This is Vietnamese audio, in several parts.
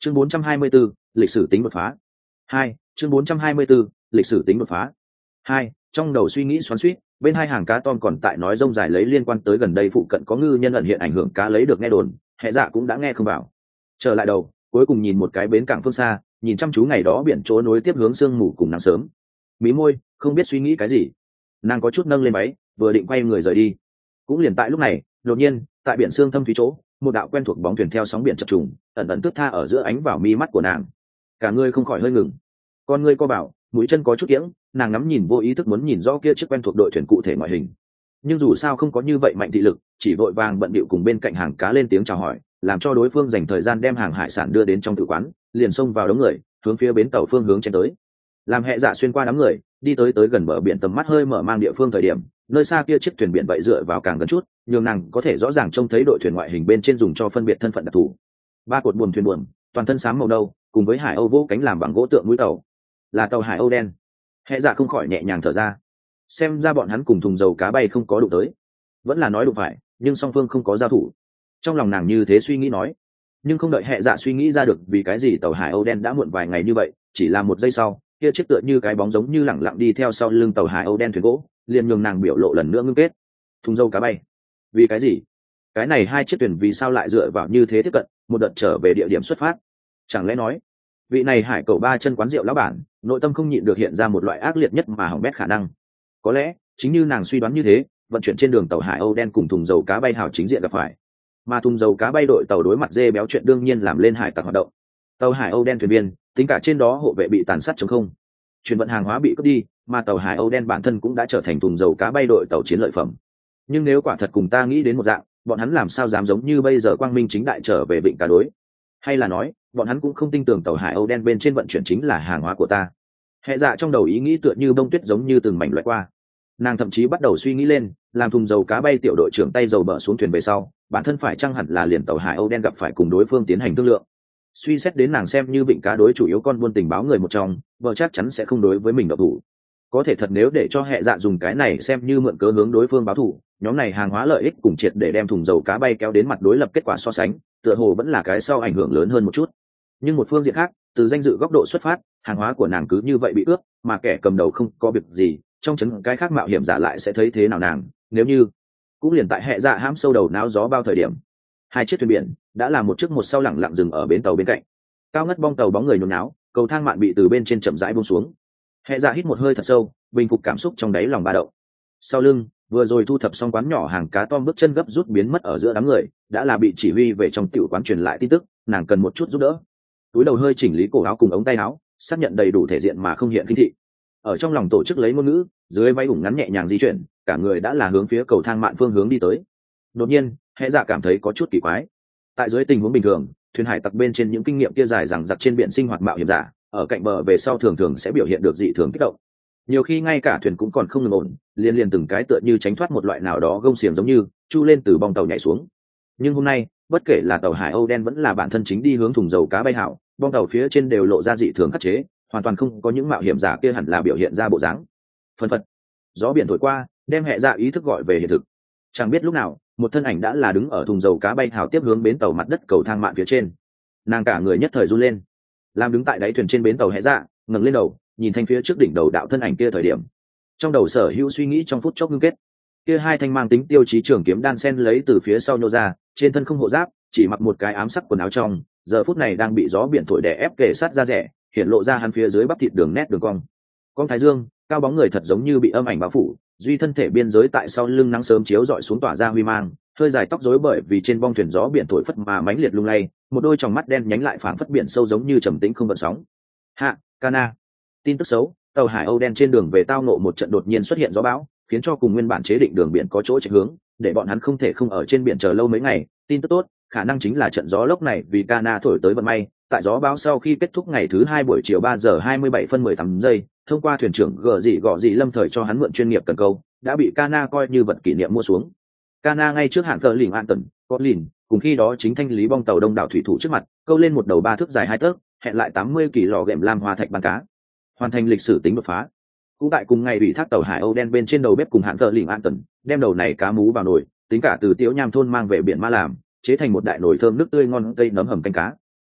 Chương 424, lịch sử tính đột phá. 2, chương 424, lịch sử tính đột phá. 2, trong đầu suy nghĩ xoắn xuýt, bên hai hàng cá Tom còn tại nói rông dài lấy liên quan tới gần đây phụ cận có ngư nhân ẩn hiện ảnh hưởng cá lấy được nghe đồn, hệ dạ cũng đã nghe không vào. Trở lại đầu, cuối cùng nhìn một cái bến cảng phương xa, nhìn chăm chú ngày đó biển chỗ nối tiếp hướng sương mù cùng nắng sớm. Mí môi, không biết suy nghĩ cái gì. Nàng có chút nâng lên máy, vừa định quay người rời đi. Cũng liền tại lúc này, đột nhiên, tại biển sương thâm thúy chỗ, một đạo quen thuộc bóng thuyền theo sóng biển chập trùng, ẩn ẩn tước tha ở giữa ánh vào mi mắt của nàng. Cả người không khỏi hơi ngừng. Con người co bảo, mũi chân có chút kiễng, nàng ngắm nhìn vô ý thức muốn nhìn rõ kia chiếc quen thuộc đội thuyền cụ thể ngoại hình. Nhưng dù sao không có như vậy mạnh thị lực, chỉ vội vàng bận bịu cùng bên cạnh hàng cá lên tiếng chào hỏi, làm cho đối phương dành thời gian đem hàng hải sản đưa đến trong tử quán, liền xông vào đống người, hướng phía bến tàu phương hướng chen tới. Làm hệ dạ xuyên qua đám người, đi tới gần bờ biển tầm mắt hơi mở mang địa phương thời điểm, nơi xa kia chiếc thuyền biển vậy dựa vào càng gần chút, nhường nàng có thể rõ ràng trông thấy đội thuyền ngoại hình bên trên dùng cho phân biệt thân phận đặc thù. Ba cột buồm thuyền buồm, toàn thân xám màu nâu, cùng với hải âu vỗ cánh làm bằng gỗ tượng mũi tàu, là tàu hải âu đen. Hệ dạ không khỏi nhẹ nhàng thở ra, xem ra bọn hắn cùng thùng dầu cá bay không có đụng tới, vẫn là nói đụng phải, nhưng song phương không có giao thủ. Trong lòng nàng như thế suy nghĩ nói, nhưng không đợi hệ dạ suy nghĩ ra được vì cái gì tàu hải âu đen đã muộn vài ngày như vậy, chỉ là một giây sau, kia chiếc tựa như cái bóng giống như lẳng lặng đi theo sau lưng tàu hải âu đen thuyền gỗ, liền nhường nàng biểu lộ lần nữa ngưng kết. Thùng dầu cá bay, vì cái gì? Cái này hai chiếc thuyền vì sao lại dựa vào như thế tiếp cận, một đợt trở về địa điểm xuất phát? Chẳng lẽ nói, vị này hải cầu ba chân quán rượu lão bản, nội tâm không nhịn được hiện ra một loại ác liệt nhất mà hỏng bét khả năng? Có lẽ chính như nàng suy đoán như thế, vận chuyển trên đường tàu hải âu đen cùng thùng dầu cá bay hào chính diện gặp phải, mà thùng dầu cá bay đội tàu đối mặt dê béo chuyện đương nhiên làm lên hải tặc hoạt động. Tàu hải âu đen thuyền viên, tính cả trên đó hộ vệ bị tàn sát chống không, chuyển vận hàng hóa bị cướp đi, mà tàu hải âu đen bản thân cũng đã trở thành thùng dầu cá bay đội tàu chiến lợi phẩm. Nhưng nếu quả thật cùng ta nghĩ đến một dạng, bọn hắn làm sao dám giống như bây giờ quang minh chính đại trở về vịnh cá đối? Hay là nói, bọn hắn cũng không tin tưởng tàu hải âu đen bên trên vận chuyển chính là hàng hóa của ta? Hệ dạ trong đầu ý nghĩ tựa như bông tuyết giống như từng mảnh loại qua. Nàng thậm chí bắt đầu suy nghĩ lên, làm thùng dầu cá bay tiểu đội trưởng tay dầu bờ xuống thuyền về sau, bản thân phải chăng hẳn là liền tàu hải âu đen gặp phải cùng đối phương tiến hành thương lượng. Suy xét đến nàng xem như vịnh cá đối chủ yếu con buôn tình báo người một trong, vợ chắc chắn sẽ không đối với mình độc thủ. Có thể thật nếu để cho hệ dạ dùng cái này xem như mượn cớ hướng đối phương báo thù, nhóm này hàng hóa lợi ích cùng triệt để đem thùng dầu cá bay kéo đến mặt đối lập kết quả so sánh, tựa hồ vẫn là cái sau ảnh hưởng lớn hơn một chút. Nhưng một phương diện khác, từ danh dự góc độ xuất phát, hàng hóa của nàng cứ như vậy bị ướp, mà kẻ cầm đầu không có việc gì, trong chấn cái khác mạo hiểm giả lại sẽ thấy thế nào nàng? Nếu như cũng liền tại hệ dạ hãm sâu đầu náo gió bao thời điểm, hai chiếc thuyền biển đã là một chiếc một sau lẳng lặng dừng ở bến tàu bên cạnh. Cao ngất bong tàu bóng người nhốn náo, cầu thang mạn bị từ bên trên chậm rãi buông xuống. Hệ dạ hít một hơi thật sâu, bình phục cảm xúc trong đáy lòng ba động. Sau lưng, vừa rồi thu thập xong quán nhỏ hàng cá Tom bước chân gấp rút biến mất ở giữa đám người, đã là bị chỉ huy về trong tiểu quán truyền lại tin tức, nàng cần một chút giúp đỡ. Túi đầu hơi chỉnh lý cổ áo cùng ống tay áo, xác nhận đầy đủ thể diện mà không hiện kinh thị. Ở trong lòng tổ chức lấy ngôn ngữ, dưới váy ủng ngắn nhẹ nhàng di chuyển, cả người đã là hướng phía cầu thang mạn phương hướng đi tới. Đột nhiên, hệ dạ cảm thấy có chút kỳ quái. Tại dưới tình huống bình thường, thuyền hải tặc bên trên những kinh nghiệm kia dài rằng giặc trên biển sinh hoạt mạo hiểm giả, ở cạnh bờ về sau thường thường sẽ biểu hiện được dị thường kích động. Nhiều khi ngay cả thuyền cũng còn không ngừng ổn, liên liên từng cái tựa như tránh thoát một loại nào đó gông xiềng giống như chu lên từ bong tàu nhảy xuống. Nhưng hôm nay, bất kể là tàu hải âu đen vẫn là bản thân chính đi hướng thùng dầu cá bay hảo, bong tàu phía trên đều lộ ra dị thường khắc chế, hoàn toàn không có những mạo hiểm giả kia hẳn là biểu hiện ra bộ dáng. Phân phật, gió biển thổi qua, đem hệ dạ ý thức gọi về hiện thực. Chẳng biết lúc nào, một thân ảnh đã là đứng ở thùng dầu cá bay hào tiếp hướng bến tàu mặt đất cầu thang mạn phía trên. Nàng cả người nhất thời run lên, làm đứng tại đáy thuyền trên bến tàu hệ dạ, ngẩng lên đầu, nhìn thanh phía trước đỉnh đầu đạo thân ảnh kia thời điểm, trong đầu sở hữu suy nghĩ trong phút chốc ngưng kết. Kia hai thanh mang tính tiêu chí trường kiếm đan sen lấy từ phía sau nhô ra, trên thân không hộ giáp, chỉ mặc một cái ám sắc quần áo trong, giờ phút này đang bị gió biển thổi đè ép kề sát ra rẻ, hiện lộ ra hắn phía dưới bắp thịt đường nét đường cong. Con thái dương, cao bóng người thật giống như bị âm ảnh bao phủ, duy thân thể biên giới tại sau lưng nắng sớm chiếu rọi xuống tỏa ra huy mang, hơi dài tóc rối bởi vì trên bong thuyền gió biển thổi phất mà mãnh liệt lung lay, một đôi tròng mắt đen nhánh lại phảng phất biển sâu giống như trầm tĩnh không gợn sóng. Hạ, Kana. Tin tức xấu, tàu hải âu đen trên đường về tao ngộ một trận đột nhiên xuất hiện gió bão, khiến cho cùng nguyên bản chế định đường biển có chỗ chệch hướng, để bọn hắn không thể không ở trên biển chờ lâu mấy ngày. Tin tức tốt, khả năng chính là trận gió lốc này vì Kana thổi tới vận may. Tại gió bão sau khi kết thúc ngày thứ 2 buổi chiều 3 giờ 27 phân 18 giây, thông qua thuyền trưởng gọ dị lâm thời cho hắn mượn chuyên nghiệp cần câu, đã bị Kana coi như vật kỷ niệm mua xuống. Kana ngay trước hạn cờ lỉnh an tần, Cotlin, cùng khi đó chính thanh lý bong tàu đông đảo thủy thủ trước mặt, câu lên một đầu 3 thước dài 2 tấc, hẹn lại 80 kỳ lò gệm lam hoa thạch ban cá, hoàn thành lịch sử tính đột phá. Cũng tại cùng ngày ủy thác tàu hải âu đen bên trên đầu bếp cùng hạn cờ lỉnh an tần, đem đầu này cá mú vào nồi, tính cả từ Tiếu Nham thôn mang về biển Ma làm, chế thành một đại nồi thơm nước tươi ngon cây nấm hầm canh cá.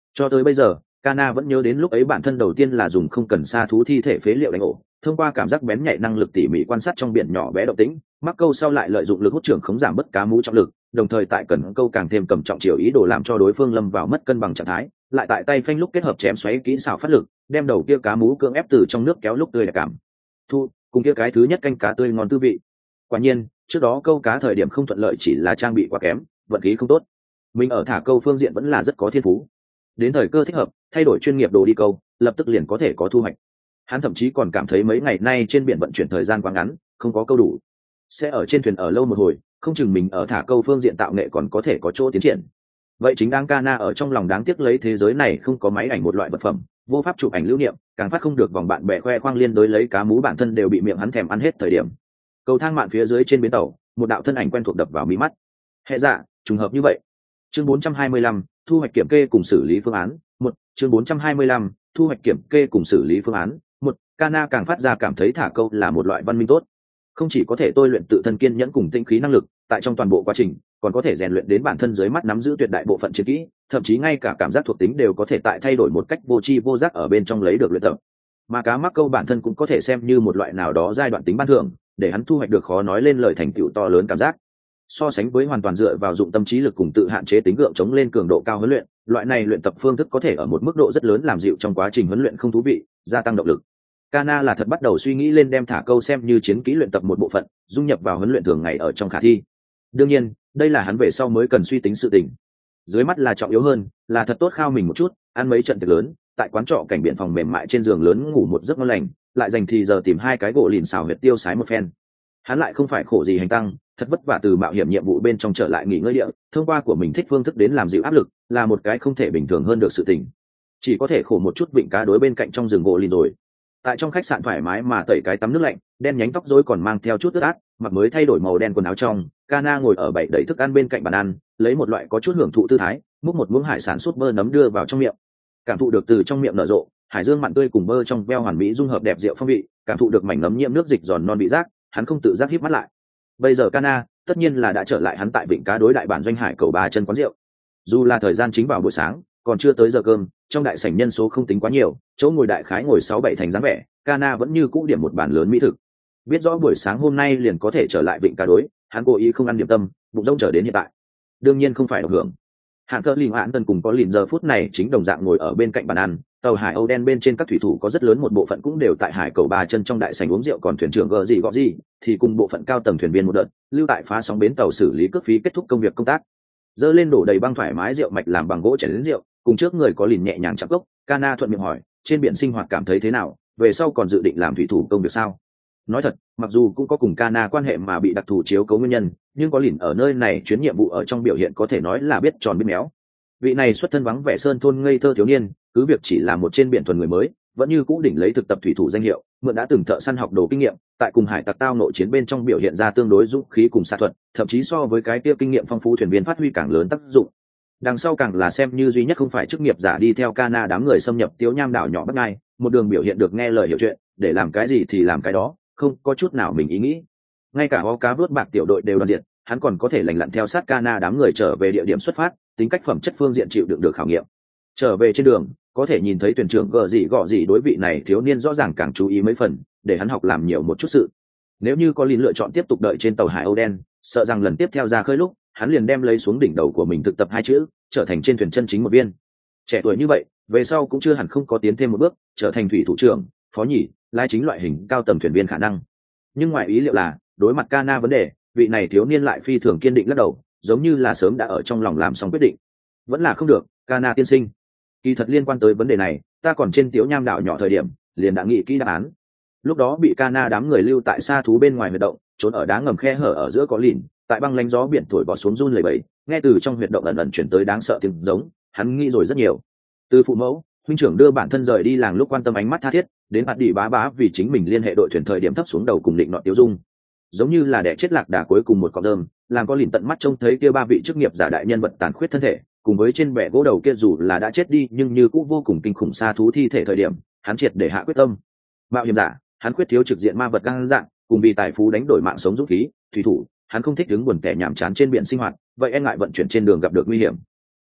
Cho tới bây giờ, Kana vẫn nhớ đến lúc ấy bản thân đầu tiên là dùng không cần sa thú thi thể phế liệu đánh ổ, thông qua cảm giác bén nhạy năng lực tỉ mỉ quan sát trong biển nhỏ bé động tĩnh, mắc câu sau lại lợi dụng lực hút trưởng khống giảm bất cá mú trọng lực, đồng thời tại cần câu càng thêm cầm trọng chiều ý đồ làm cho đối phương lâm vào mất cân bằng trạng thái, lại tại tay phanh lúc kết hợp chém xoáy kỹ xảo phát lực, đem đầu kia cá mú cưỡng ép từ trong nước kéo lúc tươi đẹp cảm thu, cùng kia cái thứ nhất canh cá tươi ngon tư vị. Quả nhiên, trước đó câu cá thời điểm không thuận lợi chỉ là trang bị quá kém, vận khí không tốt. Mình ở thả câu phương diện vẫn là rất có thiên phú. Đến thời cơ thích hợp, thay đổi chuyên nghiệp đồ đi câu, lập tức liền có thể có thu hoạch. Hắn thậm chí còn cảm thấy mấy ngày nay trên biển vận chuyển thời gian quá ngắn, không có câu đủ, sẽ ở trên thuyền ở lâu một hồi, không chừng mình ở thả câu phương diện tạo nghệ còn có thể có chỗ tiến triển. Vậy chính đang Kana ở trong lòng đáng tiếc lấy thế giới này không có máy ảnh một loại vật phẩm, vô pháp chụp ảnh lưu niệm, càng phát không được vòng bạn bè khoe khoang liên đối lấy cá mú bản thân đều bị miệng hắn thèm ăn hết thời điểm. Cầu thang mạn phía dưới trên bến tàu, một đạo thân ảnh quen thuộc đập vào mí mắt. Hệ dạ, trùng hợp như vậy. Chương 425, thu hoạch kiểm kê cùng xử lý phương án. Một, chương 425, thu hoạch kiểm kê cùng xử lý phương án. Một, Kana càng phát ra cảm thấy thả câu là một loại văn minh tốt. Không chỉ có thể tôi luyện tự thân kiên nhẫn cùng tinh khí năng lực, tại trong toàn bộ quá trình, còn có thể rèn luyện đến bản thân dưới mắt nắm giữ tuyệt đại bộ phận chiến kỹ, thậm chí ngay cả cảm giác thuộc tính đều có thể tại thay đổi một cách vô tri vô giác ở bên trong lấy được luyện tập. Mà cá mắc câu bản thân cũng có thể xem như một loại nào đó giai đoạn tính ban thưởng, để hắn thu hoạch được khó nói lên lời thành tựu to lớn cảm giác. So sánh với hoàn toàn dựa vào dụng tâm trí lực cùng tự hạn chế tính gượng chống lên cường độ cao huấn luyện, loại này luyện tập phương thức có thể ở một mức độ rất lớn làm dịu trong quá trình huấn luyện không thú vị, gia tăng động lực. Kana là thật bắt đầu suy nghĩ lên đem thả câu xem như chiến kỹ luyện tập một bộ phận, dung nhập vào huấn luyện thường ngày ở trong khả thi. Đương nhiên, đây là hắn về sau mới cần suy tính sự tình. Dưới mắt là trọng yếu hơn, là thật tốt khao mình một chút, ăn mấy trận tiệc lớn, tại quán trọ cảnh biển phòng mềm mại trên giường lớn ngủ một giấc ngon lành, lại dành thì giờ tìm hai cái gỗ lìn xào huyệt tiêu sái một phen. Hắn lại không phải khổ gì hành tăng, thật vất vả từ mạo hiểm nhiệm vụ bên trong trở lại nghỉ ngơi địa, thông qua của mình thích phương thức đến làm dịu áp lực, là một cái không thể bình thường hơn được sự tình. Chỉ có thể khổ một chút vịnh cá đối bên cạnh trong rừng gỗ lìn rồi. Tại trong khách sạn thoải mái mà tẩy cái tắm nước lạnh, đen nhánh tóc rối còn mang theo chút ướt át, mặc mới thay đổi màu đen quần áo trong, Kana ngồi ở bệ đẩy thức ăn bên cạnh bàn ăn, lấy một loại có chút hưởng thụ tư thái, múc một muỗng hải sản sốt bơ nấm đưa vào trong miệng. Cảm thụ được từ trong miệng nở rộ, hải dương mặn tươi cùng bơ trong veo hoàn mỹ dung hợp đẹp rượu phong vị, cảm thụ được mảnh nấm nhiễm nước dịch giòn non bị rác, hắn không tự giác híp mắt lại. Bây giờ Kana, tất nhiên là đã trở lại hắn tại vịnh cá đối đại bản doanh hải cầu ba chân quán rượu. Dù là thời gian chính vào buổi sáng, còn chưa tới giờ cơm, trong đại sảnh nhân số không tính quá nhiều, chỗ ngồi đại khái ngồi 6-7 thành dáng vẻ, Kana vẫn như cũ điểm một bàn lớn mỹ thực. Biết rõ buổi sáng hôm nay liền có thể trở lại vịnh cá đối, hắn cố ý không ăn điểm tâm, bụng rỗng trở đến hiện tại. Đương nhiên không phải độc hưởng. Hạng Thơ Lĩnh Hãn Tân cùng có lìn giờ phút này chính đồng dạng ngồi ở bên cạnh bàn ăn, tàu Hải Âu đen bên trên các thủy thủ có rất lớn một bộ phận cũng đều tại hải cầu ba chân trong đại sảnh uống rượu, còn thuyền trưởng gọ gì thì cùng bộ phận cao tầng thuyền viên một đợt lưu tại phá sóng bến tàu xử lý cước phí kết thúc công việc công tác. Dơ lên đổ đầy băng thoải mái rượu mạch làm bằng gỗ chén đến rượu, cùng trước người có lìn nhẹ nhàng chạm cốc. Kana thuận miệng hỏi, trên biển sinh hoạt cảm thấy thế nào, về sau còn dự định làm thủy thủ công việc sao? Nói thật, mặc dù cũng có cùng Kana quan hệ mà bị đặc thù chiếu cố nguyên nhân, nhưng có lìn ở nơi này chuyến nhiệm vụ ở trong biểu hiện có thể nói là biết tròn biết méo. Vị này xuất thân vắng vẻ sơn thôn ngây thơ thiếu niên, cứ việc chỉ là một trên biển thuần người mới, vẫn như cũ đỉnh lấy thực tập thủy thủ danh hiệu, mượn đã từng thợ săn học đồ kinh nghiệm, tại cùng hải tặc tao nội chiến bên trong biểu hiện ra tương đối dũng khí cùng xạ thuật, thậm chí so với cái kia kinh nghiệm phong phú thuyền viên phát huy càng lớn tác dụng. Đằng sau càng là xem như duy nhất không phải chức nghiệp giả đi theo Kana đám người xâm nhập Tiếu Nham đảo nhỏ Bắc Ngai, một đường biểu hiện được nghe lời hiểu chuyện, để làm cái gì thì làm cái đó, không có chút nào mình ý nghĩ. Ngay cả ho cá vớt bạc tiểu đội đều đoàn diện, hắn còn có thể lành lặn theo sát Kana đám người trở về địa điểm xuất phát, tính cách phẩm chất phương diện chịu đựng được khảo nghiệm. Trở về trên đường, có thể nhìn thấy thuyền trưởng gọ gì đối vị này thiếu niên rõ ràng càng chú ý mấy phần, để hắn học làm nhiều một chút sự. Nếu như có lìn lựa chọn tiếp tục đợi trên tàu Hải Âu đen, sợ rằng lần tiếp theo ra khơi lúc, hắn liền đem lấy xuống đỉnh đầu của mình thực tập hai chữ, trở thành trên thuyền chân chính một viên. Trẻ tuổi như vậy, về sau cũng chưa hẳn không có tiến thêm một bước, trở thành thủy thủ trưởng, phó nhì, lái chính loại hình cao tầng thuyền viên khả năng. Nhưng ngoài ý liệu là, đối mặt Kana vấn đề, vị này thiếu niên lại phi thường kiên định lắc đầu, giống như là sớm đã ở trong lòng làm xong quyết định. Vẫn là không được, Kana tiên sinh. Kỳ thật liên quan tới vấn đề này, ta còn trên Tiếu Nham đảo nhỏ thời điểm, liền đã nghĩ kỹ đáp án. Lúc đó bị Kana đám người lưu tại sa thú bên ngoài huyệt động, trốn ở đá ngầm khe hở ở giữa có lìn, tại băng lánh gió biển thổi bọt xuống run lẩy bẩy, nghe từ trong huyệt động ẩn ẩn chuyển tới đáng sợ tiếng giống, hắn nghĩ rồi rất nhiều. Từ phụ mẫu, huynh trưởng đưa bản thân rời đi làng lúc quan tâm ánh mắt tha thiết, đến mặt đỉ bá bá vì chính mình liên hệ đội thuyền thời điểm thấp xuống đầu cùng định nọ tiêu dung. Giống như là đẻ chết lạc đà cuối cùng một cọng rơm, làm có lìn tận mắt trông thấy kia ba vị chức nghiệp giả đại nhân vật tàn khuyết thân thể, cùng với trên bệ gỗ đầu kia dù là đã chết đi nhưng như cũng vô cùng kinh khủng sa thú thi thể thời điểm, hắn triệt để hạ quyết tâm. Mạo hiểm giả, hắn quyết thiếu trực diện ma vật căng dạng, cùng vì tài phú đánh đổi mạng sống dũng khí, thủy thủ, hắn không thích đứng buồn tẻ nhàm chán trên biển sinh hoạt, vậy e ngại vận chuyển trên đường gặp được nguy hiểm.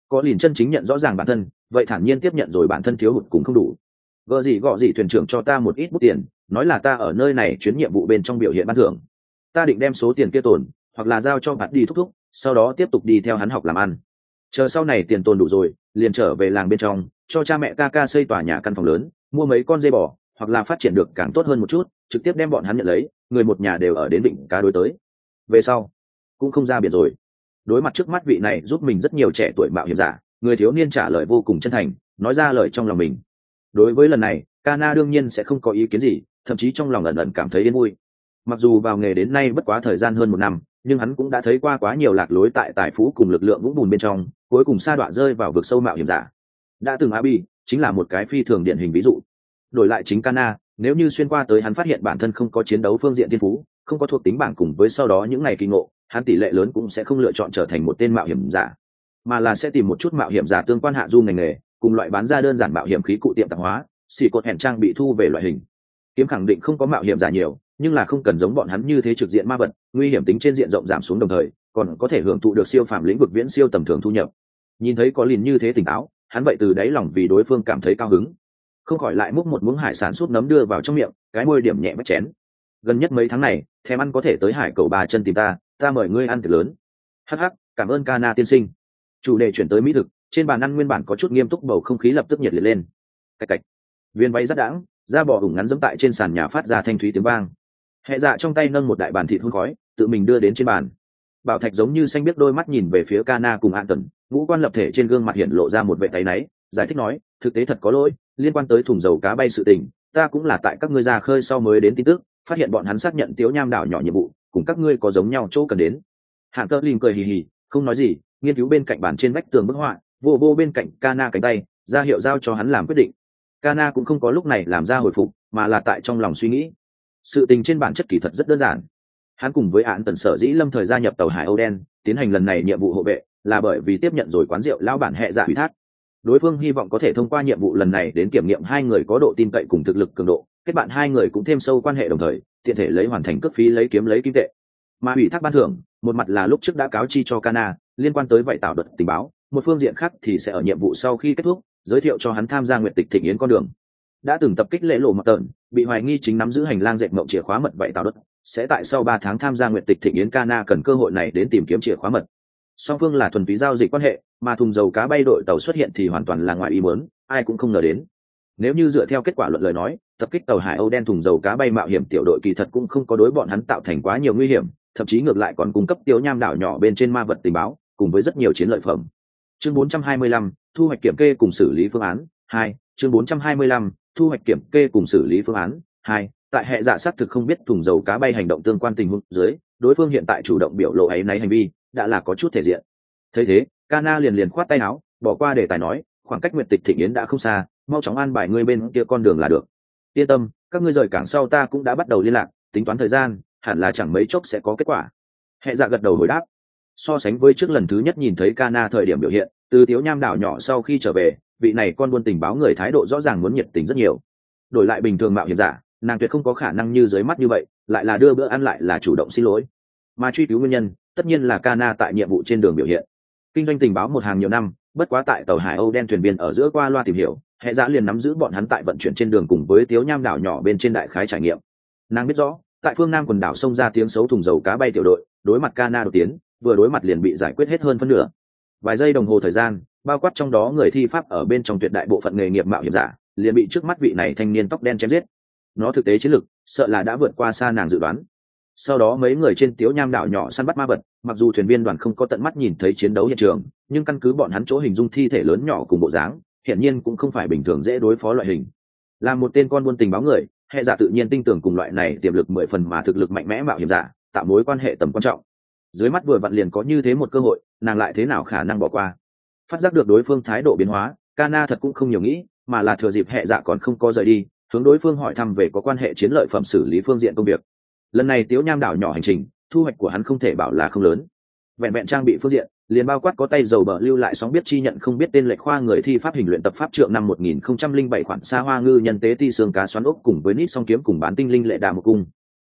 có liền chân chính nhận rõ ràng bản thân, vậy thản nhiên tiếp nhận rồi bản thân thiếu hụt cũng không đủ. Gợ gì thuyền trưởng cho ta một ít bút tiền, nói là ta ở nơi này chuyến nhiệm vụ bên trong biểu hiện ban thưởng. Ta định đem số tiền kia tồn, hoặc là giao cho bạn đi thúc thúc, sau đó tiếp tục đi theo hắn học làm ăn. Chờ sau này tiền tồn đủ rồi, liền trở về làng bên trong, cho cha mẹ ca ca xây tòa nhà căn phòng lớn, mua mấy con dê bò, hoặc là phát triển được càng tốt hơn một chút, trực tiếp đem bọn hắn nhận lấy, người một nhà đều ở đến vịnh cá đối tới. Về sau, cũng không ra biển rồi. Đối mặt trước mắt vị này giúp mình rất nhiều trẻ tuổi mạo hiểm giả, người thiếu niên trả lời vô cùng chân thành, nói ra lời trong lòng mình. Đối với lần này, Kana đương nhiên sẽ không có ý kiến gì, thậm chí trong lòng ẩn ẩn cảm thấy yên vui. Mặc dù vào nghề đến nay bất quá thời gian hơn 1 năm, nhưng hắn cũng đã thấy qua quá nhiều lạc lối tại tài phú cùng lực lượng vũng bùn bên trong, cuối cùng sa đọa rơi vào vực sâu mạo hiểm giả. Đã từng Abi chính là một cái phi thường điển hình ví dụ. Đổi lại chính Kana, nếu như xuyên qua tới hắn phát hiện bản thân không có chiến đấu phương diện thiên phú, không có thuộc tính bảng cùng với sau đó những ngày kỳ ngộ, hắn tỷ lệ lớn cũng sẽ không lựa chọn trở thành một tên mạo hiểm giả, mà là sẽ tìm một chút mạo hiểm giả tương quan hạ du ngành nghề, cùng loại bán ra đơn giản mạo hiểm khí cụ tiệm tạp hóa, xì cột hẹn trang bị thu về loại hình. Kiếm khẳng định không có mạo hiểm giả nhiều, nhưng là không cần giống bọn hắn như thế trực diện ma vật, nguy hiểm tính trên diện rộng giảm xuống, đồng thời còn có thể hưởng thụ được siêu phàm lĩnh vực viễn siêu tầm thường thu nhập. Nhìn thấy có liền như thế tỉnh táo, hắn vậy từ đáy lòng vì đối phương cảm thấy cao hứng, không khỏi lại múc một muỗng hải sản súp nấm đưa vào trong miệng, cái môi điểm nhẹ vách chén. Gần nhất mấy tháng này, thèm ăn có thể tới hải cầu bà chân tìm ta mời ngươi ăn tiệc lớn. Hắc hắc, cảm ơn Kana tiên sinh. Chủ đề chuyển tới mỹ thực, trên bàn ăn nguyên bản có chút nghiêm túc, bầu không khí lập tức nhiệt liệt lên. Cạch cạch, viên váy rất đãng, da bò ủng ngắn dẫm tại trên sàn nhà phát ra thanh thúy tiếng vang. Hệ dạ trong tay nâng một đại bàn thịt hun khói, tự mình đưa đến trên bàn. Bảo Thạch giống như xanh biết đôi mắt nhìn về phía Kana cùng An Tuần, ngũ quan lập thể trên gương mặt hiện lộ ra một vẻ áy náy, giải thích nói, thực tế thật có lỗi, liên quan tới thùng dầu cá bay sự tình, ta cũng là tại các ngươi ra khơi sau mới đến tin tức, phát hiện bọn hắn xác nhận Tiếu Nham đảo nhỏ nhiệm vụ, cùng các ngươi có giống nhau chỗ cần đến. Hạng Tơ Linh cười hì hì, không nói gì, nghiên cứu bên cạnh bàn trên vách tường bức họa, vô bên cạnh Kana cánh tay, ra hiệu giao cho hắn làm quyết định. Kana cũng không có lúc này làm ra hồi phục, mà là tại trong lòng suy nghĩ. Sự tình trên bản chất kỳ thật rất đơn giản. Hắn cùng với Án Tần sở dĩ lâm thời gia nhập tàu Hải Âu đen, tiến hành lần này nhiệm vụ hộ vệ, là bởi vì tiếp nhận rồi quán rượu lão bản hệ dạ ủy thác. Đối phương hy vọng có thể thông qua nhiệm vụ lần này đến kiểm nghiệm hai người có độ tin cậy cùng thực lực cường độ, kết bạn hai người cũng thêm sâu quan hệ, đồng thời tiện thể lấy hoàn thành cướp phí lấy kiếm lấy kim tệ. Mà ủy thác ban thưởng, một mặt là lúc trước đã cáo chi cho Kana liên quan tới vậy tạo đợt tình báo, một phương diện khác thì sẽ ở nhiệm vụ sau khi kết thúc giới thiệu cho hắn tham gia nguyện tịch thịnh yến con đường. Đã từng tập kích lễ lộ mật tợn, bị hoài nghi chính nắm giữ hành lang dệt mộng chìa khóa mật vậy tạo đợt, sẽ tại sau 3 tháng tham gia nguyện tịch thịnh yến. Kana cần cơ hội này đến tìm kiếm chìa khóa mật. Song phương là thuần túy giao dịch quan hệ, mà thùng dầu cá bay đội tàu xuất hiện thì hoàn toàn là ngoài ý muốn, ai cũng không ngờ đến. Nếu như dựa theo kết quả luận lời nói, tập kích tàu Hải Âu đen thùng dầu cá bay mạo hiểm tiểu đội kỳ thật cũng không có đối bọn hắn tạo thành quá nhiều nguy hiểm, thậm chí ngược lại còn cung cấp Tiếu Nham đảo nhỏ bên trên ma vật tình báo, cùng với rất nhiều chiến lợi phẩm. Chương 425, thu hoạch kiểm kê cùng xử lý phương án 2. Chương 425, thu hoạch kiểm kê cùng xử lý phương án 2. Tại hệ dạ xác thực không biết thùng dầu cá bay hành động tương quan tình huống dưới, đối phương hiện tại chủ động biểu lộ ấy nấy hành vi, đã là có chút thể diện. Thấy thế, Kana liền khoát tay áo, bỏ qua đề tài nói, khoảng cách nguyện tịch thịnh yến đã không xa, mau chóng an bài ngươi bên kia con đường là được. Yên tâm, các ngươi rời cảng sau ta cũng đã bắt đầu liên lạc, tính toán thời gian, hẳn là chẳng mấy chốc sẽ có kết quả. Hệ dạ gật đầu hồi đáp. So sánh với trước lần thứ nhất nhìn thấy Kana thời điểm biểu hiện, từ Tiếu Nham đảo nhỏ sau khi trở về, vị này con buôn tình báo người thái độ rõ ràng muốn nhiệt tình rất nhiều. Đổi lại bình thường mạo hiểm giả, nàng tuyệt không có khả năng như dưới mắt như vậy, lại là đưa bữa ăn lại là chủ động xin lỗi. Mà truy cứu nguyên nhân, tất nhiên là Kana tại nhiệm vụ trên đường biểu hiện. Kinh doanh tình báo một hàng nhiều năm, bất quá tại tàu Hải Âu đen thuyền viên ở giữa qua loa tìm hiểu, hệ dạ liền nắm giữ bọn hắn tại vận chuyển trên đường cùng với Tiếu Nham đảo nhỏ bên trên đại khái trải nghiệm. Nàng biết rõ, tại phương Nam quần đảo xông ra tiếng xấu thùng dầu cá bay tiểu đội, đối mặt Kana đột tiến, vừa đối mặt liền bị giải quyết hết hơn phân nửa. Vài giây đồng hồ thời gian, bao quát trong đó người thi pháp ở bên trong tuyệt đại bộ phận nghề nghiệp mạo hiểm giả, liền bị trước mắt vị này thanh niên tóc đen chém giết. Nó thực tế chiến lực, sợ là đã vượt qua xa nàng dự đoán. Sau đó mấy người trên Tiếu Nham đảo nhỏ săn bắt ma vật, mặc dù thuyền viên đoàn không có tận mắt nhìn thấy chiến đấu hiện trường, nhưng căn cứ bọn hắn chỗ hình dung thi thể lớn nhỏ cùng bộ dáng, hiển nhiên cũng không phải bình thường dễ đối phó loại hình. Là một tên con buôn tình báo người, hệ giả tự nhiên tin tưởng cùng loại này tiềm lực 10 phần mà thực lực mạnh mẽ mạo hiểm giả, tạo mối quan hệ tầm quan trọng. Dưới mắt vừa vặn liền có như thế một cơ hội, nàng lại thế nào khả năng bỏ qua. Phát giác được đối phương thái độ biến hóa, Kana thật cũng không nhiều nghĩ, mà là thừa dịp hệ dạ còn không có rời đi, hướng đối phương hỏi thăm về có quan hệ chiến lợi phẩm xử lý phương diện công việc. Lần này Tiếu Nham đảo nhỏ hành trình, thu hoạch của hắn không thể bảo là không lớn. Vẹn trang bị phương diện, liền bao quát có tay dầu bờ lưu lại sóng biết chi nhận không biết tên lệch khoa người thi pháp hình luyện tập pháp trượng năm 1007 khoản xa hoa ngư nhân tế ti xương cá xoắn ốc cùng với nít song kiếm cùng bán tinh linh lệ đà một cung.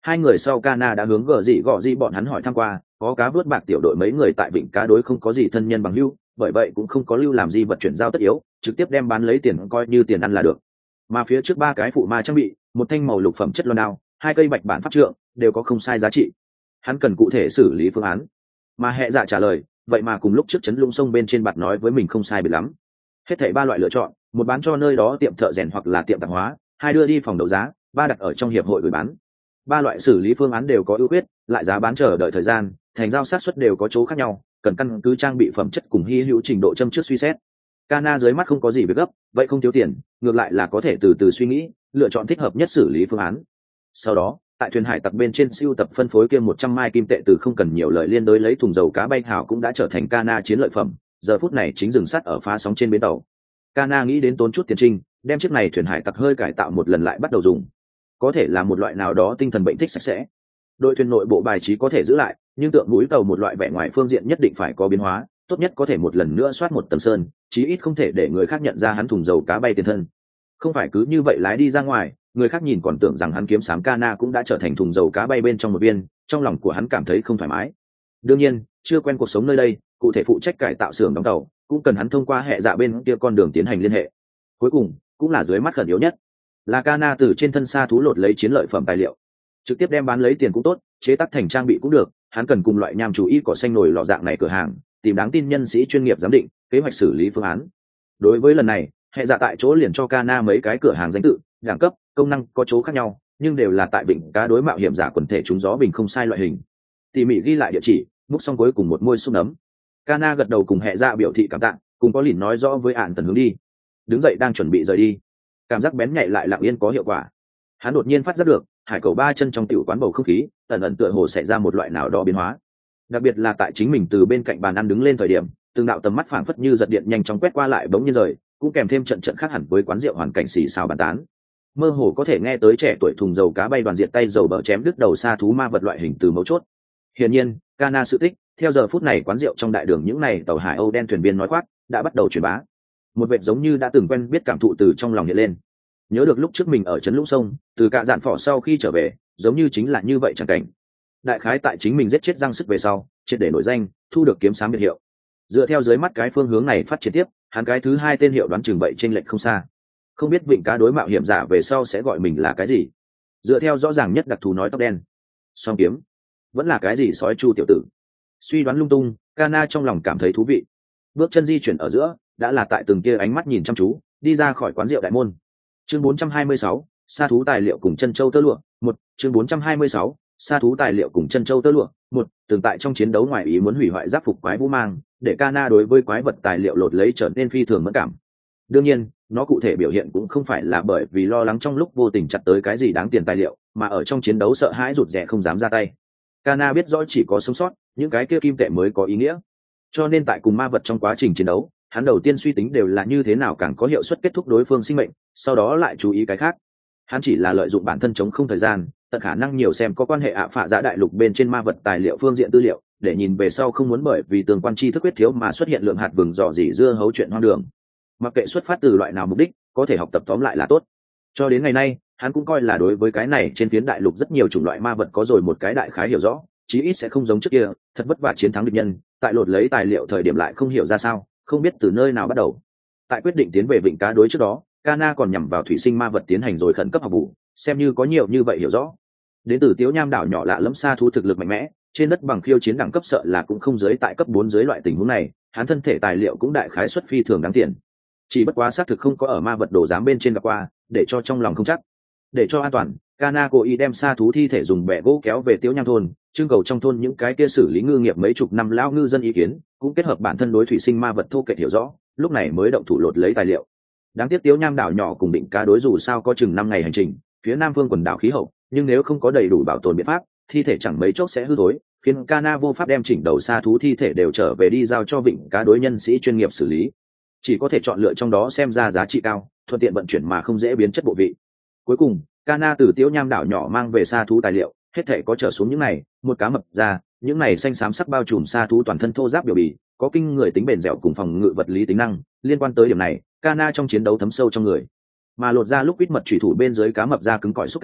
Hai người sau Cana đã hướng gọ gì bọn hắn hỏi thăm qua, có cá vớt bạc tiểu đội mấy người tại vịnh cá đối không có gì thân nhân bằng hữu, bởi vậy cũng không có lưu làm gì vật chuyển giao tất yếu, trực tiếp đem bán lấy tiền coi như tiền ăn là được. Mà phía trước ba cái phụ ma trang bị, một thanh màu lục phẩm chất loan đao, hai cây bạch bản pháp trượng, đều có không sai giá trị. Hắn cần cụ thể xử lý phương án. Mà hệ dạ trả lời, vậy mà cùng lúc trước chấn lũng sông bên trên bạt nói với mình không sai biệt lắm. Hết thảy ba loại lựa chọn, một bán cho nơi đó tiệm thợ rèn hoặc là tiệm tạp hóa, hai đưa đi phòng đấu giá, ba đặt ở trong hiệp hội gửi bán. Ba loại xử lý phương án đều có ưu khuyết, lại giá bán chờ đợi thời gian, thành giao sát suất đều có chỗ khác nhau, cần căn cứ trang bị phẩm chất cùng hy hữu trình độ châm trước suy xét. Cana dưới mắt không có gì việc gấp, vậy không thiếu tiền, ngược lại là có thể từ từ suy nghĩ, lựa chọn thích hợp nhất xử lý phương án. Sau đó, tại thuyền hải tặc bên trên siêu tập phân phối kia 100 mai kim tệ từ không cần nhiều lời liên đối lấy thùng dầu cá bay hào cũng đã trở thành Cana chiến lợi phẩm, giờ phút này chính dừng sát ở phá sóng trên bến tàu. Cana nghĩ đến tốn chút tiền trinh, đem chiếc này thuyền hải tặc hơi cải tạo một lần lại bắt đầu dùng. Có thể là một loại nào đó tinh thần bệnh thích sạch sẽ. Đội thuyền nội bộ bài trí có thể giữ lại, nhưng tượng mũi tàu một loại vẻ ngoài phương diện nhất định phải có biến hóa, tốt nhất có thể một lần nữa soát một tầng sơn, chí ít không thể để người khác nhận ra hắn thùng dầu cá bay tiền thân. Không phải cứ như vậy lái đi ra ngoài, người khác nhìn còn tưởng rằng hắn kiếm xám Cana cũng đã trở thành thùng dầu cá bay bên trong một viên, trong lòng của hắn cảm thấy không thoải mái. Đương nhiên, chưa quen cuộc sống nơi đây, cụ thể phụ trách cải tạo xưởng đóng tàu, cũng cần hắn thông qua hệ dạ bên kia con đường tiến hành liên hệ. Cuối cùng, cũng là dưới mắt khẩn yếu nhất, là Cana từ trên thân sa thú lột lấy chiến lợi phẩm tài liệu, trực tiếp đem bán lấy tiền cũng tốt, chế tác thành trang bị cũng được, hắn cần cùng loại nham chủ y cỏ xanh nổi lọ dạng này cửa hàng, tìm đáng tin nhân sĩ chuyên nghiệp giám định, kế hoạch xử lý phương án. Đối với lần này, hệ dạ tại chỗ liền cho Cana mấy cái cửa hàng danh tự, đẳng cấp, công năng có chỗ khác nhau, nhưng đều là tại vịnh cá đối mạo hiểm giả quần thể trúng gió bình không sai loại hình. Tỉ mỉ ghi lại địa chỉ, múc xong cuối cùng một môi xúc nấm. Cana gật đầu cùng hệ dạ biểu thị cảm tạ, cùng có lìn nói rõ với ạn tần hướng đi. Đứng dậy đang chuẩn bị rời đi, cảm giác bén nhạy lại lặng yên có hiệu quả. Hắn đột nhiên phát giác được, hải cầu ba chân trong tiểu quán bầu không khí ẩn ẩn tựa hồ xảy ra một loại nào đó biến hóa, đặc biệt là tại chính mình từ bên cạnh bàn ăn đứng lên thời điểm, từng đạo tầm mắt phảng phất như giật điện nhanh chóng quét qua lại bỗng nhiên rời, cũng kèm thêm trận trận khác hẳn với quán rượu hoàn cảnh xì xào bàn tán. Mơ hồ có thể nghe tới trẻ tuổi thùng dầu cá bay đoàn diện tay dầu bờ chém đứt đầu sa thú ma vật loại hình từ mấu chốt. Hiển nhiên, Cana sự tích, theo giờ phút này quán rượu trong đại đường những này tàu hải âu đen thuyền viên nói khoác đã bắt đầu truyền bá. Một vệt giống như đã từng quen biết cảm thụ từ trong lòng hiện lên. Nhớ được lúc trước mình ở trấn lũng sông, từ cạ dạn phỏ sau khi trở về, giống như chính là như vậy chẳng cảnh. Đại khái tại chính mình giết chết răng sức về sau, triệt để nổi danh, thu được kiếm xám biệt hiệu. Dựa theo dưới mắt cái phương hướng này phát triển tiếp, hắn cái thứ hai tên hiệu đoán chừng vậy trên lệch không xa. Không biết vịnh cá đối mạo hiểm giả về sau sẽ gọi mình là cái gì. Dựa theo rõ ràng nhất đặc thù nói tóc đen, song kiếm, vẫn là cái gì sói chu tiểu tử. Suy đoán lung tung, Cana trong lòng cảm thấy thú vị. Bước chân di chuyển ở giữa, đã là tại từng kia ánh mắt nhìn chăm chú, đi ra khỏi quán rượu đại môn. Chương 426, sa thú tài liệu cùng chân châu tơ lụa, một. Chương 426, sa thú tài liệu cùng chân châu tơ lụa, một. Từng tại trong chiến đấu ngoài ý muốn hủy hoại giáp phục quái vũ mang, để Cana đối với quái vật tài liệu lột lấy trở nên phi thường mẫn cảm. Đương nhiên, nó cụ thể biểu hiện cũng không phải là bởi vì lo lắng trong lúc vô tình chặt tới cái gì đáng tiền tài liệu, mà ở trong chiến đấu sợ hãi rụt rè không dám ra tay. Cana biết rõ chỉ có sống sót, những cái kia kim tệ mới có ý nghĩa. Cho nên tại cùng ma vật trong quá trình chiến đấu, hắn đầu tiên suy tính đều là như thế nào càng có hiệu suất kết thúc đối phương sinh mệnh, sau đó lại chú ý cái khác. Hắn chỉ là lợi dụng bản thân chống không thời gian, tận khả năng nhiều xem có quan hệ ạ phạ dạ đại lục bên trên ma vật tài liệu phương diện tư liệu, để nhìn về sau không muốn bởi vì tương quan tri thức quyết thiếu mà xuất hiện lượng hạt vừng dò dỉ dưa hấu chuyện hoang đường. Mặc kệ xuất phát từ loại nào mục đích, có thể học tập tóm lại là tốt. Cho đến ngày nay, hắn cũng coi là đối với cái này trên phiến đại lục rất nhiều chủng loại ma vật có rồi một cái đại khái hiểu rõ, chí ít sẽ không giống trước kia, thật vất vả chiến thắng địch nhân, tại lột lấy tài liệu thời điểm lại không hiểu ra sao, không biết từ nơi nào bắt đầu. Tại quyết định tiến về vịnh cá đối trước đó, Cana còn nhằm vào thủy sinh ma vật tiến hành rồi khẩn cấp học vụ, xem như có nhiều như vậy hiểu rõ. Đến từ Tiếu Nham đảo nhỏ lạ lẫm sa thú thực lực mạnh mẽ, trên đất bằng khiêu chiến đẳng cấp sợ là cũng không dưới tại cấp 4 dưới loại tình huống này, hắn thân thể tài liệu cũng đại khái xuất phi thường đáng tiền. Chỉ bất quá xác thực không có ở ma vật đồ giám bên trên gặp qua, để cho trong lòng không chắc. Để cho an toàn, Cana cố ý đem sa thú thi thể dùng bè gỗ kéo về Tiếu Nham thôn, trưng cầu trong thôn những cái kia xử lý ngư nghiệp mấy chục năm lão ngư dân ý kiến, cũng kết hợp bản thân đối thủy sinh ma vật thô kệch hiểu rõ, lúc này mới động thủ lột lấy tài liệu. Đáng tiếc Tiếu Nham đảo nhỏ cùng định cá đối dù sao có chừng 5 ngày hành trình, phía nam phương quần đảo khí hậu, nhưng nếu không có đầy đủ bảo tồn biện pháp, thi thể chẳng mấy chốc sẽ hư thối, khiến Cana vô pháp đem chỉnh đầu sa thú thi thể đều trở về đi giao cho vịnh cá đối nhân sĩ chuyên nghiệp xử lý, chỉ có thể chọn lựa trong đó xem ra giá trị cao, thuận tiện vận chuyển mà không dễ biến chất bộ vị. Cuối cùng, Cana từ Tiếu Nham đảo nhỏ mang về sa thú tài liệu, hết thể có trở xuống những này, một cá mập ra, những này xanh xám sắc bao trùm sa thú toàn thân thô ráp biểu bì, có kinh người tính bền dẻo cùng phòng ngự vật lý tính năng, liên quan tới điểm này, Cana trong chiến đấu thấm sâu trong người. Mà lột ra lúc quýt mật chủy thủ bên dưới cá mập ra cứng cỏi xúc cảm,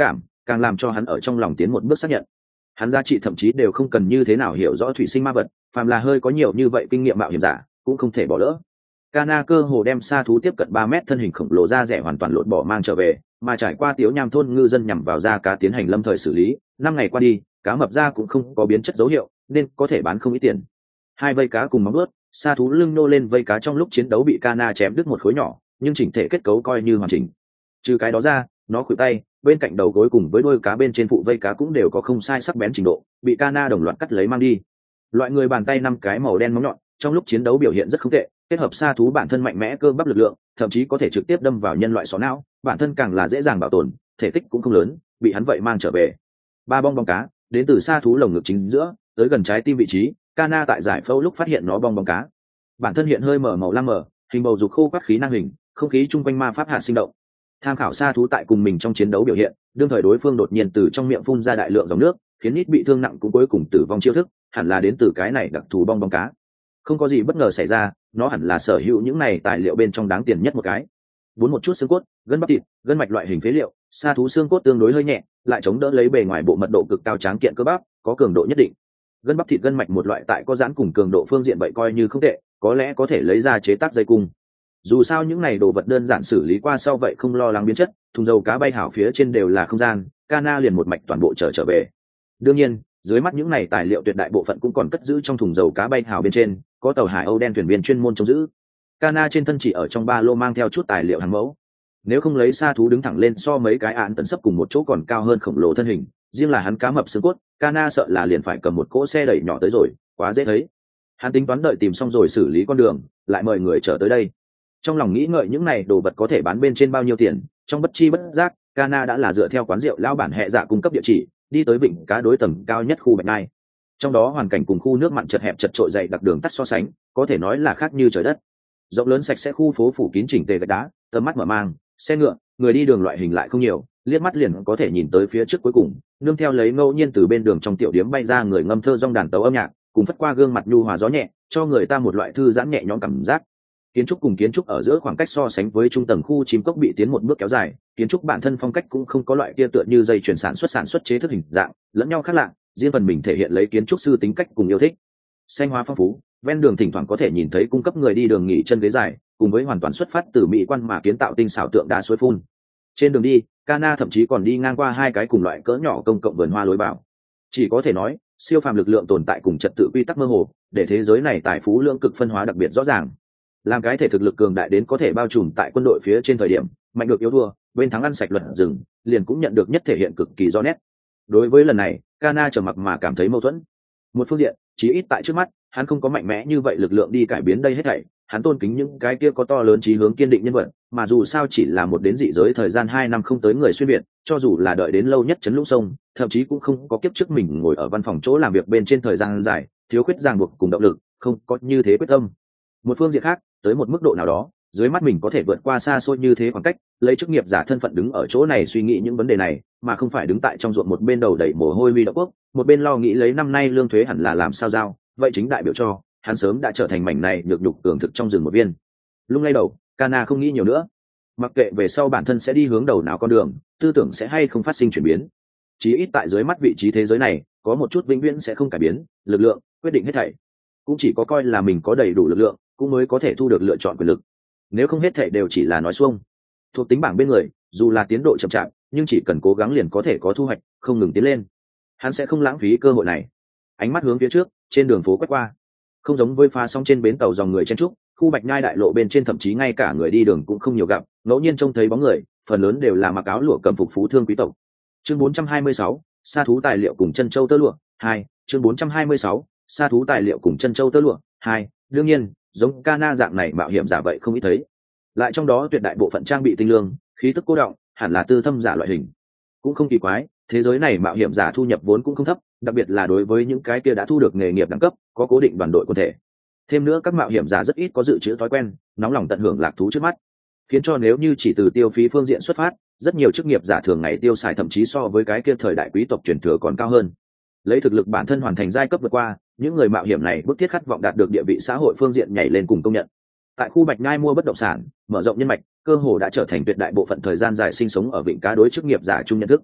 càng làm cho hắn ở trong lòng tiến một bước xác nhận hắn giá trị thậm chí đều không cần như thế nào hiểu rõ thủy sinh ma vật, phàm là hơi có nhiều như vậy kinh nghiệm mạo hiểm giả cũng không thể bỏ lỡ. Kana cơ hồ đem sa thú tiếp cận 3 mét thân hình khổng lồ ra rẻ hoàn toàn lột bỏ mang trở về, mà trải qua Tiếu Nham thôn ngư dân nhằm vào da cá tiến hành lâm thời xử lý, 5 ngày qua đi, cá mập da cũng không có biến chất dấu hiệu, nên có thể bán không ít tiền. Hai vây cá cùng móng vuốt, sa thú lưng nô lên vây cá trong lúc chiến đấu bị Kana chém đứt một khối nhỏ, nhưng chỉnh thể kết cấu coi như hoàn chỉnh. Trừ cái đó ra, nó khuỷu tay, bên cạnh đầu gối cùng với đuôi cá bên trên phụ vây cá cũng đều có không sai sắc bén trình độ, bị Kana đồng loạt cắt lấy mang đi. Loại người bàn tay 5 cái màu đen móng nhọn, trong lúc chiến đấu biểu hiện rất không tệ, kết hợp sa thú bản thân mạnh mẽ cơ bắp lực lượng, thậm chí có thể trực tiếp đâm vào nhân loại sọ não, bản thân càng là dễ dàng bảo tồn, thể tích cũng không lớn, bị hắn vậy mang trở về. 3 bong bóng cá, đến từ sa thú lồng ngực chính giữa, tới gần trái tim vị trí, Kana tại giải phẫu lúc phát hiện nó bong bóng cá. Bản thân hiện hơi mở màu lam mờ, hình bầu dục khô quắt khí năng hình, không khí chung quanh ma pháp hạt sinh động. Tham khảo sa thú tại cùng mình trong chiến đấu biểu hiện, đương thời đối phương đột nhiên từ trong miệng phun ra đại lượng dòng nước, khiến ít bị thương nặng cũng cuối cùng tử vong chiêu thức, hẳn là đến từ cái này đặc thù bong bóng cá. Không có gì bất ngờ xảy ra, nó hẳn là sở hữu những này tài liệu bên trong đáng tiền nhất một cái. Bốn một chút xương cốt, gân bắp thịt, gân mạch loại hình phế liệu, sa thú xương cốt tương đối hơi nhẹ, lại chống đỡ lấy bề ngoài bộ mật độ cực cao tráng kiện cơ bắp, có cường độ nhất định. Gân bắp thịt gân mạch một loại tại có giãn cùng cường độ phương diện vậy coi như không tệ, có lẽ có thể lấy ra chế tác dây cung. Dù sao những này đồ vật đơn giản xử lý qua sau vậy không lo lắng biến chất, thùng dầu cá bay hảo phía trên đều là không gian, Kana liền một mạch toàn bộ trở về. Đương nhiên, dưới mắt những này tài liệu tuyệt đại bộ phận cũng còn cất giữ trong thùng dầu cá bay hảo bên trên, có tàu hải âu đen thuyền viên chuyên môn trông giữ. Kana trên thân chỉ ở trong ba lô mang theo chút tài liệu hàng mẫu. Nếu không lấy sa thú đứng thẳng lên so mấy cái án tấn sấp cùng một chỗ còn cao hơn khổng lồ thân hình, riêng là hắn cá mập xương cốt, Kana sợ là liền phải cầm một cỗ xe đẩy nhỏ tới rồi, quá dễ thấy. Hắn tính toán đợi tìm xong rồi xử lý con đường, lại mời người trở tới đây. Trong lòng nghĩ ngợi những này đồ vật có thể bán bên trên bao nhiêu tiền, trong bất chi bất giác, Kana đã là dựa theo quán rượu lão bản hệ dạ cung cấp địa chỉ, đi tới vịnh cá đối tầng cao nhất khu Bạch Nai. Trong đó hoàn cảnh cùng khu nước mặn chật hẹp chật trội dày đặc đường tắt so sánh, có thể nói là khác như trời đất. Rộng lớn sạch sẽ khu phố phủ kín chỉnh tề gạch đá, tầm mắt mở mang, xe ngựa, người đi đường loại hình lại không nhiều, liếc mắt liền có thể nhìn tới phía trước cuối cùng, nương theo lấy ngẫu nhiên từ bên đường trong tiểu điếm bay ra người ngâm thơ rong đàn tấu âm nhạc, cùng phất qua gương mặt nhu hòa gió nhẹ, cho người ta một loại thư giãn nhẹ nhõm cảm giác. Kiến trúc cùng kiến trúc ở giữa khoảng cách so sánh với trung tầng khu chim cốc bị tiến một bước kéo dài, kiến trúc bản thân phong cách cũng không có loại kia tựa như dây chuyển sản xuất chế thức hình dạng, lẫn nhau khác lạ, riêng phần mình thể hiện lấy kiến trúc sư tính cách cùng yêu thích. Xanh hóa phong phú, ven đường thỉnh thoảng có thể nhìn thấy cung cấp người đi đường nghỉ chân ghế dài, cùng với hoàn toàn xuất phát từ mỹ quan mà kiến tạo tinh xảo tượng đá suối phun. Trên đường đi, Kana thậm chí còn đi ngang qua hai cái cùng loại cỡ nhỏ công cộng vườn hoa lối vào. Chỉ có thể nói, siêu phàm lực lượng tồn tại cùng trật tự quy tắc mơ hồ, để thế giới này tài phú lưỡng cực phân hóa đặc biệt rõ ràng. Làm cái thể thực lực cường đại đến có thể bao trùm tại quân đội phía trên thời điểm, mạnh được yếu thua, bên thắng ăn sạch luật rừng, liền cũng nhận được nhất thể hiện cực kỳ rõ nét. Đối với lần này, Kana trầm mặc mà cảm thấy mâu thuẫn. Một phương diện, chí ít tại trước mắt, hắn không có mạnh mẽ như vậy lực lượng đi cải biến đây hết thảy, hắn tôn kính những cái kia có to lớn chí hướng kiên định nhân vật, mà dù sao chỉ là một đến dị giới thời gian 2 năm không tới người xuyên việt, cho dù là đợi đến lâu nhất trấn lũ sông, thậm chí cũng không có kiếp trước mình ngồi ở văn phòng chỗ làm việc bên trên thời gian dài, thiếu khuyết ràng buộc cùng động lực, không có như thế quyết tâm. Một phương diện khác, tới một mức độ nào đó, dưới mắt mình có thể vượt qua xa xôi như thế khoảng cách, lấy chức nghiệp giả thân phận đứng ở chỗ này suy nghĩ những vấn đề này, mà không phải đứng tại trong ruộng một bên đầu đẩy mồ hôi huy động quốc, một bên lo nghĩ lấy năm nay lương thuế hẳn là làm sao giao, vậy chính đại biểu cho hắn sớm đã trở thành mảnh này nhược nhục tưởng thực trong rừng một viên. Lung lay đầu, Kana không nghĩ nhiều nữa, mặc kệ về sau bản thân sẽ đi hướng đầu nào con đường, tư tưởng sẽ hay không phát sinh chuyển biến, chí ít tại dưới mắt vị trí thế giới này có một chút vĩnh viễn sẽ không cải biến, lực lượng quyết định hết thảy, cũng chỉ có coi là mình có đầy đủ lực lượng cũng mới có thể thu được lựa chọn quyền lực, nếu không hết thảy đều chỉ là nói xuông. Thuộc tính bảng bên người, dù là tiến độ chậm chạp nhưng chỉ cần cố gắng liền có thể có thu hoạch, không ngừng tiến lên, hắn sẽ không lãng phí cơ hội này. Ánh mắt hướng phía trước, trên đường phố quét qua, không giống với pha song trên bến tàu dòng người chen trúc, khu Bạch Nhai đại lộ bên trên thậm chí ngay cả người đi đường cũng không nhiều gặp, ngẫu nhiên trông thấy bóng người, phần lớn đều là mặc áo lụa cầm phục phú thương quý tộc. Chương 426, sa thú tài liệu cùng chân châu tơ lụa 2. Chương 426, sa thú tài liệu cùng chân châu tơ lụa 2. Đương nhiên, giống Kana dạng này mạo hiểm giả vậy không ít thấy, lại trong đó tuyệt đại bộ phận trang bị tinh lương, khí tức cố động, hẳn là tư thâm giả loại hình. Cũng không kỳ quái, thế giới này mạo hiểm giả thu nhập vốn cũng không thấp, đặc biệt là đối với những cái kia đã thu được nghề nghiệp đẳng cấp, có cố định đoàn đội quân thể. Thêm nữa các mạo hiểm giả rất ít có dự trữ thói quen, nóng lòng tận hưởng lạc thú trước mắt, khiến cho nếu như chỉ từ tiêu phí phương diện xuất phát, rất nhiều chức nghiệp giả thường ngày tiêu xài thậm chí so với cái kia thời đại quý tộc truyền thừa còn cao hơn. Lấy thực lực bản thân hoàn thành giai cấp vượt qua, những người mạo hiểm này bức thiết khát vọng đạt được địa vị xã hội phương diện nhảy lên cùng công nhận. Tại khu Bạch Nhai mua bất động sản, mở rộng nhân mạch, cơ hồ đã trở thành tuyệt đại bộ phận thời gian dài sinh sống ở vịnh cá đối chức nghiệp giả chung nhận thức.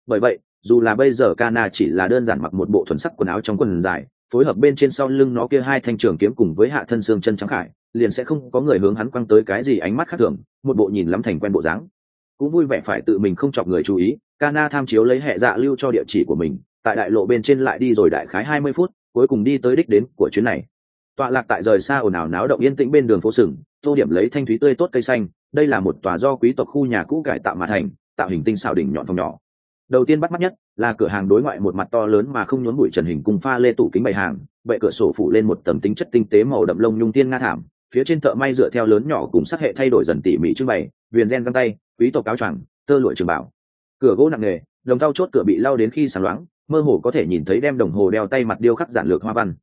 Bởi vậy dù là bây giờ Kana chỉ là đơn giản mặc một bộ thuần sắc quần áo trong quần dài, phối hợp bên trên sau lưng nó kia hai thanh trường kiếm cùng với hạ thân xương chân trắng khải, liền sẽ không có người hướng hắn quăng tới cái gì ánh mắt khác thường, một bộ nhìn lắm thành quen bộ dáng. Cũng vui vẻ phải tự mình không chọc người chú ý, Kana tham chiếu lấy hệ dạ lưu cho địa chỉ của mình, tại đại lộ bên trên lại đi rồi đại khái 20 phút, cuối cùng đi tới đích đến của chuyến này. Tọa lạc tại rời xa ồn ào náo động yên tĩnh bên đường phố sừng, tô điểm lấy thanh thúy tươi tốt cây xanh, đây là một tòa do quý tộc khu nhà cũ cải tạo mà thành, tạo hình tinh xảo đỉnh nhọn phòng nhỏ. Đầu tiên bắt mắt nhất là cửa hàng đối ngoại một mặt to lớn mà không nhốn bụi trần hình cùng pha lê tủ kính bày hàng, bệ cửa sổ phủ lên một tầng tính chất tinh tế màu đậm lông nhung tiên nga thảm, phía trên thợ may dựa theo lớn nhỏ cùng sắc hệ thay đổi dần tỉ mỉ trưng bày, viền ren găng tay, quý tộc áo choàng, tơ lụa trường bảo. Cửa gỗ nặng nề, đồng thau chốt cửa bị lau đến khi sáng loáng, mơ hồ có thể nhìn thấy đem đồng hồ đeo tay mặt điêu khắc giản lược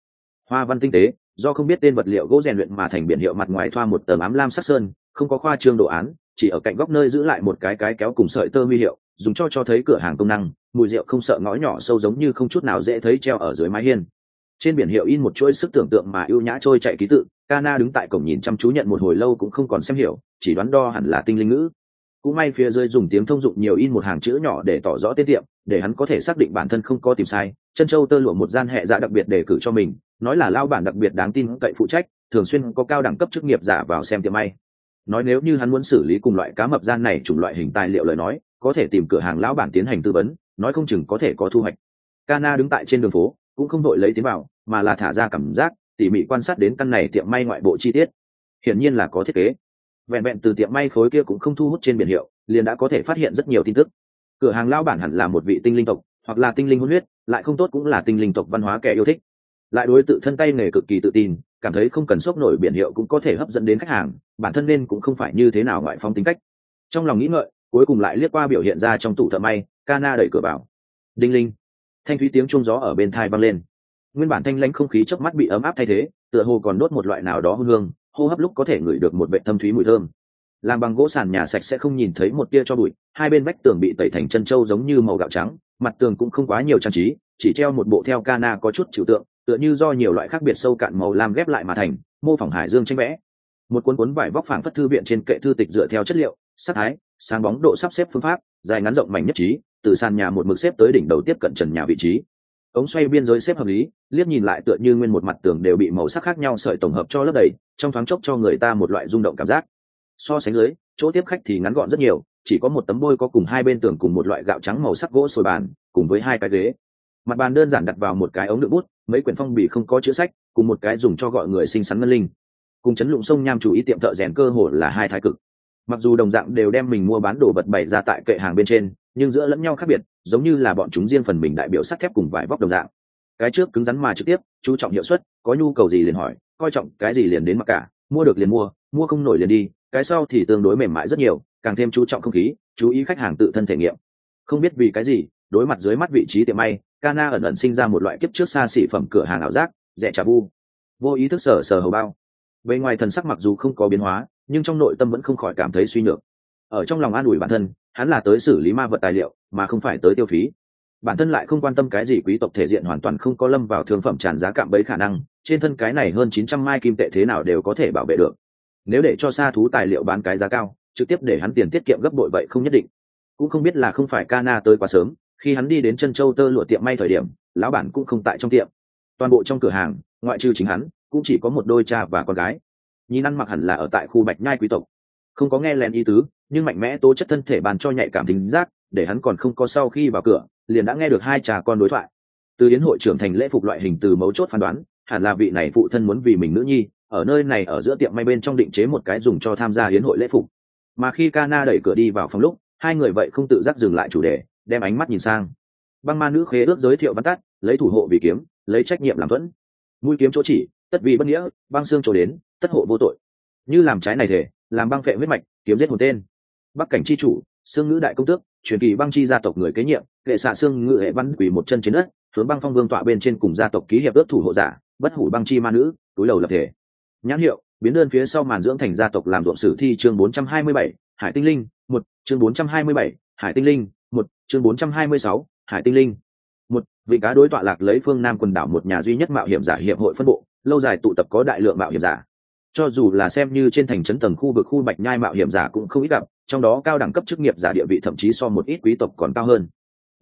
hoa văn tinh tế, do không biết tên vật liệu gỗ rèn luyện mà thành biển hiệu mặt ngoài thoa một tầng ám lam sắc sơn, không có khoa trương đồ án, chỉ ở cạnh góc nơi giữ lại một cái kéo cùng sợi tơ huy hiệu, dùng cho thấy cửa hàng công năng. Mùi rượu không sợ ngõ nhỏ sâu giống như không chút nào dễ thấy treo ở dưới mái hiên. Trên biển hiệu in một chuỗi sức tưởng tượng mà ưu nhã trôi chạy ký tự. Kana đứng tại cổng nhìn chăm chú nhận một hồi lâu cũng không còn xem hiểu, chỉ đoán đo hẳn là tinh linh ngữ. Cũng may phía dưới dùng tiếng thông dụng nhiều in một hàng chữ nhỏ để tỏ rõ tên tiệm, để hắn có thể xác định bản thân không có tìm sai. Chân châu tơ lụa một gian hệ dạ đặc biệt đề cử cho mình, nói là lao bản đặc biệt đáng tin cậy phụ trách, thường xuyên có cao đẳng cấp chức nghiệp giả vào xem tiệm may. Nói nếu như hắn muốn xử lý cùng loại cá mập gian này chủng loại hình tài liệu lời nói, có thể tìm cửa hàng lão bản tiến hành tư vấn, nói không chừng có thể có thu hoạch. Kana đứng tại trên đường phố, cũng không đội lấy tiến vào, mà là thả ra cảm giác, tỉ mỉ quan sát đến căn này tiệm may ngoại bộ chi tiết. Hiển nhiên là có thiết kế. Vẹn vẹn từ tiệm may khối kia cũng không thu hút trên biển hiệu, liền đã có thể phát hiện rất nhiều tin tức. Cửa hàng lão bản hẳn là một vị tinh linh tộc, hoặc là tinh linh hôn huyết, lại không tốt cũng là tinh linh tộc văn hóa kẻ yêu thích. Lại đối tự thân tay nghề cực kỳ tự tin, cảm thấy không cần sốc nổi biển hiệu cũng có thể hấp dẫn đến khách hàng, bản thân nên cũng không phải như thế nào ngoại phong tính cách. Trong lòng nghĩ ngợi, cuối cùng lại liếc qua biểu hiện ra trong tủ thợ may. Kana đẩy cửa vào. Đinh linh, thanh thúy tiếng chuông gió ở bên tai vang lên. Nguyên bản thanh lãnh không khí chớp mắt bị ấm áp thay thế, tựa hồ còn đốt một loại nào đó hương, hô hấp lúc có thể ngửi được một vệ thâm thúy mùi thơm. Làm bằng gỗ sàn nhà sạch sẽ không nhìn thấy một tia cho bụi, hai bên vách tường bị tẩy thành chân trâu giống như màu gạo trắng, mặt tường cũng không quá nhiều trang trí, chỉ treo một bộ theo Kana có chút trừu tượng, tựa như do nhiều loại khác biệt sâu cạn màu lam ghép lại mà thành, mô phỏng hải dương tranh vẽ. Một cuốn vải vóc phảng phất thư viện trên kệ thư tịch dựa theo chất liệu, sắc thái, sáng bóng độ sắp xếp phương pháp, dài ngắn rộng mảnh nhất trí, từ sàn nhà một mực xếp tới đỉnh đầu tiếp cận trần nhà vị trí. Ống xoay biên giới xếp hợp lý, liếc nhìn lại tựa như nguyên một mặt tường đều bị màu sắc khác nhau sợi tổng hợp cho lấp đầy, trong thoáng chốc cho người ta một loại rung động cảm giác. So sánh dưới, chỗ tiếp khách thì ngắn gọn rất nhiều, chỉ có một tấm bôi có cùng hai bên tường cùng một loại gạo trắng màu sắc gỗ sồi bàn, cùng với hai cái ghế. Mặt bàn đơn giản đặt vào một cái ống đựng bút, mấy quyển phong bì không có chữ sách, cùng một cái dùng cho gọi người xinh xắn ngân linh. Cùng chấn lụng sông nham chủ ý tiệm thợ rèn cơ hồ là hai thái cực. Mặc dù đồng dạng đều đem mình mua bán đồ vật bày ra tại kệ hàng bên trên, nhưng giữa lẫn nhau khác biệt, giống như là bọn chúng riêng phần mình đại biểu sắt thép cùng vải vóc đồng dạng. Cái trước cứng rắn mà trực tiếp, chú trọng hiệu suất, có nhu cầu gì liền hỏi, coi trọng cái gì liền đến mặc cả, mua được liền mua, mua không nổi liền đi. Cái sau thì tương đối mềm mại rất nhiều, càng thêm chú trọng không khí, chú ý khách hàng tự thân thể nghiệm. Không biết vì cái gì, đối mặt dưới mắt vị trí tiệm may, Kana ẩn ẩn sinh ra một loại kiếp trước xa xỉ phẩm cửa hàng ảo giác, rẻ trà vu. Vô ý thức sờ hầu bao. Bên ngoài thần sắc mặc dù không có biến hóa, nhưng trong nội tâm vẫn không khỏi cảm thấy suy nhược. Ở trong lòng an ủi bản thân, hắn là tới xử lý ma vật tài liệu, mà không phải tới tiêu phí. Bản thân lại không quan tâm cái gì quý tộc thể diện hoàn toàn không có lâm vào thương phẩm tràn giá cạm bẫy khả năng, trên thân cái này hơn 900 mai kim tệ thế nào đều có thể bảo vệ được. Nếu để cho sa thú tài liệu bán cái giá cao, trực tiếp để hắn tiền tiết kiệm gấp bội vậy không nhất định. Cũng không biết là không phải Kana tới quá sớm, khi hắn đi đến chân châu tơ lụa tiệm may thời điểm, lão bản cũng không tại trong tiệm. Toàn bộ trong cửa hàng, ngoại trừ chính hắn, cũng chỉ có một đôi cha và con gái. Nhìn ăn mặc hẳn là ở tại khu Bạch Nhai quý tộc. Không có nghe lén ý tứ, nhưng mạnh mẽ tố chất thân thể bàn cho nhạy cảm thính giác, để hắn còn không có sau khi vào cửa, liền đã nghe được hai cha con đối thoại. Từ yến hội trưởng thành lễ phục loại hình từ mấu chốt phán đoán, hẳn là vị này phụ thân muốn vì mình nữ nhi, ở nơi này ở giữa tiệm may bên trong định chế một cái dùng cho tham gia yến hội lễ phục. Mà khi Kana đẩy cửa đi vào phòng lúc, hai người vậy không tự giác dừng lại chủ đề, đem ánh mắt nhìn sang. Băng ma nữ khế ước giới thiệu văn tắt, lấy thủ hộ vì kiếm, lấy trách nhiệm làm thuẫn. Mũi kiếm chỗ chỉ, tất vì bất nghĩa, băng xương chỗ đến, tất hộ vô tội. Như làm trái này thể, làm băng phệ huyết mạch, kiếm giết hồn tên. Bắc cảnh chi chủ, xương ngữ đại công tước, truyền kỳ băng chi gia tộc người kế nhiệm, kệ xạ xương ngự hệ văn quỳ một chân trên đất, hướng băng phong vương tọa bên trên cùng gia tộc ký hiệp ước thủ hộ giả, bất hủ băng chi ma nữ, túi đầu lập thể. Nhãn hiệu, biến đơn phía sau màn dưỡng thành gia tộc làm ruộng sử thi chương 427, Hải tinh linh, 1, chương 427, Hải tinh linh, 1, chương 426, Hải tinh linh. Một vị cá đối tọa lạc lấy phương Nam quần đảo một nhà duy nhất mạo hiểm giả hiệp hội phân bộ, lâu dài tụ tập có đại lượng mạo hiểm giả. Cho dù là xem như trên thành trấn tầng khu vực khu Bạch Nhai mạo hiểm giả cũng không ít gặp, trong đó cao đẳng cấp chức nghiệp giả địa vị thậm chí so một ít quý tộc còn cao hơn.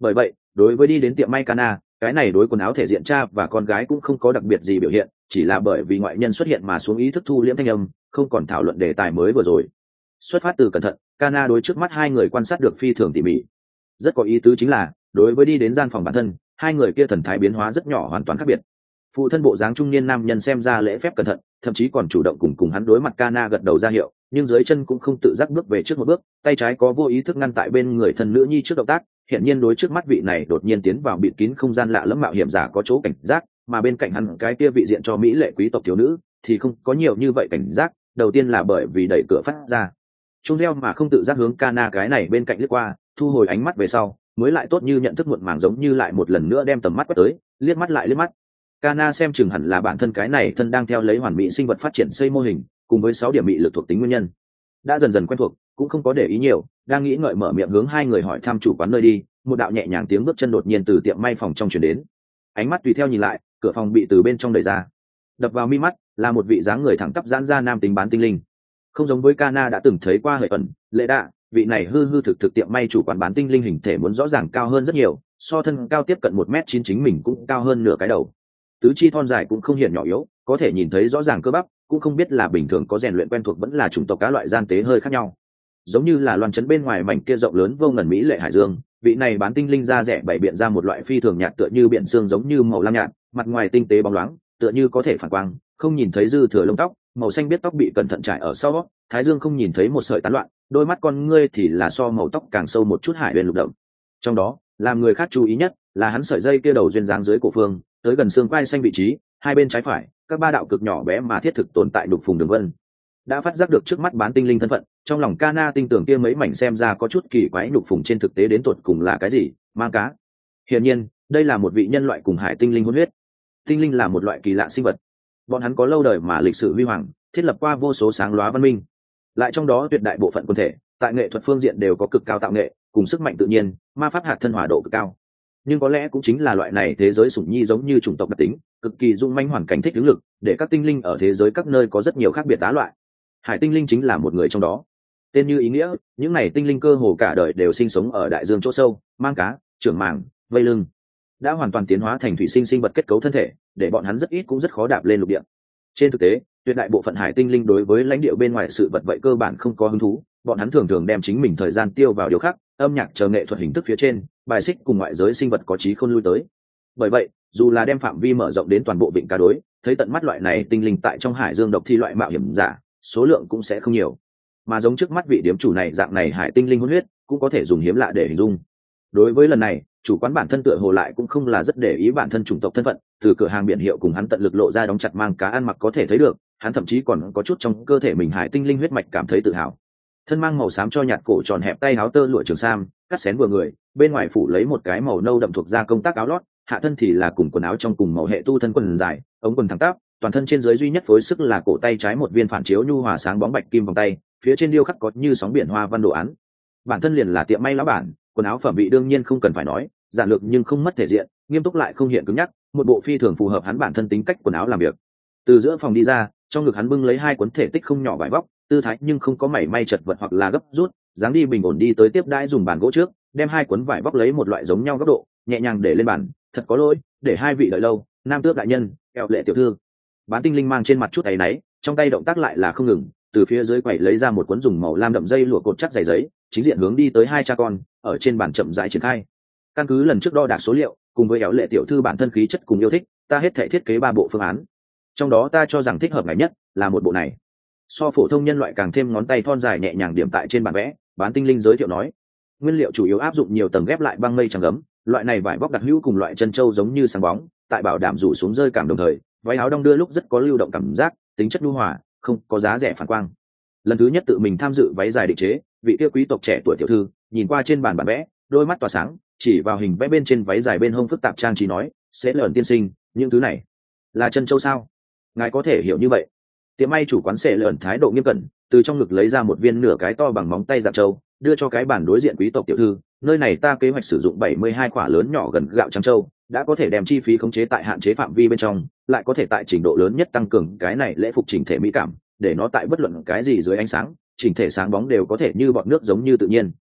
Bởi vậy đối với đi đến tiệm may Kana, cái này đối quần áo thể diện cha và con gái cũng không có đặc biệt gì biểu hiện, chỉ là bởi vì ngoại nhân xuất hiện mà xuống ý thức thu liễm thanh âm, không còn thảo luận đề tài mới vừa rồi. Xuất phát từ cẩn thận, Kana đối trước mắt hai người quan sát được phi thường tỉ mỉ. Rất có ý tứ chính là đối với đi đến gian phòng bản thân, hai người kia thần thái biến hóa rất nhỏ, hoàn toàn khác biệt. Phụ thân bộ dáng trung niên nam nhân xem ra lễ phép cẩn thận, thậm chí còn chủ động cùng hắn đối mặt. Kana gật đầu ra hiệu, nhưng dưới chân cũng không tự giác bước về trước một bước, tay trái có vô ý thức ngăn tại bên người thân nữ nhi trước động tác. Hiện nhiên đối trước mắt vị này đột nhiên tiến vào bịt kín không gian lạ lẫm mạo hiểm giả có chỗ cảnh giác, mà bên cạnh hắn cái kia vị diện cho mỹ lệ quý tộc thiếu nữ thì không có nhiều như vậy cảnh giác. Đầu tiên là bởi vì đẩy cửa phát ra chung reo mà không tự giác hướng Kana cái này bên cạnh lướt qua, thu hồi ánh mắt về sau mới lại tốt như nhận thức muộn màng giống như lại một lần nữa đem tầm mắt quét tới, liếc mắt lại liếc mắt. Kana xem chừng hẳn là bản thân cái này thân đang theo lấy hoàn mỹ sinh vật phát triển xây mô hình, cùng với 6 điểm bị lực thuộc tính nguyên nhân đã dần dần quen thuộc, cũng không có để ý nhiều, đang nghĩ ngợi mở miệng hướng hai người hỏi thăm chủ quán nơi đi. Một đạo nhẹ nhàng tiếng bước chân đột nhiên từ tiệm may phòng trong truyền đến, ánh mắt tùy theo nhìn lại, cửa phòng bị từ bên trong đẩy ra, đập vào mi mắt là một vị dáng người thẳng tắp giãn ra nam tính bán tinh linh. Không giống với Kana đã từng thấy qua Hợi ẩn, Lệ Đạ, vị này hư thực tiệm may chủ quán bán tinh linh hình thể muốn rõ ràng cao hơn rất nhiều, so thân cao tiếp cận 1m9 chính mình cũng cao hơn nửa cái đầu. Tứ chi thon dài cũng không hiển nhỏ yếu, có thể nhìn thấy rõ ràng cơ bắp, cũng không biết là bình thường có rèn luyện quen thuộc vẫn là chủng tộc cá loại gian tế hơi khác nhau. Giống như là loan trấn bên ngoài mảnh kia rộng lớn vô ngần mỹ lệ hải dương, vị này bán tinh linh da rẻ bày biện ra một loại phi thường nhạt tựa như biển xương giống như màu lam nhạt, mặt ngoài tinh tế bóng loáng, tựa như có thể phản quang, không nhìn thấy dư thừa lông tóc, màu xanh biết tóc bị cẩn thận trải ở sau, thái dương không nhìn thấy một sợi tán loạn, đôi mắt con ngươi thì là so màu tóc càng sâu một chút hải huyền lục đậm. Trong đó, làm người khác chú ý nhất là hắn sợi dây kia đầu duyên dáng dưới cổ phương, tới gần xương quai xanh vị trí, hai bên trái phải, các ba đạo cực nhỏ bé mà thiết thực tồn tại đục phùng đường vân. Đã phát giác được trước mắt bán tinh linh thân phận, trong lòng Kana tinh tưởng kia mấy mảnh xem ra có chút kỳ quái đục phùng trên thực tế đến tột cùng là cái gì, mang cá. Hiển nhiên, đây là một vị nhân loại cùng hải tinh linh hôn huyết. Tinh linh là một loại kỳ lạ sinh vật, bọn hắn có lâu đời mà lịch sử huy hoàng, thiết lập qua vô số sáng lóa văn minh, lại trong đó tuyệt đại bộ phận quân thể tại nghệ thuật phương diện đều có cực cao tạo nghệ cùng sức mạnh tự nhiên, ma pháp hạt thân hỏa độ cực cao. Nhưng có lẽ cũng chính là loại này thế giới sủng nhi giống như chủng tộc đặc tính, cực kỳ dung manh hoàn cảnh thích ứng lực, để các tinh linh ở thế giới các nơi có rất nhiều khác biệt tá loại. Hải tinh linh chính là một người trong đó. Tên như ý nghĩa, những này tinh linh cơ hồ cả đời đều sinh sống ở đại dương chỗ sâu, mang cá, trưởng màng, vây lưng, đã hoàn toàn tiến hóa thành thủy sinh sinh vật kết cấu thân thể, để bọn hắn rất ít cũng rất khó đạp lên lục địa. Trên thực tế, tuyệt đại bộ phận hải tinh linh đối với lãnh địa bên ngoài sự vật vậy cơ bản không có hứng thú, bọn hắn thường thường đem chính mình thời gian tiêu vào điều khác, âm nhạc chờ nghệ thuật hình thức phía trên, bài xích cùng ngoại giới sinh vật có trí khôn lui tới. Bởi vậy, dù là đem phạm vi mở rộng đến toàn bộ vịnh cá đối, thấy tận mắt loại này tinh linh tại trong hải dương độc thi loại mạo hiểm giả, số lượng cũng sẽ không nhiều. Mà giống trước mắt vị điếm chủ này dạng này hải tinh linh hôn huyết, cũng có thể dùng hiếm lạ để hình dung. Đối với lần này, chủ quán bản thân tựa hồ lại cũng không là rất để ý bản thân chủng tộc thân phận, từ cửa hàng biển hiệu cùng hắn tận lực lộ ra đóng chặt mang cá ăn mặc có thể thấy được, hắn thậm chí còn có chút trong cơ thể mình hải tinh linh huyết mạch cảm thấy tự hào. Thân mang màu xám cho nhạt cổ tròn hẹp tay áo tơ lụa trường sam, cắt xén vừa người, bên ngoài phủ lấy một cái màu nâu đậm thuộc da công tác áo lót, hạ thân thì là cùng quần áo trong cùng màu hệ tu thân quần dài, ống quần thẳng tắp, toàn thân trên dưới duy nhất phối sức là cổ tay trái một viên phản chiếu nhu hòa sáng bóng bạch kim vòng tay, phía trên điêu khắc có như sóng biển hoa văn đồ án. Bản thân liền là tiệm may lão bản, quần áo phẩm vị đương nhiên không cần phải nói, giản lược nhưng không mất thể diện, nghiêm túc lại không hiện cứng nhắc, một bộ phi thường phù hợp hắn bản thân tính cách quần áo làm việc. Từ giữa phòng đi ra, trong ngực hắn bưng lấy hai cuốn thể tích không nhỏ vải vóc, tư thái nhưng không có mảy may chật vật hoặc là gấp rút, dáng đi bình ổn đi tới tiếp đãi dùng bàn gỗ trước, đem hai cuốn vải vóc lấy một loại giống nhau góc độ, nhẹ nhàng để lên bàn. Thật có lỗi, để hai vị đợi lâu, nam tước đại nhân, kẹo lệ tiểu thư. Bán tinh linh mang trên mặt chút áy náy, trong tay động tác lại là không ngừng, từ phía dưới quầy lấy ra một cuốn dùng màu lam đậm dây lụa cột chắc dày giấy, chính diện hướng đi tới hai cha con, ở trên bàn chậm rãi triển khai. Căn cứ lần trước đo đạc số liệu, cùng với kẹo lệ tiểu thư bản thân khí chất cùng yêu thích, ta hết thể thiết kế 3 bộ phương án. Trong đó ta cho rằng thích hợp ngài nhất là một bộ này. So phổ thông nhân loại càng thêm ngón tay thon dài nhẹ nhàng điểm tại trên bản vẽ, bán tinh linh giới thiệu nói. Nguyên liệu chủ yếu áp dụng nhiều tầng ghép lại băng mây trắng gấm, loại này vải vóc đặc hữu cùng loại chân châu giống như sáng bóng, tại bảo đảm rủ xuống rơi cảm đồng thời, váy áo đong đưa lúc rất có lưu động cảm giác, tính chất nhu hòa, không có giá rẻ phản quang. Lần thứ nhất tự mình tham dự váy dài định chế, vị kia quý tộc trẻ tuổi tiểu thư nhìn qua trên bản vẽ, đôi mắt tỏa sáng, chỉ vào hình vẽ bên trên váy dài bên hông phức tạp trang trí nói, sẽ lởn tiên sinh, những thứ này là chân châu sao? Ngài có thể hiểu như vậy. Tiệm may chủ quán sẽ lởn thái độ nghiêm cẩn, từ trong ngực lấy ra một viên nửa cái to bằng móng tay dạng châu, đưa cho cái bản đối diện quý tộc tiểu thư, nơi này ta kế hoạch sử dụng 72 quả lớn nhỏ gần gạo trắng châu, đã có thể đem chi phí khống chế tại hạn chế phạm vi bên trong, lại có thể tại trình độ lớn nhất tăng cường cái này lễ phục chỉnh thể mỹ cảm, để nó tại bất luận cái gì dưới ánh sáng, chỉnh thể sáng bóng đều có thể như bọt nước giống như tự nhiên.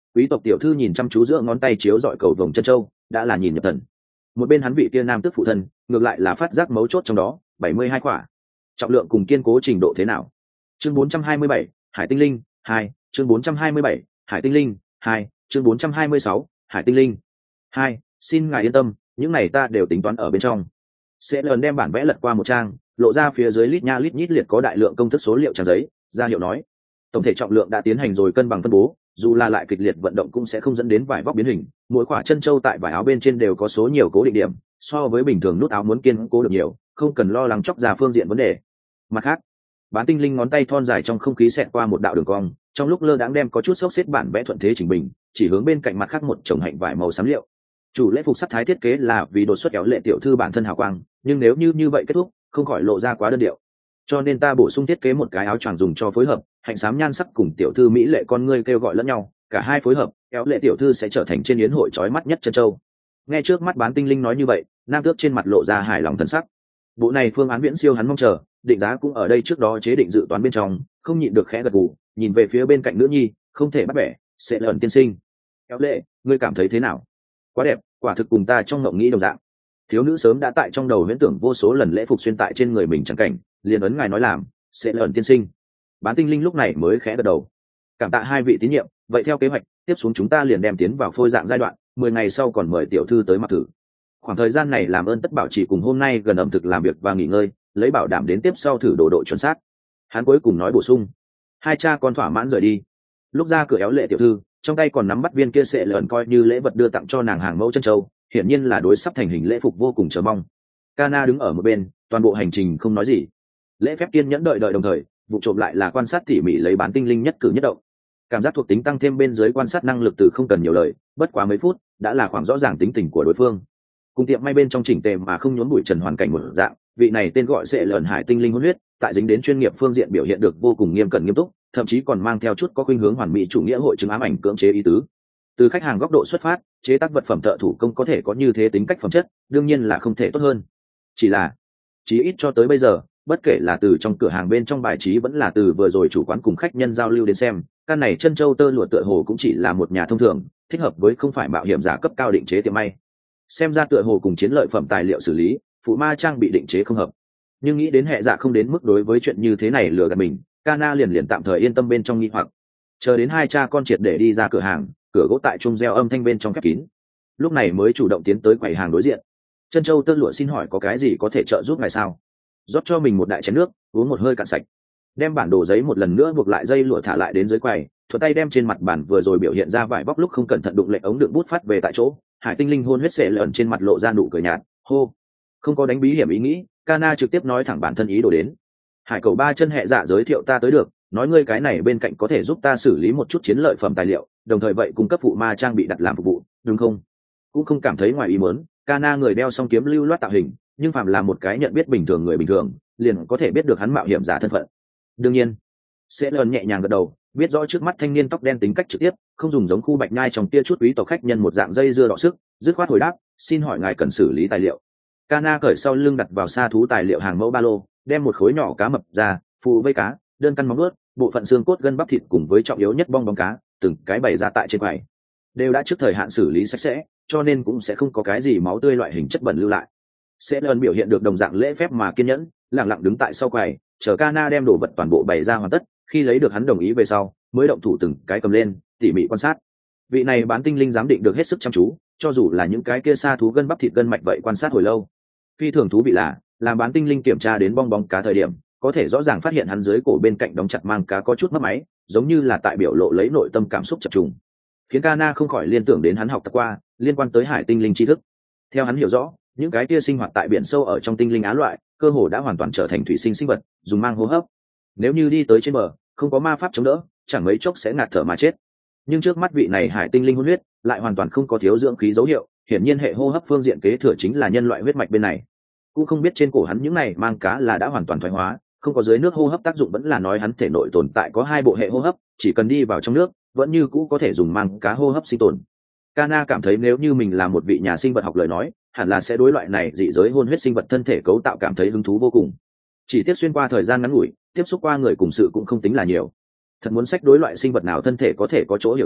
Quý tộc tiểu thư nhìn chăm chú giữa ngón tay chiếu dọi cầu vồng chân châu, đã là nhìn nhập thần. Một bên hắn vị kia nam tước phụ thân ngược lại là phát giác mấu chốt trong đó, 72 quả. Trọng lượng cùng kiên cố trình độ thế nào? Chương 427, Hải tinh linh 2, chương 427, Hải tinh linh 2, chương 426, Hải tinh linh 2, xin ngài yên tâm, những này ta đều tính toán ở bên trong. Sẽ lần đem bản vẽ lật qua một trang, lộ ra phía dưới lít nha lít nhít liệt có đại lượng công thức số liệu trang giấy, ra hiệu nói tổng thể trọng lượng đã tiến hành rồi cân bằng phân bố, dù là lại kịch liệt vận động cũng sẽ không dẫn đến vải vóc biến hình. Mỗi quả chân châu tại vải áo bên trên đều có số nhiều cố định điểm, so với bình thường nút áo muốn kiên cố được nhiều, không cần lo lắng chóc ra phương diện vấn đề. Mặt khác, Bán Tinh Linh ngón tay thon dài trong không khí xẹt qua một đạo đường cong, trong lúc lơ đãng đem có chút xốc xếp bản vẽ thuận thế chỉnh bình, chỉ hướng bên cạnh mặt khác một chồng hạnh vải màu xám liệu. Chủ lễ phục sắc thái thiết kế là vì đột xuất kéo lệ tiểu thư bản thân hào quang, nhưng nếu như vậy kết thúc, không khỏi lộ ra quá đơn điệu. Cho nên ta bổ sung thiết kế một cái áo choàng dùng cho phối hợp, hạnh xám nhan sắc cùng tiểu thư mỹ lệ con ngươi kêu gọi lẫn nhau, cả hai phối hợp, kéo lệ tiểu thư sẽ trở thành trên yến hội chói mắt nhất chân châu. Nghe trước mắt Bán Tinh Linh nói như vậy, nam tước trên mặt lộ ra hài lòng thần sắc. Bộ này phương án viễn siêu hắn mong chờ, định giá cũng ở đây trước đó chế định dự toán bên trong, không nhịn được khẽ gật gù, nhìn về phía bên cạnh nữ nhi, không thể bắt bẻ, sẽ lợn tiên sinh. Kéo lệ, ngươi cảm thấy thế nào? Quá đẹp, quả thực cùng ta trong ngộng nghĩ đồng dạng. Thiếu nữ sớm đã tại trong đầu huyễn tưởng vô số lần lễ phục xuyên tại trên người mình chẳng cảnh, liền ấn ngài nói làm, sẽ lợn tiên sinh. Bán Tinh Linh lúc này mới khẽ gật đầu. Cảm tạ hai vị tín nhiệm, vậy theo kế hoạch, tiếp xuống chúng ta liền đem tiến vào phôi dạng giai đoạn, 10 ngày sau còn mời tiểu thư tới mặc thử. Khoảng thời gian này làm ơn tất bảo chỉ cùng hôm nay gần ẩm thực làm việc và nghỉ ngơi, lấy bảo đảm đến tiếp sau thử đồ độ chuẩn xác. Hắn cuối cùng nói bổ sung. Hai cha con thỏa mãn rời đi. Lúc ra cửa éo lệ tiểu thư, trong tay còn nắm bắt viên kia sệ lợn coi như lễ vật đưa tặng cho nàng hàng mẫu chân châu, hiển nhiên là đối sắp thành hình lễ phục vô cùng chờ mong. Kana đứng ở một bên, toàn bộ hành trình không nói gì. Lễ phép kiên nhẫn đợi đồng thời, vụ trộm lại là quan sát tỉ mỉ lấy Bán Tinh Linh nhất cử nhất động. Cảm giác thuộc tính tăng thêm bên dưới quan sát năng lực từ không cần nhiều lời, bất quá mấy phút đã là khoảng rõ ràng tính tình của đối phương. Cùng tiệm may bên trong chỉnh tề mà không nhốn bụi trần hoàn cảnh một dạng, vị này tên gọi sệ lợn Hải tinh linh hôn huyết, tại dính đến chuyên nghiệp phương diện biểu hiện được vô cùng nghiêm cẩn nghiêm túc, thậm chí còn mang theo chút có khuynh hướng hoàn mỹ chủ nghĩa hội chứng ám ảnh cưỡng chế ý tứ. Từ khách hàng góc độ xuất phát, chế tác vật phẩm thợ thủ công có thể có như thế tính cách phẩm chất, đương nhiên là không thể tốt hơn. Chỉ là, chí ít cho tới bây giờ, bất kể là từ trong cửa hàng bên trong bài trí vẫn là từ vừa rồi chủ quán cùng khách nhân giao lưu đến xem, căn này chân châu tơ lụa tựa hồ cũng chỉ là một nhà thông thường, thích hợp với không phải mạo hiểm giả cấp cao định chế tiệm may. Xem ra tựa hồ cùng chiến lợi phẩm tài liệu xử lý, phụ ma trang bị định chế không hợp. Nhưng nghĩ đến hệ dạ không đến mức đối với chuyện như thế này lừa gạt mình, Kana liền tạm thời yên tâm bên trong nghi hoặc. Chờ đến hai cha con triệt để đi ra cửa hàng, cửa gỗ tại trung reo âm thanh bên trong khép kín. Lúc này mới chủ động tiến tới quầy hàng đối diện. Chân châu tơ lụa xin hỏi có cái gì có thể trợ giúp ngài sao? Rót cho mình một đại chén nước, uống một hơi cạn sạch. Đem bản đồ giấy một lần nữa buộc lại dây lụa thả lại đến dưới quầy, thuận tay đem trên mặt bản vừa rồi biểu hiện ra vải bóc lúc không cẩn thận đụng lệch ống đựng bút phát về tại chỗ. Hải tinh linh hôn huyết sệ lợn trên mặt lộ ra nụ cười nhạt, hô. Không có đánh bí hiểm ý nghĩ, Kana trực tiếp nói thẳng bản thân ý đồ đến. Hải cầu ba chân hệ dạ giới thiệu ta tới được, nói ngươi cái này bên cạnh có thể giúp ta xử lý một chút chiến lợi phẩm tài liệu, đồng thời vậy cung cấp phụ ma trang bị đặt làm phục vụ, đúng không? Cũng không cảm thấy ngoài ý muốn, Kana người đeo song kiếm lưu loát tạo hình, nhưng phàm là một cái nhận biết bình thường người bình thường, liền có thể biết được hắn mạo hiểm giả thân phận. Đương nhiên, sẽ lợn nhẹ nhàng gật đầu, biết rõ trước mắt thanh niên tóc đen tính cách trực tiếp, không dùng giống khu bạch nhai trong tia chút quý tộc khách nhân một dạng dây dưa đọ sức, dứt khoát hồi đáp, xin hỏi ngài cần xử lý tài liệu. Kana cởi sau lưng đặt vào sa thú tài liệu hàng mẫu ba lô, đem một khối nhỏ cá mập ra, phụ vây cá, đơn căn móng ướt, bộ phận xương cốt gân bắp thịt cùng với trọng yếu nhất bong bóng cá, từng cái bày ra tại trên quầy. Đều đã trước thời hạn xử lý sạch sẽ, cho nên cũng sẽ không có cái gì máu tươi loại hình chất bẩn lưu lại. Sẽ lần biểu hiện được đồng dạng lễ phép mà kiên nhẫn, lặng lặng đứng tại sau quầy, chờ Kana đem đồ vật toàn bộ bày ra hoàn tất, khi lấy được hắn đồng ý về sau, mới động thủ từng cái cầm lên, tỉ mỉ quan sát. Vị này Bán Tinh Linh giám định được hết sức chăm chú, cho dù là những cái kia sa thú gân bắp thịt gân mạch vậy quan sát hồi lâu. Phi thường thú vị là, làm Bán Tinh Linh kiểm tra đến bong bóng cá thời điểm, có thể rõ ràng phát hiện hắn dưới cổ bên cạnh đóng chặt mang cá có chút mất máy, giống như là tại biểu lộ lấy nội tâm cảm xúc chập trùng, khiến Kana không khỏi liên tưởng đến hắn học tập qua liên quan tới hải tinh linh tri thức. Theo hắn hiểu rõ, những cái kia sinh hoạt tại biển sâu ở trong tinh linh á loại, cơ hồ đã hoàn toàn trở thành thủy sinh sinh vật, dùng mang hô hấp. Nếu như đi tới trên bờ, không có ma pháp chống đỡ, chẳng mấy chốc sẽ ngạt thở mà chết. Nhưng trước mắt vị này hải tinh linh hôn huyết, lại hoàn toàn không có thiếu dưỡng khí dấu hiệu, hiển nhiên hệ hô hấp phương diện kế thừa chính là nhân loại huyết mạch bên này. Cũng không biết trên cổ hắn những này mang cá là đã hoàn toàn thoái hóa, không có dưới nước hô hấp tác dụng, vẫn là nói hắn thể nội tồn tại có hai bộ hệ hô hấp, chỉ cần đi vào trong nước, vẫn như cũ có thể dùng mang cá hô hấp sinh tồn. Kana cảm thấy nếu như mình là một vị nhà sinh vật học lời nói, hẳn là sẽ đối loại này dị giới hôn huyết sinh vật thân thể cấu tạo cảm thấy hứng thú vô cùng. Chỉ tiếc xuyên qua thời gian ngắn ngủi, tiếp xúc qua người cùng sự cũng không tính là nhiều. Thật muốn sách đối loại sinh vật nào thân thể có thể có chỗ hiểu rõ,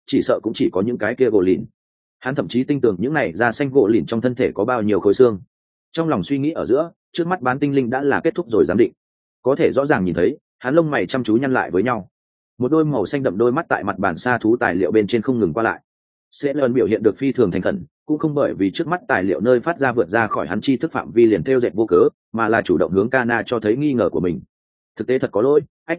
chỉ sợ cũng chỉ có những cái kia gỗ lìn. Hắn thậm chí tin tưởng những này da xanh gỗ lìn trong thân thể có bao nhiêu khối xương. Trong lòng suy nghĩ ở giữa, trước mắt bán tinh linh đã là kết thúc rồi giám định. Có thể rõ ràng nhìn thấy, hắn lông mày chăm chú nhăn lại với nhau. Một đôi màu xanh đậm đôi mắt tại mặt bản sa thú tài liệu bên trên không ngừng qua lại. Sẽ lần biểu hiện được phi thường thành khẩn, cũng không bởi vì trước mắt tài liệu nơi phát ra vượt ra khỏi hắn tri thức phạm vi liền theo dệt vô cớ, mà là chủ động hướng Kana cho thấy nghi ngờ của mình. Thực tế thật có lỗi, ách.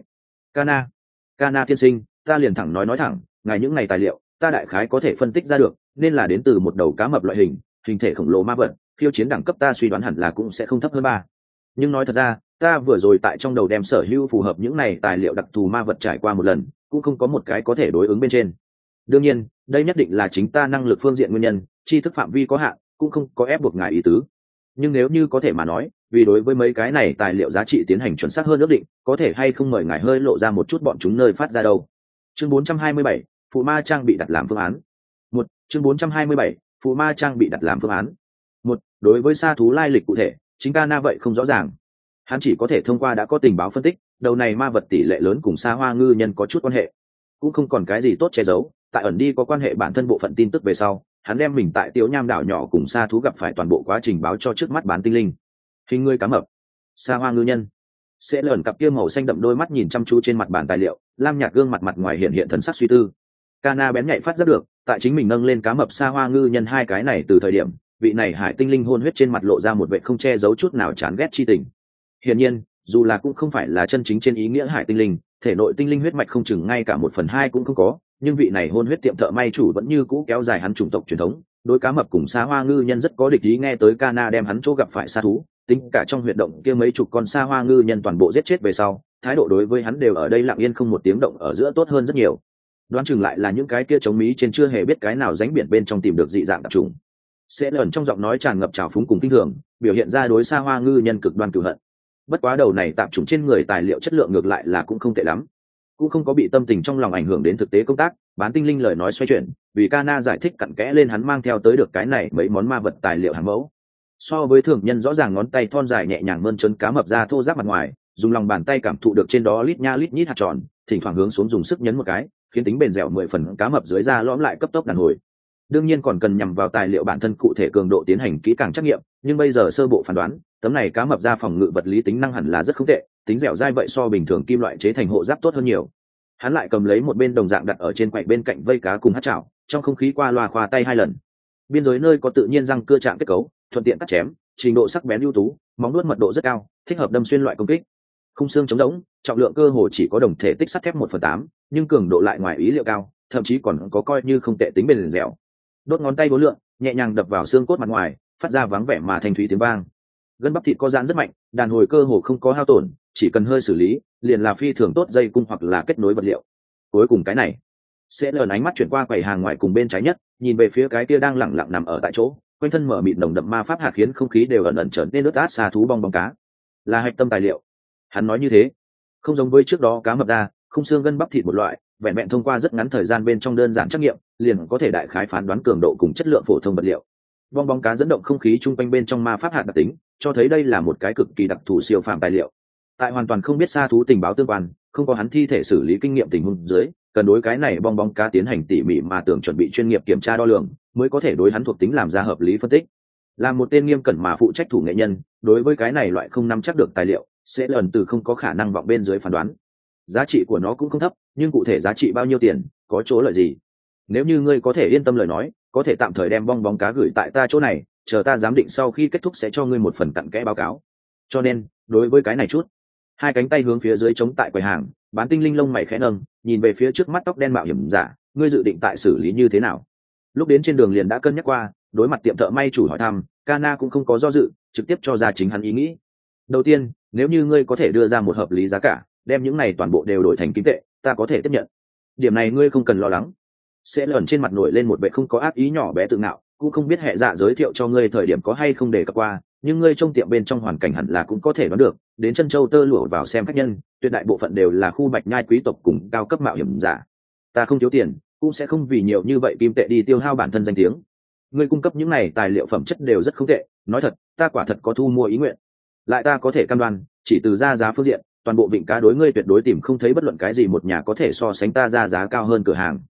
Kana tiên sinh, ta liền thẳng nói thẳng, ngài những này tài liệu, ta đại khái có thể phân tích ra được, nên là đến từ một đầu cá mập loại hình thể khổng lồ ma vật, khiêu chiến đẳng cấp ta suy đoán hẳn là cũng sẽ không thấp hơn 3. Nhưng nói thật ra, ta vừa rồi tại trong đầu đem sở hữu phù hợp những này tài liệu đặc thù ma vật trải qua một lần, cũng không có một cái có thể đối ứng bên trên. Đương nhiên, đây nhất định là chính ta năng lực phương diện nguyên nhân, tri thức phạm vi có hạn, cũng không có ép buộc ngài ý tứ. Nhưng nếu như có thể mà nói, vì đối với mấy cái này tài liệu giá trị tiến hành chuẩn xác hơn ước định, có thể hay không mời ngài hơi lộ ra một chút bọn chúng nơi phát ra đâu. Chương 427, phụ ma trang bị đặt làm phương án. Chương 427, phụ ma trang bị đặt làm phương án. Đối với sa thú lai lịch cụ thể, chính Kana vậy không rõ ràng. Hắn chỉ có thể thông qua đã có tình báo phân tích, đầu này ma vật tỷ lệ lớn cùng sa hoa ngư nhân có chút quan hệ, cũng không còn cái gì tốt che giấu. Tại ẩn đi có quan hệ bản thân bộ phận tin tức về sau, hắn đem mình tại Tiếu Nham đảo nhỏ cùng sa thú gặp phải toàn bộ quá trình báo cho trước mắt bán tinh linh. Hình người cá mập, sa hoa ngư nhân. Sẽ lởn cặp kia màu xanh đậm đôi mắt nhìn chăm chú trên mặt bản tài liệu, lam nhạt gương mặt mặt ngoài hiện thần sắc suy tư. Kana bén nhạy phát giác được, tại chính mình nâng lên cá mập sa hoa ngư nhân hai cái này từ thời điểm, vị này hải tinh linh hôn huyết trên mặt lộ ra một vẻ không che giấu chút nào chán ghét chi tình. Hiển nhiên, dù là cũng không phải là chân chính trên ý nghĩa hải tinh linh, thể nội tinh linh huyết mạch không chừng ngay cả 1/2 cũng không có, nhưng vị này hôn huyết tiệm thợ may chủ vẫn như cũ kéo dài hắn chủng tộc truyền thống. Đối cá mập cùng sa hoa ngư nhân rất có địch ý, nghe tới Kana đem hắn chỗ gặp phải sa thú, tính cả trong huyệt động kia mấy chục con sa hoa ngư nhân toàn bộ giết chết về sau, thái độ đối với hắn đều ở đây lặng yên không một tiếng động ở giữa tốt hơn rất nhiều. Đoán chừng lại là những cái kia chống mí trên chưa hề biết cái nào rãnh biển bên trong tìm được dị dạng đặc trùng. Sẽ lần trong giọng nói tràn ngập trào phúng cùng kinh thường, biểu hiện ra đối sa hoa ngư nhân cực đoan cửu hận. Bất quá đầu này tạp chủng trên người tài liệu chất lượng ngược lại là cũng không tệ lắm, cũng không có bị tâm tình trong lòng ảnh hưởng đến thực tế công tác. Bán tinh linh lời nói xoay chuyển, vì Kana giải thích cặn kẽ lên hắn mang theo tới được cái này mấy món ma vật tài liệu hàng mẫu. So với thường nhân rõ ràng ngón tay thon dài nhẹ nhàng mơn trớn cá mập ra thô ráp mặt ngoài, dùng lòng bàn tay cảm thụ được trên đó lít nha lít nhít hạt tròn, thỉnh thoảng hướng xuống dùng sức nhấn một cái, khiến tính bền dẻo 10 phần cá mập dưới da lõm lại cấp tốc đàn hồi. Đương nhiên còn cần nhằm vào tài liệu bản thân cụ thể cường độ tiến hành kỹ càng trắc nghiệm, nhưng bây giờ sơ bộ phán đoán, tấm này cá mập da phòng ngự vật lý tính năng hẳn là rất không tệ, tính dẻo dai vậy so bình thường kim loại chế thành hộ giáp tốt hơn nhiều. Hắn lại cầm lấy một bên đồng dạng đặt ở trên quầy bên cạnh vây cá cùng hát chảo, trong không khí qua loa khoa tay 2 lần. Biên giới nơi có tự nhiên răng cưa trạng kết cấu, thuận tiện cắt chém, trình độ sắc bén ưu tú, móng nuốt mật độ rất cao, thích hợp đâm xuyên loại công kích. Khung xương chống rỗng, trọng lượng cơ hồ chỉ có đồng thể tích sắt thép 1/8, nhưng cường độ lại ngoài ý liệu cao, thậm chí còn có coi như không tệ tính bền dẻo. Đốt ngón tay vô lượng, nhẹ nhàng đập vào xương cốt mặt ngoài, phát ra vắng vẻ mà thanh thúy tiếng vang. Gân bắp thịt co giãn rất mạnh, đàn hồi cơ hồ không có hao tổn, chỉ cần hơi xử lý, liền là phi thường tốt dây cung hoặc là kết nối vật liệu. Cuối cùng cái này, sẽ lờn ánh mắt chuyển qua quầy hàng ngoài cùng bên trái nhất, nhìn về phía cái kia đang lẳng lặng nằm ở tại chỗ, quanh thân mở mịt nồng đậm ma pháp hạt khiến không khí đều ẩn ẩn trở nên ướt át sa thú bong bóng cá. Là hạch tâm tài liệu. Hắn nói như thế, không giống với trước đó cá mập da, không xương gân bắp thịt một loại, vẹn vẹn thông qua rất ngắn thời gian bên trong đơn giản trắc nghiệm, liền có thể đại khái phán đoán cường độ cùng chất lượng phổ thông vật liệu. Bong bóng cá dẫn động không khí chung quanh bên trong ma pháp hạt đặc tính, cho thấy đây là một cái cực kỳ đặc thù siêu phàm tài liệu. Tại hoàn toàn không biết sa thú tình báo tương quan, không có hắn thi thể xử lý kinh nghiệm tình huống dưới, cần đối cái này bong bóng cá tiến hành tỉ mỉ mà tưởng chuẩn bị chuyên nghiệp kiểm tra đo lường, mới có thể đối hắn thuộc tính làm ra hợp lý phân tích. Là một tên nghiêm cẩn mà phụ trách thủ nghệ nhân, đối với cái này loại không nắm chắc được tài liệu, sẽ lần từ không có khả năng vọng bên dưới phán đoán. Giá trị của nó cũng không thấp, nhưng cụ thể giá trị bao nhiêu tiền, có chỗ lợi gì? Nếu như ngươi có thể yên tâm lời nói, có thể tạm thời đem bong bóng cá gửi tại ta chỗ này, chờ ta giám định sau khi kết thúc sẽ cho ngươi một phần cặn kẽ báo cáo. Cho nên, đối với cái này chút, hai cánh tay hướng phía dưới chống tại quầy hàng, bán tinh linh lông mày khẽ nâng, nhìn về phía trước mắt tóc đen mạo hiểm giả, ngươi dự định tại xử lý như thế nào? Lúc đến trên đường liền đã cân nhắc qua, đối mặt tiệm thợ may chủ hỏi thăm, Kana cũng không có do dự, trực tiếp cho ra chính hắn ý nghĩ. Đầu tiên, nếu như ngươi có thể đưa ra một hợp lý giá cả, đem những này toàn bộ đều đổi thành kim tệ, ta có thể tiếp nhận. Điểm này ngươi không cần lo lắng. Sẽ lởn trên mặt nổi lên một vẻ không có ác ý nhỏ bé tự ngạo, cũng không biết hệ dạ giới thiệu cho ngươi thời điểm có hay không để cập qua, nhưng ngươi trong tiệm bên trong hoàn cảnh hẳn là cũng có thể đoán được, đến chân châu tơ lụa vào xem khách nhân, tuyệt đại bộ phận đều là khu bạch nhai quý tộc cùng cao cấp mạo hiểm giả. Ta không thiếu tiền, cũng sẽ không vì nhiều như vậy kim tệ đi tiêu hao bản thân danh tiếng. Ngươi cung cấp những này tài liệu phẩm chất đều rất không tệ, nói thật, ta quả thật có thu mua ý nguyện. Lại ta có thể cam đoan, chỉ từ ra giá phương diện, toàn bộ vịnh cá đối ngươi tuyệt đối tìm không thấy bất luận cái gì một nhà có thể so sánh ta ra giá cao hơn cửa hàng.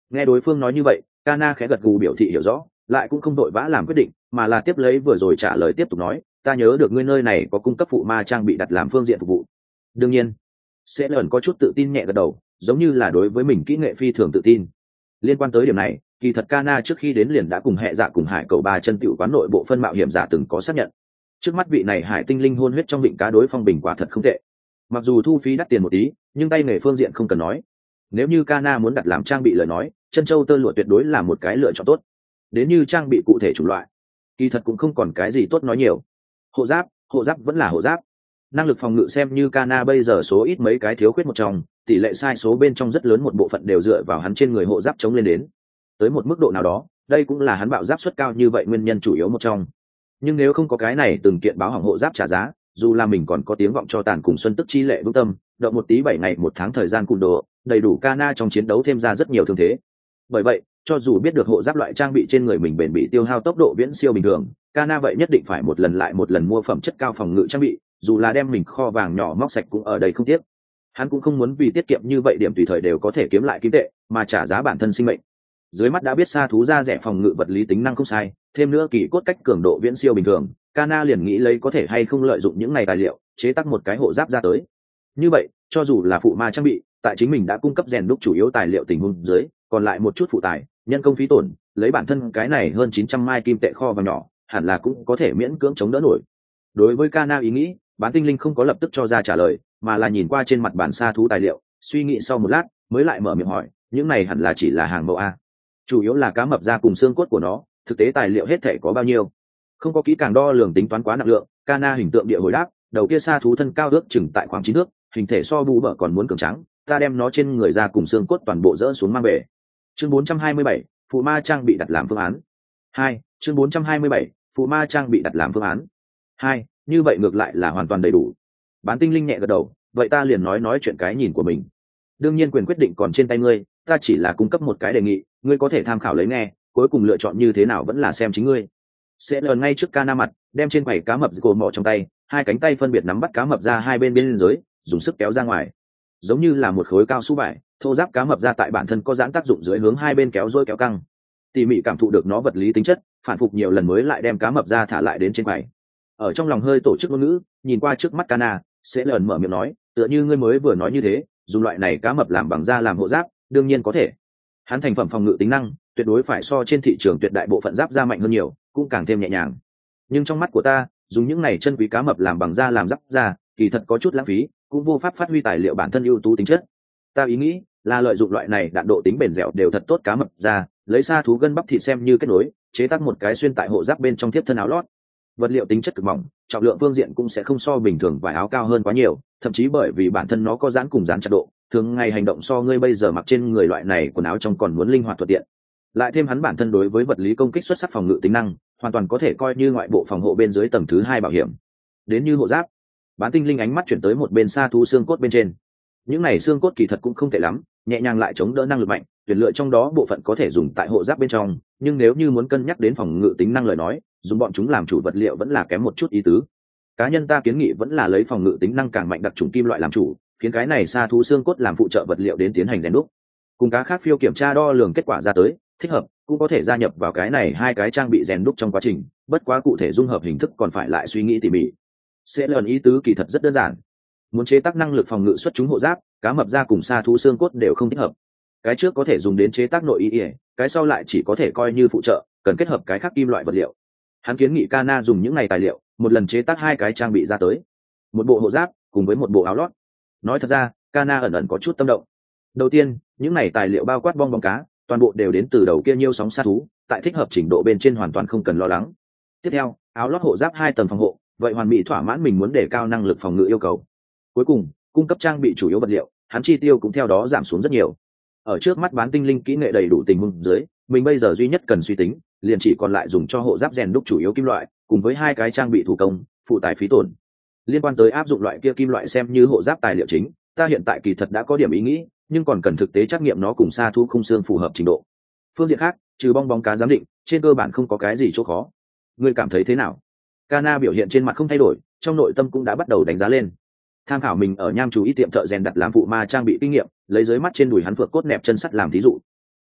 Nghe đối phương nói như vậy, Kana khẽ gật gù biểu thị hiểu rõ, lại cũng không đội vã làm quyết định, mà là tiếp lấy vừa rồi trả lời tiếp tục nói, ta nhớ được ngươi nơi này có cung cấp phụ ma trang bị đặt làm phương diện phục vụ. Đương nhiên. Sẽ lần có chút tự tin nhẹ gật đầu, giống như là đối với mình kỹ nghệ phi thường tự tin. Liên quan tới điểm này, kỳ thật Kana trước khi đến liền đã cùng hệ dạ cùng hải cầu ba chân tiểu quán nội bộ phân mạo hiểm giả từng có xác nhận. Trước mắt vị này hải tinh linh hôn huyết trong vịnh cá đối phong bình quả thật không tệ. Mặc dù thu phí đắt tiền một tí, nhưng tay nghề phương diện không cần nói. Nếu như Kana muốn đặt làm trang bị lời nói, chân châu tơ lụa tuyệt đối là một cái lựa chọn tốt. Đến như trang bị cụ thể chủng loại, kỳ thật cũng không còn cái gì tốt nói nhiều. Hộ giáp vẫn là hộ giáp. Năng lực phòng ngự xem như Kana bây giờ số ít mấy cái thiếu khuyết một trong, tỷ lệ sai số bên trong rất lớn một bộ phận đều dựa vào hắn trên người hộ giáp chống lên đến. Tới một mức độ nào đó, đây cũng là hắn bạo giáp suất cao như vậy nguyên nhân chủ yếu một trong. Nhưng nếu không có cái này từng kiện báo hỏng hộ giáp trả giá, dù là mình còn có tiếng vọng cho tàn cùng xuân tức chi lệ vững tâm, đợi một tí 7 ngày 1 tháng thời gian cùn đồ, đầy đủ Kana trong chiến đấu thêm ra rất nhiều thương thế. Bởi vậy, cho dù biết được hộ giáp loại trang bị trên người mình bền bị tiêu hao tốc độ viễn siêu bình thường, Kana vậy nhất định phải một lần lại một lần mua phẩm chất cao phòng ngự trang bị, dù là đem mình kho vàng nhỏ móc sạch cũng ở đây không tiếc. Hắn cũng không muốn vì tiết kiệm như vậy điểm tùy thời đều có thể kiếm lại kim tệ, mà trả giá bản thân sinh mệnh. Dưới mắt đã biết sa thú ra rẻ phòng ngự vật lý tính năng không sai, thêm nữa kỳ cốt cách cường độ viễn siêu bình thường, Kana liền nghĩ lấy có thể hay không lợi dụng những này tài liệu, chế tác một cái hộ giáp ra tới. Như vậy, cho dù là phụ ma trang bị, tại chính mình đã cung cấp rèn đúc chủ yếu tài liệu tình huống dưới, còn lại một chút phụ tài, nhân công phí tổn, lấy bản thân cái này hơn 900 mai kim tệ kho vàng nhỏ, hẳn là cũng có thể miễn cưỡng chống đỡ nổi. Đối với Kana ý nghĩ, Bán Tinh Linh không có lập tức cho ra trả lời, mà là nhìn qua trên mặt bản sa thú tài liệu, suy nghĩ sau một lát, mới lại mở miệng hỏi, những này hẳn là chỉ là hàng mẫu a? Chủ yếu là cá mập da cùng xương cốt của nó, thực tế tài liệu hết thể có bao nhiêu? Không có kỹ càng đo lường tính toán quá nặng lượng, Kana hình tượng địa hồi đáp, đầu kia sa thú thân cao ước chừng tại khoảng 9 thước, hình thể so bù bở còn muốn cường tráng, ta đem nó trên người da cùng xương cốt toàn bộ dỡ xuống mang về. Chương 427, phụ ma trang bị đặt làm phương án. 2, chương 427, phụ ma trang bị đặt làm phương án. 2, như vậy ngược lại là hoàn toàn đầy đủ. Bán Tinh Linh nhẹ gật đầu, vậy ta liền nói chuyện cái nhìn của mình. Đương nhiên quyền quyết định còn trên tay ngươi, ta chỉ là cung cấp một cái đề nghị, ngươi có thể tham khảo lấy nghe, cuối cùng lựa chọn như thế nào vẫn là xem chính ngươi. Sẽ lần ngay trước Kana mặt, đem trên quầy cá mập cổ mỏ trong tay, hai cánh tay phân biệt nắm bắt cá mập ra hai bên bên dưới, dùng sức kéo ra ngoài. Giống như là một khối cao su vải, thô giáp cá mập ra tại bản thân có giãn tác dụng dưới hướng hai bên kéo dôi kéo căng. Tỉ mỉ cảm thụ được nó vật lý tính chất, phản phục nhiều lần mới lại đem cá mập ra thả lại đến trên quầy. Ở trong lòng hơi tổ chức ngôn ngữ, nhìn qua trước mắt Kana, sẽ lần mở miệng nói, tựa như ngươi mới vừa nói như thế, dùng loại này cá mập làm bằng da làm hộ giáp, đương nhiên có thể. Hắn thành phẩm phòng ngự tính năng, tuyệt đối phải so trên thị trường tuyệt đại bộ phận giáp da mạnh hơn nhiều, cũng càng thêm nhẹ nhàng. Nhưng trong mắt của ta, dùng những này chân quý cá mập làm bằng da làm giáp da, kỳ thật có chút lãng phí, cũng vô pháp phát huy tài liệu bản thân ưu tú tính chất. Ta ý nghĩ là lợi dụng loại này đạn độ tính bền dẻo đều thật tốt cá mập da, lấy sa thú gân bắp thịt xem như kết nối, chế tác một cái xuyên tại hộ giáp bên trong tiếp thân áo lót. Vật liệu tính chất cực mỏng, trọng lượng phương diện cũng sẽ không so bình thường vải áo cao hơn quá nhiều, thậm chí bởi vì bản thân nó có dán cùng dán chặt độ, thường ngày hành động so ngươi bây giờ mặc trên người loại này quần áo trong còn muốn linh hoạt thuận tiện. Lại thêm hắn bản thân đối với vật lý công kích xuất sắc phòng ngự tính năng, hoàn toàn có thể coi như ngoại bộ phòng hộ bên dưới tầng thứ 2 bảo hiểm. Đến như hộ giáp, Bán Tinh Linh ánh mắt chuyển tới một bên sa thú xương cốt bên trên. Những này xương cốt kỳ thật cũng không tệ lắm, nhẹ nhàng lại chống đỡ năng lực mạnh, tuyển lựa trong đó bộ phận có thể dùng tại hộ giáp bên trong, nhưng nếu như muốn cân nhắc đến phòng ngự tính năng lời nói, dùng bọn chúng làm chủ vật liệu vẫn là kém một chút ý tứ. Cá nhân ta kiến nghị vẫn là lấy phòng ngự tính năng càng mạnh đặc trùng kim loại làm chủ, khiến cái này sa thú xương cốt làm phụ trợ vật liệu đến tiến hành rèn đúc. Cùng cá khác phiêu kiểm tra đo lường kết quả ra tới, thích hợp, cũng có thể gia nhập vào cái này hai cái trang bị rèn đúc trong quá trình, bất quá cụ thể dung hợp hình thức còn phải lại suy nghĩ tỉ mỉ. Sẽ lần ý tứ kỳ thật rất đơn giản. Muốn chế tác năng lực phòng ngự xuất chúng hộ giáp, cá mập da cùng sa thú xương cốt đều không thích hợp. Cái trước có thể dùng đến chế tác nội y, cái sau lại chỉ có thể coi như phụ trợ, cần kết hợp cái khác kim loại vật liệu. Hắn kiến nghị Kana dùng những này tài liệu, một lần chế tác hai cái trang bị ra tới, một bộ hộ giáp cùng với một bộ áo lót. Nói thật ra, Kana ẩn ẩn có chút tâm động. Đầu tiên, những này tài liệu bao quát bong bóng cá, toàn bộ đều đến từ đầu kia nhiêu sóng sa thú, tại thích hợp trình độ bên trên hoàn toàn không cần lo lắng. Tiếp theo, áo lót hộ giáp 2 tầng phòng hộ, vậy hoàn mỹ thỏa mãn mình muốn đề cao năng lực phòng ngự yêu cầu. Cuối cùng, cung cấp trang bị chủ yếu vật liệu, hắn chi tiêu cũng theo đó giảm xuống rất nhiều. Ở trước mắt Bán Tinh Linh kỹ nghệ đầy đủ tình huống dưới, mình bây giờ duy nhất cần suy tính, liền chỉ còn lại dùng cho hộ giáp rèn đúc chủ yếu kim loại, cùng với hai cái trang bị thủ công, phụ tải phí tổn. Liên quan tới áp dụng loại kia kim loại xem như hộ giáp tài liệu chính, ta hiện tại kỳ thật đã có điểm ý nghĩ, nhưng còn cần thực tế trắc nghiệm nó cùng sa thú khung xương phù hợp trình độ. Phương diện khác, trừ bong bóng cá giám định, trên cơ bản không có cái gì chỗ khó. Ngươi cảm thấy thế nào? Kana biểu hiện trên mặt không thay đổi, trong nội tâm cũng đã bắt đầu đánh giá lên. Tham khảo mình ở nham chú ý tiệm thợ rèn đặt làm phụ ma trang bị kinh nghiệm, lấy dưới mắt trên đùi hắn phược cốt nẹp chân sắt làm thí dụ.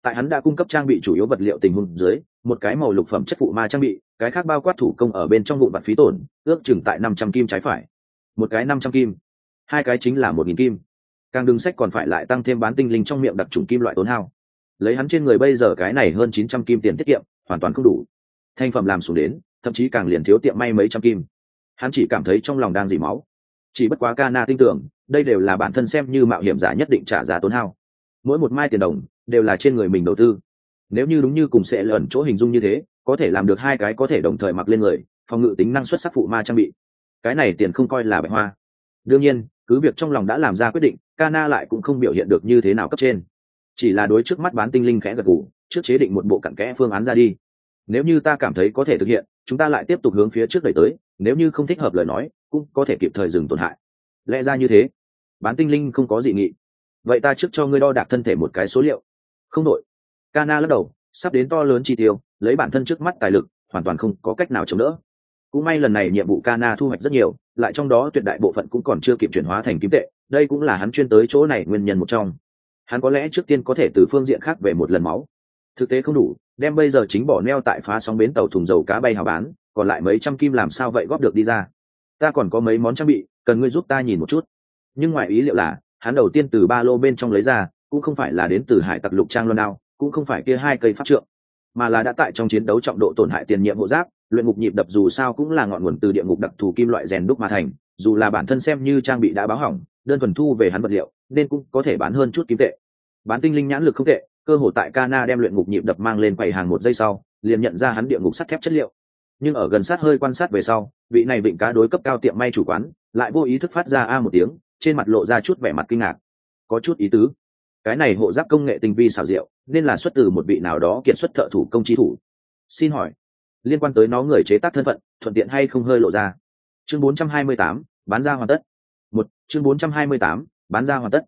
Tại hắn đã cung cấp trang bị chủ yếu vật liệu tình huống dưới, một cái màu lục phẩm chất phụ ma trang bị, cái khác bao quát thủ công ở bên trong vụn vặt phí tổn, ước chừng tại 500 kim trái phải. Một cái 500 kim, hai cái chính là 1000 kim. Càng đừng sách còn phải lại tăng thêm bán tinh linh trong miệng đặc trùng kim loại tốn hao. Lấy hắn trên người bây giờ cái này hơn 900 kim tiền tiết kiệm, hoàn toàn không đủ. Thành phẩm làm xuống đến, thậm chí càng liền thiếu tiệm may mấy trăm kim. Hắn chỉ cảm thấy trong lòng đang dỉ máu. Chỉ bất quá Kana tin tưởng, đây đều là bản thân xem như mạo hiểm giả nhất định trả giá tốn hao. Mỗi một mai tiền đồng đều là trên người mình đầu tư. Nếu như đúng như cùng sẽ lẩn chỗ hình dung như thế, có thể làm được hai cái có thể đồng thời mặc lên người, phòng ngự tính năng xuất sắc phụ ma trang bị. Cái này tiền không coi là bạch hoa. Đương nhiên, cứ việc trong lòng đã làm ra quyết định, Kana lại cũng không biểu hiện được như thế nào cấp trên. Chỉ là đối trước mắt bán tinh linh khẽ gật gù, trước chế định một bộ cặn kẽ phương án ra đi. Nếu như ta cảm thấy có thể thực hiện, chúng ta lại tiếp tục hướng phía trước đẩy tới, nếu như không thích hợp lời nói, cũng có thể kịp thời dừng tổn hại. Lẽ ra như thế, bán tinh linh không có dị nghị. Vậy ta trước cho ngươi đo đạc thân thể một cái số liệu. Không đội. Kana lắc đầu, sắp đến to lớn chi tiêu, lấy bản thân trước mắt tài lực, hoàn toàn không có cách nào chống đỡ. Cũng may lần này nhiệm vụ Kana thu hoạch rất nhiều, lại trong đó tuyệt đại bộ phận cũng còn chưa kịp chuyển hóa thành kim tệ, đây cũng là hắn chuyên tới chỗ này nguyên nhân một trong. Hắn có lẽ trước tiên có thể từ phương diện khác về một lần máu. Thực tế không đủ, đem bây giờ chính bỏ neo tại phá sóng bến tàu thùng dầu cá bay hào bán, còn lại mấy trăm kim làm sao vậy góp được đi ra. Ta còn có mấy món trang bị, cần ngươi giúp ta nhìn một chút. Nhưng ngoài ý liệu là, hắn đầu tiên từ ba lô bên trong lấy ra, cũng không phải là đến từ hải tặc lục trang luân đao, cũng không phải kia hai cây pháp trượng, mà là đã tại trong chiến đấu trọng độ tổn hại tiền nhiệm hộ giáp. Luyện ngục nhịp đập dù sao cũng là ngọn nguồn từ địa ngục đặc thù kim loại rèn đúc mà thành, dù là bản thân xem như trang bị đã báo hỏng, đơn thuần thu về hắn vật liệu, nên cũng có thể bán hơn chút kim tệ. Bán tinh linh nhãn lực không tệ, cơ hội tại Kana đem luyện ngục nhịp đập mang lên quầy hàng một giây sau, liền nhận ra hắn địa ngục sắt thép chất liệu. Nhưng ở gần sát hơi quan sát về sau, vị này vịnh cá đối cấp cao tiệm may chủ quán, lại vô ý thức phát ra a một tiếng, trên mặt lộ ra chút vẻ mặt kinh ngạc. Có chút ý tứ. Cái này hộ giáp công nghệ tinh vi xảo diệu, nên là xuất từ một vị nào đó kiệt xuất thợ thủ công chí thủ. Xin hỏi, liên quan tới nó người chế tác thân phận, thuận tiện hay không hơi lộ ra. Chương 428, bán ra hoàn tất. Chương 428, bán ra hoàn tất.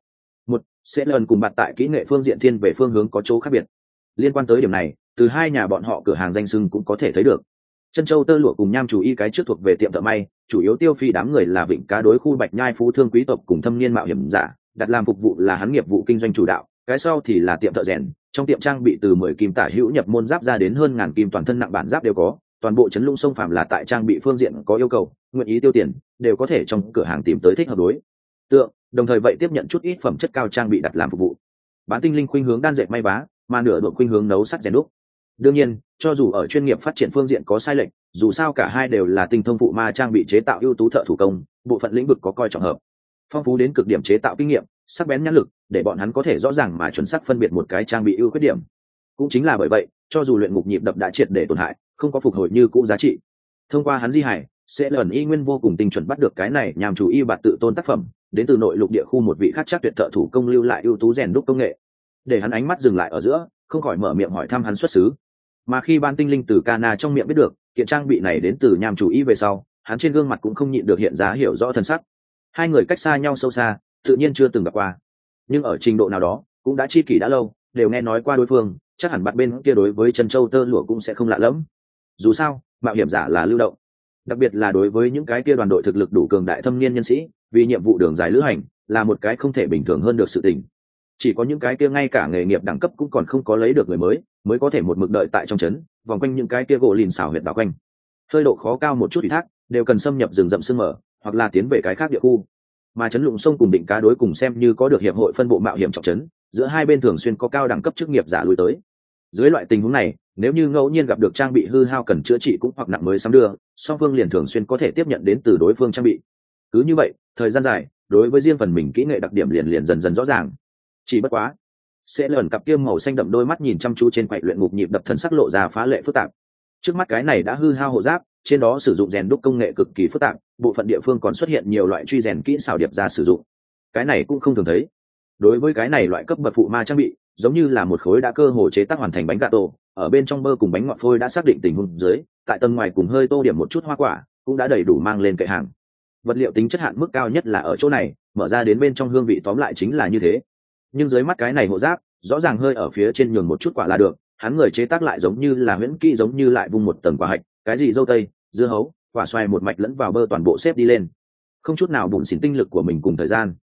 Sẽ lần cùng bạn tại kỹ nghệ phương diện thiên về phương hướng có chỗ khác biệt. Liên quan tới điểm này, từ hai nhà bọn họ cửa hàng danh xưng cũng có thể thấy được. Chân châu tơ lụa cùng nham chủ y cái trước thuộc về tiệm thợ may, chủ yếu tiêu phi đám người là vịnh cá đối khu bạch nhai phú thương quý tộc cùng thâm niên mạo hiểm giả, đặt làm phục vụ là hắn nghiệp vụ kinh doanh chủ đạo. Cái sau thì là tiệm thợ rèn, trong tiệm trang bị từ 10 kim tả hữu nhập môn giáp ra đến hơn ngàn kim toàn thân nặng bản giáp đều có, toàn bộ trấn lũng sông phàm là tại trang bị phương diện có yêu cầu, nguyện ý tiêu tiền, đều có thể trong cửa hàng tìm tới thích hợp đối tượng, đồng thời vậy tiếp nhận chút ít phẩm chất cao trang bị đặt làm phục vụ. Bán tinh linh khuynh hướng đan dệt may vá, mà nửa độ khuynh hướng nấu sắt rèn đúc. Đương nhiên, cho dù ở chuyên nghiệp phát triển phương diện có sai lệch, dù sao cả hai đều là tinh thông phụ ma trang bị chế tạo ưu tú thợ thủ công, bộ phận lĩnh vực có coi trọng hợp, phong phú đến cực điểm chế tạo kinh nghiệm, sắc bén nhãn lực, để bọn hắn có thể rõ ràng mà chuẩn xác phân biệt một cái trang bị ưu khuyết điểm. Cũng chính là bởi vậy, cho dù luyện ngục nhịp đập đã triệt để tổn hại, không có phục hồi như cũ giá trị, thông qua hắn di hải, sẽ lần y nguyên vô cùng tinh chuẩn bắt được cái này nhằm chủ y bạt tự tôn tác phẩm, đến từ nội lục địa khu một vị khác chắc tuyệt thợ thủ công lưu lại ưu tú rèn đúc công nghệ. Để hắn ánh mắt dừng lại ở giữa, không khỏi mở miệng hỏi thăm hắn xuất xứ. Mà khi ban tinh linh từ Kana trong miệng biết được kiện trang bị này đến từ nhằm chủ y về sau, hắn trên gương mặt cũng không nhịn được hiện ra hiểu rõ thân sắc. Hai người cách xa nhau sâu xa, tự nhiên chưa từng gặp qua, nhưng ở trình độ nào đó cũng đã chi kỷ đã lâu, đều nghe nói qua đối phương, chắc hẳn bạn bên kia đối với chân châu tơ lụa cũng sẽ không lạ lẫm. Dù sao, mạo hiểm giả là lưu động, đặc biệt là đối với những cái kia đoàn đội thực lực đủ cường đại thâm niên nhân sĩ, vì nhiệm vụ đường dài lữ hành là một cái không thể bình thường hơn được sự tình. Chỉ có những cái kia ngay cả nghề nghiệp đẳng cấp cũng còn không có lấy được người mới có thể một mực đợi tại trong trấn, vòng quanh những cái kia gỗ lìn xảo huyệt đảo quanh. Hơi độ khó cao một chút ủy thác, đều cần xâm nhập rừng rậm sương mở, hoặc là tiến về cái khác địa khu. Mà trấn lụng sông cùng định cá đối cùng xem như có được hiệp hội phân bộ mạo hiểm trọng trấn, giữa hai bên thường xuyên có cao đẳng cấp chức nghiệp giả lui tới. Dưới loại tình huống này, nếu như ngẫu nhiên gặp được trang bị hư hao cần chữa trị cũng hoặc nặng mới sắm đưa, song phương liền thường xuyên có thể tiếp nhận đến từ đối phương trang bị. Cứ như vậy, thời gian dài, đối với riêng phần mình kỹ nghệ đặc điểm liền dần dần rõ ràng. Chỉ bất quá, sẽ lần cặp kiêm màu xanh đậm đôi mắt nhìn chăm chú trên quầy luyện ngục nhịp đập thân sắc lộ ra phá lệ phức tạp. Trước mắt cái này đã hư hao hộ giáp, trên đó sử dụng rèn đúc công nghệ cực kỳ phức tạp, bộ phận địa phương còn xuất hiện nhiều loại truy rèn kỹ xảo điệp ra sử dụng. Cái này cũng không thường thấy. Đối với cái này loại cấp bậc phụ ma trang bị, giống như là một khối đã cơ hồ chế tác hoàn thành bánh gato, ở bên trong bơ cùng bánh ngọt phôi đã xác định tình huống dưới, tại tầng ngoài cùng hơi tô điểm một chút hoa quả, cũng đã đầy đủ mang lên kệ hàng. Vật liệu tính chất hạn mức cao nhất là ở chỗ này, mở ra đến bên trong hương vị tóm lại chính là như thế. Nhưng dưới mắt cái này hộ giáp, rõ ràng hơi ở phía trên nhường một chút quả là được, hắn người chế tác lại giống như là huyễn kỹ, giống như lại vung một tầng quả hạch, cái gì dâu tây, dưa hấu, quả xoài một mạch lẫn vào bơ toàn bộ xếp đi lên, không chút nào bụng xỉn tinh lực của mình cùng thời gian.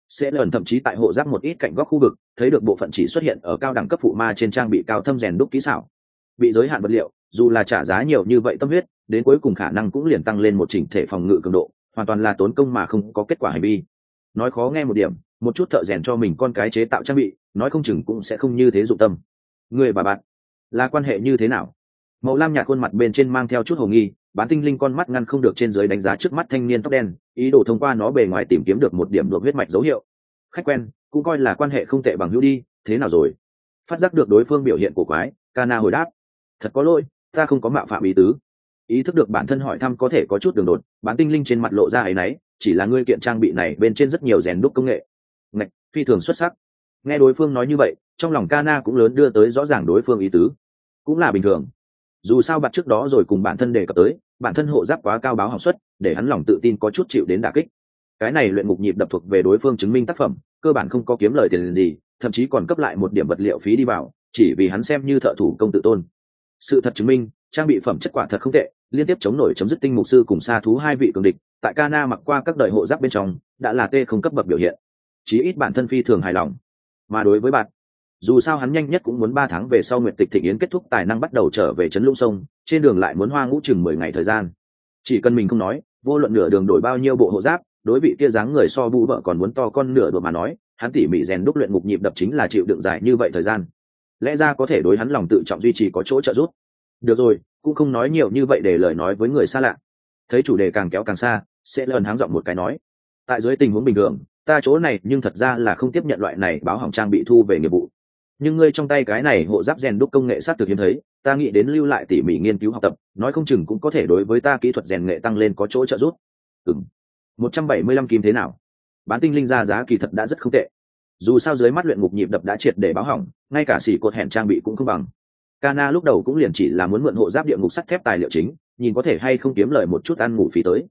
sẽ lần thậm chí tại hộ giáp một ít cạnh góc khu vực thấy được bộ phận chỉ xuất hiện ở cao đẳng cấp phụ ma trên trang bị cao thâm rèn đúc kỹ xảo. Bị giới hạn vật liệu, dù là trả giá nhiều như vậy tâm huyết, đến cuối cùng khả năng cũng liền tăng lên một chỉnh thể phòng ngự cường độ, hoàn toàn là tốn công mà không có kết quả hành vi. Nói khó nghe một điểm, một chút thợ rèn cho mình con cái chế tạo trang bị, nói không chừng cũng sẽ không như thế dụng tâm. Người và bạn là quan hệ như thế nào? Màu lam nhạt khuôn mặt bên trên mang theo chút hồ nghi, Bán Tinh Linh con mắt ngăn không được trên dưới đánh giá trước mắt thanh niên tóc đen, ý đồ thông qua nó bề ngoài tìm kiếm được một điểm đột huyết mạch dấu hiệu. Khách quen, cũng coi là quan hệ không tệ bằng hữu đi, thế nào rồi? Phát giác được đối phương biểu hiện của quái, Kana hồi đáp: thật có lỗi, ta không có mạo phạm ý tứ. Ý thức được bản thân hỏi thăm có thể có chút đường đột, Bán Tinh Linh trên mặt lộ ra áy náy, chỉ là ngươi kiện trang bị này bên trên rất nhiều rèn đúc công nghệ, ngạch, phi thường xuất sắc. Nghe đối phương nói như vậy, trong lòng Kana cũng lớn đưa tới rõ ràng đối phương ý tứ, cũng là bình thường. Dù sao bạn trước đó rồi cùng bản thân đề cập tới, bản thân hộ giáp quá cao báo học suất, để hắn lòng tự tin có chút chịu đến đả kích. Cái này luyện ngục nhịp đập thuộc về đối phương chứng minh tác phẩm, cơ bản không có kiếm lời tiền gì, thậm chí còn cấp lại một điểm vật liệu phí đi vào, chỉ vì hắn xem như thợ thủ công tự tôn. Sự thật chứng minh, trang bị phẩm chất quả thật không tệ, liên tiếp chống nổi chấm dứt tinh mục sư cùng sa thú hai vị cường địch, tại Kana mặc qua các đời hộ giáp bên trong, đã là T không cấp bậc biểu hiện. Chí ít bản thân phi thường hài lòng. Mà đối với bạn, dù sao hắn nhanh nhất cũng muốn 3 tháng về sau nguyệt tịch thịnh yến kết thúc tài năng bắt đầu trở về trấn Lũng Sông, trên đường lại muốn hoa ngũ chừng 10 ngày thời gian. Chỉ cần mình không nói, vô luận nửa đường đổi bao nhiêu bộ hộ giáp, đối vị kia dáng người so bu vợ còn muốn to con nửa đùa mà nói, hắn tỉ mỉ rèn đúc luyện ngục nhịp đập chính là chịu đựng dài như vậy thời gian. Lẽ ra có thể đối hắn lòng tự trọng duy trì có chỗ trợ giúp. Được rồi, cũng không nói nhiều như vậy để lời nói với người xa lạ. Thấy chủ đề càng kéo càng xa, sẽ lần háng giọng một cái nói: tại dưới tình huống bình thường, ta chỗ này nhưng thật ra là không tiếp nhận loại này báo hỏng trang bị thu về nghiệp vụ. Nhưng ngươi trong tay cái này hộ giáp rèn đúc công nghệ sát thực hiếm thấy, ta nghĩ đến lưu lại tỉ mỉ nghiên cứu học tập, nói không chừng cũng có thể đối với ta kỹ thuật rèn nghệ tăng lên có chỗ trợ giúp. 175 kim thế nào? Bán Tinh Linh ra giá kỳ thật đã rất không tệ. Dù sao dưới mắt luyện ngục nhịp đập đã triệt để báo hỏng, ngay cả xỉ cột hẹn trang bị cũng không bằng. Kana lúc đầu cũng liền chỉ là muốn mượn hộ giáp địa ngục sắt thép tài liệu chính, nhìn có thể hay không kiếm lời một chút ăn ngủ phí tới.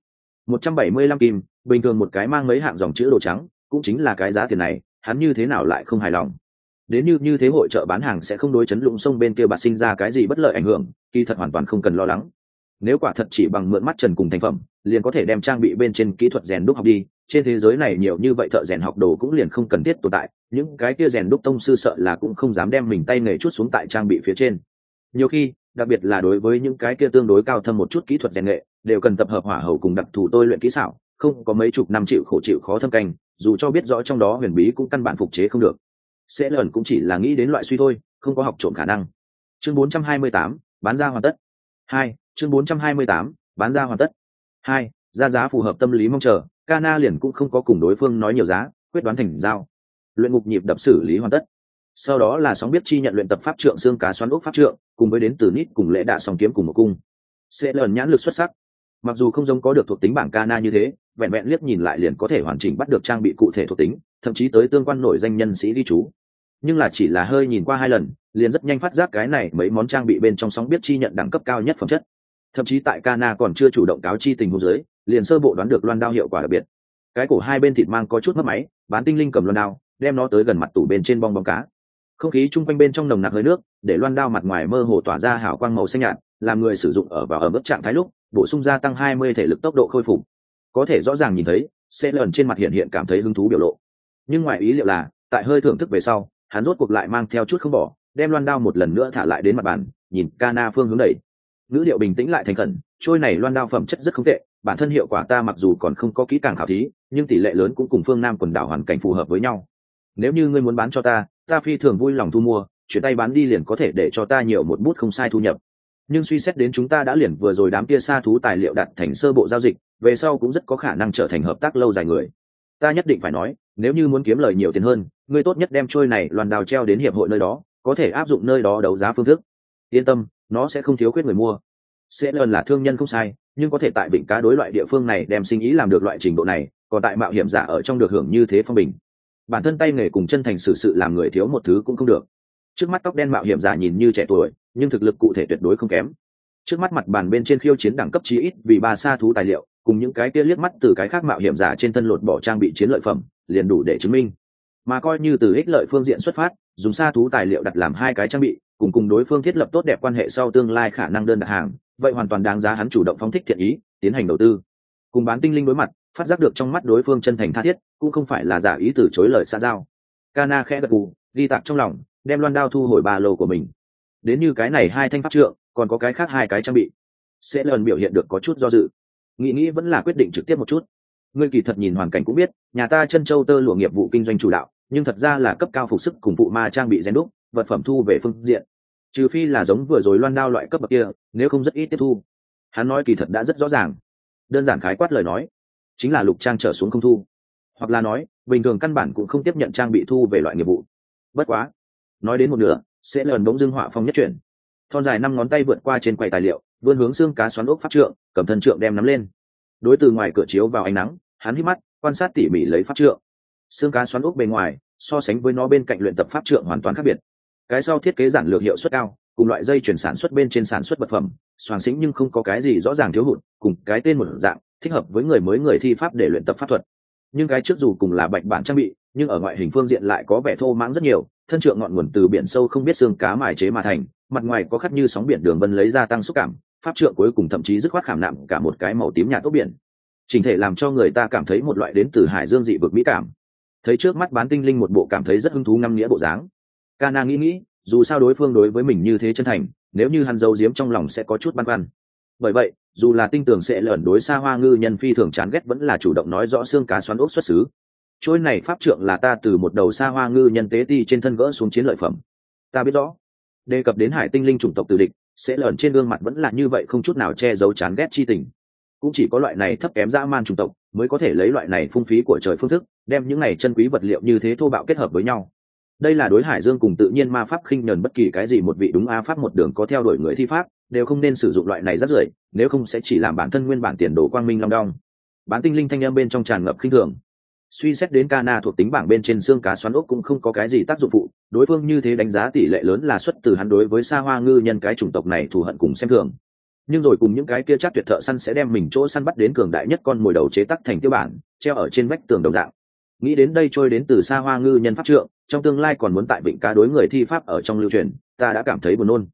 175 kim, bình thường một cái mang mấy hạng dòng chữ đồ trắng, cũng chính là cái giá tiền này, hắn như thế nào lại không hài lòng. Đến như thế hội chợ bán hàng sẽ không đối chấn Lũng Sông bên kia bạt sinh ra cái gì bất lợi ảnh hưởng, kỳ thật hoàn toàn không cần lo lắng. Nếu quả thật chỉ bằng mượn mắt trần cùng thành phẩm, liền có thể đem trang bị bên trên kỹ thuật rèn đúc học đi, trên thế giới này nhiều như vậy thợ rèn học đồ cũng liền không cần thiết tồn tại, những cái kia rèn đúc tông sư sợ là cũng không dám đem mình tay nghề chút xuống tại trang bị phía trên. Nhiều khi, đặc biệt là đối với những cái kia tương đối cao thâm một chút kỹ thuật rèn nghệ, đều cần tập hợp hỏa hầu cùng đặc thù tôi luyện kỹ xảo, không có mấy chục năm chịu khó thâm canh, dù cho biết rõ trong đó huyền bí cũng căn bản phục chế không được. Sẽ lần cũng chỉ là nghĩ đến loại suy thôi, không có học trộm khả năng. Chương 428, bán ra hoàn tất. 2, chương 428, bán ra hoàn tất. 2, ra giá phù hợp tâm lý mong chờ, Kana liền cũng không có cùng đối phương nói nhiều giá, quyết đoán thành giao. Luyện ngục nhịp đập xử lý hoàn tất. Sau đó là sóng biết chi nhận luyện tập pháp trượng xương cá xoắn ốc pháp trượng, cùng với đến từ nít cùng lễ đạ song kiếm cùng một cung. Sẽ lần nhãn lực xuất sắc. Mặc dù không giống có được thuộc tính bảng Kana như thế, vẹn vẹn liếc nhìn lại liền có thể hoàn chỉnh bắt được trang bị cụ thể thuộc tính, thậm chí tới tương quan nổi danh nhân sĩ ghi chú. Nhưng là chỉ là hơi nhìn qua 2 lần, liền rất nhanh phát giác cái này mấy món trang bị bên trong sóng biết chi nhận đẳng cấp cao nhất phẩm chất. Thậm chí tại Kana còn chưa chủ động cáo chi tình huống dưới, liền sơ bộ đoán được loan đao hiệu quả đặc biệt. Cái cổ hai bên thịt mang có chút mất máy, Bán Tinh Linh cầm loan đao, đem nó tới gần mặt tủ bên trên bong bóng cá. Không khí chung quanh bên trong nồng nặc hơi nước, để loan đao mặt ngoài mơ hồ tỏa ra hào quang màu xanh nhạt, làm người sử dụng ở mức trạng thái lúc, bổ sung gia tăng 20 thể lực tốc độ khôi phục. Có thể rõ ràng nhìn thấy, sẽ lần trên mặt hiện cảm thấy hứng thú biểu lộ. Nhưng ngoài ý liệu là, tại hơi thưởng thức về sau, hắn rốt cuộc lại mang theo chút không bỏ, đem loan đao một lần nữa thả lại đến mặt bàn, nhìn Kana phương hướng đẩy. Ngữ điệu bình tĩnh lại thành khẩn, trôi này loan đao phẩm chất rất không tệ, bản thân hiệu quả ta mặc dù còn không có kỹ càng khảo thí, nhưng tỷ lệ lớn cũng cùng phương Nam quần đảo hoàn cảnh phù hợp với nhau. Nếu như ngươi muốn bán cho ta, ta phi thường vui lòng thu mua, chuyển tay bán đi liền có thể để cho ta nhiều một bút không sai thu nhập. Nhưng suy xét đến chúng ta đã liền vừa rồi đám kia sa thú tài liệu đặt thành sơ bộ giao dịch, về sau cũng rất có khả năng trở thành hợp tác lâu dài người. Ta nhất định phải nói, nếu như muốn kiếm lời nhiều tiền hơn, ngươi tốt nhất đem trôi này loan đao treo đến hiệp hội nơi đó, có thể áp dụng nơi đó đấu giá phương thức. Yên tâm, nó sẽ không thiếu khuyết người mua. Sẽ lần là thương nhân không sai, nhưng có thể tại vịnh cá đối loại địa phương này đem sinh ý làm được loại trình độ này, còn tại mạo hiểm giả ở trong được hưởng như thế phong bình. Bản thân tay nghề cùng chân thành xử sự làm người thiếu một thứ cũng không được. Trước mắt tóc đen mạo hiểm giả nhìn như trẻ tuổi, nhưng thực lực cụ thể tuyệt đối không kém. Trước mắt mặt bàn bên trên khiêu chiến đẳng cấp chí ít vì 3 sa thú tài liệu, cùng những cái kia liếc mắt từ cái khác mạo hiểm giả trên thân lột bỏ trang bị chiến lợi phẩm, liền đủ để chứng minh. Mà coi như từ ích lợi phương diện xuất phát, dùng sa thú tài liệu đặt làm 2 cái trang bị, cùng đối phương thiết lập tốt đẹp quan hệ sau tương lai khả năng đơn đặt hàng, vậy hoàn toàn đáng giá hắn chủ động phóng thích thiện ý, tiến hành đầu tư. Cùng Bán Tinh Linh đối mặt, phát giác được trong mắt đối phương chân thành tha thiết, cũng không phải là giả ý từ chối lời xã giao. Kana khẽ gật gù, ghi tạc trong lòng, đem loan đao thu hồi ba lô của mình. Đến như cái này 2 thanh pháp trượng, còn có cái khác 2 cái trang bị. Sẽ lần biểu hiện được có chút do dự, nghĩ vẫn là quyết định trực tiếp một chút. Ngươi kỳ thật nhìn hoàn cảnh cũng biết, nhà ta Chân Châu tơ lụa nghiệp vụ kinh doanh chủ đạo, nhưng thật ra là cấp cao phục sức cùng phụ ma trang bị rèn đúc, vật phẩm thu về phương diện, trừ phi là giống vừa rồi loan đao loại cấp bậc kia, nếu không rất ít tiếp thu. Hắn nói kỳ thật đã rất rõ ràng, đơn giản khái quát lời nói, chính là lục trang trở xuống không thu, hoặc là nói bình thường căn bản cũng không tiếp nhận trang bị thu về loại nghiệp vụ. Bất quá, nói đến một nửa, sẽ lần bỗng dưng họa phong nhất chuyển, thon dài 5 ngón tay vượt qua trên quầy tài liệu, vươn hướng xương cá xoắn ốc pháp trượng, cầm thân trượng đem nắm lên. Đối từ ngoài cửa chiếu vào ánh nắng, hắn hít mắt quan sát tỉ mỉ lấy pháp trượng. Xương cá xoắn ốc bề ngoài so sánh với nó bên cạnh luyện tập pháp trượng hoàn toàn khác biệt. Cái sau thiết kế giản lược, hiệu suất cao, cùng loại dây chuyển sản xuất bên trên sản xuất vật phẩm xoàng xĩnh, nhưng không có cái gì rõ ràng thiếu hụt, cùng cái tên một dạng, thích hợp với người thi pháp để luyện tập pháp thuật. Nhưng cái trước dù cùng là bạch bản trang bị, nhưng ở ngoại hình phương diện lại có vẻ thô mãng rất nhiều. Thân trượng ngọn nguồn từ biển sâu không biết xương cá mài chế mà thành, mặt ngoài có khắc như sóng biển đường vân lấy ra tăng xúc cảm. Pháp trượng cuối cùng thậm chí dứt khoát khảm nạm cả một cái màu tím nhạt ốc biển, chỉnh thể làm cho người ta cảm thấy một loại đến từ hải dương dị vực mỹ cảm. Thấy trước mắt bán tinh linh một bộ cảm thấy rất hứng thú ngắm nghĩa bộ dáng, Kana nghĩ dù sao đối phương đối với mình như thế chân thành, nếu như hắn giấu giếm trong lòng sẽ có chút băn khoăn. Bởi vậy, dù là tinh tường sẽ lởn đối xa hoa ngư nhân phi thường chán ghét, vẫn là chủ động nói rõ xương cá xoắn ốc xuất xứ. Trôi này pháp trượng là ta từ một đầu xa hoa ngư nhân tế ti trên thân gỡ xuống chiến lợi phẩm. Ta biết rõ. Đề cập đến hải tinh linh chủng tộc tử địch, sẽ lởn trên gương mặt vẫn là như vậy, không chút nào che giấu chán ghét chi tình. Cũng chỉ có loại này thấp kém dã man chủng tộc mới có thể lấy loại này phung phí của trời phương thức, đem những này chân quý vật liệu như thế thô bạo kết hợp với nhau. Đây là đối hải dương cùng tự nhiên ma pháp khinh nhẫn bất kỳ cái gì một vị đúng a pháp một đường có theo đuổi người thi pháp đều không nên sử dụng loại này rất rưởi, nếu không sẽ chỉ làm bản thân nguyên bản tiền đồ quang minh long đong. Bán tinh linh thanh âm bên trong tràn ngập khinh thường. Suy xét đến Kana thuộc tính bảng bên trên xương cá xoắn ốc cũng không có cái gì tác dụng phụ, đối phương như thế đánh giá tỷ lệ lớn là xuất từ hắn đối với xa hoa ngư nhân cái chủng tộc này thù hận cùng xem thường. Nhưng rồi cùng những cái kia chắc tuyệt thợ săn sẽ đem mình chỗ săn bắt đến cường đại nhất con mồi đầu chế tác thành tiêu bản, treo ở trên vách tường đồng dạng. Nghĩ đến đây trôi đến từ xa hoa ngư nhân pháp trượng, trong tương lai còn muốn tại vịnh cá đối người thi pháp ở trong lưu truyền, ta đã cảm thấy buồn nôn.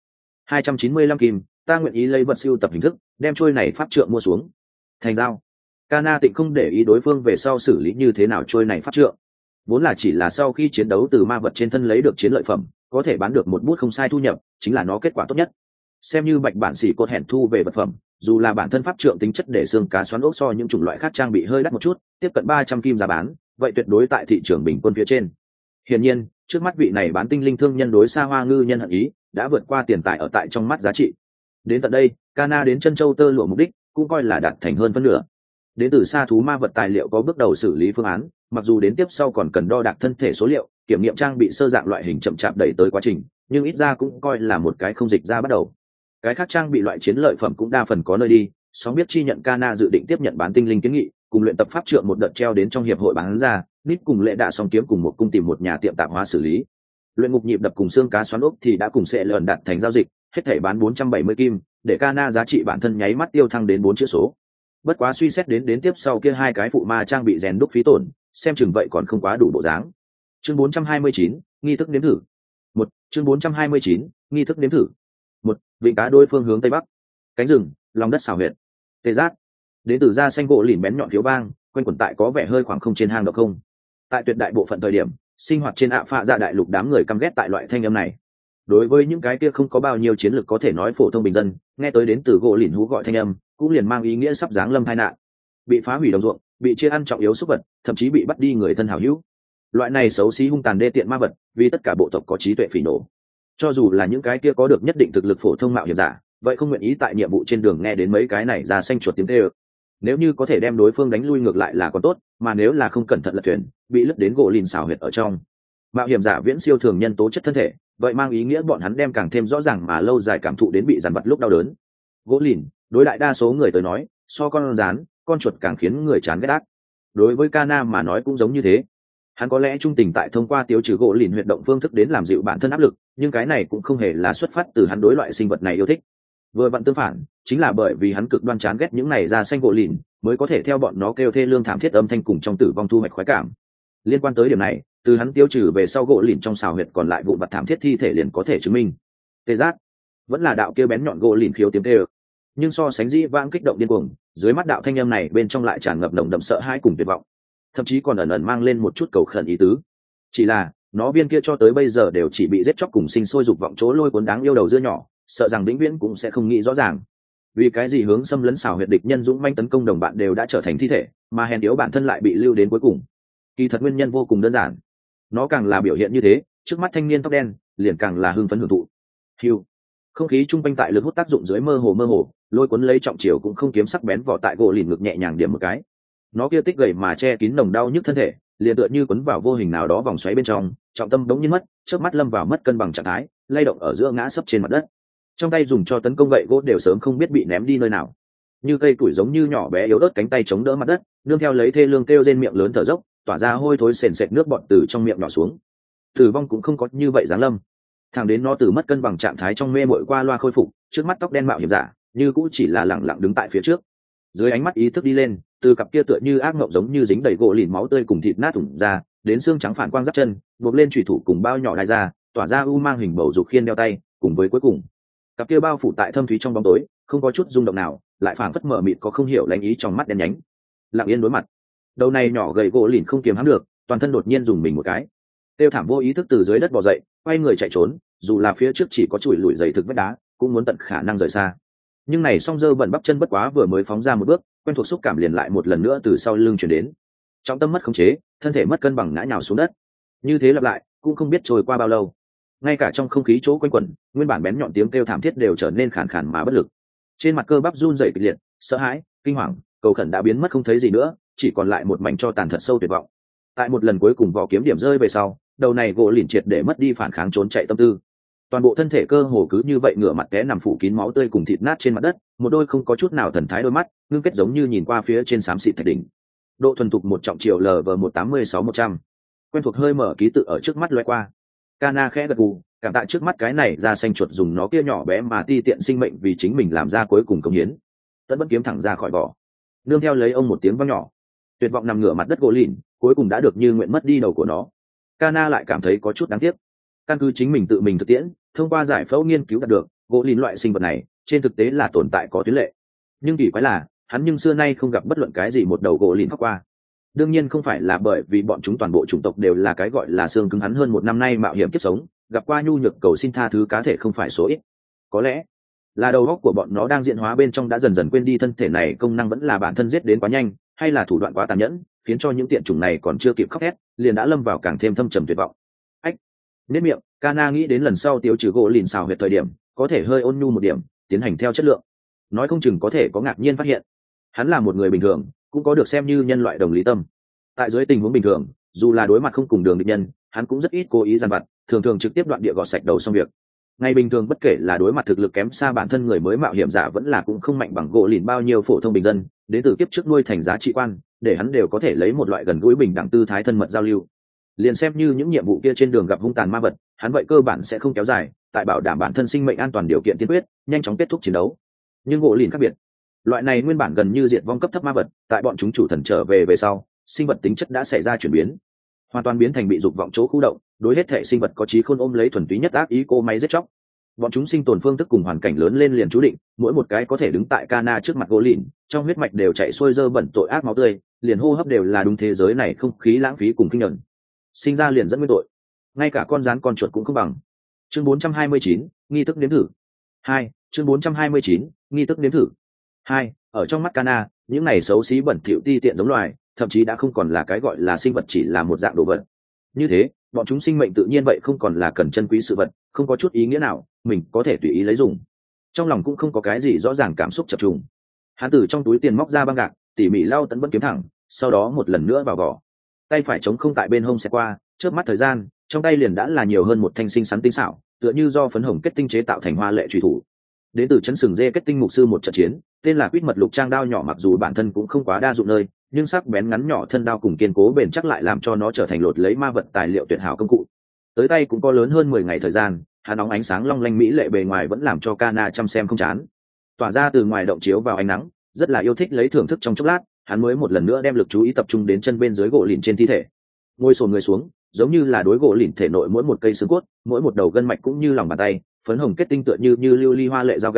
295 kim, ta nguyện ý lấy vật siêu tập hình thức, đem trôi này pháp trượng mua xuống. Thành giao. Kana Tịnh không để ý đối phương về sau xử lý như thế nào trôi này pháp trượng, vốn là chỉ là sau khi chiến đấu từ ma vật trên thân lấy được chiến lợi phẩm, có thể bán được một bút không sai thu nhập, chính là nó kết quả tốt nhất. Xem như bạch bản xỉ cột hẹn thu về vật phẩm, dù là bản thân pháp trượng tính chất để xương cá xoắn ốc so những chủng loại khác trang bị hơi đắt một chút, tiếp cận 300 kim giá bán, vậy tuyệt đối tại thị trường bình quân phía trên. Hiển nhiên, trước mắt vị này bán tinh linh thương nhân đối xa hoa ngư nhân hận ý đã vượt qua tiền tài ở tại trong mắt giá trị. Đến tận đây, Kana đến Chân Châu tơ lụa mục đích cũng coi là đạt thành hơn phân nửa. Đến từ xa thú ma vật tài liệu có bước đầu xử lý phương án, mặc dù đến tiếp sau còn cần đo đạc thân thể số liệu, kiểm nghiệm trang bị sơ dạng loại hình chậm chạp đẩy tới quá trình, nhưng ít ra cũng coi là một cái không dịch ra bắt đầu. Cái khác trang bị loại chiến lợi phẩm cũng đa phần có nơi đi, sóng biết chi nhận Kana dự định tiếp nhận bán tinh linh kiến nghị, cùng luyện tập pháp trượng một đợt treo đến trong hiệp hội bán ra, nít cùng lệ đạ song kiếm cùng một cung tìm một nhà tiệm tạp hóa xử lý. Luyện ngục nhịp đập cùng xương cá xoắn ốc thì đã cùng sẽ lợn đặt thành giao dịch, hết thảy bán 470 kim, để Kana giá trị bản thân nháy mắt tiêu thăng đến 4 chữ số. Bất quá suy xét đến tiếp sau kia 2 cái phụ ma trang bị rèn đúc phí tổn, xem chừng vậy còn không quá đủ bộ dáng. Chương 429, nghi thức nếm thử. Chương 429, nghi thức nếm thử. Vịnh cá đôi phương hướng tây bắc, cánh rừng, lòng đất xào huyệt, tê giác, đến từ da xanh gỗ lìn bén nhọn thiếu vang quanh quẩn tại có vẻ hơi khoảng không trên hang động không. Tại tuyệt đại bộ phận thời điểm, sinh hoạt trên ạ phạ dạ đại lục đám người căm ghét tại loại thanh âm này. Đối với những cái kia không có bao nhiêu chiến lược có thể nói phổ thông bình dân, nghe tới đến từ gỗ lìn hú gọi thanh âm cũng liền mang ý nghĩa sắp giáng lâm tai nạn, bị phá hủy đồng ruộng, bị chia ăn trọng yếu súc vật, thậm chí bị bắt đi người thân hảo hữu. Loại này xấu xí hung tàn đê tiện ma vật, vì tất cả bộ tộc có trí tuệ phỉ nổ. Cho dù là những cái kia có được nhất định thực lực phổ thông mạo hiểm giả, vậy không nguyện ý tại nhiệm vụ trên đường nghe đến mấy cái này ra xanh chuột tiếng tê ơ. Nếu như có thể đem đối phương đánh lui ngược lại là còn tốt, mà nếu là không cẩn thận lật thuyền, bị lướt đến gỗ lìn xào huyệt ở trong, mạo hiểm giả viễn siêu thường nhân tố chất thân thể, vậy mang ý nghĩa bọn hắn đem càng thêm rõ ràng mà lâu dài cảm thụ đến bị dằn vặt lúc đau đớn. Gỗ lìn đối đại đa số người tới nói, so con rán, con chuột càng khiến người chán ghét ác. Đối với Kana mà nói cũng giống như thế. Hắn có lẽ trung tình tại thông qua tiêu trừ gỗ lìn huyệt động phương thức đến làm dịu bản thân áp lực, nhưng cái này cũng không hề là xuất phát từ hắn đối loại sinh vật này yêu thích. Vừa vặn tương phản, chính là bởi vì hắn cực đoan chán ghét những này ra xanh gỗ lìn, mới có thể theo bọn nó kêu thê lương thảm thiết âm thanh cùng trong tử vong thu hoạch khoái cảm. Liên quan tới điểm này, từ hắn tiêu trừ về sau gỗ lìn trong xào huyệt còn lại vụn vặt thảm thiết thi thể liền có thể chứng minh. Tê giác, vẫn là đạo kia bén nhọn gỗ lìn khiếu tiếng tê. nhưng so sánh dĩ vãng kích động điên cuồng, dưới mắt đạo thanh âm này bên trong lại tràn ngập nồng đậm sợ hãi cùng tuyệt vọng, thậm chí còn ẩn ẩn mang lên một chút cầu khẩn ý tứ. Chỉ là nó viên kia cho tới bây giờ đều chỉ bị giết chóc cùng sinh sôi dục vọng chỗ lôi cuốn đáng yêu đầu dưa nhỏ, sợ rằng vĩnh viễn cũng sẽ không nghĩ rõ ràng vì cái gì hướng xâm lấn xảo huyệt địch nhân dũng manh tấn công đồng bạn đều đã trở thành thi thể, mà hèn yếu bản thân lại bị lưu đến cuối cùng. Kỳ thật nguyên nhân vô cùng đơn giản, nó càng là biểu hiện như thế, trước mắt thanh niên tóc đen liền càng là hưng phấn hưởng thụ. Hiu, không khí trung quanh tại lực hút tác dụng dưới mơ hồ lôi cuốn lấy trọng chiều cũng không kiếm sắc bén vỏ tại gỗ lìn ngực nhẹ nhàng điểm một cái. Nó kia tích gầy mà che kín nồng đau nhức thân thể liền tựa như cuốn vào vô hình nào đó vòng xoáy bên trong, trọng tâm đống nhiên mất, trước mắt lâm vào mất cân bằng trạng thái, lay động ở giữa ngã sấp trên mặt đất. Trong tay dùng cho tấn công gậy gỗ đều sớm không biết bị ném đi nơi nào, như cây củi giống như nhỏ bé yếu ớt cánh tay chống đỡ mặt đất, nương theo lấy thê lương kêu rên miệng lớn thở dốc, tỏa ra hôi thối sền sệt nước bọt từ trong miệng nhỏ xuống. Tử vong cũng không có như vậy giáng lâm, thẳng đến nó từ mất cân bằng trạng thái trong mê mội qua loa khôi phục, trước mắt tóc đen mạo hiểm giả như cũ chỉ là lẳng lặng đứng tại phía trước. Dưới ánh mắt ý thức đi lên, từ cặp kia tựa như ác mộng giống như dính đầy gỗ lìn máu tươi cùng thịt nát thủng ra, đến xương trắng phản quang giáp chân, buộc lên chủy thủ cùng bao nhỏ đai ra, tỏa ra u mang hình bầu dục khiên đeo tay, cùng với cuối cùng cặp kia bao phủ tại thâm thúy trong bóng tối, không có chút rung động nào, lại phảng phất mở mịt có không hiểu lãnh ý trong mắt đen nhánh. Lặng yên đối mặt, đầu này nhỏ gầy gỗ lìn không kiềm hãm được, toàn thân đột nhiên dùng mình một cái, tiêu thảm vô ý thức từ dưới đất bò dậy, quay người chạy trốn, dù là phía trước chỉ có chùi lùi dày thực vách đá, cũng muốn tận khả năng rời xa. Nhưng này song dơ bẩn bắp chân bất quá vừa mới phóng ra một bước, quen thuộc xúc cảm liền lại một lần nữa từ sau lưng chuyển đến. Trọng tâm mất khống chế, thân thể mất cân bằng ngã nhào xuống đất. Như thế lặp lại, cũng không biết trôi qua bao lâu. Ngay cả trong không khí chỗ quanh quẩn, nguyên bản bén nhọn tiếng kêu thảm thiết đều trở nên khàn khàn mà bất lực. Trên mặt cơ bắp run rẩy kịch liệt, sợ hãi, kinh hoàng, cầu khẩn đã biến mất không thấy gì nữa, chỉ còn lại một mảnh tro tàn thật sâu tuyệt vọng. Tại một lần cuối cùng vỏ kiếm điểm rơi về sau, đầu này gỗ lìn triệt để mất đi phản kháng trốn chạy tâm tư. Toàn bộ thân thể cơ hồ cứ như vậy ngửa mặt té nằm phủ kín máu tươi cùng thịt nát trên mặt đất, một đôi không có chút nào thần thái đôi mắt ngưng kết giống như nhìn qua phía trên xám xịt thạch đỉnh. Độ thuần thục một trọng triệu lv 186-100, quen thuộc hơi mở ký tự ở trước mắt lóe qua. Kana khẽ gật gù, cảm tạ trước mắt cái này ra xanh chuột dùng nó kia nhỏ bé mà ti tiện sinh mệnh vì chính mình làm ra cuối cùng công hiến. Tận bất kiếm thẳng ra khỏi vỏ, nương theo lấy ông một tiếng vang nhỏ, tuyệt vọng nằm ngửa mặt đất gỗ lìn cuối cùng đã được như nguyện mất đi đầu của nó. Kana lại cảm thấy có chút đáng tiếc. Căn cứ chính mình tự mình thực tiễn, thông qua giải phẫu nghiên cứu đạt được, gỗ lìn loại sinh vật này trên thực tế là tồn tại có tuyến lệ. Nhưng kỳ quái là, hắn nhưng xưa nay không gặp bất luận cái gì một đầu gỗ lìn khóc qua. Đương nhiên không phải là bởi vì bọn chúng toàn bộ chủng tộc đều là cái gọi là xương cứng, hắn hơn một năm nay mạo hiểm kiếp sống, gặp qua nhu nhược cầu xin tha thứ cá thể không phải số ít. Có lẽ là đầu óc của bọn nó đang diễn hóa bên trong đã dần dần quên đi thân thể này công năng vẫn là bản thân giết đến quá nhanh, hay là thủ đoạn quá tàn nhẫn, khiến cho những tiện chủng này còn chưa kịp khóc hét, liền đã lâm vào càng thêm thâm trầm tuyệt vọng. Ách, nếp miệng, Kana nghĩ đến lần sau tiêu trừ gỗ lìn xào huyệt thời điểm, có thể hơi ôn nhu một điểm, tiến hành theo chất lượng. Nói không chừng có thể có ngạc nhiên phát hiện. Hắn là một người bình thường, cũng có được xem như nhân loại đồng lý tâm. Tại dưới tình huống bình thường, dù là đối mặt không cùng đường địch nhân, hắn cũng rất ít cố ý giàn vặt, thường thường trực tiếp đoạn địa gọt sạch đầu xong việc. Ngày bình thường bất kể là đối mặt thực lực kém xa bản thân người mới mạo hiểm giả vẫn là cũng không mạnh bằng gỗ lìn bao nhiêu phổ thông bình dân, đến từ kiếp trước nuôi thành giá trị quan, để hắn đều có thể lấy một loại gần gũi bình đẳng tư thái thân mật giao lưu. Liền xem như những nhiệm vụ kia trên đường gặp hung tàn ma vật, hắn vậy cơ bản sẽ không kéo dài, tại bảo đảm bản thân sinh mệnh an toàn điều kiện tiên quyết, nhanh chóng kết thúc chiến đấu. Nhưng gỗ lìn khác biệt, loại này nguyên bản gần như diệt vong cấp thấp ma vật, tại bọn chúng chủ thần trở về về sau, sinh vật tính chất đã xảy ra chuyển biến, hoàn toàn biến thành bị dục vọng chỗ khu động, đối hết thể sinh vật có trí khôn ôm lấy thuần túy nhất ác ý cô máy giết chóc. Bọn chúng sinh tồn phương thức cùng hoàn cảnh lớn lên liền chú định, mỗi một cái có thể đứng tại Kana trước mặt gỗ lìn, trong huyết mạch đều chảy xuôi dơ bẩn tội ác máu tươi, liền hô hấp đều là đúng thế giới này không khí lãng phí cùng kinh nhẫn. Sinh ra liền dẫn nguyên tội, ngay cả con rắn con chuột cũng không bằng. Chương 429, nghi thức nếm thử. 2, chương 429, nghi thức nếm thử. 2, ở trong mắt Kana, những này xấu xí bẩn thỉu ti tiện giống loài, thậm chí đã không còn là cái gọi là sinh vật, chỉ là một dạng đồ vật. Như thế, bọn chúng sinh mệnh tự nhiên vậy không còn là cần chân quý sự vật, không có chút ý nghĩa nào, mình có thể tùy ý lấy dùng. Trong lòng cũng không có cái gì rõ ràng cảm xúc chập trùng. Hắn từ trong túi tiền móc ra băng gạc, tỉ mỉ lau tấn bất kiếm thẳng, sau đó một lần nữa vào vỏ. Tay phải chống không tại bên hông xe qua, chớp mắt thời gian, trong tay liền đã là nhiều hơn một thanh sinh sắn tinh xảo, tựa như do phấn hồng kết tinh chế tạo thành hoa lệ truy thủ. Đến từ chấn sừng dê kết tinh mục sư một trận chiến, tên là quýt mật lục trang đao nhỏ, mặc dù bản thân cũng không quá đa dụng nơi, nhưng sắc bén ngắn nhỏ thân đao cùng kiên cố bền chắc lại làm cho nó trở thành lột lấy ma vật tài liệu tuyệt hảo công cụ. Tới tay cũng có lớn hơn 10 ngày thời gian, hắn nóng ánh sáng long lanh mỹ lệ bề ngoài vẫn làm cho Kana chăm xem không chán. Tỏa ra từ ngoài động chiếu vào ánh nắng, rất là yêu thích lấy thưởng thức trong chốc lát, hắn mới một lần nữa đem lực chú ý tập trung đến chân bên dưới gỗ lìn trên thi thể. Ngồi xổm người xuống, giống như là đối gỗ lìn thể nội mỗi một cây xương cốt, mỗi một đầu gân mạch cũng như lòng bàn tay, phấn hồng kết tinh tựa như lưu ly hoa lệ dao găm,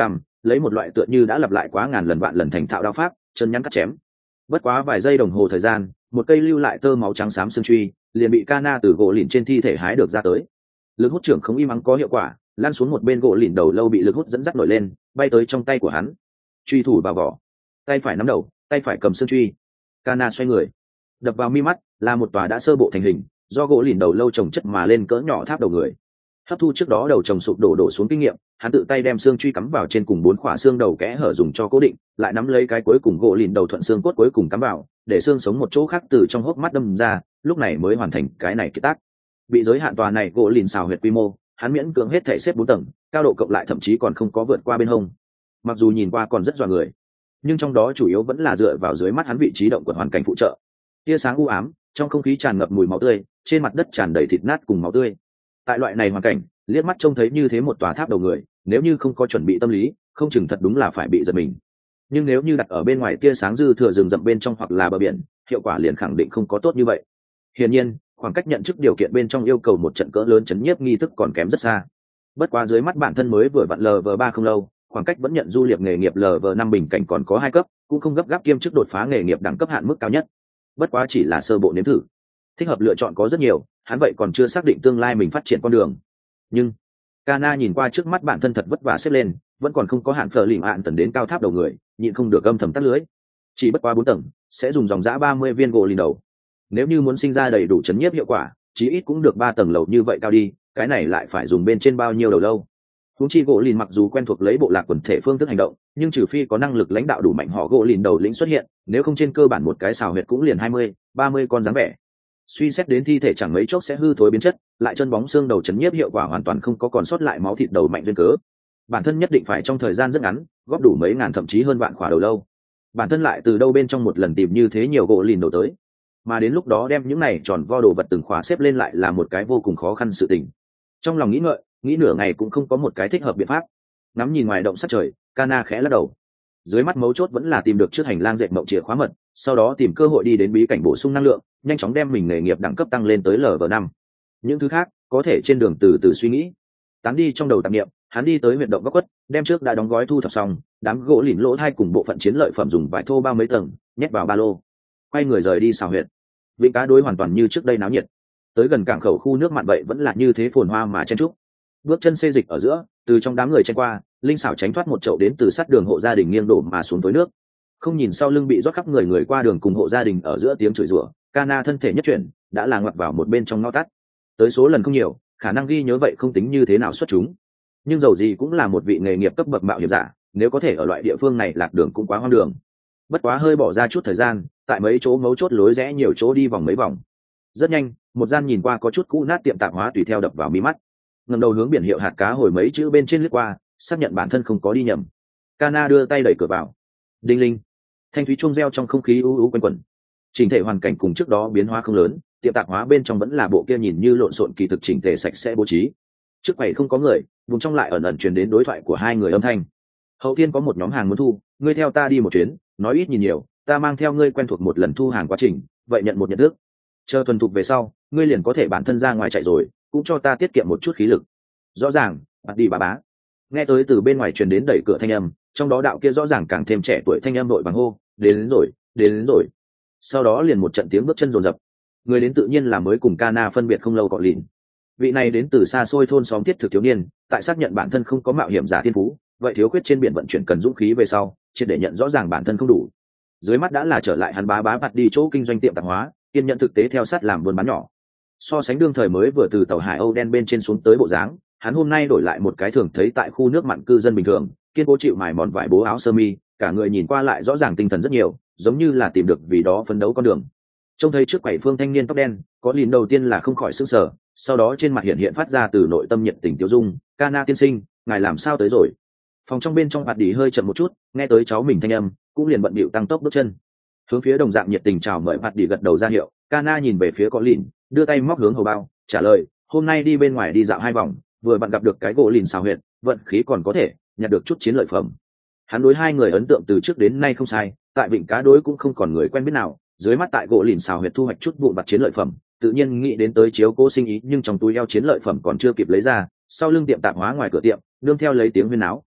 lấy một loại tựa như đã lặp lại quá ngàn lần vạn lần thành thạo đao pháp chân nhắn cắt chém. Bất quá vài giây đồng hồ thời gian, một cây lưu lại tơ máu trắng xám xương truy liền bị Kana từ gỗ lìn trên thi thể hái được ra tới. Lực hút trưởng không im ắng có hiệu quả, lan xuống một bên gỗ lìn đầu lâu bị lực hút dẫn dắt nổi lên, bay tới trong tay của hắn. Truy thủ vào vỏ, tay phải nắm đầu, tay phải cầm xương truy. Kana xoay người, đập vào mi mắt là một tòa đã sơ bộ thành hình, do gỗ lìn đầu lâu trồng chất mà lên cỡ nhỏ tháp đầu người. Hấp thu trước đó đầu trồng sụp đổ xuống kinh nghiệm, hắn tự tay đem xương truy cắm vào trên cùng 4 khỏa xương đầu kẽ hở dùng cho cố định, lại nắm lấy cái cuối cùng gỗ lìn đầu thuận xương cốt cuối cùng cắm vào, để xương sống một chỗ khác từ trong hốc mắt đâm ra, lúc này mới hoàn thành cái này kiệt tác. Bị giới hạn tòa này gỗ lìn xào huyệt quy mô, hắn miễn cưỡng hết thể xếp 4 tầng, cao độ cộng lại thậm chí còn không có vượt qua bên hông. Mặc dù nhìn qua còn rất dọa người, nhưng trong đó chủ yếu vẫn là dựa vào dưới mắt hắn vị trí động quật hoàn cảnh phụ trợ. Tia sáng u ám, trong không khí tràn ngập mùi máu tươi, trên mặt đất tràn đầy thịt nát cùng máu tươi. Tại loại này hoàn cảnh, liếc mắt trông thấy như thế một tòa tháp đầu người, nếu như không có chuẩn bị tâm lý, không chừng thật đúng là phải bị giật mình. Nhưng nếu như đặt ở bên ngoài tia sáng dư thừa rừng rậm bên trong hoặc là bờ biển, hiệu quả liền khẳng định không có tốt như vậy. Hiển nhiên, khoảng cách nhận chức điều kiện bên trong yêu cầu một trận cỡ lớn chấn nhiếp nghi thức còn kém rất xa. Bất quá dưới mắt bản thân mới vừa vặn LV3 không lâu, khoảng cách vẫn nhận du liệp nghề nghiệp LV5 bình cảnh còn có 2 cấp, cũng không gấp gáp kiêm chức đột phá nghề nghiệp đẳng cấp hạn mức cao nhất. Bất quá chỉ là sơ bộ nếm thử. Thích hợp lựa chọn có rất nhiều, hắn vậy còn chưa xác định tương lai mình phát triển con đường. Nhưng Kana nhìn qua trước mắt bản thân thật vất vả xếp lên, vẫn còn không có hạn phở lìm ạn tần đến cao tháp đầu người, nhịn không được âm thầm tắt lưới. Chỉ bất quá 4 tầng, sẽ dùng dòng dã 30 viên gỗ lìn đầu. Nếu như muốn sinh ra đầy đủ chấn nhiếp hiệu quả, chí ít cũng được 3 tầng lầu như vậy cao đi, cái này lại phải dùng bên trên bao nhiêu đầu lâu. Huống chi gỗ lìn mặc dù quen thuộc lấy bộ lạc quần thể phương thức hành động, nhưng trừ phi có năng lực lãnh đạo đủ mạnh họ gỗ lìn đầu lĩnh xuất hiện, nếu không trên cơ bản một cái xào huyệt cũng liền 20-30 con dáng vẻ. Suy xét đến thi thể chẳng mấy chốc sẽ hư thối biến chất, lại chân bóng xương đầu chấn nhiếp hiệu quả hoàn toàn không có còn sót lại máu thịt đầu mạnh duyên cớ, bản thân nhất định phải trong thời gian rất ngắn góp đủ mấy ngàn thậm chí hơn vạn khỏa đầu lâu. Bản thân lại từ đâu bên trong một lần tìm như thế nhiều gỗ lìn đầu tới, mà đến lúc đó đem những này tròn vo đồ vật từng khóa xếp lên lại là một cái vô cùng khó khăn sự tình. Trong lòng nghĩ ngợi, nghĩ nửa ngày cũng không có một cái thích hợp biện pháp. Ngắm nhìn ngoài động sắc trời, Kana khẽ lắc đầu. Dưới mắt mấu chốt vẫn là tìm được trước hành lang dệt mộng chìa khóa mật, sau đó tìm cơ hội đi đến bí cảnh bổ sung năng lượng, nhanh chóng đem mình nghề nghiệp đẳng cấp tăng lên tới LV5. Những thứ khác có thể trên đường từ từ suy nghĩ. Tán đi trong đầu tạp niệm, hắn đi tới huyệt động góc quất, đem trước đã đóng gói thu thập xong đám gỗ lìn lỗ thai cùng bộ phận chiến lợi phẩm dùng vải thô bao mấy tầng nhét vào ba lô, quay người rời đi xào huyệt. Vịnh cá đối hoàn toàn như trước đây náo nhiệt, tới gần cảng khẩu khu nước mặn vậy vẫn là như thế phồn hoa mà chen trúc. Bước chân xê dịch ở giữa, từ trong đám người chen qua, linh xảo tránh thoát một chậu đến từ sát đường hộ gia đình nghiêng đổ mà xuống tối nước. Không nhìn sau lưng bị rót khắp người qua đường cùng hộ gia đình ở giữa tiếng chửi rủa, Kana thân thể nhất chuyển, đã là ngoặt vào một bên trong ngõ tắt. Tới số lần không nhiều, khả năng ghi nhớ vậy không tính như thế nào xuất chúng, nhưng dầu gì cũng là một vị nghề nghiệp cấp bậc mạo hiểm giả, nếu có thể ở loại địa phương này lạc đường cũng quá hoang đường. Bất quá hơi bỏ ra chút thời gian, tại mấy chỗ mấu chốt lối rẽ nhiều chỗ đi vòng mấy vòng. Rất nhanh, một gian nhìn qua có chút cũ nát tiệm tạp hóa tùy theo đập vào mí mắt. Ngẩng đầu hướng biển hiệu hạt cá hồi mấy chữ bên trên lướt qua, xác nhận bản thân không có đi nhầm. Kana đưa tay đẩy cửa vào. Đinh linh, thanh thúy chuông reo trong không khí u u quanh quẩn. Chỉnh thể hoàn cảnh cùng trước đó biến hóa không lớn, tiệm tạp hóa bên trong vẫn là bộ kia nhìn như lộn xộn kỳ thực chỉnh tề sạch sẽ bố trí. Trước quầy không có người, vùng trong lại ẩn ẩn truyền đến đối thoại của hai người âm thanh. Hậu thiên có một nhóm hàng muốn thu, ngươi theo ta đi một chuyến, nói ít nhìn nhiều, ta mang theo ngươi quen thuộc một lần thu hàng quá trình, vậy nhận một nhận thức. Chờ thuần thục về sau, ngươi liền có thể bản thân ra ngoài chạy rồi, cũng cho ta tiết kiệm một chút khí lực. Rõ ràng, bắt đi bà bá. Nghe tới từ bên ngoài truyền đến đẩy cửa thanh âm, trong đó đạo kia rõ ràng càng thêm trẻ tuổi thanh âm đội bằng hô, đến rồi, đến rồi. Sau đó liền một trận tiếng bước chân rồn rập. Người đến tự nhiên là mới cùng Kana phân biệt không lâu cọ lìn. Vị này đến từ xa xôi thôn xóm thiết thực thiếu niên, tại xác nhận bản thân không có mạo hiểm giả thiên phú, vậy thiếu khuyết trên biển vận chuyển cần dũng khí về sau, triệt để nhận rõ ràng bản thân không đủ. Dưới mắt đã là trở lại hắn bá bạt đi chỗ kinh doanh tiệm tạp hóa, kiên nhận thực tế theo sát làm buôn bán nhỏ. So sánh đương thời mới vừa từ tàu Hải Âu đen bên trên xuống tới bộ dáng, hắn hôm nay đổi lại một cái thường thấy tại khu nước mặn cư dân bình thường, kiên cố chịu mài mòn vải bố áo sơ mi, cả người nhìn qua lại rõ ràng tinh thần rất nhiều, giống như là tìm được vì đó phấn đấu con đường. Trông thấy trước quầy phương thanh niên tóc đen, có lìn đầu tiên là không khỏi sững sờ, sau đó trên mặt hiện phát ra từ nội tâm nhiệt tình tiêu dung, Kana tiên sinh, ngài làm sao tới rồi? Phòng trong bên trong bạt đi hơi chậm một chút, nghe tới cháu mình thanh âm, cũng liền bận bịu tăng tốc bước chân, hướng phía đồng dạng nhiệt tình chào mời bạt đi gật đầu ra hiệu. Kana nhìn về phía có lìn, đưa tay móc hướng hầu bao, trả lời, hôm nay đi bên ngoài đi dạo 2 vòng, vừa bạn gặp được cái gỗ lìn xào huyệt, vận khí còn có thể, nhặt được chút chiến lợi phẩm. Hắn đối hai người ấn tượng từ trước đến nay không sai, tại vịnh cá đối cũng không còn người quen biết nào, dưới mắt tại gỗ lìn xào huyệt thu hoạch chút vụn vặt chiến lợi phẩm, tự nhiên nghĩ đến tới chiếu cố sinh ý, nhưng trong túi eo chiến lợi phẩm còn chưa kịp lấy ra, sau lưng tiệm tạp hóa ngoài cửa tiệm, nương theo lấy tiếng huyên náo,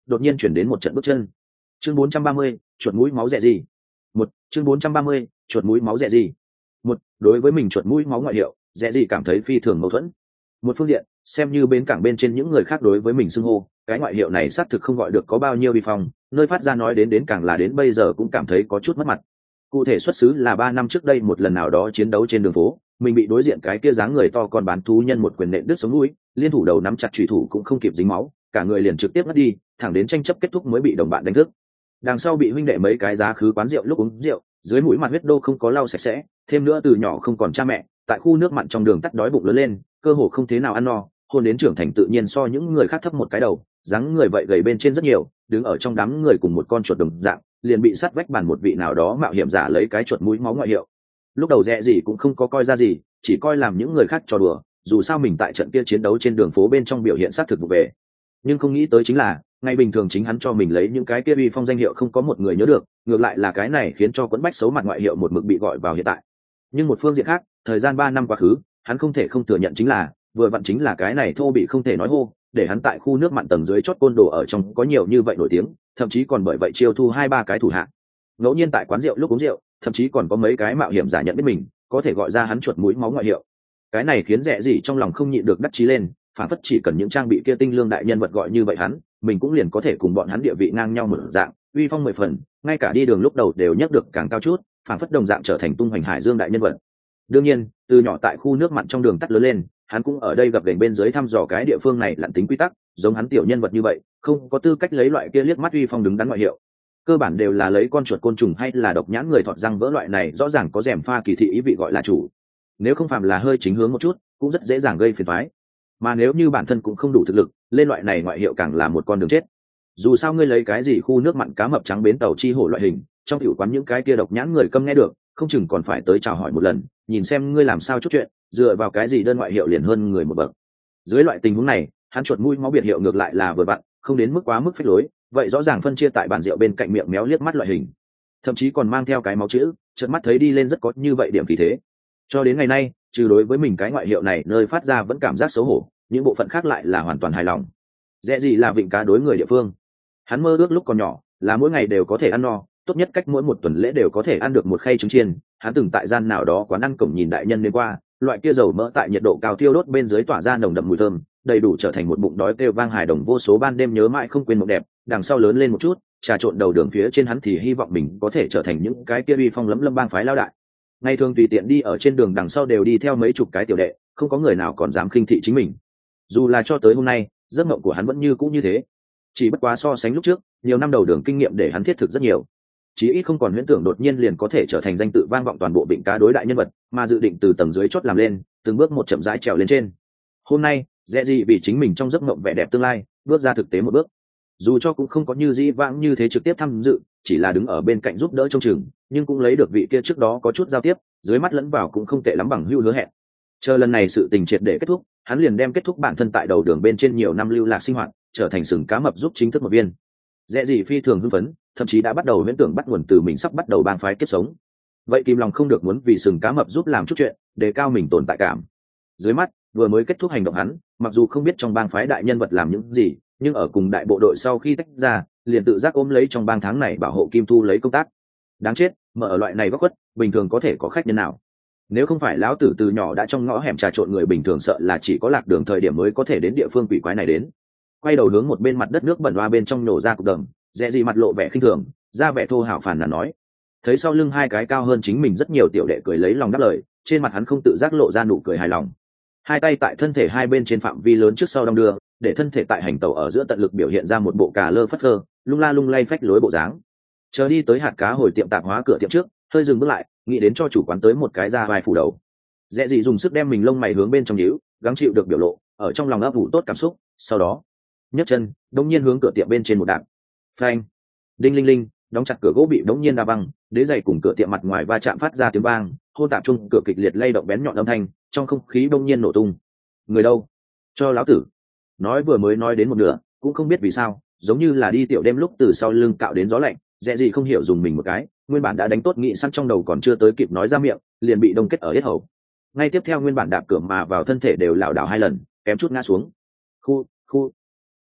đột nhiên chuyển đến một trận bước chân. Chương 430, chuột mũi máu rẻ gì? Một chương 430, chuột mũi máu rẻ gì? Một, đối với mình chuột mũi máu ngoại hiệu, rẻ gì cảm thấy phi thường mâu thuẫn. Một phương diện, xem như bến cảng bên trên những người khác đối với mình xưng hô, cái ngoại hiệu này xác thực không gọi được có bao nhiêu vi phong, nơi phát ra nói đến càng là đến bây giờ cũng cảm thấy có chút mất mặt. Cụ thể xuất xứ là 3 năm trước đây một lần nào đó chiến đấu trên đường phố, mình bị đối diện cái kia dáng người to còn bán thú nhân một quyền nện đứt sống mũi, liên thủ đầu nắm chặt chủy thủ cũng không kịp dính máu, cả người liền trực tiếp ngất đi, thẳng đến tranh chấp kết thúc mới bị đồng bạn đánh thức. Đằng sau bị huynh đệ mấy cái giá khứ quán rượu lúc uống rượu, dưới mũi mặt huyết đô không có lau sạch sẽ, thêm nữa từ nhỏ không còn cha mẹ, tại khu nước mặn trong đường tắt đói bụng lớn lên, cơ hồ không thế nào ăn no, hôn đến trưởng thành tự nhiên so những người khác thấp một cái đầu, dáng người vậy gầy bên trên rất nhiều, đứng ở trong đám người cùng một con chuột đồng dạng, liền bị sát vách bàn một vị nào đó mạo hiểm giả lấy cái chuột mũi máu ngoại hiệu. Lúc đầu dẹ gì cũng không có coi ra gì, chỉ coi làm những người khác trò đùa, dù sao mình tại trận kia chiến đấu trên đường phố bên trong biểu hiện sát thực vụ về. Nhưng không nghĩ tới chính là, ngày bình thường chính hắn cho mình lấy những cái kia uy phong danh hiệu không có một người nhớ được, ngược lại là cái này khiến cho quẫn bách xấu mặt ngoại hiệu một mực bị gọi vào hiện tại. Nhưng một phương diện khác, thời gian 3 năm quá khứ, hắn không thể không thừa nhận chính là, vừa vặn chính là cái này thô bị không thể nói hô, để hắn tại khu nước mặn tầng dưới chót côn đồ ở trong có nhiều như vậy nổi tiếng, thậm chí còn bởi vậy chiêu thu 2-3 cái thủ hạ. Ngẫu nhiên tại quán rượu lúc uống rượu, thậm chí còn có mấy cái mạo hiểm giả nhận biết mình, có thể gọi ra hắn chuột mũi máu ngoại hiệu. Cái này khiến Rẻ gì trong lòng không nhịn được đắc chí lên, phản phất chỉ cần những trang bị kia tinh lương đại nhân vật gọi như vậy hắn, mình cũng liền có thể cùng bọn hắn địa vị ngang nhau một dạng, uy phong 10 phần, ngay cả đi đường lúc đầu đều nhấc được càng cao chút, phản phất đồng dạng trở thành tung hoành hải dương đại nhân vật. Đương nhiên, từ nhỏ tại khu nước mặn trong đường tắt lớn lên, hắn cũng ở đây gặp gành bên dưới thăm dò cái địa phương này lặn tính quy tắc, giống hắn tiểu nhân vật như vậy, không có tư cách lấy loại kia liếc mắt uy phong đứng đắn ngoại hiệu. Cơ bản đều là lấy con chuột côn trùng hay là độc nhãn người thọt răng vỡ loại này rõ ràng có rèm pha kỳ thị ý vị gọi là chủ. Nếu không phạm là hơi chính hướng một chút, cũng rất dễ dàng gây phiền toái. Mà nếu như bản thân cũng không đủ thực lực, lên loại này ngoại hiệu càng là một con đường chết. Dù sao ngươi lấy cái gì khu nước mặn cá mập trắng bến tàu chi hổ loại hình, trong tiểu quán những cái kia độc nhãn người câm nghe được, không chừng còn phải tới chào hỏi một lần, nhìn xem ngươi làm sao chút chuyện, dựa vào cái gì đơn ngoại hiệu liền hơn người một bậc. Dưới loại tình huống này, hắn chuột mũi máu biệt hiệu ngược lại là vừa vặn, không đến mức quá mức phách lối, vậy rõ ràng phân chia tại bàn rượu bên cạnh miệng méo liếc mắt loại hình, thậm chí còn mang theo cái máu chữ, chợt mắt thấy đi lên rất có như vậy điểm khí thế. Cho đến ngày nay, trừ đối với mình cái ngoại hiệu này nơi phát ra vẫn cảm giác xấu hổ, những bộ phận khác lại là hoàn toàn hài lòng. Dễ gì là vịnh cá đối người địa phương, hắn mơ ước lúc còn nhỏ là mỗi ngày đều có thể ăn no, tốt nhất cách mỗi một tuần lễ đều có thể ăn được một khay trứng chiên. Hắn từng tại gian nào đó quán ăn cổng nhìn đại nhân đến qua, loại kia dầu mỡ tại nhiệt độ cao thiêu đốt bên dưới tỏa ra nồng đậm mùi thơm, đầy đủ trở thành một bụng đói kêu vang hài đồng vô số ban đêm nhớ mãi không quên mộng đẹp. Đằng sau lớn lên một chút, trà trộn đầu đường phía trên hắn thì hy vọng mình có thể trở thành những cái kia uy phong lấm lâm bang phái lao đại. Ngày thường tùy tiện đi ở trên đường đằng sau đều đi theo mấy chục cái tiểu đệ, không có người nào còn dám khinh thị chính mình. Dù là cho tới hôm nay, giấc mộng của hắn vẫn như cũ như thế, chỉ bất quá so sánh lúc trước, nhiều năm đầu đường kinh nghiệm để hắn thiết thực rất nhiều. Chí ít không còn huyễn tưởng đột nhiên liền có thể trở thành danh tự vang vọng toàn bộ Vịnh Cá đối đại nhân vật, mà dự định từ tầng dưới chót làm lên, từng bước một chậm rãi trèo lên trên. Hôm nay, dễ gì vì chính mình trong giấc mộng vẻ đẹp tương lai, bước ra thực tế một bước. Dù cho cũng không có như dĩ vãng như thế trực tiếp tham dự, chỉ là đứng ở bên cạnh giúp đỡ trông chừng, nhưng cũng lấy được vị kia trước đó có chút giao tiếp, dưới mắt lẫn vào cũng không tệ lắm bằng hữu hứa hẹn. Chờ lần này sự tình triệt để kết thúc, hắn liền đem kết thúc bản thân tại đầu đường bên trên nhiều năm lưu lạc sinh hoạt, trở thành sừng cá mập giúp chính thức một viên. Dễ gì phi thường hưng phấn, thậm chí đã bắt đầu huyễn tưởng bắt nguồn từ mình sắp bắt đầu bang phái kiếp sống. Vậy kìm lòng không được muốn vì sừng cá mập giúp làm chút chuyện, đề cao mình tồn tại cảm. Dưới mắt, vừa mới kết thúc hành động hắn, mặc dù không biết trong bang phái đại nhân vật làm những gì, nhưng ở cùng đại bộ đội sau khi tách ra, liền tự giác ôm lấy trong bang tháng này bảo hộ Kim Thu lấy công tác. Đáng chết, mà ở loại này góc khuất, bình thường có thể có khách nhân nào? Nếu không phải lão tử từ nhỏ đã trong ngõ hẻm trà trộn, người bình thường sợ là chỉ có lạc đường thời điểm mới có thể đến địa phương quỷ quái này đến. Quay đầu hướng một bên mặt đất nước bẩn loa bên trong nổ ra cục đầm, dễ gì mặt lộ vẻ khinh thường, ra vẻ thô hào phàn nàn nói. Thấy sau lưng hai cái cao hơn chính mình rất nhiều tiểu đệ cười lấy lòng đáp lời, trên mặt hắn không tự giác lộ ra nụ cười hài lòng. Hai tay tại thân thể hai bên trên phạm vi lớn trước sau đong đưa, để thân thể tại hành tàu ở giữa tận lực biểu hiện ra một bộ cà lơ phất phơ, lung la lung lay phách lối bộ dáng. Chờ đi tới hạt cá hồi tiệm tạp hóa cửa tiệm trước, hơi dừng bước lại, nghĩ đến cho chủ quán tới một cái ra vai phủ đầu. Dễ gì dùng sức đem mình lông mày hướng bên trong nhíu, gắng chịu được biểu lộ, ở trong lòng ấp ủ tốt cảm xúc, sau đó nhấc chân, đống nhiên hướng cửa tiệm bên trên một đạp. Phanh, đinh linh linh, đóng chặt cửa gỗ bị đống nhiên đá văng, đế giày cùng cửa tiệm mặt ngoài va chạm phát ra tiếng vang, hôn tạp chung cửa kịch liệt lay động bén nhọn âm thanh, trong không khí đống nhiên nổ tung. Người đâu? Cho lão tử. Nói vừa mới nói đến một nửa, cũng không biết vì sao, giống như là đi tiểu đêm lúc từ sau lưng cạo đến gió lạnh, dễ gì không hiểu dùng mình một cái, nguyên bản đã đánh tốt nghị săn trong đầu còn chưa tới kịp nói ra miệng, liền bị đông kết ở yết hầu. Ngay tiếp theo nguyên bản đạp cửa mà vào thân thể đều lảo đảo hai lần, kém chút ngã xuống. Khu,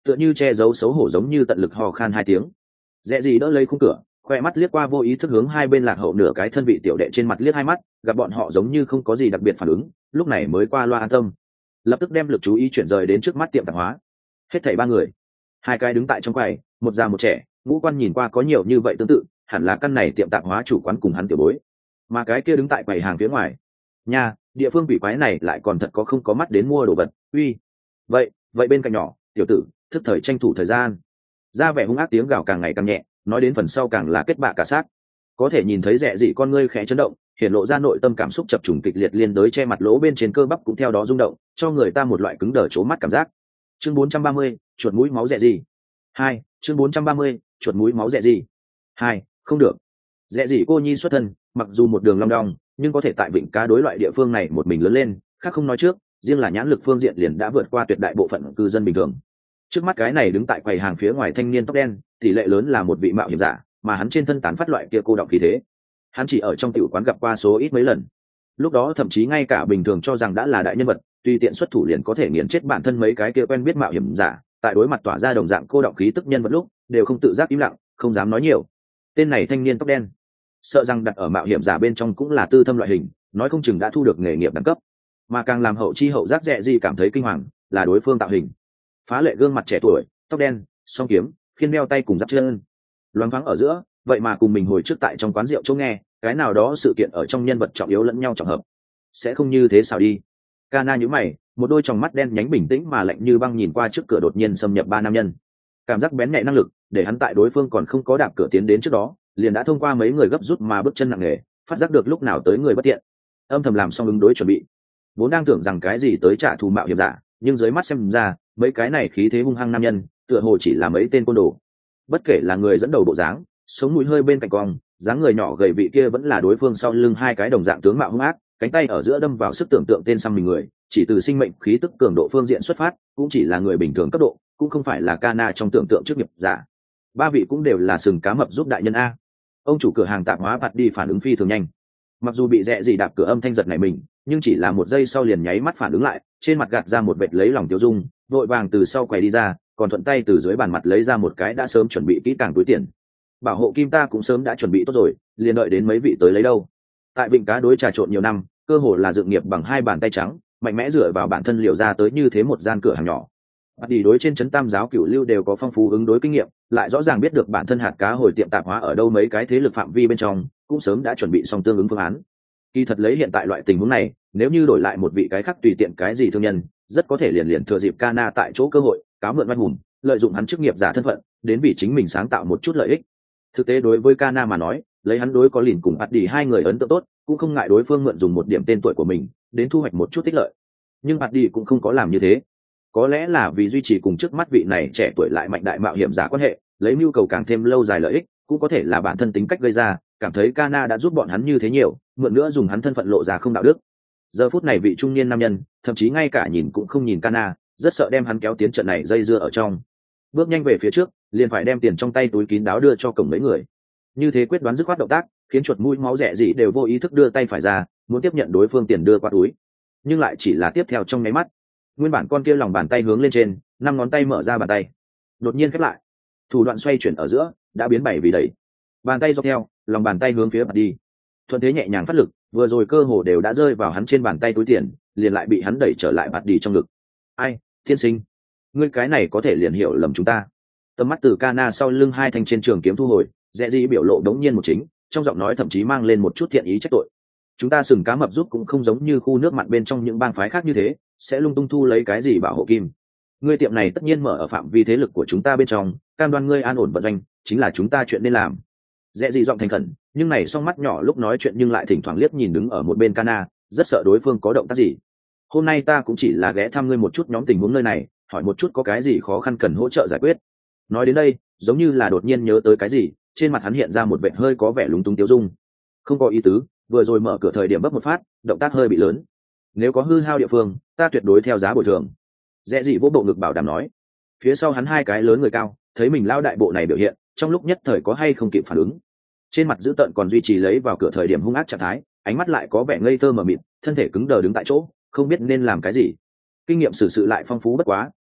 tựa như che giấu xấu hổ, giống như tận lực hò khan 2 tiếng. Dẹ gì đỡ lấy khung cửa, khoe mắt liếc qua vô ý thức hướng hai bên lạc hậu nửa cái thân vị tiểu đệ trên mặt liếc 2 mắt, gặp bọn họ giống như không có gì đặc biệt phản ứng, lúc này mới qua loa an tâm, lập tức đem lực chú ý chuyển rời đến trước mắt tiệm tạp hóa. Hết thảy 3 người, 2 cái đứng tại trong quầy, một già một trẻ, ngũ quan nhìn qua có nhiều như vậy tương tự, hẳn là căn này tiệm tạp hóa chủ quán cùng hắn tiểu bối. Mà cái kia đứng tại quầy hàng phía ngoài, nha, địa phương quỷ quái này lại còn thật có không có mắt đến mua đồ vật. Uy, vậy bên cạnh nhỏ tiểu tử, thức thời tranh thủ thời gian. Ra vẻ hung ác tiếng gào càng ngày càng nhẹ, nói đến phần sau càng là kết bạ cả xác. Có thể nhìn thấy Rẻ Dị con ngươi khẽ chấn động, hiện lộ ra nội tâm cảm xúc chập trùng kịch liệt, liên đới che mặt lỗ bên trên cơ bắp cũng theo đó rung động, cho người ta một loại cứng đờ trố mắt cảm giác. Chương 430, chuột mũi máu Rẻ Dị. 2, chương 430, chuột mũi máu Rẻ Dị. 2, không được. Rẻ Dị cô nhi xuất thân, mặc dù một đường long đong, nhưng có thể tại Vịnh Cá đối loại địa phương này một mình lớn lên, khác không nói trước, riêng là nhãn lực phương diện liền đã vượt qua tuyệt đại bộ phận cư dân bình thường. Trước mắt cái này đứng tại quầy hàng phía ngoài thanh niên tóc đen, tỷ lệ lớn là một vị mạo hiểm giả, mà hắn trên thân tán phát loại kia cô đọng khí thế. Hắn chỉ ở trong tiểu quán gặp qua số ít mấy lần. Lúc đó thậm chí ngay cả bình thường cho rằng đã là đại nhân vật, tùy tiện xuất thủ liền có thể nghiền chết bản thân mấy cái kia quen biết mạo hiểm giả, tại đối mặt tỏa ra đồng dạng cô đọng khí tức nhân vật lúc, đều không tự giác im lặng, không dám nói nhiều. Tên này thanh niên tóc đen, sợ rằng đặt ở mạo hiểm giả bên trong cũng là tư thâm loại hình, nói không chừng đã thu được nghề nghiệp đẳng cấp. Mà càng làm hậu chi hậu giác Rẻ Dị cảm thấy kinh hoàng, là đối phương tạo hình. Phá lệ gương mặt trẻ tuổi, tóc đen, song kiếm, khiên đeo tay cùng giáp chân. Loáng thoáng ở giữa, vậy mà cùng mình hồi trước tại trong quán rượu chỗ nghe, cái nào đó sự kiện ở trong nhân vật trọng yếu lẫn nhau trọng hợp. Sẽ không như thế sao đi. Kana nhíu mày, một đôi tròng mắt đen nhánh bình tĩnh mà lạnh như băng nhìn qua trước cửa đột nhiên xâm nhập 3 nam nhân. Cảm giác bén nhạy năng lực, để hắn tại đối phương còn không có đạp cửa tiến đến trước đó, liền đã thông qua mấy người gấp rút mà bước chân nặng nề, phát giác được lúc nào tới người bất tiện. Âm thầm làm xong ứng đối chuẩn bị. Vốn đang tưởng rằng cái gì tới trả thù mạo hiểm giả, nhưng dưới mắt xem ra, mấy cái này khí thế hung hăng nam nhân, tựa hồ chỉ là mấy tên côn đồ. Bất kể là người dẫn đầu bộ dáng, sống mũi hơi bên cạnh cong, dáng người nhỏ gầy vị kia vẫn là đối phương sau lưng 2 cái đồng dạng tướng mạo hung ác, cánh tay ở giữa đâm vào sức tưởng tượng tên xăm mình người, chỉ từ sinh mệnh khí tức cường độ phương diện xuất phát, cũng chỉ là người bình thường cấp độ, cũng không phải là Kana trong tưởng tượng trước nghiệp giả. 3 vị cũng đều là sừng cá mập giúp đại nhân a. Ông chủ cửa hàng tạp hóa bạt đi phản ứng phi thường nhanh. Mặc dù bị Rẻ Dị đạp cửa âm thanh giật này mình, nhưng chỉ là 1 giây sau liền nháy mắt phản ứng lại, trên mặt gạt ra một vệt lấy lòng tiêu dung, vội vàng từ sau quầy đi ra, còn thuận tay từ dưới bàn mặt lấy ra một cái đã sớm chuẩn bị kỹ càng túi tiền. Bảo hộ kim ta cũng sớm đã chuẩn bị tốt rồi, liền đợi đến mấy vị tới lấy đâu. Tại Vịnh Cá đối trà trộn nhiều năm, cơ hồ là dựng nghiệp bằng 2 bàn tay trắng, mạnh mẽ dựa vào bản thân liều ra tới như thế một gian cửa hàng nhỏ. Bắt đi đối trên trấn Tam giáo Cửu Lưu đều có phong phú ứng đối kinh nghiệm, lại rõ ràng biết được bản thân hạt cá hồi tiệm tạp hóa ở đâu mấy cái thế lực phạm vi bên trong, cũng sớm đã chuẩn bị xong tương ứng phương án. Kỳ thật lấy hiện tại loại tình huống này, nếu như đổi lại một vị cái khác tùy tiện cái gì thương nhân, rất có thể liền thừa dịp Kana tại chỗ cơ hội, cáo mượn oai hùng, lợi dụng hắn chức nghiệp giả thân phận, đến vì chính mình sáng tạo một chút lợi ích. Thực tế đối với Kana mà nói, lấy hắn đối có lìn cùng bắt đi 2 người ấn tượng tốt, cũng không ngại đối phương mượn dùng một điểm tên tuổi của mình, đến thu hoạch một chút tích lợi. Nhưng bắt đi cũng không có làm như thế. Có lẽ là vì duy trì cùng trước mắt vị này trẻ tuổi lại mạnh đại mạo hiểm giả quan hệ, lấy nhu cầu càng thêm lâu dài lợi ích, cũng có thể là bản thân tính cách gây ra, cảm thấy Kana đã giúp bọn hắn như thế nhiều, mượn nữa dùng hắn thân phận lộ ra không đạo đức. Giờ phút này vị trung niên nam nhân, thậm chí ngay cả nhìn cũng không nhìn Kana, rất sợ đem hắn kéo tiến trận này dây dưa ở trong. Bước nhanh về phía trước, liền phải đem tiền trong tay túi kín đáo đưa cho cổng mấy người. Như thế quyết đoán dứt khoát động tác, khiến chuột mũi máu Rẻ Dị đều vô ý thức đưa tay phải ra, muốn tiếp nhận đối phương tiền đưa qua túi, nhưng lại chỉ là tiếp theo trong nháy mắt. Nguyên bản con kia lòng bàn tay hướng lên trên, 5 ngón tay mở ra bàn tay, đột nhiên khép lại, thủ đoạn xoay chuyển ở giữa đã biến 7 vì đẩy, bàn tay dọc theo lòng bàn tay hướng phía mặt đi, thuận thế nhẹ nhàng phát lực, vừa rồi cơ hồ đều đã rơi vào hắn trên bàn tay túi tiền, liền lại bị hắn đẩy trở lại mặt đi trong ngực. Ai, thiên sinh, ngươi cái này có thể liền hiểu lầm chúng ta. Tầm mắt từ Kana sau lưng 2 thanh trên trường kiếm thu hồi, Rẻ Dị biểu lộ đống nhiên một chính, trong giọng nói thậm chí mang lên một chút thiện ý trách tội. Chúng ta sừng cá mập giúp cũng không giống như khu nước mặn bên trong những bang phái khác như thế, sẽ lung tung thu lấy cái gì bảo hộ kim. Ngươi tiệm này tất nhiên mở ở phạm vi thế lực của chúng ta bên trong, cam đoan ngươi an ổn vận doanh, chính là chúng ta chuyện nên làm. Rẻ Dị giọng thành khẩn, nhưng này song mắt nhỏ lúc nói chuyện nhưng lại thỉnh thoảng liếc nhìn đứng ở một bên Kana, rất sợ đối phương có động tác gì. Hôm nay ta cũng chỉ là ghé thăm ngươi một chút nhóm tình huống nơi này, hỏi một chút có cái gì khó khăn cần hỗ trợ giải quyết. Nói đến đây, giống như là đột nhiên nhớ tới cái gì, trên mặt hắn hiện ra một vệt hơi có vẻ lúng túng tiêu dung. Không có ý tứ, vừa rồi mở cửa thời điểm bấp một phát, động tác hơi bị lớn. Nếu có hư hao địa phương, ta tuyệt đối theo giá bồi thường. Rẻ Dị vỗ bộ ngực bảo đảm nói. Phía sau hắn 2 cái lớn người cao, thấy mình lao đại bộ này biểu hiện, trong lúc nhất thời có hay không kịp phản ứng. Trên mặt dữ tợn còn duy trì lấy vào cửa thời điểm hung ác trạng thái, ánh mắt lại có vẻ ngây thơ mờ mịt, thân thể cứng đờ đứng tại chỗ, không biết nên làm cái gì. Kinh nghiệm xử sự lại phong phú bất quá,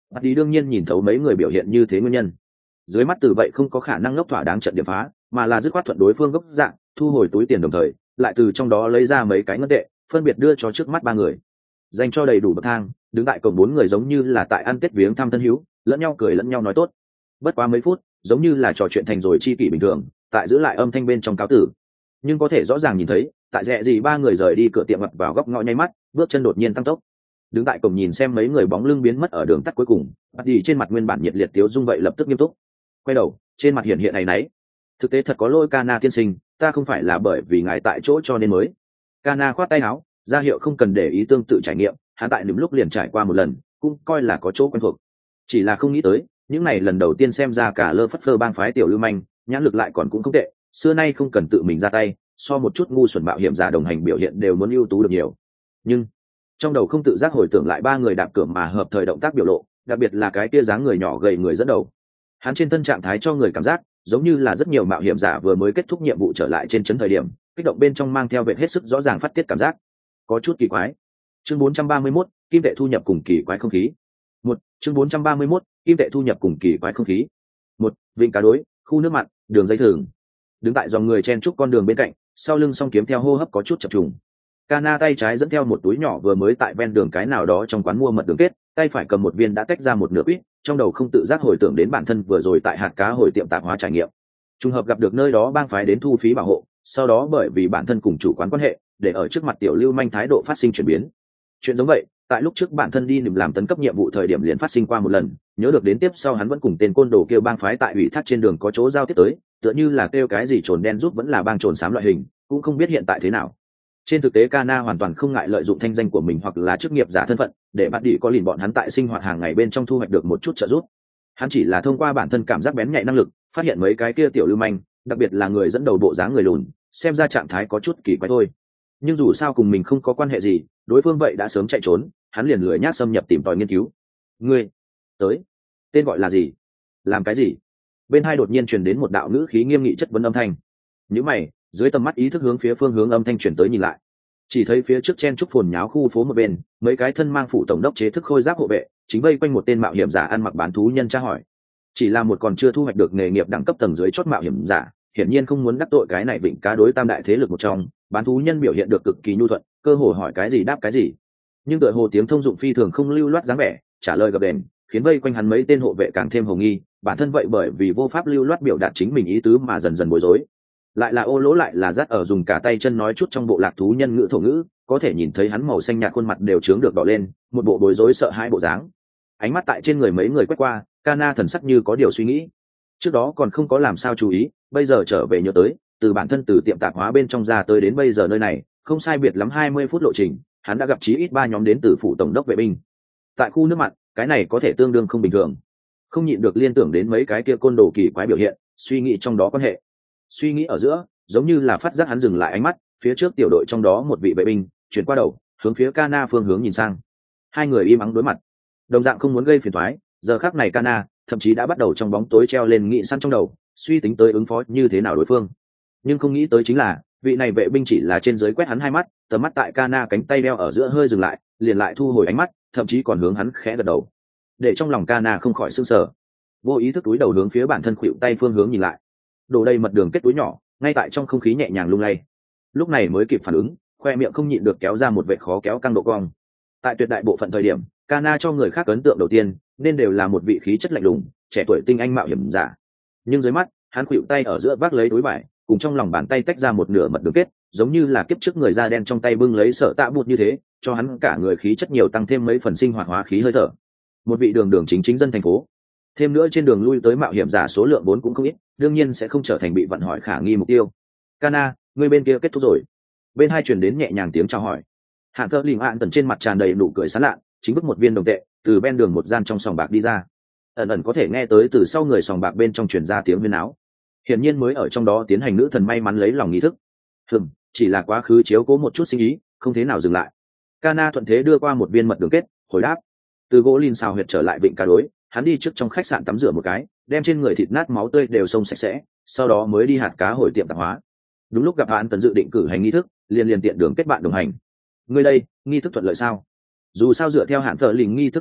bắt đi đương nhiên nhìn thấu mấy người biểu hiện như thế nguyên nhân. Dưới mắt từ vậy không có khả năng ngốc thỏa đáng trận điểm phá, mà là dứt khoát thuận đối phương gốc dạng, thu hồi túi tiền đồng thời lại từ trong đó lấy ra mấy cái ngân tệ phân biệt đưa cho trước mắt ba người, dành cho đầy đủ bậc thang. Đứng tại cổng bốn người giống như là tại ăn tết viếng thăm thân hữu, lẫn nhau cười lẫn nhau nói tốt. Bất quá mấy phút giống như là trò chuyện thành rồi chi kỷ bình thường, tại giữ lại âm thanh bên trong cáo tử. Nhưng có thể rõ ràng nhìn thấy tại rẽ gì ba người rời đi cửa tiệm mặt vào góc ngõ nháy mắt, bước chân đột nhiên tăng tốc. Đứng tại cổng nhìn xem mấy người bóng lưng biến mất ở đường tắt cuối cùng, bắt đi trên mặt nguyên bản nhiệt liệt tiếu dung vậy lập tức nghiêm túc, quay đầu trên mặt hiện này nấy. Thực tế thật có lỗi Kana tiên sinh, ta không phải là bởi vì ngài tại chỗ cho nên mới. Kana khoát tay áo ra hiệu không cần để ý tương tự trải nghiệm, hắn tại niềm lúc liền trải qua một lần, cũng coi là có chỗ quen thuộc. Chỉ là không nghĩ tới những này lần đầu tiên xem ra cả lơ phất phơ bang phái tiểu lưu manh nhãn lực lại còn cũng không tệ, xưa nay không cần tự mình ra tay, so một chút ngu xuẩn mạo hiểm giả đồng hành biểu hiện đều muốn ưu tú được nhiều. Nhưng trong đầu không tự giác hồi tưởng lại ba người đạp cửa mà hợp thời động tác biểu lộ, đặc biệt là cái tia dáng người nhỏ gầy người dẫn đầu, hắn trên thân trạng thái cho người cảm giác giống như là rất nhiều mạo hiểm giả vừa mới kết thúc nhiệm vụ trở lại trên trấn thời điểm, kích động bên trong mang theo vệt hết sức rõ ràng phát tiết cảm giác, có chút kỳ quái. Chương 431, kim tệ thu nhập cùng kỳ quái không khí. Chương 431, kim tệ thu nhập cùng kỳ quái không khí. Vịnh cá đối, khu nước mặn, đường dây thừng. Đứng tại dòng người chen trúc con đường bên cạnh, sau lưng song kiếm theo hô hấp có chút chập trùng. Kana tay trái dẫn theo một túi nhỏ vừa mới tại ven đường cái nào đó trong quán mua mật đường kết, tay phải cầm một viên đã tách ra một nửa quýt, trong đầu không tự giác hồi tưởng đến bản thân vừa rồi tại hạt cá hồi tiệm tạp hóa trải nghiệm. Trùng hợp gặp được nơi đó bang phái đến thu phí bảo hộ, sau đó bởi vì bản thân cùng chủ quán quan hệ, để ở trước mặt tiểu lưu manh thái độ phát sinh chuyển biến. Chuyện giống vậy, tại lúc trước bản thân đi niềm làm tấn cấp nhiệm vụ thời điểm liền phát sinh qua một lần, nhớ được đến tiếp sau hắn vẫn cùng tên côn đồ kêu bang phái tại ủy thác trên đường có chỗ giao tiếp tới, tựa như là kêu cái gì trồn đen giúp vẫn là bang trồn xám loại hình, cũng không biết hiện tại thế nào. Trên thực tế Kana hoàn toàn không ngại lợi dụng thanh danh của mình hoặc là chức nghiệp giả thân phận để bắt đi có lìn bọn hắn tại sinh hoạt hàng ngày bên trong thu hoạch được một chút trợ giúp. Hắn chỉ là thông qua bản thân cảm giác bén nhạy năng lực phát hiện mấy cái kia tiểu lưu manh, đặc biệt là người dẫn đầu bộ dáng người lùn, xem ra trạng thái có chút kỳ quái thôi. Nhưng dù sao cùng mình không có quan hệ gì, đối phương vậy đã sớm chạy trốn, hắn liền lười nhác xâm nhập tìm tòi nghiên cứu. Ngươi tới, tên gọi là gì, làm cái gì? Bên hai đột nhiên truyền đến một đạo ngữ khí nghiêm nghị chất vấn âm thanh. Nhíu mày, dưới tầm mắt ý thức hướng phía phương hướng âm thanh truyền tới nhìn lại, chỉ thấy phía trước chen trúc phồn nháo khu phố một bên, mấy cái thân mang phủ tổng đốc chế thức khôi giáp hộ vệ chính vây quanh một tên mạo hiểm giả ăn mặc bán thú nhân tra hỏi. Chỉ là một còn chưa thu hoạch được nghề nghiệp đẳng cấp tầng dưới chót mạo hiểm giả, hiển nhiên không muốn đắc tội cái này vịnh cá đối tam đại thế lực một trong. Bán thú nhân biểu hiện được cực kỳ nhu thuận, cơ hồ hỏi cái gì đáp cái gì, nhưng tựa hồ tiếng thông dụng phi thường không lưu loát dáng vẻ, trả lời gập đền, khiến vây quanh hắn mấy tên hộ vệ càng thêm hồ nghi, bản thân vậy bởi vì vô pháp lưu loát biểu đạt chính mình ý tứ mà dần dần bối rối. Lại là ô lỗ lại là dắt ở dùng cả tay chân nói chút trong bộ lạc thú nhân ngữ thổ ngữ, có thể nhìn thấy hắn màu xanh nhạt khuôn mặt đều trướng được đỏ lên, một bộ bối rối sợ hãi bộ dáng. Ánh mắt tại trên người mấy người quét qua, Kana thần sắc như có điều suy nghĩ. Trước đó còn không có làm sao chú ý, bây giờ trở về nhớ tới, từ bản thân từ tiệm tạp hóa bên trong ra tới đến bây giờ nơi này, không sai biệt lắm 20 phút lộ trình, hắn đã gặp chí ít 3 nhóm đến từ phủ tổng đốc vệ binh. Tại khu nước mặn, cái này có thể tương đương không bình thường. Không nhịn được liên tưởng đến mấy cái kia côn đồ kỳ quái biểu hiện, suy nghĩ trong đó quan hệ. Suy nghĩ ở giữa, giống như là phát giác hắn dừng lại ánh mắt, phía trước tiểu đội trong đó một vị vệ binh chuyển qua đầu, hướng phía Kana phương hướng nhìn sang. Hai người im ắng đối mặt, đồng dạng không muốn gây phiền toái. Giờ khắc này Kana thậm chí đã bắt đầu trong bóng tối treo lên nghị săn trong đầu, suy tính tới ứng phó như thế nào đối phương. Nhưng không nghĩ tới chính là vị này vệ binh chỉ là trên dưới quét hắn hai mắt, tầm mắt tại Kana cánh tay đeo ở giữa hơi dừng lại, liền lại thu hồi ánh mắt, thậm chí còn hướng hắn khẽ gật đầu, để trong lòng Kana không khỏi sửng sở, vô ý thức túi đầu hướng phía bản thân khuỵu tay phương hướng nhìn lại. Đổ đầy mật đường kết túi nhỏ ngay tại trong không khí nhẹ nhàng lung lay, lúc này mới kịp phản ứng, khoe miệng không nhịn được kéo ra một vệt khó kéo căng độ cong. Tại tuyệt đại bộ phận thời điểm, Kana cho người khác ấn tượng đầu tiên nên đều là một vị khí chất lạnh lùng, trẻ tuổi tinh anh mạo hiểm giả. Nhưng dưới mắt, hắn khuỵu tay ở giữa vác lấy túi vải, cùng trong lòng bàn tay tách ra một nửa mật đường kết, giống như là kiếp trước người da đen trong tay bưng lấy sợ tạ bụt như thế, cho hắn cả người khí chất nhiều tăng thêm mấy phần sinh hoạt hóa khí hơi thở. Một vị đường đường chính dân thành phố, thêm nữa trên đường lui tới mạo hiểm giả số lượng vốn cũng không ít, đương nhiên sẽ không trở thành bị vận hỏi khả nghi mục tiêu. Kana, người bên kia kết thúc rồi? Bên hai truyền đến nhẹ nhàng tiếng chào hỏi. Hạn Thơ Lĩnh Ạn tần trên mặt tràn đầy nụ cười sán lạ, chính vứt một viên đồng tệ từ bên đường một gian trong sòng bạc đi ra. Ẩn ẩn có thể nghe tới từ sau người sòng bạc bên trong truyền ra tiếng huyên áo. Hiển nhiên mới ở trong đó tiến hành nữ thần may mắn lấy lòng nghi thức. Chỉ là quá khứ chiếu cố một chút sinh ý, không thế nào dừng lại. Kana thuận thế đưa qua một viên mật đường kết, hồi đáp. Từ gỗ lìn xào huyệt trở lại vịnh cá đối, hắn đi trước trong khách sạn tắm rửa một cái, đem trên người thịt nát máu tươi đều xông sạch sẽ, sau đó mới đi hạt cá hồi tiệm tạp hóa. Đúng lúc gặp Hạn Tần dự định cử hành nghi thức, liền tiện đường kết bạn đồng hành. Ngươi đây, nghi thức thuận lợi sao? Dù sao dựa theo Hạn Thơ Lĩnh nghi thức quen thuộc,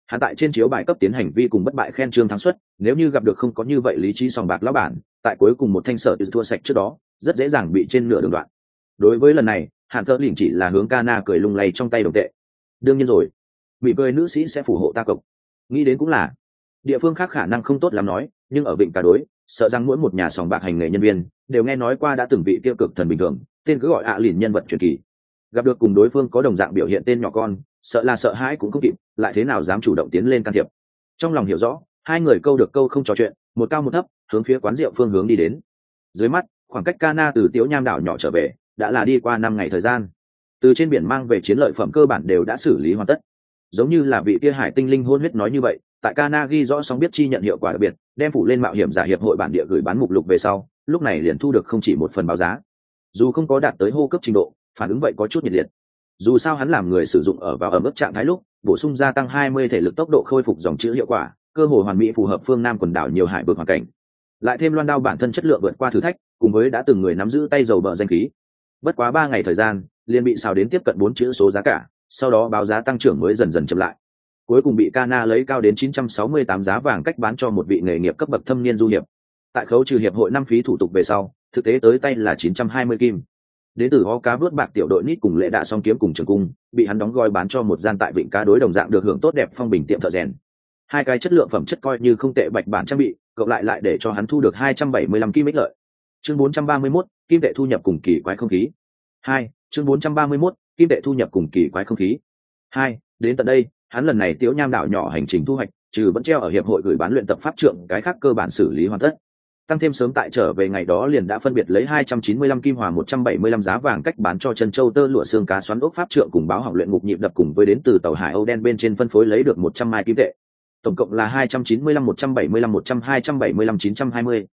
Hắn tại trên chiếu bài cấp tiến hành vi cùng bất bại khen trương thắng suất, nếu như gặp được không có như vậy lý trí sòng bạc lão bản, tại cuối cùng một thanh sở thua sạch trước đó, rất dễ dàng bị trên nửa đường đoạn. Đối với lần này, Hàn Thơ Lĩnh chỉ là hướng Kana cười lung lay trong tay đồng tệ. Đương nhiên rồi, bị cười nữ sĩ sẽ phù hộ ta cộc. Nghĩ đến cũng là, địa phương khác khả năng không tốt lắm nói, nhưng ở Vịnh Cá Đối, sợ rằng mỗi một nhà sòng bạc hành nghề nhân viên đều nghe nói qua đã từng bị tiêu cực thần bình thường, tên cứ gọi lìn nhân vật truyền kỳ. Gặp được cùng đối phương có đồng dạng biểu hiện tên nhỏ con, sợ là sợ hãi cũng không kịp, lại thế nào dám chủ động tiến lên can thiệp. Trong lòng hiểu rõ, hai người câu được câu không trò chuyện, một cao một thấp, hướng phía quán rượu phương hướng đi đến. Dưới mắt, khoảng cách Kana từ Tiếu Nham đảo nhỏ trở về, đã là đi qua 5 ngày thời gian. Từ trên biển mang về chiến lợi phẩm cơ bản đều đã xử lý hoàn tất. Giống như là vị kia hải tinh linh hôn huyết nói như vậy, tại Kana ghi rõ sóng biết chi nhận hiệu quả đặc biệt, đem phủ lên mạo hiểm giả hiệp hội bản địa gửi bán mục lục về sau, lúc này liền thu được không chỉ một phần báo giá. Dù không có đạt tới hô cấp trình độ, phản ứng vậy có chút nhiệt liệt. Dù sao hắn làm người sử dụng ở vào mức trạng thái lúc, bổ sung gia tăng 20 thể lực tốc độ khôi phục dòng chữ hiệu quả, cơ hội hoàn mỹ phù hợp phương Nam quần đảo nhiều hải vực hoàn cảnh. Lại thêm loan đao bản thân chất lượng vượt qua thử thách, cùng với đã từng người nắm giữ tay dầu bờ danh khí. Bất quá 3 ngày thời gian, liền bị xào đến tiếp cận 4 chữ số giá cả, sau đó báo giá tăng trưởng mới dần dần chậm lại. Cuối cùng bị Kana lấy cao đến 968 giá vàng cách bán cho một vị nghề nghiệp cấp bậc thâm niên du hiệp. Tại khấu trừ hiệp hội 5 phí thủ tục về sau, thực tế tới tay là 920 kim. Đến từ ho cá vớt bạc tiểu đội nít cùng lệ đạ song kiếm cùng trường cung, bị hắn đóng gói bán cho một gian tại Vịnh Cá Đối đồng dạng được hưởng tốt đẹp phong bình tiệm thợ rèn. Hai cái chất lượng phẩm chất coi như không tệ bạch bản trang bị, cộng lại để cho hắn thu được 275 kim ích lợi. Chương 431, kim tệ thu nhập cùng kỳ quái không khí. 2, chương 431, kim tệ thu nhập cùng kỳ quái không khí. 2, đến tận đây, hắn lần này Tiếu Nham đảo nhỏ hành trình thu hoạch, trừ vẫn treo ở hiệp hội gửi bán luyện tập pháp trượng, cái khác cơ bản xử lý hoàn tất. Tăng thêm sớm tại trở về ngày đó liền đã phân biệt lấy 295 kim hòa 175 giá vàng cách bán cho Trân Châu tơ lụa xương cá xoắn ốc pháp trượng cùng báo hỏng luyện ngục nhịp đập cùng với đến từ tàu Hải Âu đen bên trên phân phối lấy được 100 mai kim tệ. Tổng cộng là 295 175 100 275 920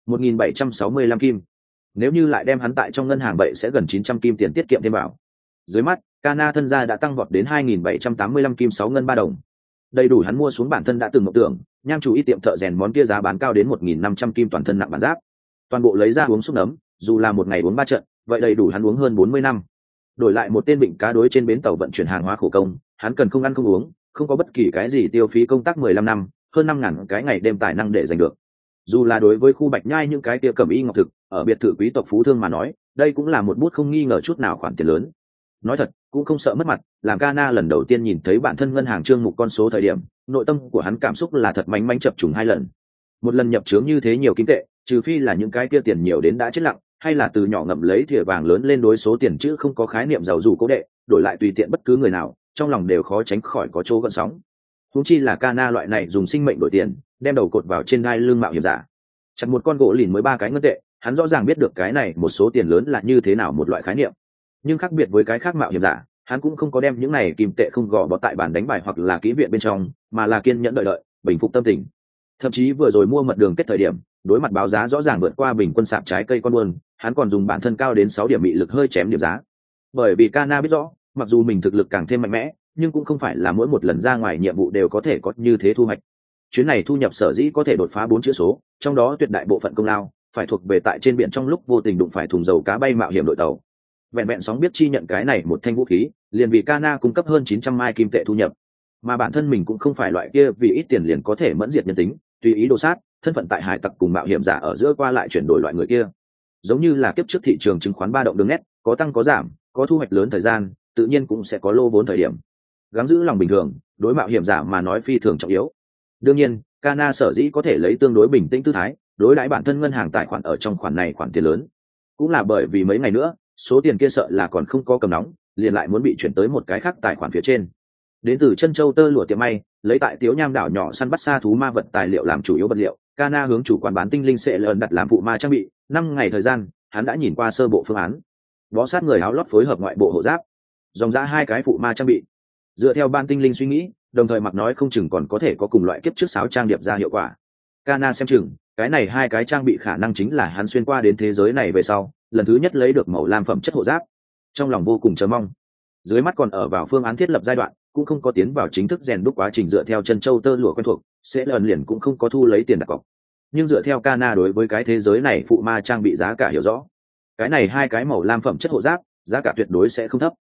1765 kim. Nếu như lại đem hắn tại trong ngân hàng vậy sẽ gần 900 kim tiền tiết kiệm thêm vào. Dưới mắt, Kana thân gia đã tăng vọt đến 2785 kim 6 ngân 3 đồng. Đầy đủ hắn mua xuống bản thân đã từng mộng tưởng, Nham chủ y tiệm thợ rèn món kia giá bán cao đến 1500 kim toàn thân nặng bản giáp. Toàn bộ lấy ra uống xúc nấm, dù là một ngày uống 3 trận, vậy đầy đủ hắn uống hơn 40 năm. Đổi lại một tên Vịnh Cá Đối trên bến tàu vận chuyển hàng hóa khổ công, hắn cần không ăn không uống, không có bất kỳ cái gì tiêu phí công tác 15 năm, hơn 5000 cái ngày đêm tài năng để giành được. Dù là đối với khu Bạch Nhai những cái kia cẩm y ngọc thực, ở biệt thự quý tộc phú thương mà nói, đây cũng là một bút không nghi ngờ chút nào khoản tiền lớn. Nói thật, cũng không sợ mất mặt, làm Kana lần đầu tiên nhìn thấy bản thân ngân hàng chương mục con số thời điểm, nội tâm của hắn cảm xúc là thật mánh chập trùng 2 lần. Một lần nhập trướng như thế nhiều kim tệ, trừ phi là những cái kia tiền nhiều đến đã chết lặng, hay là từ nhỏ ngậm lấy thìa vàng lớn lên đối số tiền chứ không có khái niệm giàu dù cố đệ, đổi lại tùy tiện bất cứ người nào, trong lòng đều khó tránh khỏi có chỗ gợn sóng. Huống chi là Kana loại này dùng sinh mệnh đổi tiền, đem đầu cột vào trên gai lưng mạo hiểm giả. Chặt một con gỗ lìn mới 3 cái ngân tệ, hắn rõ ràng biết được cái này một số tiền lớn là như thế nào một loại khái niệm. Nhưng khác biệt với cái khác mạo hiểm giả, hắn cũng không có đem những này kim tệ không gò bó tại bàn đánh bài hoặc là kỹ viện bên trong, mà là kiên nhẫn đợi, bình phục tâm tình. Thậm chí vừa rồi mua mật đường kết thời điểm, đối mặt báo giá rõ ràng vượt qua bình quân sạp trái cây con buôn, hắn còn dùng bản thân cao đến 6 điểm mị lực hơi chém điểm giá. Bởi vì Kana biết rõ, mặc dù mình thực lực càng thêm mạnh mẽ, nhưng cũng không phải là mỗi một lần ra ngoài nhiệm vụ đều có thể có như thế thu hoạch. Chuyến này thu nhập sở dĩ có thể đột phá 4 chữ số, trong đó tuyệt đại bộ phận công lao phải thuộc về tại trên biển trong lúc vô tình đụng phải thùng dầu cá bay mạo hiểm đội tàu. Vẹn sóng biết chi nhận cái này một thanh vũ khí, liền vì Kana cung cấp hơn 900 mai kim tệ thu nhập. Mà bản thân mình cũng không phải loại kia vì ít tiền liền có thể mẫn diệt nhân tính, tùy ý đồ sát, thân phận tại hải tặc cùng mạo hiểm giả ở giữa qua lại chuyển đổi loại người kia. Giống như là kiếp trước thị trường chứng khoán ba động đường nét, có tăng có giảm, có thu hoạch lớn thời gian, tự nhiên cũng sẽ có lô vốn thời điểm. Gắng giữ lòng bình thường, đối mạo hiểm giả mà nói phi thường trọng yếu. Đương nhiên, Kana sở dĩ có thể lấy tương đối bình tĩnh tư thái, đối đãi bản thân ngân hàng tài khoản ở trong khoản này khoản tiền lớn, cũng là bởi vì mấy ngày nữa, số tiền kia sợ là còn không có cầm nóng, liền lại muốn bị chuyển tới một cái khác tài khoản phía trên. Đến từ Trân Châu tơ lụa tiệm may, lấy tại Tiếu Nham đảo nhỏ săn bắt sa thú ma vật tài liệu làm chủ yếu vật liệu, Kana hướng chủ quán bán tinh linh sẽ lợn đặt làm phụ ma trang bị. 5 ngày thời gian, hắn đã nhìn qua sơ bộ phương án. Bó sát người áo lót phối hợp ngoại bộ hộ giáp, dòng ra 2 cái phụ ma trang bị. Dựa theo ban tinh linh suy nghĩ, đồng thời mặc nói không chừng còn có thể có cùng loại kiếp trước sáo trang điệp ra hiệu quả. Kana xem chừng, cái này 2 cái trang bị khả năng chính là hắn xuyên qua đến thế giới này về sau, lần thứ nhất lấy được màu lam phẩm chất hộ giáp. Trong lòng vô cùng chờ mong. Dưới mắt còn ở vào phương án thiết lập giai đoạn, cũng không có tiến vào chính thức rèn đúc quá trình dựa theo Trân Châu tơ lụa quen thuộc, sẽ lần liền cũng không có thu lấy tiền đặt cọc. Nhưng dựa theo Kana đối với cái thế giới này phụ ma trang bị giá cả hiểu rõ, cái này 2 cái màu lam phẩm chất hộ giáp, giá cả tuyệt đối sẽ không thấp.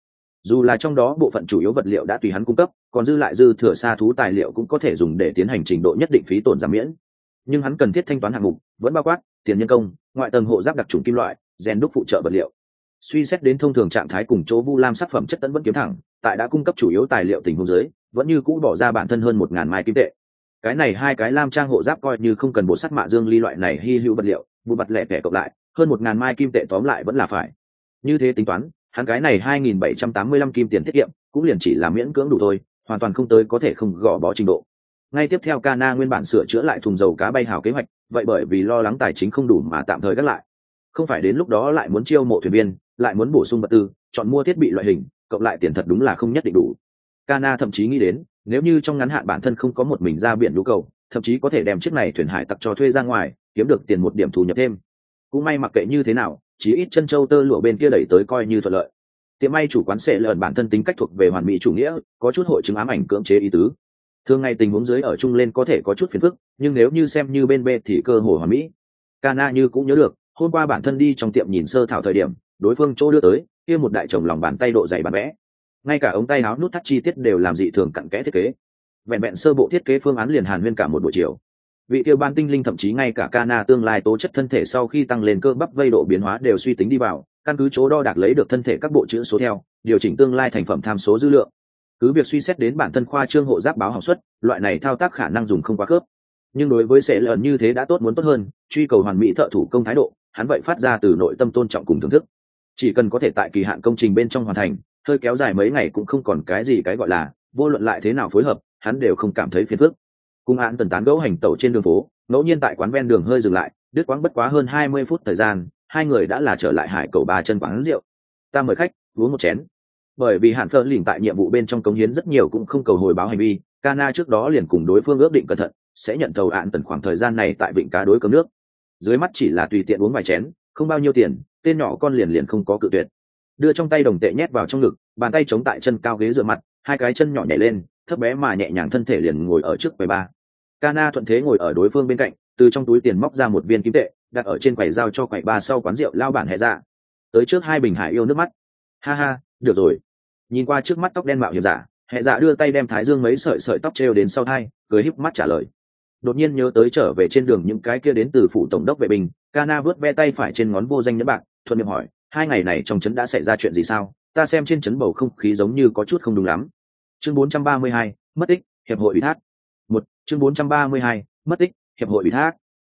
Dù là trong đó bộ phận chủ yếu vật liệu đã tùy hắn cung cấp, còn dư lại dư thừa sa thú tài liệu cũng có thể dùng để tiến hành trình độ nhất định phí tổn giảm miễn. Nhưng hắn cần thiết thanh toán hạng mục vẫn bao quát tiền nhân công, ngoại tầng hộ giáp đặc trùng kim loại, rèn đúc phụ trợ vật liệu. Suy xét đến thông thường trạng thái cùng chỗ vu lam sắc phẩm chất tấn vẫn kiếm thẳng, tại đã cung cấp chủ yếu tài liệu tình huống dưới, vẫn như cũ bỏ ra bản thân hơn 1000 mai kim tệ. Cái này hai cái lam trang hộ giáp coi như không cần bộ sắt mạ dương ly loại này hy hữu vật liệu, vụ bặt lẻ tẻ cộng lại, hơn 1000 mai kim tệ tóm lại vẫn là phải. Như thế tính toán, hắn cái này 2785 kim tiền tiết kiệm, cũng liền chỉ là miễn cưỡng đủ thôi, hoàn toàn không tới có thể không gò bó trình độ. Ngay tiếp theo Kana nguyên bản sửa chữa lại thùng dầu cá bay hào kế hoạch, vậy bởi vì lo lắng tài chính không đủ mà tạm thời gác lại. Không phải đến lúc đó lại muốn chiêu mộ thuyền viên, lại muốn bổ sung vật tư, chọn mua thiết bị loại hình, cộng lại tiền thật đúng là không nhất định đủ. Kana thậm chí nghĩ đến, nếu như trong ngắn hạn bản thân không có một mình ra biển nhu cầu, thậm chí có thể đem chiếc này thuyền hải tặc cho thuê ra ngoài, kiếm được tiền một điểm thu nhập thêm. Cũng may mặc kệ như thế nào, chí ít chân châu tơ lụa bên kia đẩy tới coi như thuận lợi. Tiệm may chủ quán sẽ lợn bản thân tính cách thuộc về hoàn mỹ chủ nghĩa, có chút hội chứng ám ảnh cưỡng chế ý tứ. Thường ngày tình huống dưới ở chung lên có thể có chút phiền phức, nhưng nếu như xem như bên B thì cơ hội hoàn mỹ. Kana như cũng nhớ được, hôm qua bản thân đi trong tiệm nhìn sơ thảo thời điểm, đối phương chỗ đưa tới, kia một đại chồng lòng bàn tay độ dày bản vẽ. Ngay cả ống tay áo nút thắt chi tiết đều làm dị thường cặn kẽ thiết kế. Vẹn vẹn sơ bộ thiết kế phương án liền hàn huyên cả một buổi chiều. Vị tiêu ban tinh linh thậm chí ngay cả Kana tương lai tố chất thân thể sau khi tăng lên cơ bắp vây độ biến hóa đều suy tính đi vào, căn cứ chỗ đo đạc lấy được thân thể các bộ chữ số theo, điều chỉnh tương lai thành phẩm tham số dữ lượng. Cứ việc suy xét đến bản thân khoa trương hộ giáp báo hỏng suất, loại này thao tác khả năng dùng không quá khớp. Nhưng đối với sẽ lợn như thế đã tốt muốn tốt hơn, truy cầu hoàn mỹ thợ thủ công thái độ, hắn vậy phát ra từ nội tâm tôn trọng cùng thưởng thức. Chỉ cần có thể tại kỳ hạn công trình bên trong hoàn thành, hơi kéo dài mấy ngày cũng không còn cái gì cái gọi là, vô luận lại thế nào phối hợp, hắn đều không cảm thấy phiền phức. Cùng án tần tán gẫu hành tẩu trên đường phố, ngẫu nhiên tại quán ven đường hơi dừng lại, đứt quãng bất quá hơn 20 phút thời gian, hai người đã là trở lại hải cầu ba chân quán rượu. Ta mời khách uống một chén. Bởi vì Hàn Phơ lỉnh tại nhiệm vụ bên trong cống hiến rất nhiều cũng không cầu hồi báo hành vi, Kana trước đó liền cùng đối phương ước định cẩn thận, sẽ nhận tàu án tần khoảng thời gian này tại vịnh cá đối cấm nước. Dưới mắt chỉ là tùy tiện uống vài chén, không bao nhiêu tiền, tên nhỏ con liền không có cự tuyệt. Đưa trong tay đồng tệ nhét vào trong ngực, bàn tay chống tại chân cao ghế dựa mặt, hai cái chân nhỏ nhảy lên, thấp bé mà nhẹ nhàng thân thể liền ngồi ở trước quầy ba. Kana thuận thế ngồi ở đối phương bên cạnh, từ trong túi tiền móc ra một viên kim tệ, đặt ở trên quầy giao cho quầy ba sau quán rượu lao bản Hệ Dạ. Tới trước hai bình hải yêu nước mắt. Ha ha, được rồi. Nhìn qua trước mắt tóc đen mạo hiểm giả, Hệ Dạ đưa tay đem thái dương mấy sợi tóc treo đến sau hai, cười híp mắt trả lời. Đột nhiên nhớ tới trở về trên đường những cái kia đến từ phủ tổng đốc vệ binh, Kana vớt ve tay phải trên ngón vô danh nhẫn bạc, thuận miệng hỏi, hai ngày này trong trấn đã xảy ra chuyện gì sao? Ta xem trên trấn bầu không khí giống như có chút không đúng lắm. Chương 432, mất tích, hiệp hội ủy thác. Chương 432, mất tích, hiệp hội ủy thác.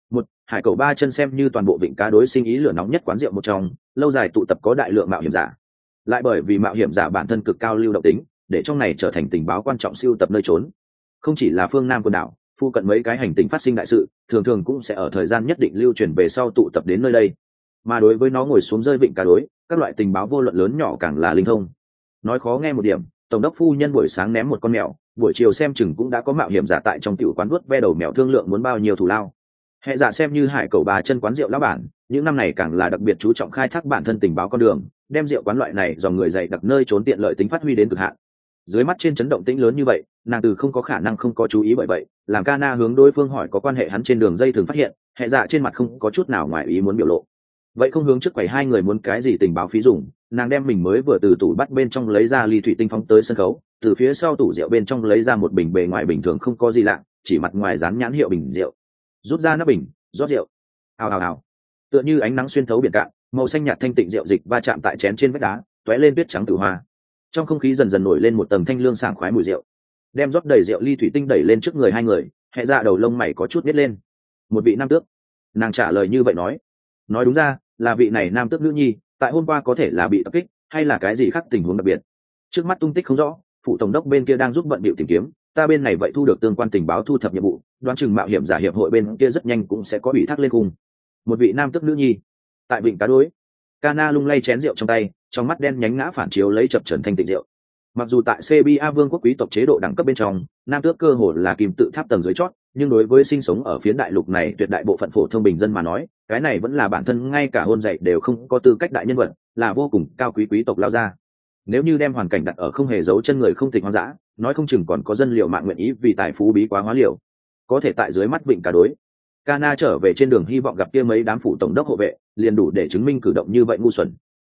Hải cầu ba chân xem như toàn bộ vịnh cá đối sinh ý lửa nóng nhất quán rượu một trong, lâu dài tụ tập có đại lượng mạo hiểm giả. Lại bởi vì mạo hiểm giả bản thân cực cao lưu động tính, để trong này trở thành tình báo quan trọng siêu tập nơi trốn. Không chỉ là phương Nam quần đảo, phụ cận mấy cái hành tinh phát sinh đại sự, thường thường cũng sẽ ở thời gian nhất định lưu truyền về sau tụ tập đến nơi đây. Mà đối với nó ngồi xuống rơi vịnh cá đối, các loại tình báo vô luận lớn nhỏ càng là linh thông. Nói khó nghe một điểm, tổng đốc phu nhân buổi sáng ném một con mèo, buổi chiều xem chừng cũng đã có mạo hiểm giả tại trong tiểu quán vuốt ve đầu mèo thương lượng muốn bao nhiêu thù lao. Hệ giả xem như hải cầu bà chân quán rượu lão bản, những năm này càng là đặc biệt chú trọng khai thác bản thân tình báo con đường, đem rượu quán loại này dòng người dày đặc nơi trốn tiện lợi tính phát huy đến cực hạn. Dưới mắt trên chấn động tĩnh lớn như vậy, nàng từ không có khả năng không có chú ý bởi vậy, làm Kana hướng đối phương hỏi có quan hệ hắn trên đường dây thường phát hiện, hệ giả trên mặt không có chút nào ngoài ý muốn biểu lộ. Vậy không hướng trước quầy hai người muốn cái gì tình báo phí dùng, nàng đem mình mới vừa từ tủ bắt bên trong lấy ra ly thủy tinh phóng tới sân khấu, từ phía sau tủ rượu bên trong lấy ra một bình bề ngoài bình thường không có gì lạ, chỉ mặt ngoài dán nhãn hiệu bình rượu. Rút ra nắp bình, rót rượu. Hào hào hào. Tựa như ánh nắng xuyên thấu biển cạn, màu xanh nhạt thanh tịnh rượu dịch va chạm tại chén trên vách đá, tóe lên tuyết trắng tử hoa. Trong không khí dần dần nổi lên một tầng thanh lương sảng khoái mùi rượu. Đem rót đầy rượu ly thủy tinh đẩy lên trước người hai người, Hệ dạ đầu lông mày có chút nhếch lên. Một vị nam tước. Nàng trả lời như vậy nói đúng ra là vị này nam tước nữ nhi, tại hôm qua có thể là bị tập kích, hay là cái gì khác tình huống đặc biệt. Trước mắt tung tích không rõ, phụ tổng đốc bên kia đang giúp bận bịu tìm kiếm, ta bên này vậy thu được tương quan tình báo thu thập nhiệm vụ, đoán chừng mạo hiểm giả hiệp hội bên kia rất nhanh cũng sẽ có ủy thác lên cùng. Một vị nam tước nữ nhi tại vịnh cá đối. Kana lung lay chén rượu trong tay, trong mắt đen nhánh ngã phản chiếu lấy chập trần thanh tịnh rượu. Mặc dù tại CBA vương quốc quý tộc chế độ đẳng cấp bên trong, nam tước cơ hồ là kim tự tháp tầng dưới chót, nhưng đối với sinh sống ở phiến đại lục này tuyệt đại bộ phận phổ thông bình dân mà nói, cái này vẫn là bản thân ngay cả hôn dạy đều không có tư cách đại nhân vật, là vô cùng cao quý quý tộc lao ra. Nếu như đem hoàn cảnh đặt ở không hề giấu chân người không tịch hoang dã, nói không chừng còn có dân liệu mạng nguyện ý vì tài phú bí quá hóa liều. Có thể tại dưới mắt vịnh cá đối, Kana trở về trên đường hy vọng gặp kia mấy đám phụ tổng đốc hộ vệ, liền đủ để chứng minh cử động như vậy ngu xuẩn.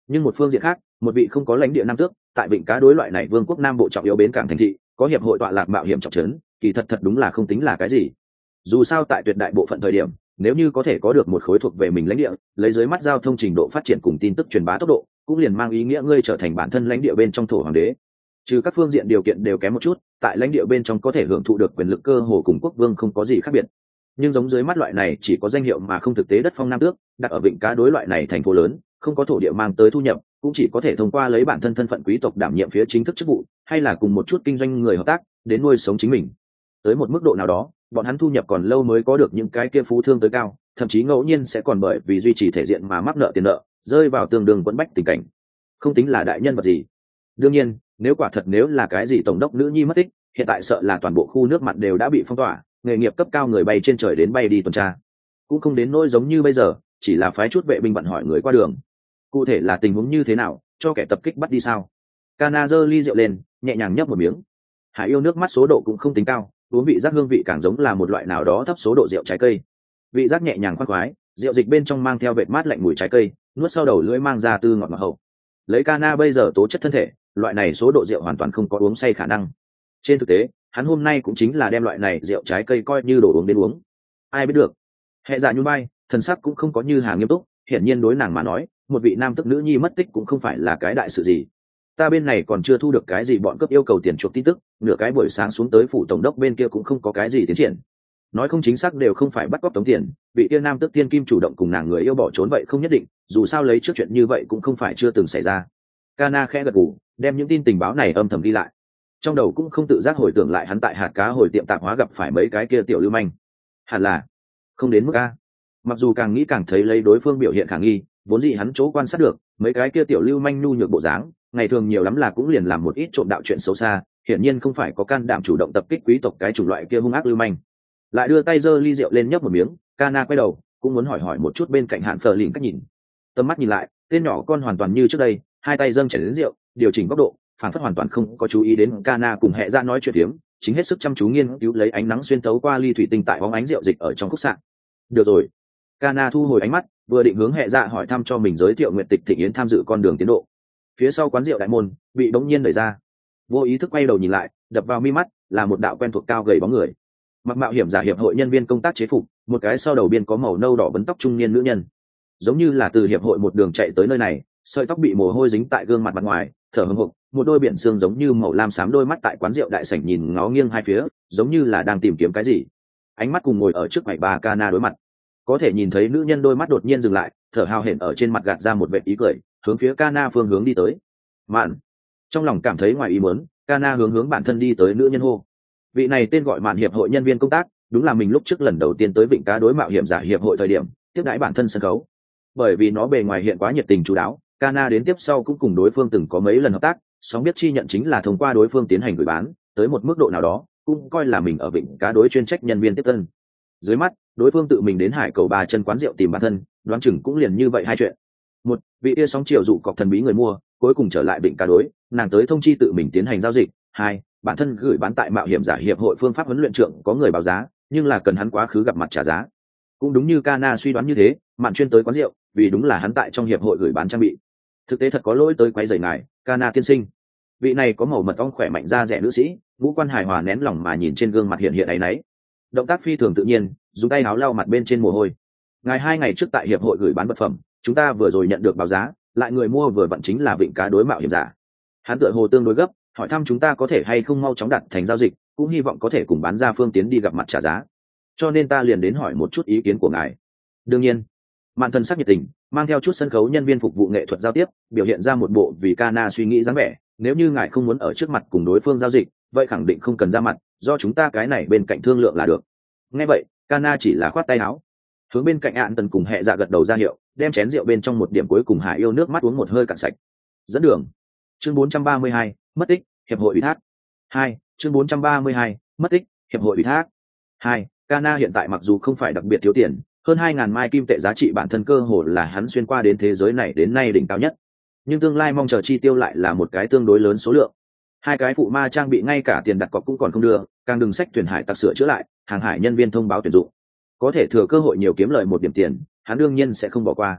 Nhưng một phương diện khác, một vị không có lãnh địa nam tước tại vịnh cá đối loại này vương quốc nam bộ trọng yếu bến cảng thành thị có hiệp hội tọa lạc mạo hiểm trọng trấn, kỳ thật thật đúng là không tính là cái gì. Dù sao tại tuyệt đại bộ phận thời điểm, nếu như có thể có được một khối thuộc về mình lãnh địa, lấy dưới mắt giao thông trình độ phát triển cùng tin tức truyền bá tốc độ, cũng liền mang ý nghĩa ngươi trở thành bản thân lãnh địa bên trong thổ hoàng đế. Trừ các phương diện điều kiện đều kém một chút, tại lãnh địa bên trong có thể hưởng thụ được quyền lực cơ hồ cùng quốc vương không có gì khác biệt. Nhưng giống dưới mắt loại này chỉ có danh hiệu mà không thực tế đất phong nam tước, đặt ở vịnh cá đối loại này thành phố lớn, không có thổ địa mang tới thu nhập, cũng chỉ có thể thông qua lấy bản thân thân phận quý tộc đảm nhiệm phía chính thức chức vụ, hay là cùng một chút kinh doanh người hợp tác đến nuôi sống chính mình. Tới một mức độ nào đó, bọn hắn thu nhập còn lâu mới có được những cái kia phú thương tới cao, thậm chí ngẫu nhiên sẽ còn bởi vì duy trì thể diện mà mắc nợ tiền nợ, rơi vào tương đương quẫn bách tình cảnh. Không tính là đại nhân vật gì. Đương nhiên, nếu là cái gì tổng đốc nữ nhi mất tích, hiện tại sợ là toàn bộ khu nước mặn đều đã bị phong tỏa, nghề nghiệp cấp cao người bay trên trời đến bay đi tuần tra. Cũng không đến nỗi giống như bây giờ, chỉ là phái chút vệ binh bận hỏi người qua đường. Cụ thể là tình huống như thế nào, cho kẻ tập kích bắt đi sao? Cana giơ ly rượu lên, nhẹ nhàng nhấp một miếng. Hải yêu nước mắt số độ cũng không tính cao, uống vị giác hương vị càng giống là một loại nào đó thấp số độ rượu trái cây. Vị giác nhẹ nhàng khoan khoái, rượu dịch bên trong mang theo vệt mát lạnh mùi trái cây, nuốt sau đầu lưỡi mang ra tư ngọt ngọt hậu. Lấy Cana bây giờ tố chất thân thể, loại này số độ rượu hoàn toàn không có uống say khả năng. Trên thực tế, hắn hôm nay cũng chính là đem loại này rượu trái cây coi như đồ uống đến uống. Ai biết được. Hệ dạ nhún vai, thần sắc cũng không có như Hà nghiêm túc, hiển nhiên đối nàng mà nói, một vị nam tức nữ nhi mất tích cũng không phải là cái đại sự gì. Ta bên này còn chưa thu được cái gì bọn cướp yêu cầu tiền chuộc tin tức, nửa cái buổi sáng xuống tới phủ tổng đốc bên kia cũng không có cái gì tiến triển. Nói không chính xác đều không phải bắt cóc tống tiền, vị tiên nam tức tiên kim chủ động cùng nàng người yêu bỏ trốn vậy không nhất định, dù sao lấy trước chuyện như vậy cũng không phải chưa từng xảy ra. Cana khẽ gật gù, đem những tin tình báo này âm thầm ghi lại. Trong đầu cũng không tự giác hồi tưởng lại hắn tại hạt cá hồi tiệm tạp hóa gặp phải mấy cái kia tiểu lưu manh. Hẳn là không đến mức a. Mặc dù càng nghĩ càng thấy lấy đối phương biểu hiện khả nghi, vốn gì hắn chỗ quan sát được, mấy cái kia tiểu lưu manh nhu nhược bộ dáng, ngày thường nhiều lắm là cũng liền làm một ít trộm đạo chuyện xấu xa, hiển nhiên không phải có can đảm chủ động tập kích quý tộc cái chủng loại kia hung ác lưu manh. Lại đưa tay giơ ly rượu lên nhấp một miếng, Cana quay đầu, cũng muốn hỏi một chút bên cạnh Hạn Phở Lìn cách nhìn. Tầm mắt nhìn lại, tên nhỏ con hoàn toàn như trước đây, hai tay dâng chén đến rượu, điều chỉnh góc độ, phản phất hoàn toàn không có chú ý đến Cana cùng hệ ra nói chuyện phiếm, chính hết sức chăm chú nghiên cứu lấy ánh nắng xuyên tấu qua ly thủy tinh tại bóng ánh rượu dịch ở trong khúc sạn. Được rồi. Cana thu hồi ánh mắt, vừa định hướng hệ dạ hỏi thăm cho mình giới thiệu nguyện tịch thị yến tham dự con đường tiến độ. Phía sau quán rượu đại môn bị bỗng nhiên đẩy ra, vô ý thức quay đầu nhìn lại, đập vào mi mắt là một đạo quen thuộc cao gầy bóng người, mặc mạo hiểm giả hiệp hội nhân viên công tác chế phục, một cái sau đầu biên có màu nâu đỏ vấn tóc trung niên nữ nhân, giống như là từ hiệp hội một đường chạy tới nơi này, sợi tóc bị mồ hôi dính tại gương mặt mặt ngoài, thở hổn hộc, một đôi biển xương giống như màu lam xám đôi mắt tại quán rượu đại sảnh nhìn ngó nghiêng hai phía, giống như là đang tìm kiếm cái gì. Ánh mắt cùng ngồi ở trước quầy bà Cana đối mặt, có thể nhìn thấy nữ nhân đôi mắt đột nhiên dừng lại, thở hào hển ở trên mặt gạt ra một vệt ý cười, hướng phía Cana phương hướng đi tới. Mạn. Trong lòng cảm thấy ngoài ý muốn, Cana hướng bản thân đi tới nữ nhân hô. Vị này tên gọi Mạn hiệp hội nhân viên công tác, đúng là mình lúc trước lần đầu tiên tới vịnh cá đối mạo hiểm giả hiệp hội thời điểm tiếp đãi bản thân sân khấu. Bởi vì nó bề ngoài hiện quá nhiệt tình chú đáo, Cana đến tiếp sau cũng cùng đối phương từng có mấy lần hợp tác, song biết chi nhận chính là thông qua đối phương tiến hành gửi bán, tới một mức độ nào đó, cũng coi là mình ở vịnh cá đối chuyên trách nhân viên tiếp tân. Dưới mắt, đối phương tự mình đến hải cầu ba chân quán rượu tìm bản thân, đoán chừng cũng liền như vậy hai chuyện. Một, vị kia sóng chiều dụ cọc thần bí người mua, cuối cùng trở lại vịnh cá đối, nàng tới thông chi tự mình tiến hành giao dịch. Hai, bản thân gửi bán tại mạo hiểm giả hiệp hội phương pháp huấn luyện trưởng có người báo giá, nhưng là cần hắn quá khứ gặp mặt trả giá. Cũng đúng như Cana suy đoán như thế, Mạn chuyên tới quán rượu, vì đúng là hắn tại trong hiệp hội gửi bán trang bị. Thực tế thật có lỗi tới quấy rầy ngài, Cana tiên sinh. Vị này có màu mật ong khỏe mạnh da rẻ nữ sĩ, ngũ quan hài hòa nén lòng mà nhìn trên gương mặt hiện ấy nấy. Động tác phi thường tự nhiên, dùng tay áo lau mặt bên trên mồ hôi. Ngài 2 ngày trước tại hiệp hội gửi bán vật phẩm, chúng ta vừa rồi nhận được báo giá, lại người mua vừa vặn chính là vịnh cá đối mạo hiểm giả. Hắn tựa hồ tương đối gấp, hỏi thăm chúng ta có thể hay không mau chóng đặt thành giao dịch, cũng hy vọng có thể cùng bán ra phương tiến đi gặp mặt trả giá. Cho nên ta liền đến hỏi một chút ý kiến của ngài. Đương nhiên, Mạn thần sắc nhiệt tình, mang theo chút sân khấu nhân viên phục vụ nghệ thuật giao tiếp, biểu hiện ra một bộ vì Cana suy nghĩ dáng vẻ. Nếu như ngài không muốn ở trước mặt cùng đối phương giao dịch, vậy khẳng định không cần ra mặt, do chúng ta cái này bên cạnh thương lượng là được. Nghe vậy, Cana chỉ là khoát tay áo, hướng bên cạnh Ạn Tần cùng hệ dạ gật đầu ra hiệu, đem chén rượu bên trong một điểm cuối cùng Hải yêu nước mắt uống một hơi cạn sạch. Dẫn đường. Chương 432, mất tích, hiệp hội ủy thác. 2, chương 432, mất tích, hiệp hội ủy thác. 2, Cana hiện tại mặc dù không phải đặc biệt thiếu tiền, hơn 2.000 mai kim tệ giá trị bản thân cơ hồ là hắn xuyên qua đến thế giới này đến nay đỉnh cao nhất. Nhưng tương lai mong chờ chi tiêu lại là một cái tương đối lớn số lượng. 2 cái phụ ma trang bị ngay cả tiền đặt cọc cũng còn không đưa, càng đừng sách thuyền hải tặc sửa chữa lại, hàng hải nhân viên thông báo tuyển dụng. Có thể thừa cơ hội nhiều kiếm lời một điểm tiền, hắn đương nhiên sẽ không bỏ qua.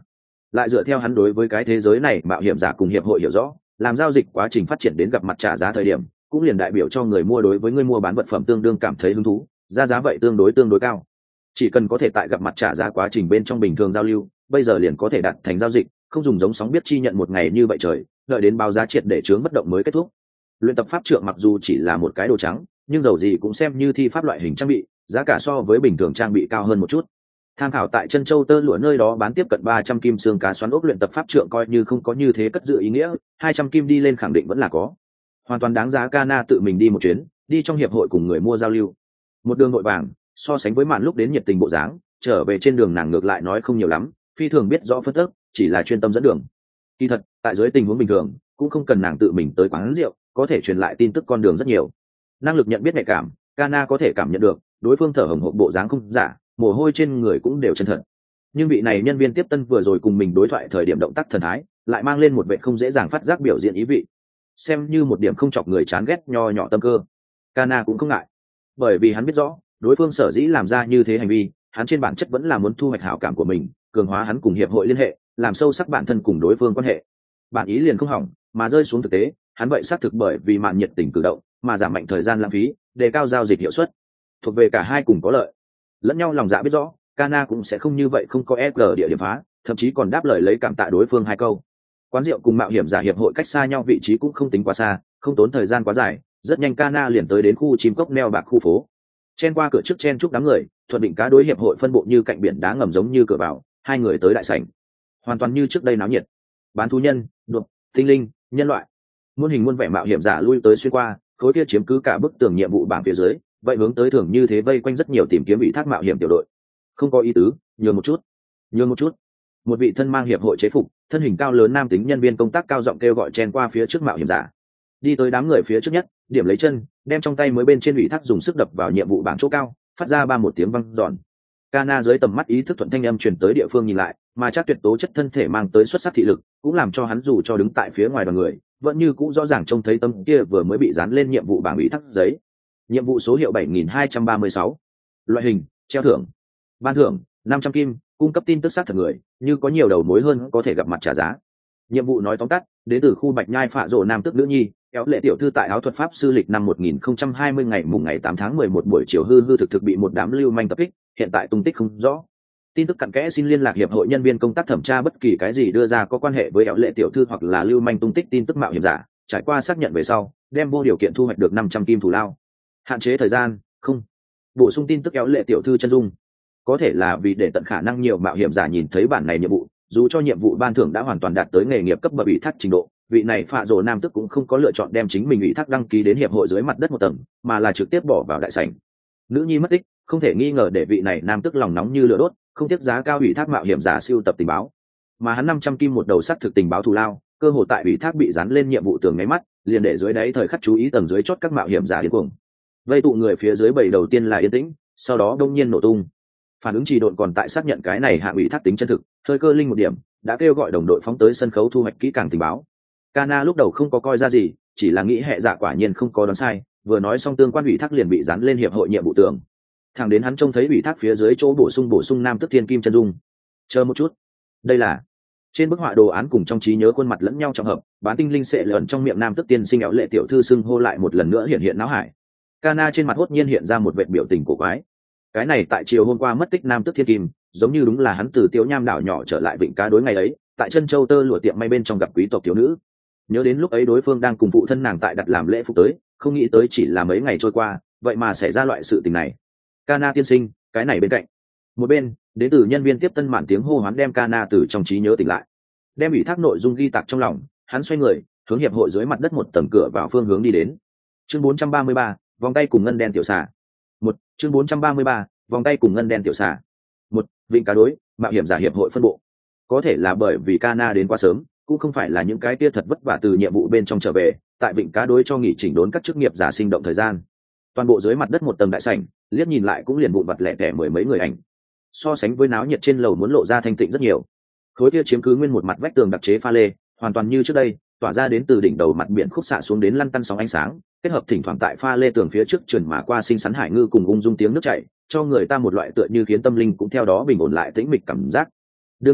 lại dựa theo hắn đối với cái thế giới này mạo hiểm giả cùng hiệp hội hiểu rõ, làm giao dịch quá trình phát triển đến gặp mặt trả giá thời điểm, cũng liền đại biểu cho người mua đối với người mua bán vật phẩm tương đương cảm thấy hứng thú, ra giá vậy tương đối cao. Chỉ cần có thể tại gặp mặt trả giá quá trình bên trong bình thường giao lưu, bây giờ liền có thể đặt thành giao dịch, không dùng giống sóng biết chi nhận một ngày như vậy trời, đợi đến báo giá triệt để chướng bất động mới kết thúc. Luyện tập pháp trượng mặc dù chỉ là một cái đồ trắng, nhưng dầu gì cũng xem như thi pháp loại hình trang bị, giá cả so với bình thường trang bị cao hơn một chút. Tham khảo tại Chân Châu Tơ Lụa nơi đó bán tiếp cận 300 kim xương cá xoắn ốc luyện tập pháp trượng coi như không có như thế cất giữ ý nghĩa, 200 kim đi lên khẳng định vẫn là có. Hoàn toàn đáng giá Kana tự mình đi một chuyến, đi trong hiệp hội cùng người mua giao lưu. Một đường nội vàng, so sánh với màn lúc đến nhiệt tình bộ dáng, trở về trên đường nàng ngược lại nói không nhiều lắm, phi thường biết rõ phân tích, chỉ là chuyên tâm dẫn đường. Kỳ thật, tại dưới tình huống bình thường, cũng không cần nàng tự mình tới quán rượu, có thể truyền lại tin tức con đường rất nhiều. Năng lực nhận biết nhạy cảm, Kana có thể cảm nhận được, đối phương thở hổn hển bộ dáng không giả, mồ hôi trên người cũng đều chân thật. Nhưng vị này nhân viên tiếp tân vừa rồi cùng mình đối thoại thời điểm động tác thần thái, lại mang lên một vẻ không dễ dàng phát giác biểu diễn ý vị, xem như một điểm không chọc người chán ghét nho nhỏ tâm cơ. Kana cũng không ngại, bởi vì hắn biết rõ, đối phương sở dĩ làm ra như thế hành vi, hắn trên bản chất vẫn là muốn thu hoạch hảo cảm của mình, cường hóa hắn cùng hiệp hội liên hệ, làm sâu sắc bản thân cùng đối phương quan hệ. Bản ý liền không hỏng, mà rơi xuống thực tế, hắn vậy xác thực bởi vì mạn nhiệt tình cử động, mà giảm mạnh thời gian lãng phí, đề cao giao dịch hiệu suất, thuộc về cả hai cùng có lợi. Lẫn nhau lòng dạ biết rõ, Kana cũng sẽ không như vậy không có EG địa điểm phá, thậm chí còn đáp lời lấy cảm tạ đối phương hai câu. Quán rượu cùng mạo hiểm giả hiệp hội cách xa nhau vị trí cũng không tính quá xa, không tốn thời gian quá dài, rất nhanh Kana liền tới đến khu chim cốc neo bạc khu phố. Chen qua cửa trước chen chúc đám người, thuận định cá đối hiệp hội phân bộ như cạnh biển đá ngầm giống như cửa vào, hai người tới đại sảnh. Hoàn toàn như trước đây náo nhiệt. Bán thú nhân, đột, tinh linh, nhân loại, muôn hình muôn vẻ mạo hiểm giả lui tới xuyên qua, khối kia chiếm cứ cả bức tường nhiệm vụ bảng phía dưới, vậy hướng tới thường như thế vây quanh rất nhiều tìm kiếm bị thác mạo hiểm tiểu đội. Không có ý tứ, nhường một chút, nhường một chút. Một vị thân mang hiệp hội chế phục, thân hình cao lớn nam tính nhân viên công tác cao giọng kêu gọi chen qua phía trước mạo hiểm giả. Đi tới đám người phía trước nhất, điểm lấy chân, đem trong tay mới bên trên ủy thác dùng sức đập vào nhiệm vụ bảng chỗ cao, phát ra ba một tiếng vang giòn. Kana dưới tầm mắt ý thức thuận thanh âm truyền tới địa phương nhìn lại, mà chắc tuyệt tố chất thân thể mang tới xuất sắc thị lực, cũng làm cho hắn dù cho đứng tại phía ngoài đoàn người, vẫn như cũ rõ ràng trông thấy tấm kia vừa mới bị dán lên nhiệm vụ bảng ủy thác giấy. Nhiệm vụ số hiệu 7236. Loại hình: treo thưởng. Ban thưởng: 500 kim, cung cấp tin tức xác thật người, như có nhiều đầu mối hơn có thể gặp mặt trả giá. Nhiệm vụ nói tóm tắt, đến từ khu Bạch Nhai phạ rồ nam tức nữ nhi, kéo lệ tiểu thư tại áo thuật pháp sư lịch năm 1020 ngày mùng ngày 8 tháng 11 buổi chiều hư thực bị một đám lưu manh tập kích, hiện tại tung tích không rõ. Tin tức cặn kẽ xin liên lạc hiệp hội nhân viên công tác thẩm tra bất kỳ cái gì đưa ra có quan hệ với kéo lệ tiểu thư hoặc là lưu manh tung tích tin tức mạo hiểm giả, trải qua xác nhận về sau, đem vô điều kiện thu hoạch được 500 kim thù lao. Hạn chế thời gian: không. Bổ sung tin tức kéo lệ tiểu thư chân dung. Có thể là vì để tận khả năng nhiều mạo hiểm giả nhìn thấy bản này nhiệm vụ, dù cho nhiệm vụ ban thưởng đã hoàn toàn đạt tới nghề nghiệp cấp bậc ủy thác trình độ, vị này phạ rồ nam tức cũng không có lựa chọn đem chính mình ủy thác đăng ký đến hiệp hội dưới mặt đất một tầng, mà là trực tiếp bỏ vào đại sảnh. Nữ nhi mất tích, không thể nghi ngờ để vị này nam tức lòng nóng như lửa đốt, không tiếc giá cao ủy thác mạo hiểm giả siêu tập tình báo. Mà hắn 500 kim một đầu xác thực tình báo thù lao, cơ hội tại ủy thác bị dán lên nhiệm vụ tường ngáy mắt, liền để dưới đáy thời khắc chú ý tầng dưới chốt các mạo hiểm giả điên cuồng. Vây tụ người phía dưới bầy đầu tiên là yên tĩnh, sau đó đông nhiên nổ tung. Phản ứng trì độn còn tại xác nhận cái này hạ ủy thác tính chân thực, hơi cơ linh một điểm, đã kêu gọi đồng đội phóng tới sân khấu thu hoạch kỹ càng tình báo. Kana lúc đầu không có coi ra gì, chỉ là nghĩ hệ dạ quả nhiên không có đoán sai, vừa nói xong tương quan ủy thác liền bị dán lên hiệp hội nhiệm vụ tường. Thẳng đến hắn trông thấy ủy thác phía dưới chỗ bổ sung nam tức thiên kim chân dung. Chờ một chút, đây là trên bức họa đồ án cùng trong trí nhớ khuôn mặt lẫn nhau trọng hợp, bán tinh linh sệ lợn trong miệng nam tức tiên sinh éo lệ tiểu thư xưng hô lại một lần nữa hiện não hải. Kana trên mặt hốt nhiên hiện ra một vệt biểu tình cổ quái. Cái này tại chiều hôm qua mất tích nam tức thiên kim, giống như đúng là hắn từ Tiếu Nham đảo nhỏ trở lại vịnh cá đối ngày ấy, tại Chân Châu Tơ Lụa tiệm may bên trong gặp quý tộc thiếu nữ. Nhớ đến lúc ấy đối phương đang cùng phụ thân nàng tại đặt làm lễ phục tới, không nghĩ tới chỉ là mấy ngày trôi qua, vậy mà xảy ra loại sự tình này. Kana tiên sinh, cái này bên cạnh. Một bên, đến từ nhân viên tiếp tân mạn tiếng hô hoán đem Kana từ trong trí nhớ tỉnh lại. Đem ủy thác nội dung ghi tạc trong lòng, hắn xoay người, hướng hiệp hội dưới mặt đất một tầng cửa vào phương hướng đi đến. Chương 433, vòng tay cùng ngân đen tiểu xà. Chương 433, vòng tay cùng ngân đen tiểu xà. Vịnh cá đối, mạo hiểm giả hiệp hội phân bộ. Có thể là bởi vì Kana đến quá sớm, cũng không phải là những cái kia thật vất vả từ nhiệm vụ bên trong trở về, tại vịnh cá đối cho nghỉ chỉnh đốn các chức nghiệp giả sinh động thời gian. Toàn bộ dưới mặt đất một tầng đại sảnh, liếc nhìn lại cũng liền vụn vặt lẻ tẻ mười mấy người ảnh. So sánh với náo nhiệt trên lầu muốn lộ ra thanh tịnh rất nhiều. Khối kia chiếm cứ nguyên một mặt vách tường đặc chế pha lê, hoàn toàn như trước đây, tỏa ra đến từ đỉnh đầu mặt biển khúc xạ xuống đến lăn tăn sóng ánh sáng, kết hợp thỉnh thoảng tại pha lê tường phía trước trườn mà qua xinh xắn hải ngư cùng ung dung tiếng nước chảy, cho người ta một loại tựa như khiến tâm linh cũng theo đó bình ổn lại tĩnh mịch cảm giác. Đương nhiên,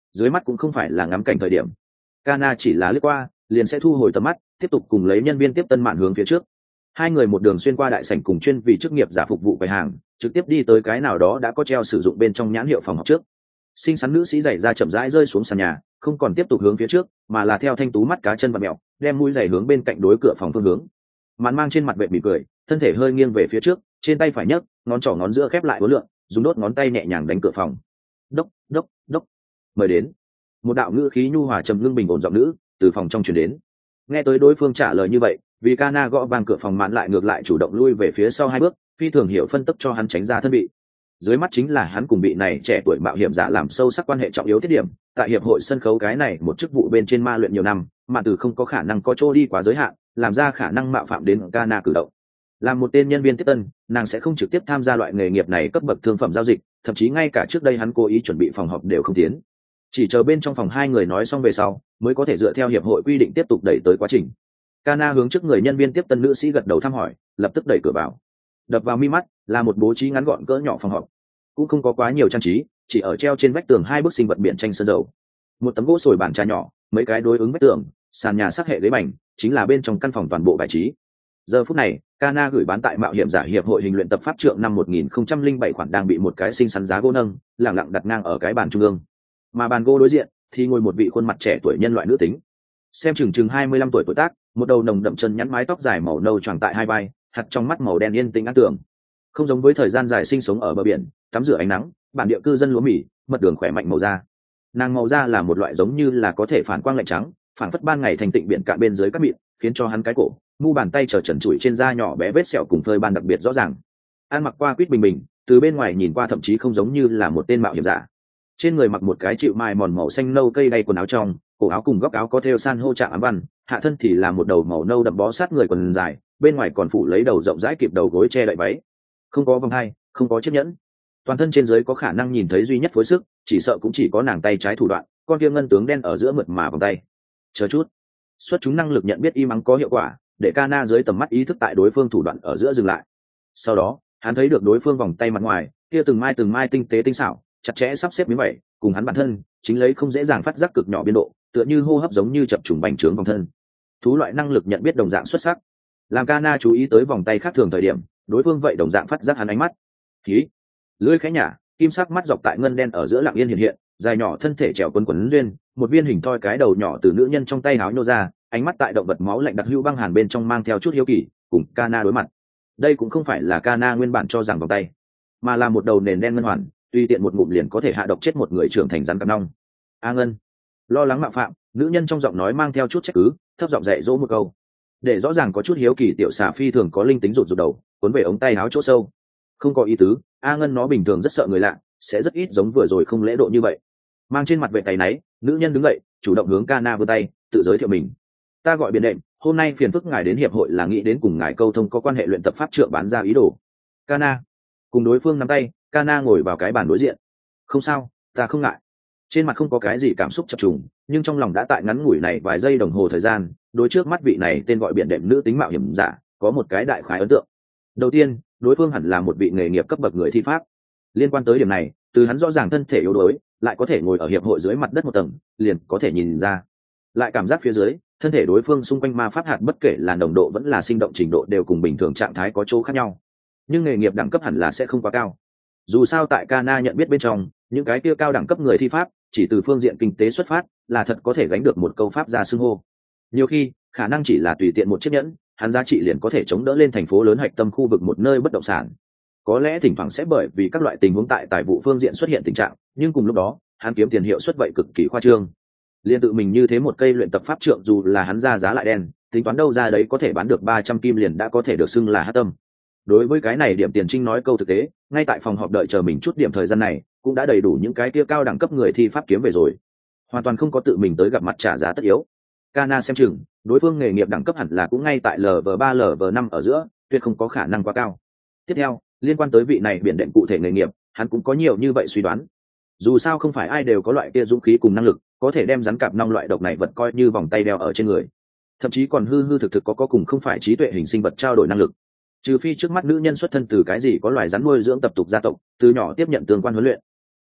dưới mắt cũng không phải là ngắm cảnh thời điểm. Kana chỉ là lướt qua liền sẽ thu hồi tầm mắt, tiếp tục cùng lấy nhân viên tiếp tân mạn hướng phía trước. Hai người một đường xuyên qua đại sảnh cùng chuyên vì chức nghiệp giả phục vụ quầy hàng, trực tiếp đi tới cái nào đó đã có treo sử dụng bên trong nhãn hiệu phòng học trước. Xinh xắn nữ sĩ giày da chậm rãi rơi xuống sàn nhà, không còn tiếp tục hướng phía trước, mà là theo thanh tú mắt cá chân và mèo, đem mũi giày hướng bên cạnh đối cửa phòng phương hướng. Mạn mang trên mặt vệ mỉm cười, thân thể hơi nghiêng về phía trước, trên tay phải nhấc, ngón trỏ ngón giữa khép lại uốn lượn, dùng đốt ngón tay nhẹ nhàng đánh cửa phòng. Đốc, đốc, đốc. Mời đến. Một đạo ngữ khí nhu hòa trầm ngưng bình ổn giọng nữ từ phòng trong truyền đến. Nghe tới đối phương trả lời như vậy, vì Kana gõ vang cửa phòng, Mạn lại ngược lại chủ động lui về phía sau hai bước, phi thường hiểu phân tích cho hắn tránh ra thân vị. Dưới mắt chính là hắn cùng vị này trẻ tuổi mạo hiểm giả làm sâu sắc quan hệ trọng yếu tiết điểm. Tại hiệp hội sân khấu cái này một chức vụ bên trên ma luyện nhiều năm, Mạn từ không có khả năng có chỗ đi quá giới hạn, làm ra khả năng mạo phạm đến Kana cử động. Làm một tên nhân viên tiếp tân, nàng sẽ không trực tiếp tham gia loại nghề nghiệp này cấp bậc thương phẩm giao dịch, thậm chí ngay cả trước đây hắn cố ý chuẩn bị phòng họp đều không tiến. Chỉ chờ bên trong phòng hai người nói xong về sau, mới có thể dựa theo hiệp hội quy định tiếp tục đẩy tới quá trình. Kana hướng trước người nhân viên tiếp tân nữ sĩ gật đầu thăm hỏi, lập tức đẩy cửa vào. Đập vào mi mắt là một bố trí ngắn gọn cỡ nhỏ phòng họp, cũng không có quá nhiều trang trí, chỉ ở treo trên vách tường hai bức sinh vật biển tranh sơn dầu, một tấm gỗ sồi bàn trà nhỏ, mấy cái đối ứng vách tường, sàn nhà sắc hệ ghế bành, chính là bên trong căn phòng toàn bộ bài trí. Giờ phút này, Kana gửi bán tại mạo hiểm giả hiệp hội hình luyện tập pháp trượng năm 1007 khoản đang bị một cái xinh xắn giá gỗ nâng lẳng lặng đặt ngang ở cái bàn trung ương, mà bàn gỗ đối diện thì ngồi một vị khuôn mặt trẻ tuổi nhân loại nữ tính, xem chừng 25 tuổi tuổi tác, một đầu nồng đậm chân nhắn mái tóc dài màu nâu choàng tại hai vai, hạt trong mắt màu đen yên tĩnh ác tường. Không giống với thời gian dài sinh sống ở bờ biển, tắm rửa ánh nắng, bản địa cư dân lúa mì, mật đường khỏe mạnh màu da. Nàng màu da là một loại giống như là có thể phản quang lạnh trắng, phản phất ban ngày thành tịnh biển cạn bên dưới các mịn, khiến cho hắn cái cổ, mu bàn tay trở trần trụi trên da nhỏ bé vết sẹo cùng phơi ban đặc biệt rõ ràng. Ăn mặc qua quýt bình bình, từ bên ngoài nhìn qua thậm chí không giống như là một tên mạo hiểm giả. Trên người mặc một cái chịu mài mòn màu xanh nâu cây đay quần áo trong, cổ áo cùng góc áo có thêu san hô trạng ám văn, hạ thân thì là một đầu màu nâu đậm bó sát người quần dài, bên ngoài còn phủ lấy đầu rộng rãi kịp đầu gối che đậy váy. Không có vòng hai, không có chiếc nhẫn, toàn thân trên dưới có khả năng nhìn thấy duy nhất phối sức, chỉ sợ cũng chỉ có nàng tay trái thủ đoạn, con kia ngân tướng đen ở giữa mượt mà vòng tay. Chờ chút, xuất chúng năng lực nhận biết im ắng có hiệu quả, để Kana dưới tầm mắt ý thức tại đối phương thủ đoạn ở giữa dừng lại. Sau đó, hắn thấy được đối phương vòng tay mặt ngoài, kia từng mai tinh tế tinh xảo, chặt chẽ sắp xếp miếng vảy, cùng hắn bản thân, chính lấy không dễ dàng phát giác cực nhỏ biên độ, tựa như hô hấp giống như chập trùng bành trướng vòng thân. Thú loại năng lực nhận biết đồng dạng xuất sắc. Làm Kana chú ý tới vòng tay khác thường thời điểm, đối phương vậy đồng dạng phát giác hắn ánh mắt. Khí, lưỡi khẽ nhả, kim sắc mắt dọc tại ngân đen ở giữa lặng yên hiện hiện, dài nhỏ thân thể trèo quấn quấn duyên, một viên hình thoi cái đầu nhỏ từ nữ nhân trong tay áo nhô ra, ánh mắt tại động vật máu lạnh đặc hữu băng hàn bên trong mang theo chút hiếu kỳ, cùng Kana đối mặt. Đây cũng không phải là Kana nguyên bản cho rằng vòng tay, mà là một đầu nền đen ngân hoàn, tùy tiện một ngụm liền có thể hạ độc chết một người trưởng thành rắn cặp nong. A Ngân, lo lắng mạo phạm, nữ nhân trong giọng nói mang theo chút trách cứ, thấp giọng dạy dỗ một câu, để rõ ràng có chút hiếu kỳ. Tiểu xà phi thường có linh tính rụt rụt đầu, cuốn về ống tay áo chỗ sâu. Không có ý tứ, A Ngân nó bình thường rất sợ người lạ, sẽ rất ít giống vừa rồi không lễ độ như vậy. Mang trên mặt vệ tay náy, nữ nhân đứng dậy, chủ động hướng Kana vươn tay, tự giới thiệu mình. Ta gọi Biển Đệm, hôm nay phiền phức ngài đến hiệp hội là nghĩ đến cùng ngài câu thông có quan hệ luyện tập pháp trượng bán ra ý đồ. Kana cùng đối phương nắm tay, Kana ngồi vào cái bàn đối diện. Không sao, ta không ngại. Trên mặt không có cái gì cảm xúc chập trùng, nhưng trong lòng đã tại ngắn ngủi này vài giây đồng hồ thời gian, đối trước mắt vị này tên gọi Biển Đệm nữ tính mạo hiểm giả, có một cái đại khái ấn tượng. Đầu tiên, đối phương hẳn là một vị nghề nghiệp cấp bậc người thi pháp. Liên quan tới điểm này, từ hắn rõ ràng thân thể yếu đuối, lại có thể ngồi ở hiệp hội dưới mặt đất một tầng, liền có thể nhìn ra. Lại cảm giác phía dưới, thân thể đối phương xung quanh ma pháp hạt bất kể là nồng độ vẫn là sinh động trình độ đều cùng bình thường trạng thái có chỗ khác nhau. Nhưng nghề nghiệp đẳng cấp hẳn là sẽ không quá cao. Dù sao tại Kana nhận biết bên trong, những cái kia cao đẳng cấp người thi pháp, chỉ từ phương diện kinh tế xuất phát, là thật có thể gánh được một câu pháp ra xưng hô. Nhiều khi, khả năng chỉ là tùy tiện một chiếc nhẫn, hắn giá trị liền có thể chống đỡ lên thành phố lớn hạch tâm khu vực một nơi bất động sản. Có lẽ thỉnh thoảng sẽ bởi vì các loại tình huống tại tài vụ phương diện xuất hiện tình trạng, nhưng cùng lúc đó, hắn kiếm tiền hiệu suất vậy cực kỳ khoa trương. Liên tự mình như thế một cây luyện tập pháp trượng dù là hắn ra giá lại đen, tính toán đâu ra đấy có thể bán được 300 kim liền đã có thể được xưng là hắc tâm. Đối với cái này điểm tiền trinh nói câu thực tế, ngay tại phòng họp đợi chờ mình chút điểm thời gian này, cũng đã đầy đủ những cái kia cao đẳng cấp người thi pháp kiếm về rồi. Hoàn toàn không có tự mình tới gặp mặt trả giá tất yếu. Kana xem chừng, đối phương nghề nghiệp đẳng cấp hẳn là cũng ngay tại LV3 LV5 ở giữa, tuyệt không có khả năng quá cao. Tiếp theo, liên quan tới vị này Biển Đệm cụ thể nghề nghiệp, hắn cũng có nhiều như vậy suy đoán. Dù sao không phải ai đều có loại kia dũng khí cùng năng lực, có thể đem rắn cạp nong loại độc này vật coi như vòng tay đeo ở trên người. Thậm chí còn hư hư thực thực có cùng không phải trí tuệ hình sinh vật trao đổi năng lực. Trừ phi trước mắt nữ nhân xuất thân từ cái gì có loài rắn nuôi dưỡng tập tục gia tộc, từ nhỏ tiếp nhận tương quan huấn luyện.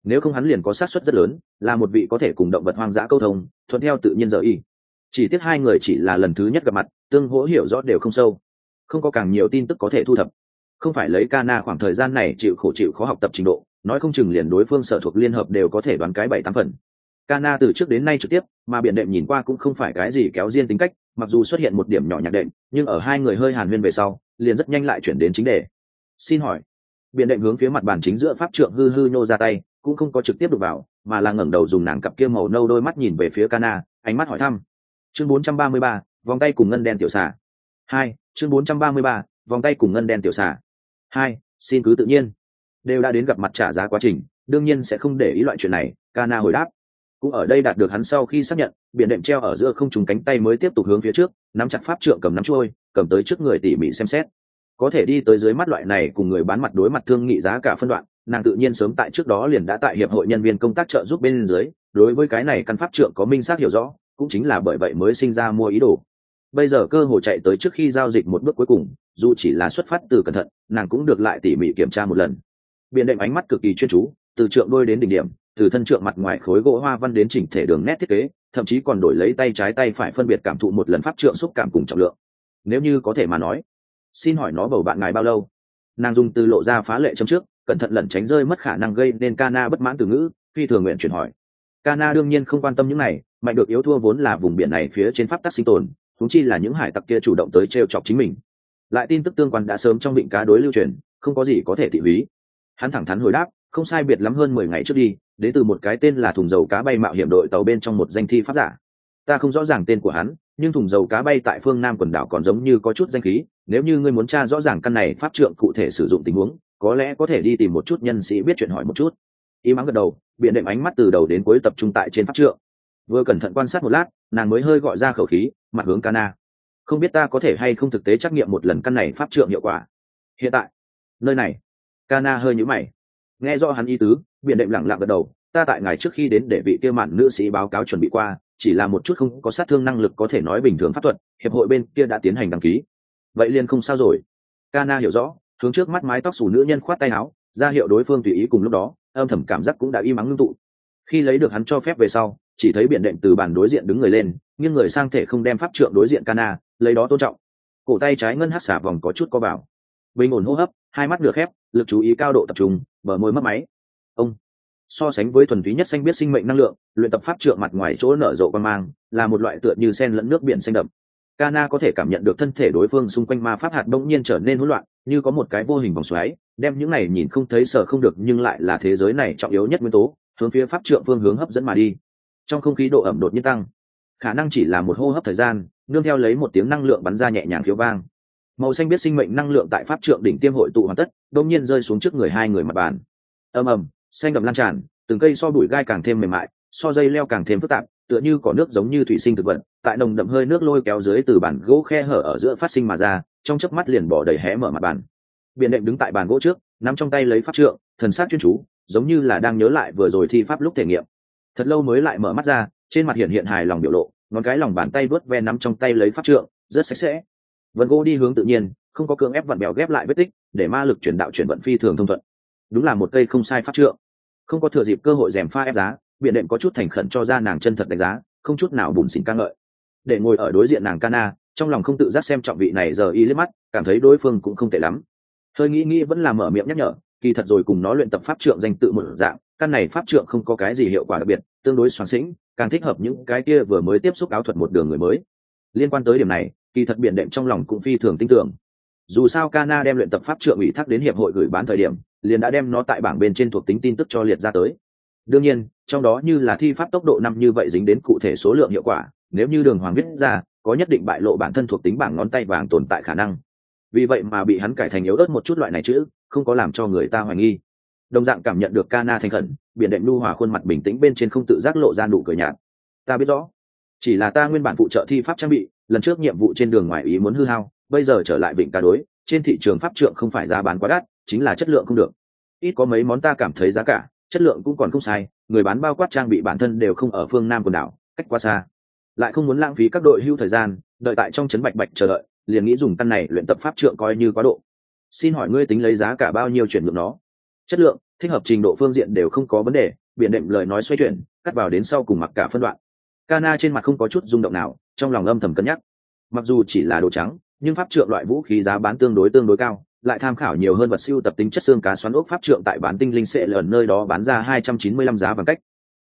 nếu không hắn liền có xác suất rất lớn là một vị có thể cùng động vật hoang dã câu thông, thuận theo tự nhiên giờ y. Chỉ tiếc hai người chỉ là lần thứ nhất gặp mặt, tương hỗ hiểu rõ đều không sâu, không có càng nhiều tin tức có thể thu thập. Không phải lấy Kana khoảng thời gian này chịu khổ chịu khó học tập trình độ, nói không chừng liền đối phương sở thuộc liên hợp đều có thể đoán cái 7-8 phần. Kana từ trước đến nay trực tiếp, mà biển đệm nhìn qua cũng không phải cái gì kéo riêng tính cách, mặc dù xuất hiện một điểm nhỏ nhạc đệm, nhưng ở hai người hơi hàn huyên về sau, liền rất nhanh lại chuyển đến chính đề. Xin hỏi. Biển đệm hướng phía mặt bàn chính giữa pháp trượng hư hư nhô ra tay, cũng không có trực tiếp đụng vào, mà là ngẩng đầu dùng nàng cặp kia màu nâu đôi mắt nhìn về phía Kana, ánh mắt hỏi thăm. Chương 433, vòng tay cùng ngân đen tiểu xà. 2, chương 433, vòng tay cùng ngân đen tiểu xà. 2, xin cứ tự nhiên. Đều đã đến gặp mặt trả giá quá trình, đương nhiên sẽ không để ý loại chuyện này, Kana hồi đáp. Cũng ở đây đạt được hắn sau khi xác nhận, biển đệm treo ở giữa không trùng cánh tay mới tiếp tục hướng phía trước, nắm chặt pháp trượng cầm nắm trôi, cầm tới trước người tỉ mỉ xem xét. Có thể đi tới dưới mắt loại này cùng người bán mặt đối mặt thương nghị giá cả phân đoạn, nàng tự nhiên sớm tại trước đó liền đã tại hiệp hội nhân viên công tác trợ giúp bên dưới, đối với cái này căn pháp trượng có minh xác hiểu rõ, cũng chính là bởi vậy mới sinh ra mua ý đồ. Bây giờ cơ hội chạy tới trước khi giao dịch một bước cuối cùng, dù chỉ là xuất phát từ cẩn thận, nàng cũng được lại tỉ mỉ kiểm tra một lần. Biển đệm ánh mắt cực kỳ chuyên chú, từ trượng đôi đến đỉnh điểm, từ thân trượng mặt ngoài khối gỗ hoa văn đến chỉnh thể đường nét thiết kế, thậm chí còn đổi lấy tay trái tay phải phân biệt cảm thụ một lần pháp trượng xúc cảm cùng trọng lượng. Nếu như có thể mà nói, xin hỏi nó bầu bạn ngài bao lâu? Nàng dùng từ lộ ra phá lệ trong trước, cẩn thận lẩn tránh rơi mất khả năng gây nên Kana bất mãn từ ngữ, phi thường nguyện chuyển hỏi. Kana đương nhiên không quan tâm những này, mạnh được yếu thua vốn là vùng biển này phía trên pháp tắc sinh tồn, huống chi là những hải tặc kia chủ động tới trêu chọc chính mình. Lại tin tức tương quan đã sớm trong vịnh cá đối lưu truyền, không có gì có thể thị húy. Hắn thẳng thắn hồi đáp, không sai biệt lắm hơn 10 ngày trước đi, đến từ một cái tên là thùng dầu cá bay mạo hiểm đội tàu bên trong một danh thi pháp giả. Ta không rõ ràng tên của hắn, nhưng thùng dầu cá bay tại phương Nam quần đảo còn giống như có chút danh khí, nếu như ngươi muốn tra rõ ràng căn này pháp trượng cụ thể sử dụng tình huống, có lẽ có thể đi tìm một chút nhân sĩ biết chuyện hỏi một chút. Im ắng gật đầu, biển đệm ánh mắt từ đầu đến cuối tập trung tại trên pháp trượng. Vừa cẩn thận quan sát một lát, nàng mới hơi gọi ra khẩu khí, mặt hướng Kana. Không biết ta có thể hay không thực tế trắc nghiệm một lần căn này pháp trượng hiệu quả. Hiện tại, nơi này. Kana hơi nhíu mày. Nghe rõ hắn ý tứ, biển đệm lặng lặng gật đầu, ta tại ngày trước khi đến để vị kia mạn nữ sĩ báo cáo chuẩn bị qua, chỉ là một chút không có sát thương năng lực có thể nói bình thường pháp thuật, hiệp hội bên kia đã tiến hành đăng ký. Vậy liền không sao rồi. Kana hiểu rõ, hướng trước mắt mái tóc xù nữ nhân khoát tay áo, ra hiệu đối phương tùy ý cùng lúc đó, âm thầm cảm giác cũng đã im ắng ngưng tụ. Khi lấy được hắn cho phép về sau, chỉ thấy biển đệm từ bàn đối diện đứng người lên, nghiêng người sang thể không đem pháp trượng đối diện Kana, lấy đó tôn trọng. Cổ tay trái ngân hắc xả vòng có chút co vào. Bình ổn hô hấp, hai mắt nửa khép, lực chú ý cao độ tập trung, bờ môi mấp máy. Ông so sánh với thuần túy nhất xanh biết sinh mệnh năng lượng, luyện tập pháp trượng mặt ngoài chỗ nở rộ quang mang, là một loại tựa như sen lẫn nước biển xanh đậm. Kana có thể cảm nhận được thân thể đối phương xung quanh ma pháp hạt đông nhiên trở nên hỗn loạn, như có một cái vô hình vòng xoáy, đem những này nhìn không thấy sợ không được nhưng lại là thế giới này trọng yếu nhất nguyên tố, hướng phía pháp trượng phương hướng hấp dẫn mà đi. Trong không khí độ ẩm đột nhiên tăng, khả năng chỉ là một hô hấp thời gian, nương theo lấy một tiếng năng lượng bắn ra nhẹ nhàng khiếu vang. Màu xanh biết sinh mệnh năng lượng tại pháp trượng đỉnh tiêm hội tụ hoàn tất, đột nhiên rơi xuống trước người hai người mặt bàn. Ầm ầm, xanh đậm lan tràn, từng cây so bụi gai càng thêm mềm mại, so dây leo càng thêm phức tạp, tựa như cỏ nước giống như thủy sinh thực vật, tại nồng đậm hơi nước lôi kéo dưới từ bàn gỗ khe hở ở giữa phát sinh mà ra, trong chớp mắt liền bỏ đầy hé mở mặt bàn. Biển đệm đứng tại bàn gỗ trước, nắm trong tay lấy pháp trượng, thần sắc chuyên chú, giống như là đang nhớ lại vừa rồi thi pháp lúc thể nghiệm. Thật lâu mới lại mở mắt ra, trên mặt hiện hài lòng biểu lộ, ngón cái lòng bàn tay vuốt ve nắm trong tay lấy pháp trượng, rất sạch sẽ. Vân gỗ đi hướng tự nhiên, không có cưỡng ép vặn bèo ghép lại vết tích, để ma lực chuyển đạo chuyển vận phi thường thông thuận. Đúng là một cây không sai pháp trượng. Không có thừa dịp cơ hội rèm pha ép giá, biển đệm có chút thành khẩn cho ra nàng chân thật đánh giá, không chút nào bùn xỉn ca ngợi. Để ngồi ở đối diện nàng Kana, trong lòng không tự giác xem trọng vị này giờ y liếc mắt, cảm thấy đối phương cũng không tệ lắm. Hơi nghĩ vẫn là mở miệng nhắc nhở, kỳ thật rồi cùng nó luyện tập pháp trượng danh tự một dạng, căn này pháp trượng không có cái gì hiệu quả đặc biệt, tương đối xoắn xĩnh, càng thích hợp những cái kia vừa mới tiếp xúc áo thuật một đường người mới. Liên quan tới điểm này, kỳ thật biển đệm trong lòng cũng phi thường tin tưởng. Dù sao Kana đem luyện tập pháp trượng ủy thác đến hiệp hội gửi bán thời điểm, liền đã đem nó tại bảng bên trên thuộc tính tin tức cho liệt ra tới. Đương nhiên, trong đó như là thi pháp tốc độ năm như vậy dính đến cụ thể số lượng hiệu quả, nếu như Đường Hoàng viết ra, có nhất định bại lộ bản thân thuộc tính bảng ngón tay vàng tồn tại khả năng. Vì vậy mà bị hắn cải thành yếu ớt một chút loại này chữ, không có làm cho người ta hoài nghi. Đồng dạng cảm nhận được Kana thành khẩn, biển đệm nu hòa khuôn mặt bình tĩnh bên trên không tự giác lộ ra nụ cười nhạt. Ta biết rõ, chỉ là ta nguyên bản phụ trợ thi pháp trang bị, lần trước nhiệm vụ trên đường ngoài ý muốn hư hao, bây giờ trở lại vịnh cá đối, trên thị trường pháp trượng không phải giá bán quá đắt, chính là chất lượng không được. Ít có mấy món ta cảm thấy giá cả, chất lượng cũng còn không sai, người bán bao quát trang bị bản thân đều không ở phương Nam quần đảo, cách quá xa, lại không muốn lãng phí các đội hưu thời gian, đợi tại trong trấn bạch bạch chờ đợi, liền nghĩ dùng căn này luyện tập pháp trượng coi như quá độ. Xin hỏi ngươi tính lấy giá cả bao nhiêu chuyển nhượng nó? Chất lượng, thích hợp trình độ phương diện đều không có vấn đề, biển đệm lời nói xoay chuyển cắt vào đến sau cùng mặc cả phân đoạn. Kana trên mặt không có chút rung động nào, trong lòng âm thầm cân nhắc. Mặc dù chỉ là đồ trắng, nhưng pháp trượng loại vũ khí giá bán tương đối cao, lại tham khảo nhiều hơn vật siêu tập tính chất xương cá xoắn ốc pháp trượng tại bán tinh linh sẽ lởn nơi đó bán ra 295 giá bằng cách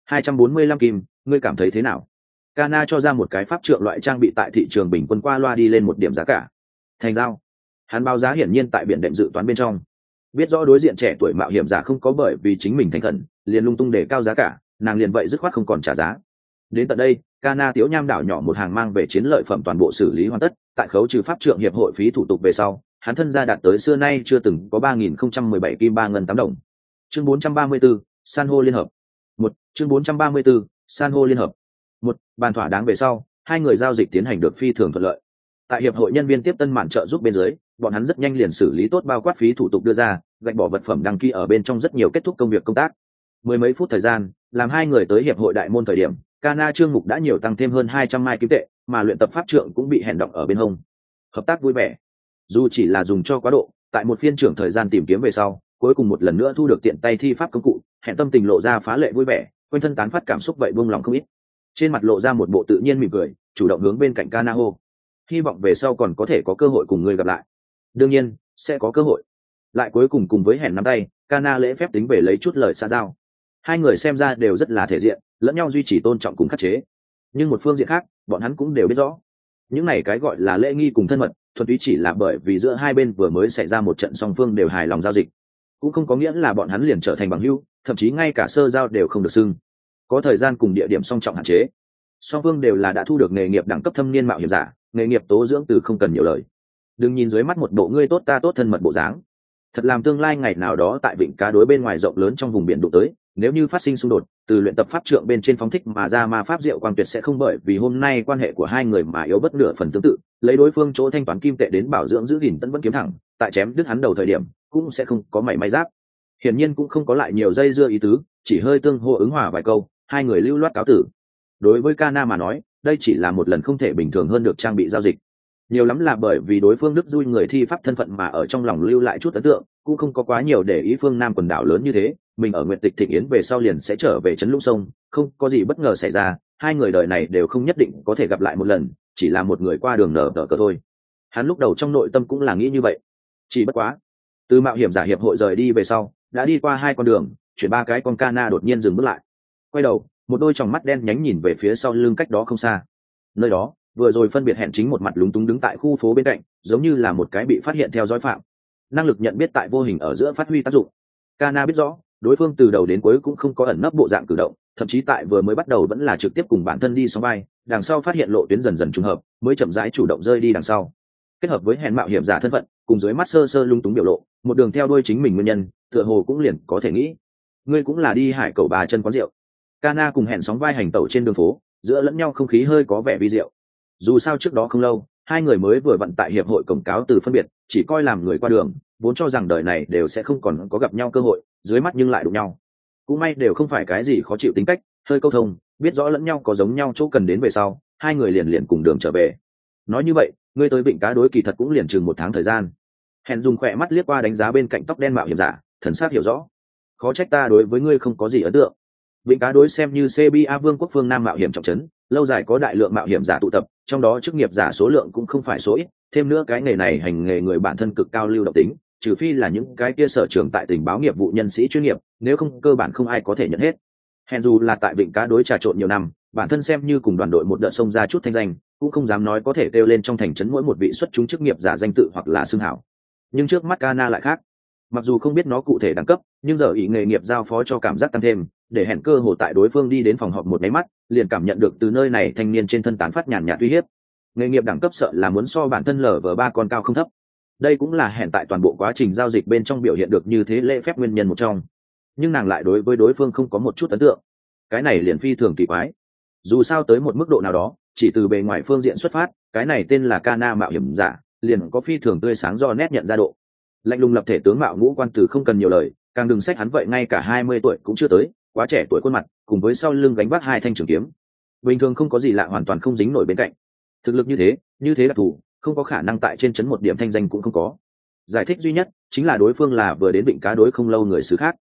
245 kim, ngươi cảm thấy thế nào? Kana cho ra một cái pháp trượng loại trang bị tại thị trường bình quân qua loa đi lên một điểm giá cả. Thành giao. Hắn báo giá hiển nhiên tại biển đệm dự toán bên trong. Biết rõ đối diện trẻ tuổi mạo hiểm giả không có bởi vì chính mình thành khẩn, liền lung tung để cao giá cả, nàng liền vậy dứt khoát không còn trả giá. Đến tận đây, Kana Tiếu Nham đảo nhỏ một hàng mang về chiến lợi phẩm toàn bộ xử lý hoàn tất, tại khấu trừ pháp trượng hiệp hội phí thủ tục về sau, hắn thân gia đạt tới xưa nay chưa từng có 3017 kim 3 ngân 8 đồng. Chương 434, San hô liên hợp. Chương 434, San hô liên hợp. Bàn thỏa đáng về sau, hai người giao dịch tiến hành được phi thường thuận lợi. Tại hiệp hội nhân viên tiếp tân mạn trợ giúp bên dưới, bọn hắn rất nhanh liền xử lý tốt bao quát phí thủ tục đưa ra, gạch bỏ vật phẩm đăng ký ở bên trong rất nhiều kết thúc công việc công tác. Mười mấy phút thời gian, làm hai người tới hiệp hội đại môn thời điểm, Kana chương mục đã nhiều tăng thêm hơn 200 mai kim tệ, mà luyện tập pháp trượng cũng bị hẹn động ở bên hông. Hợp tác vui vẻ. Dù chỉ là dùng cho quá độ, tại một phiên trưởng thời gian tìm kiếm về sau, cuối cùng một lần nữa thu được tiện tay thi pháp công cụ, hẹn tâm tình lộ ra phá lệ vui vẻ, quanh thân tán phát cảm xúc vậy buông lòng không ít. Trên mặt lộ ra một bộ tự nhiên mỉm cười, chủ động hướng bên cạnh Kana hô, hy vọng về sau còn có thể có cơ hội cùng ngươi gặp lại. Đương nhiên sẽ có cơ hội. Lại cuối cùng với hẹn nắm tay, Kana lễ phép tính về lấy chút lời xa giao. Hai người xem ra đều rất là thể diện, lẫn nhau duy trì tôn trọng cùng khắc chế. Nhưng một phương diện khác, bọn hắn cũng đều biết rõ, những này cái gọi là lễ nghi cùng thân mật, thuần túy chỉ là bởi vì giữa hai bên vừa mới xảy ra một trận song phương đều hài lòng giao dịch, cũng không có nghĩa là bọn hắn liền trở thành bằng hữu, thậm chí ngay cả sơ giao đều không được xưng. Có thời gian cùng địa điểm song trọng hạn chế. Song phương đều là đã thu được nghề nghiệp đẳng cấp thâm niên mạo hiểm giả, nghề nghiệp tố dưỡng từ không cần nhiều lời. Đừng nhìn dưới mắt một bộ ngươi tốt ta tốt thân mật bộ dáng, thật làm tương lai ngày nào đó tại vịnh cá đối bên ngoài rộng lớn trong vùng biển đụng tới, nếu như phát sinh xung đột, từ luyện tập pháp trượng bên trên phóng thích mà ra ma pháp diệu quang tuyệt sẽ không bởi vì hôm nay quan hệ của hai người mà yếu bất nửa phần tương tự, lấy đối phương chỗ thanh toán kim tệ đến bảo dưỡng giữ gìn tận vẫn kiếm thẳng, tại chém đứt hắn đầu thời điểm cũng sẽ không có mảy may giáp. Hiển nhiên cũng không có lại nhiều dây dưa ý tứ, chỉ hơi tương hô ứng hòa vài câu, hai người lưu loát cáo tử. Đối với Kana mà nói, đây chỉ là một lần không thể bình thường hơn được trang bị giao dịch. Nhiều lắm là bởi vì đối phương đức dui người thi pháp thân phận mà ở trong lòng lưu lại chút ấn tượng, cũng không có quá nhiều để ý phương Nam quần đảo lớn như thế, mình ở Nguyệt Tịch Thịnh Yến về sau liền sẽ trở về trấn Lũng Sông, không có gì bất ngờ xảy ra, hai người đời này đều không nhất định có thể gặp lại một lần, chỉ là một người qua đường nở cờ thôi. Hắn lúc đầu trong nội tâm cũng là nghĩ như vậy. Chỉ bất quá, từ mạo hiểm giả hiệp hội rời đi về sau, đã đi qua hai con đường, chuyển ba cái con Kana đột nhiên dừng bước lại. Quay đầu, một đôi tròng mắt đen nhánh nhìn về phía sau lưng cách đó không xa. Nơi đó, vừa rồi phân biệt hẹn chính một mặt lúng túng đứng tại khu phố bên cạnh, giống như là một cái bị phát hiện theo dõi phạm. Năng lực nhận biết tại vô hình ở giữa phát huy tác dụng. Kana biết rõ, đối phương từ đầu đến cuối cũng không có ẩn nấp bộ dạng cử động, thậm chí tại vừa mới bắt đầu vẫn là trực tiếp cùng bản thân đi sóng vai, đằng sau phát hiện lộ tuyến dần dần trùng hợp, mới chậm rãi chủ động rơi đi đằng sau. Kết hợp với hẹn mạo hiểm giả thân phận, cùng dưới mắt sơ sơ lung túng biểu lộ, một đường theo đuôi chính mình nguyên nhân, tựa hồ cũng liền có thể nghĩ, ngươi cũng là đi hải cầu bà chân quán rượu. Kana cùng hẹn sóng vai hành tẩu trên đường phố, giữa lẫn nhau không khí hơi có vẻ vi diệu. Dù sao trước đó không lâu, hai người mới vừa vận tại hiệp hội cổng cáo từ phân biệt, chỉ coi làm người qua đường, vốn cho rằng đời này đều sẽ không còn có gặp nhau cơ hội, dưới mắt nhưng lại đụng nhau. Cũng may đều không phải cái gì khó chịu tính cách, hơi câu thông, biết rõ lẫn nhau có giống nhau chỗ cần đến về sau, hai người liền cùng đường trở về. Nói như vậy, ngươi tới Vịnh Cá Đối kỳ thật cũng liền chừng một tháng thời gian. Hẹn dùng khỏe mắt liếc qua đánh giá bên cạnh tóc đen mạo hiểm giả, thần sắc hiểu rõ. Khó trách ta đối với ngươi không có gì ấn tượng. Vịnh Cá Đối xem như CBA Vương quốc phương Nam mạo hiểm trọng trấn, lâu dài có đại lượng mạo hiểm giả tụ tập, trong đó chức nghiệp giả số lượng cũng không phải số ít, thêm nữa cái nghề này hành nghề người bản thân cực cao lưu động tính, trừ phi là những cái kia sở trường tại tình báo nghiệp vụ nhân sĩ chuyên nghiệp, nếu không cơ bản không ai có thể nhận hết. Hèn dù là tại Vịnh Cá Đối trà trộn nhiều năm, bản thân xem như cùng đoàn đội một đợt xông ra chút thanh danh, cũng không dám nói có thể kêu lên trong thành trấn mỗi một vị xuất chúng chức nghiệp giả danh tự hoặc là xưng hảo. Nhưng trước mắt Kana lại khác, mặc dù không biết nó cụ thể đẳng cấp, nhưng giờ ý nghề nghiệp giao phó cho cảm giác tăng thêm, để hẹn cơ hồ tại đối phương đi đến phòng họp một máy mắt, liền cảm nhận được từ nơi này thanh niên trên thân tán phát nhàn nhạt uy hiếp. Nghề nghiệp đẳng cấp sợ là muốn so bản thân lở vờ ba con cao không thấp. Đây cũng là hẹn tại toàn bộ quá trình giao dịch bên trong biểu hiện được như thế lễ phép nguyên nhân một trong. Nhưng nàng lại đối với đối phương không có một chút ấn tượng. Cái này liền phi thường kỳ quái. Dù sao tới một mức độ nào đó, chỉ từ bề ngoài phương diện xuất phát, cái này tên là Kana mạo hiểm giả, liền có phi thường tươi sáng do nét nhận ra độ. Lạnh lùng lập thể tướng mạo ngũ quan từ không cần nhiều lời, càng đừng sách hắn vậy ngay cả 20 tuổi cũng chưa tới, quá trẻ tuổi khuôn mặt, cùng với sau lưng gánh vác hai thanh trường kiếm. Bình thường không có gì lạ, hoàn toàn không dính nổi bên cạnh. Thực lực như thế đặc thù, không có khả năng tại trên trấn một điểm thanh danh cũng không có. Giải thích duy nhất chính là đối phương là vừa đến Vịnh Cá Đối không lâu người xứ khác.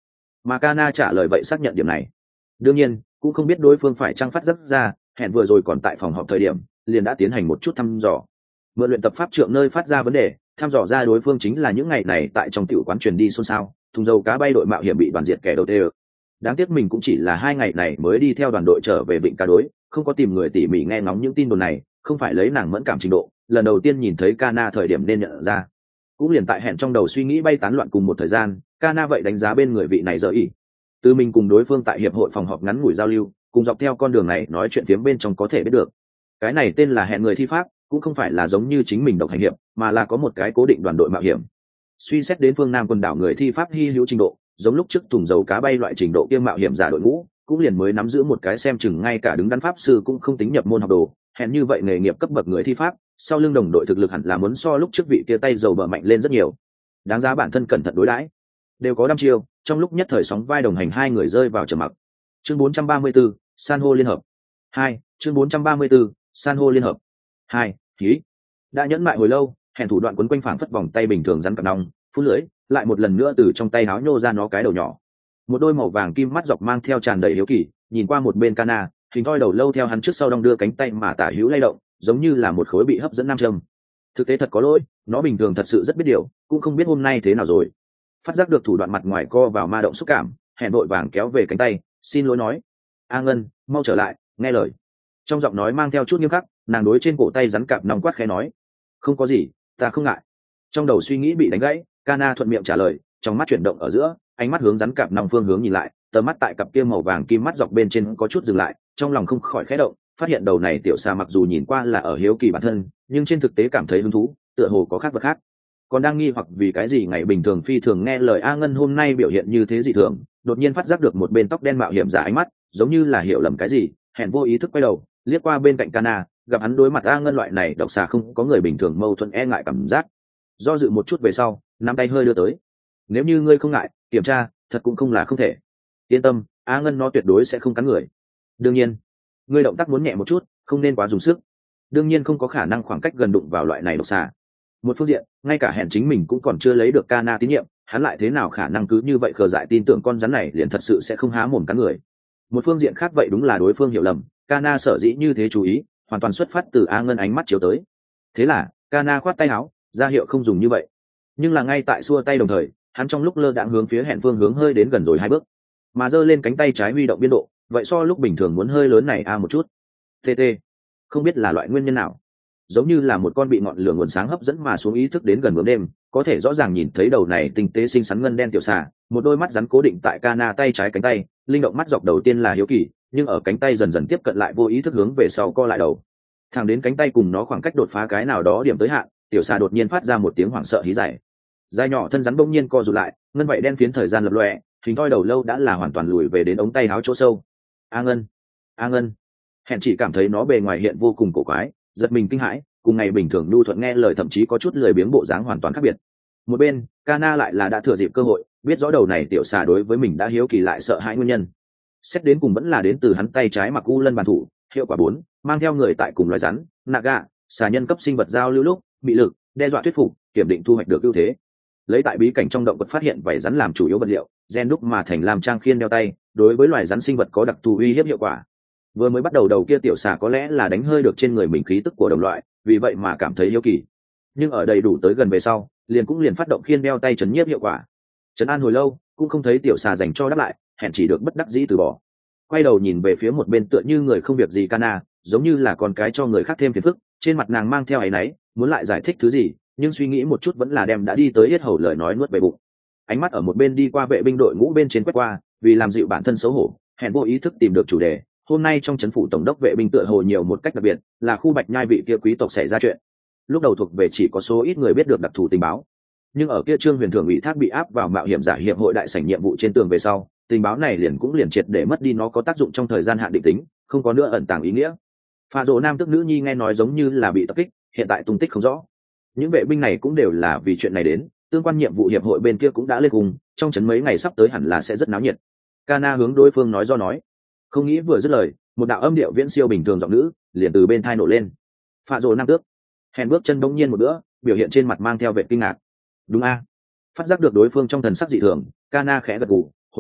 mà Kana trả lời vậy xác nhận điểm này. Đương nhiên cũng không biết đối phương phải trang phát giác ra, hẹn vừa rồi còn tại phòng họp thời điểm liền đã tiến hành một chút thăm dò, mượn luyện tập pháp trượng nơi phát ra vấn đề, thăm dò ra đối phương chính là những ngày này tại trong tiểu quán truyền đi xôn xao thùng dầu cá bay đội mạo hiểm bị đoàn diệt kẻ đầu tiên. Đáng tiếc mình cũng chỉ là 2 ngày này mới đi theo đoàn đội trở về vịnh Cá Đối, không có tìm người tỉ mỉ nghe ngóng những tin đồn này, không phải lấy nàng mẫn cảm trình độ, lần đầu tiên nhìn thấy Kana thời điểm nên nhận ra. Cũng liền tại hẹn trong đầu suy nghĩ bay tán loạn cùng một thời gian, Kana vậy đánh giá bên người vị này giờ ý. Từ mình cùng đối phương tại hiệp hội phòng họp ngắn ngủi giao lưu, cùng dọc theo con đường này nói chuyện phiếm bên trong có thể biết được. Cái này tên là hẹn người thi pháp, cũng không phải là giống như chính mình độc hành hiệp, mà là có một cái cố định đoàn đội mạo hiểm. Suy xét đến phương Nam quần đảo người thi pháp hy hữu trình độ, giống lúc trước thùng dầu cá bay loại trình độ kia mạo hiểm giả đội ngũ, cũng liền mới nắm giữ một cái xem chừng ngay cả đứng đắn pháp sư cũng không tính nhập môn học đồ, hẹn như vậy nghề nghiệp cấp bậc người thi pháp, sau lưng đồng đội thực lực hẳn là muốn so lúc trước vị kia tay dầu bờ mạnh lên rất nhiều. Đáng giá bản thân cẩn thận đối đãi. Đều có đăm chiêu, trong lúc nhất thời sóng vai đồng hành hai người rơi vào trầm mặc. Chương 434, San hô liên hợp. 2, chương 434, San hô liên hợp. 2, khí. Đã nhẫn mại hồi lâu, hẹn thủ đoạn quấn quanh phảng phất vòng tay bình thường rắn cặp nòng, phun lưới, lại một lần nữa từ trong tay háo nhô ra nó cái đầu nhỏ. Một đôi màu vàng kim mắt dọc mang theo tràn đầy hiếu kỳ, nhìn qua một bên Kana, hình thoi đầu lâu theo hắn trước sau đong đưa cánh tay mà tả hữu lay động, giống như là một khối bị hấp dẫn nam châm. Thực tế thật có lỗi, nó bình thường thật sự rất biết điều, cũng không biết hôm nay thế nào rồi. Phát giác được thủ đoạn mặt ngoài co vào ma động xúc cảm, hẹn vội vàng kéo về cánh tay, xin lỗi nói: "A Ngân, mau trở lại, nghe lời." Trong giọng nói mang theo chút nghiêm khắc, nàng đối trên cổ tay rắn cạp nòng quát khẽ nói: "Không có gì, ta không ngại." Trong đầu suy nghĩ bị đánh gãy, Kana thuận miệng trả lời, trong mắt chuyển động ở giữa, ánh mắt hướng rắn cạp nòng phương hướng nhìn lại, tầm mắt tại cặp kia màu vàng kim mắt dọc bên trên có chút dừng lại, trong lòng không khỏi khẽ động, phát hiện đầu này tiểu xà mặc dù nhìn qua là ở hiếu kỳ bản thân, nhưng trên thực tế cảm thấy hứng thú, tựa hồ có khác vật khác. Còn đang nghi hoặc vì cái gì ngày bình thường phi thường nghe lời A Ngân hôm nay biểu hiện như thế dị thường, đột nhiên phát giác được một bên tóc đen mạo hiểm giả ánh mắt, giống như là hiểu lầm cái gì, hẹn vô ý thức quay đầu, liếc qua bên cạnh Kana, gặp hắn đối mặt A Ngân loại này độc xà không có người bình thường mâu thuẫn e ngại cảm giác. Do dự một chút về sau, nắm tay hơi đưa tới. "Nếu như ngươi không ngại, kiểm tra, thật cũng không là không thể. Yên tâm, A Ngân nó tuyệt đối sẽ không cắn người. Đương nhiên, ngươi động tác muốn nhẹ một chút, không nên quá dùng sức. Đương nhiên không có khả năng khoảng cách gần đụng vào loại này độc xà." Một phương diện, ngay cả hẹn chính mình cũng còn chưa lấy được Kana tín nhiệm, hắn lại thế nào khả năng cứ như vậy khờ dại tin tưởng con rắn này liền thật sự sẽ không há mồm cắn người. Một phương diện khác vậy đúng là đối phương hiểu lầm, Kana sở dĩ như thế chú ý, hoàn toàn xuất phát từ A Ngân ánh mắt chiếu tới. Thế là, Kana khoát tay áo, ra hiệu không dùng như vậy. Nhưng là ngay tại xua tay đồng thời, hắn trong lúc lơ đãng hướng phía hẹn phương hướng hơi đến gần rồi 2 bước, mà giơ lên cánh tay trái huy động biên độ, vậy so lúc bình thường muốn hơi lớn này một chút. TT, không biết là loại nguyên nhân nào, giống như là một con bị ngọn lửa nguồn sáng hấp dẫn mà xuống ý thức đến gần bướm đêm, có thể rõ ràng nhìn thấy đầu này tinh tế xinh xắn ngân đen tiểu xà, một đôi mắt rắn cố định tại Kana tay trái cánh tay, linh động mắt dọc đầu tiên là hiếu kỳ, nhưng ở cánh tay dần dần tiếp cận lại vô ý thức hướng về sau co lại đầu. Thẳng đến cánh tay cùng nó khoảng cách đột phá cái nào đó điểm tới hạn, tiểu xà đột nhiên phát ra một tiếng hoảng sợ hí dài. Dài nhỏ thân rắn bỗng nhiên co rụt lại, ngân vậy đen phiến thời gian lập lòe, hình thoi đầu lâu đã là hoàn toàn lùi về đến ống tay áo chỗ sâu. A Ngân, A Ngân. Hẹn chỉ cảm thấy nó bề ngoài hiện vô cùng cổ quái, giật mình kinh hãi, cùng ngày bình thường nhu thuận nghe lời thậm chí có chút lười biếng bộ dáng hoàn toàn khác biệt. Một bên, Kana lại là đã thừa dịp cơ hội, biết rõ đầu này tiểu xà đối với mình đã hiếu kỳ lại sợ hãi nguyên nhân. Xét đến cùng vẫn là đến từ hắn tay trái mặc u lân bàn thủ, hiệu quả 4, mang theo người tại cùng loài rắn, naga, xà nhân cấp sinh vật giao lưu lúc, bị lực, đe dọa thuyết phục, kiểm định thu hoạch được ưu thế. Lấy tại bí cảnh trong động vật phát hiện vảy rắn làm chủ yếu vật liệu, gen đúc mà thành làm trang khiên đeo tay, đối với loài rắn sinh vật có đặc thù uy hiếp hiệu quả. Vừa mới bắt đầu đầu kia tiểu xà có lẽ là đánh hơi được trên người mình khí tức của đồng loại, vì vậy mà cảm thấy hiếu kỳ. Nhưng ở đầy đủ tới gần về sau, liền phát động khiên đeo tay trấn nhiếp hiệu quả. Trấn an hồi lâu, cũng không thấy tiểu xà dành cho đáp lại, hẹn chỉ được bất đắc dĩ từ bỏ. Quay đầu nhìn về phía một bên tựa như người không việc gì Kana, giống như là con cái cho người khác thêm phiền phức, trên mặt nàng mang theo áy náy, muốn lại giải thích thứ gì, nhưng suy nghĩ một chút vẫn là đem đã đi tới yết hầu lời nói nuốt về bụng. Ánh mắt ở một bên đi qua vệ binh đội ngũ bên trên quét qua, vì làm dịu bản thân xấu hổ, hẹn vô ý thức tìm được chủ đề. Hôm nay trong trấn phủ tổng đốc vệ binh tựa hồ nhiều một cách đặc biệt, là khu Bạch Nhai vị kia quý tộc xảy ra chuyện. Lúc đầu thuộc về chỉ có số ít người biết được đặc thù tình báo, nhưng ở kia Trương Huyền Thường ủy thác bị áp vào mạo hiểm giả hiệp hội đại sảnh nhiệm vụ trên tường về sau, tình báo này liền triệt để mất đi nó có tác dụng trong thời gian hạn định tính, không có nữa ẩn tàng ý nghĩa. Pha Dỗ nam tức nữ nhi nghe nói giống như là bị tập kích, hiện tại tung tích không rõ. Những vệ binh này cũng đều là vì chuyện này đến, tương quan nhiệm vụ hiệp hội bên kia cũng đã lên cùng, trong trấn mấy ngày sắp tới hẳn là sẽ rất náo nhiệt. Kana hướng đối phương nói do nói, không nghĩ vừa dứt lời, một đạo âm điệu viễn siêu bình thường giọng nữ liền từ bên thai nổ lên. Pha Dỗ nam tước. Hèn bước chân bỗng nhiên một bữa, biểu hiện trên mặt mang theo vẻ kinh ngạc. Đúng a? Phát giác được đối phương trong thần sắc dị thường, Kana khẽ gật gù, hồi đáp,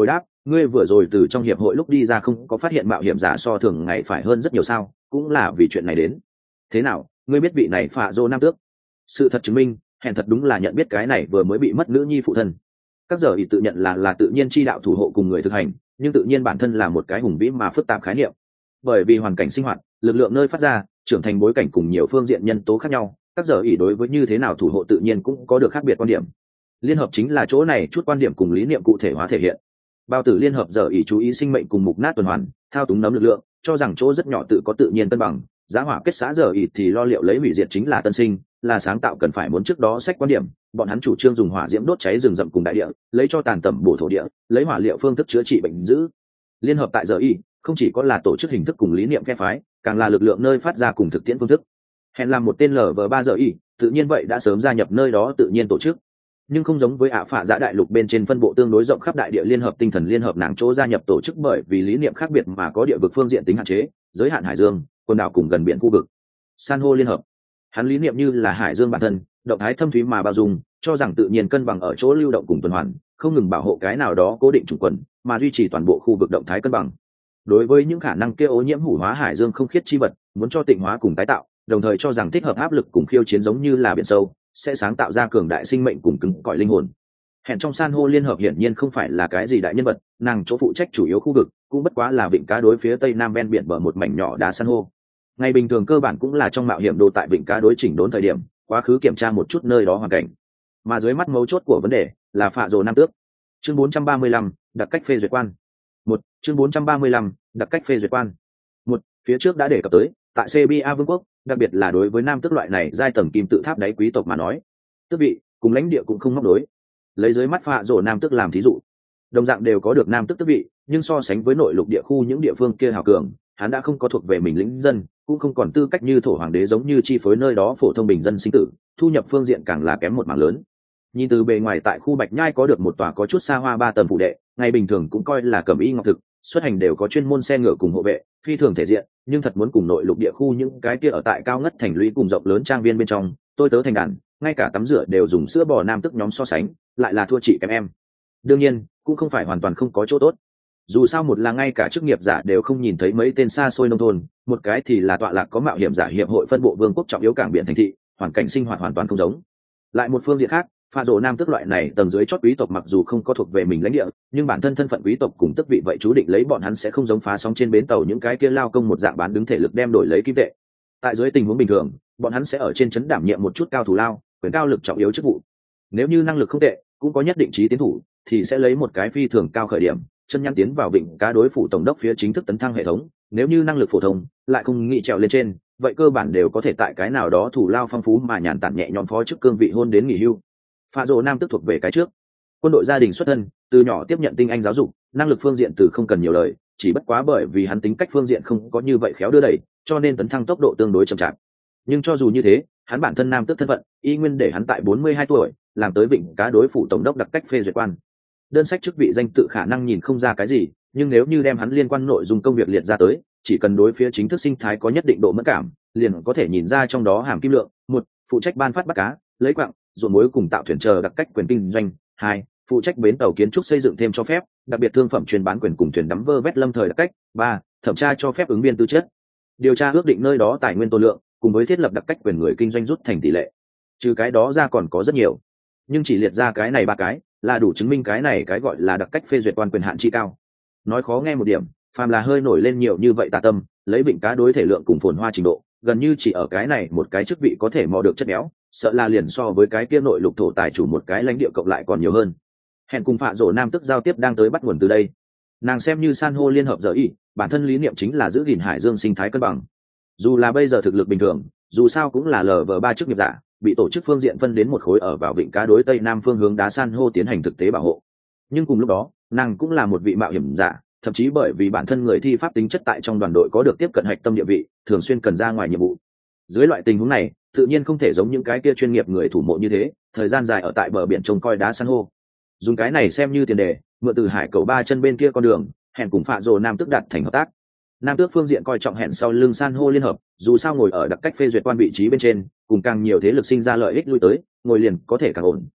ngươi vừa rồi từ trong hiệp hội lúc đi ra không có phát hiện mạo hiểm giả so thường ngày phải hơn rất nhiều sao, cũng là vì chuyện này đến. Thế nào, ngươi biết vị này Phạ Dô Nam Tước? Sự thật chứng minh, hẹn thật đúng là nhận biết cái này vừa mới bị mất nữ nhi phụ thân. Các giờ ý tự nhận là tự nhiên chi đạo thủ hộ cùng người thực hành, nhưng tự nhiên bản thân là một cái hùng vĩ mà phức tạp khái niệm. Bởi vì hoàn cảnh sinh hoạt, lực lượng nơi phát ra, trưởng thành bối cảnh cùng nhiều phương diện nhân tố khác nhau, các giờ ý đối với như thế nào thủ hộ tự nhiên cũng có được khác biệt quan điểm. Liên hợp chính là chỗ này chút quan điểm cùng lý niệm cụ thể hóa thể hiện. Bao tử liên hợp giờ ý chú ý sinh mệnh cùng mục nát tuần hoàn, thao túng nắm lực lượng, cho rằng chỗ rất nhỏ tự có tự nhiên cân bằng. Giá hỏa kết xã giờ ý thì lo liệu lấy hủy diệt chính là tân sinh, là sáng tạo cần phải muốn trước đó sách quan điểm. Bọn hắn chủ trương dùng hỏa diễm đốt cháy rừng rậm cùng đại địa, lấy cho tàn tẩm bổ thổ địa, lấy hỏa liệu phương thức chữa trị bệnh dữ. Liên hợp tại giờ ý không chỉ có là tổ chức hình thức cùng lý niệm phe phái, càng là lực lượng nơi phát ra cùng thực tiễn phương thức. Hẹn làm một tên LV3 giờ ý, tự nhiên vậy đã sớm gia nhập nơi đó tự nhiên tổ chức. Nhưng không giống với phạ dạ đại lục bên trên phân bộ tương đối rộng khắp đại địa liên hợp tinh thần liên hợp nàng chỗ gia nhập tổ chức bởi vì lý niệm khác biệt mà có địa vực phương diện tính hạn chế, giới hạn hải dương, quần đảo cùng gần biển khu vực. San hô liên hợp, hắn lý niệm như là hải dương bản thân, động thái thâm thúy mà bao dung, cho rằng tự nhiên cân bằng ở chỗ lưu động cùng tuần hoàn, không ngừng bảo hộ cái nào đó cố định chủ quần, mà duy trì toàn bộ khu vực động thái cân bằng. Đối với những khả năng kia ô nhiễm hủ hóa hải dương không khiết chi vật, muốn cho tịnh hóa cùng tái tạo, đồng thời cho rằng thích hợp áp lực cùng khiêu chiến giống như là biển sâu, sẽ sáng tạo ra cường đại sinh mệnh cùng cứng cỏi linh hồn. Hẹn trong san hô liên hợp hiển nhiên không phải là cái gì đại nhân vật, nàng chỗ phụ trách chủ yếu khu vực cũng bất quá là vịnh cá đối phía tây nam ven biển bờ một mảnh nhỏ đá san hô. Ngày bình thường cơ bản cũng là trong mạo hiểm đồ tại vịnh cá đối chỉnh đốn thời điểm, quá khứ kiểm tra một chút nơi đó hoàn cảnh. Mà dưới mắt mấu chốt của vấn đề là Phạ Dô Nam Tước. Chương 435, đặc cách phê duyệt quan. Chương 435, đặc cách phê duyệt quan. Phía trước đã đề cập tới, tại CBA vương quốc, đặc biệt là đối với nam tước loại này giai tầng kim tự tháp đáy quý tộc mà nói, tước vị cùng lãnh địa cũng không móc đối. Lấy dưới mắt Phạ Dô Nam Tước làm thí dụ, đồng dạng đều có được nam tước tước vị, nhưng so sánh với nội lục địa khu những địa phương kia hào cường, hắn đã không có thuộc về mình lĩnh dân, cũng không còn tư cách như thổ hoàng đế giống như chi phối nơi đó phổ thông bình dân sinh tử, thu nhập phương diện càng là kém một mảng lớn. Nhìn từ bề ngoài tại khu Bạch Nhai có được một tòa có chút xa hoa 3 tầng phủ đệ, ngày bình thường cũng coi là cẩm y ngọc thực, xuất hành đều có chuyên môn xe ngựa cùng hộ vệ, phi thường thể diện, nhưng thật muốn cùng nội lục địa khu những cái kia ở tại cao ngất thành lũy cùng rộng lớn trang viên bên trong, tôi tớ thành đàn, ngay cả tắm rửa đều dùng sữa bò nam tức nhóm so sánh, lại là thua chị kém em. Đương nhiên, cũng không phải hoàn toàn không có chỗ tốt. Dù sao một là ngay cả chức nghiệp giả đều không nhìn thấy mấy tên xa xôi nông thôn, một cái thì là tọa lạc có mạo hiểm giả hiệp hội phân bộ vương quốc trọng yếu cảng biển thành thị, hoàn cảnh sinh hoạt hoàn toàn không giống. Lại một phương diện khác, Phạ Dô Nam Tước loại này tầng dưới chót quý tộc mặc dù không có thuộc về mình lãnh địa, nhưng bản thân thân phận quý tộc cùng tước vị vậy chú định lấy bọn hắn sẽ không giống phá sóng trên bến tàu những cái kia lao công một dạng bán đứng thể lực đem đổi lấy kim tệ. Tại dưới tình huống bình thường, bọn hắn sẽ ở trên trấn đảm nhiệm một chút cao thủ lao, quyền cao lực trọng yếu chức vụ. Nếu như năng lực không tệ, cũng có nhất định trí tiến thủ, thì sẽ lấy một cái phi thường cao khởi điểm, chân nhắn tiến vào vịnh cá đối phủ tổng đốc phía chính thức tấn thăng hệ thống. Nếu như năng lực phổ thông, lại không nghĩ trèo lên trên, vậy cơ bản đều có thể tại cái nào đó thủ lao phong phú mà nhàn tản nhẹ nhõm phó chức cương vị hôn đến nghỉ hưu. Phạ Dô Nam Tước thuộc về cái trước, quân đội gia đình xuất thân, từ nhỏ tiếp nhận tinh anh giáo dục, năng lực phương diện từ không cần nhiều lời, chỉ bất quá bởi vì hắn tính cách phương diện không có như vậy khéo đưa đẩy, cho nên tấn thăng tốc độ tương đối chậm chạp. Nhưng cho dù như thế, hắn bản thân nam tước thân phận, y nguyên để hắn tại 42 tuổi, làm tới vịnh cá đối phủ tổng đốc đặc cách phê duyệt quan. Đơn sách chức vị danh tự khả năng nhìn không ra cái gì, nhưng nếu như đem hắn liên quan nội dung công việc liệt ra tới, chỉ cần đối phía chính thức sinh thái có nhất định độ mẫn cảm, liền có thể nhìn ra trong đó hàm kim lượng. 1. Phụ trách ban phát bắt cá, lấy quặng, ruộng muối cùng tạo thuyền chờ đặc cách quyền kinh doanh. 2. Phụ trách bến tàu kiến trúc xây dựng thêm cho phép, đặc biệt thương phẩm chuyên bán quyền cùng thuyền đắm vơ vét lâm thời đặc cách. 3. Thẩm tra cho phép ứng viên tư chất, điều tra ước định nơi đó tài nguyên tồn lượng, cùng với thiết lập đặc cách quyền người kinh doanh rút thành tỷ lệ. Trừ cái đó ra còn có rất nhiều, nhưng chỉ liệt ra cái này 3 cái là đủ chứng minh cái này cái gọi là đặc cách phê duyệt quan quyền hạn chi cao. Nói khó nghe một điểm, phàm là hơi nổi lên nhiều như vậy tà tâm, lấy vịnh cá đối thể lượng cùng phồn hoa trình độ, gần như chỉ ở cái này một cái chức vị có thể mò được chất béo, sợ là liền so với cái kia nội lục thổ tài chủ một cái lãnh địa cộng lại còn nhiều hơn. Hẹn cùng Phạ Dô Nam Tước giao tiếp đang tới bắt nguồn từ đây. Nàng xem như san hô liên hợp giờ y, bản thân lý niệm chính là giữ gìn hải dương sinh thái cân bằng. Dù là bây giờ thực lực bình thường, dù sao cũng là LV3 chức nghiệp giả, bị tổ chức phương diện phân đến một khối ở vào vịnh cá đối tây nam phương hướng đá san hô tiến hành thực tế bảo hộ. Nhưng cùng lúc đó, nàng cũng là một vị mạo hiểm giả, thậm chí bởi vì bản thân người thi pháp tính chất tại trong đoàn đội có được tiếp cận hạch tâm địa vị, thường xuyên cần ra ngoài nhiệm vụ. Dưới loại tình huống này, tự nhiên không thể giống những cái kia chuyên nghiệp người thủ mộ như thế, thời gian dài ở tại bờ biển trông coi đá san hô. Dùng cái này xem như tiền đề, mượn từ hải cầu 3 chân bên kia con đường, Hẹn cùng Phạ Dô Nam Tước đạt thành hợp tác. Nam Tước phương diện coi trọng Hẹn sau lưng san hô liên hợp, dù sao ngồi ở đặc cách phê duyệt quan vị trí bên trên, cùng càng nhiều thế lực sinh ra lợi ích lui tới, ngồi liền có thể càng ổn,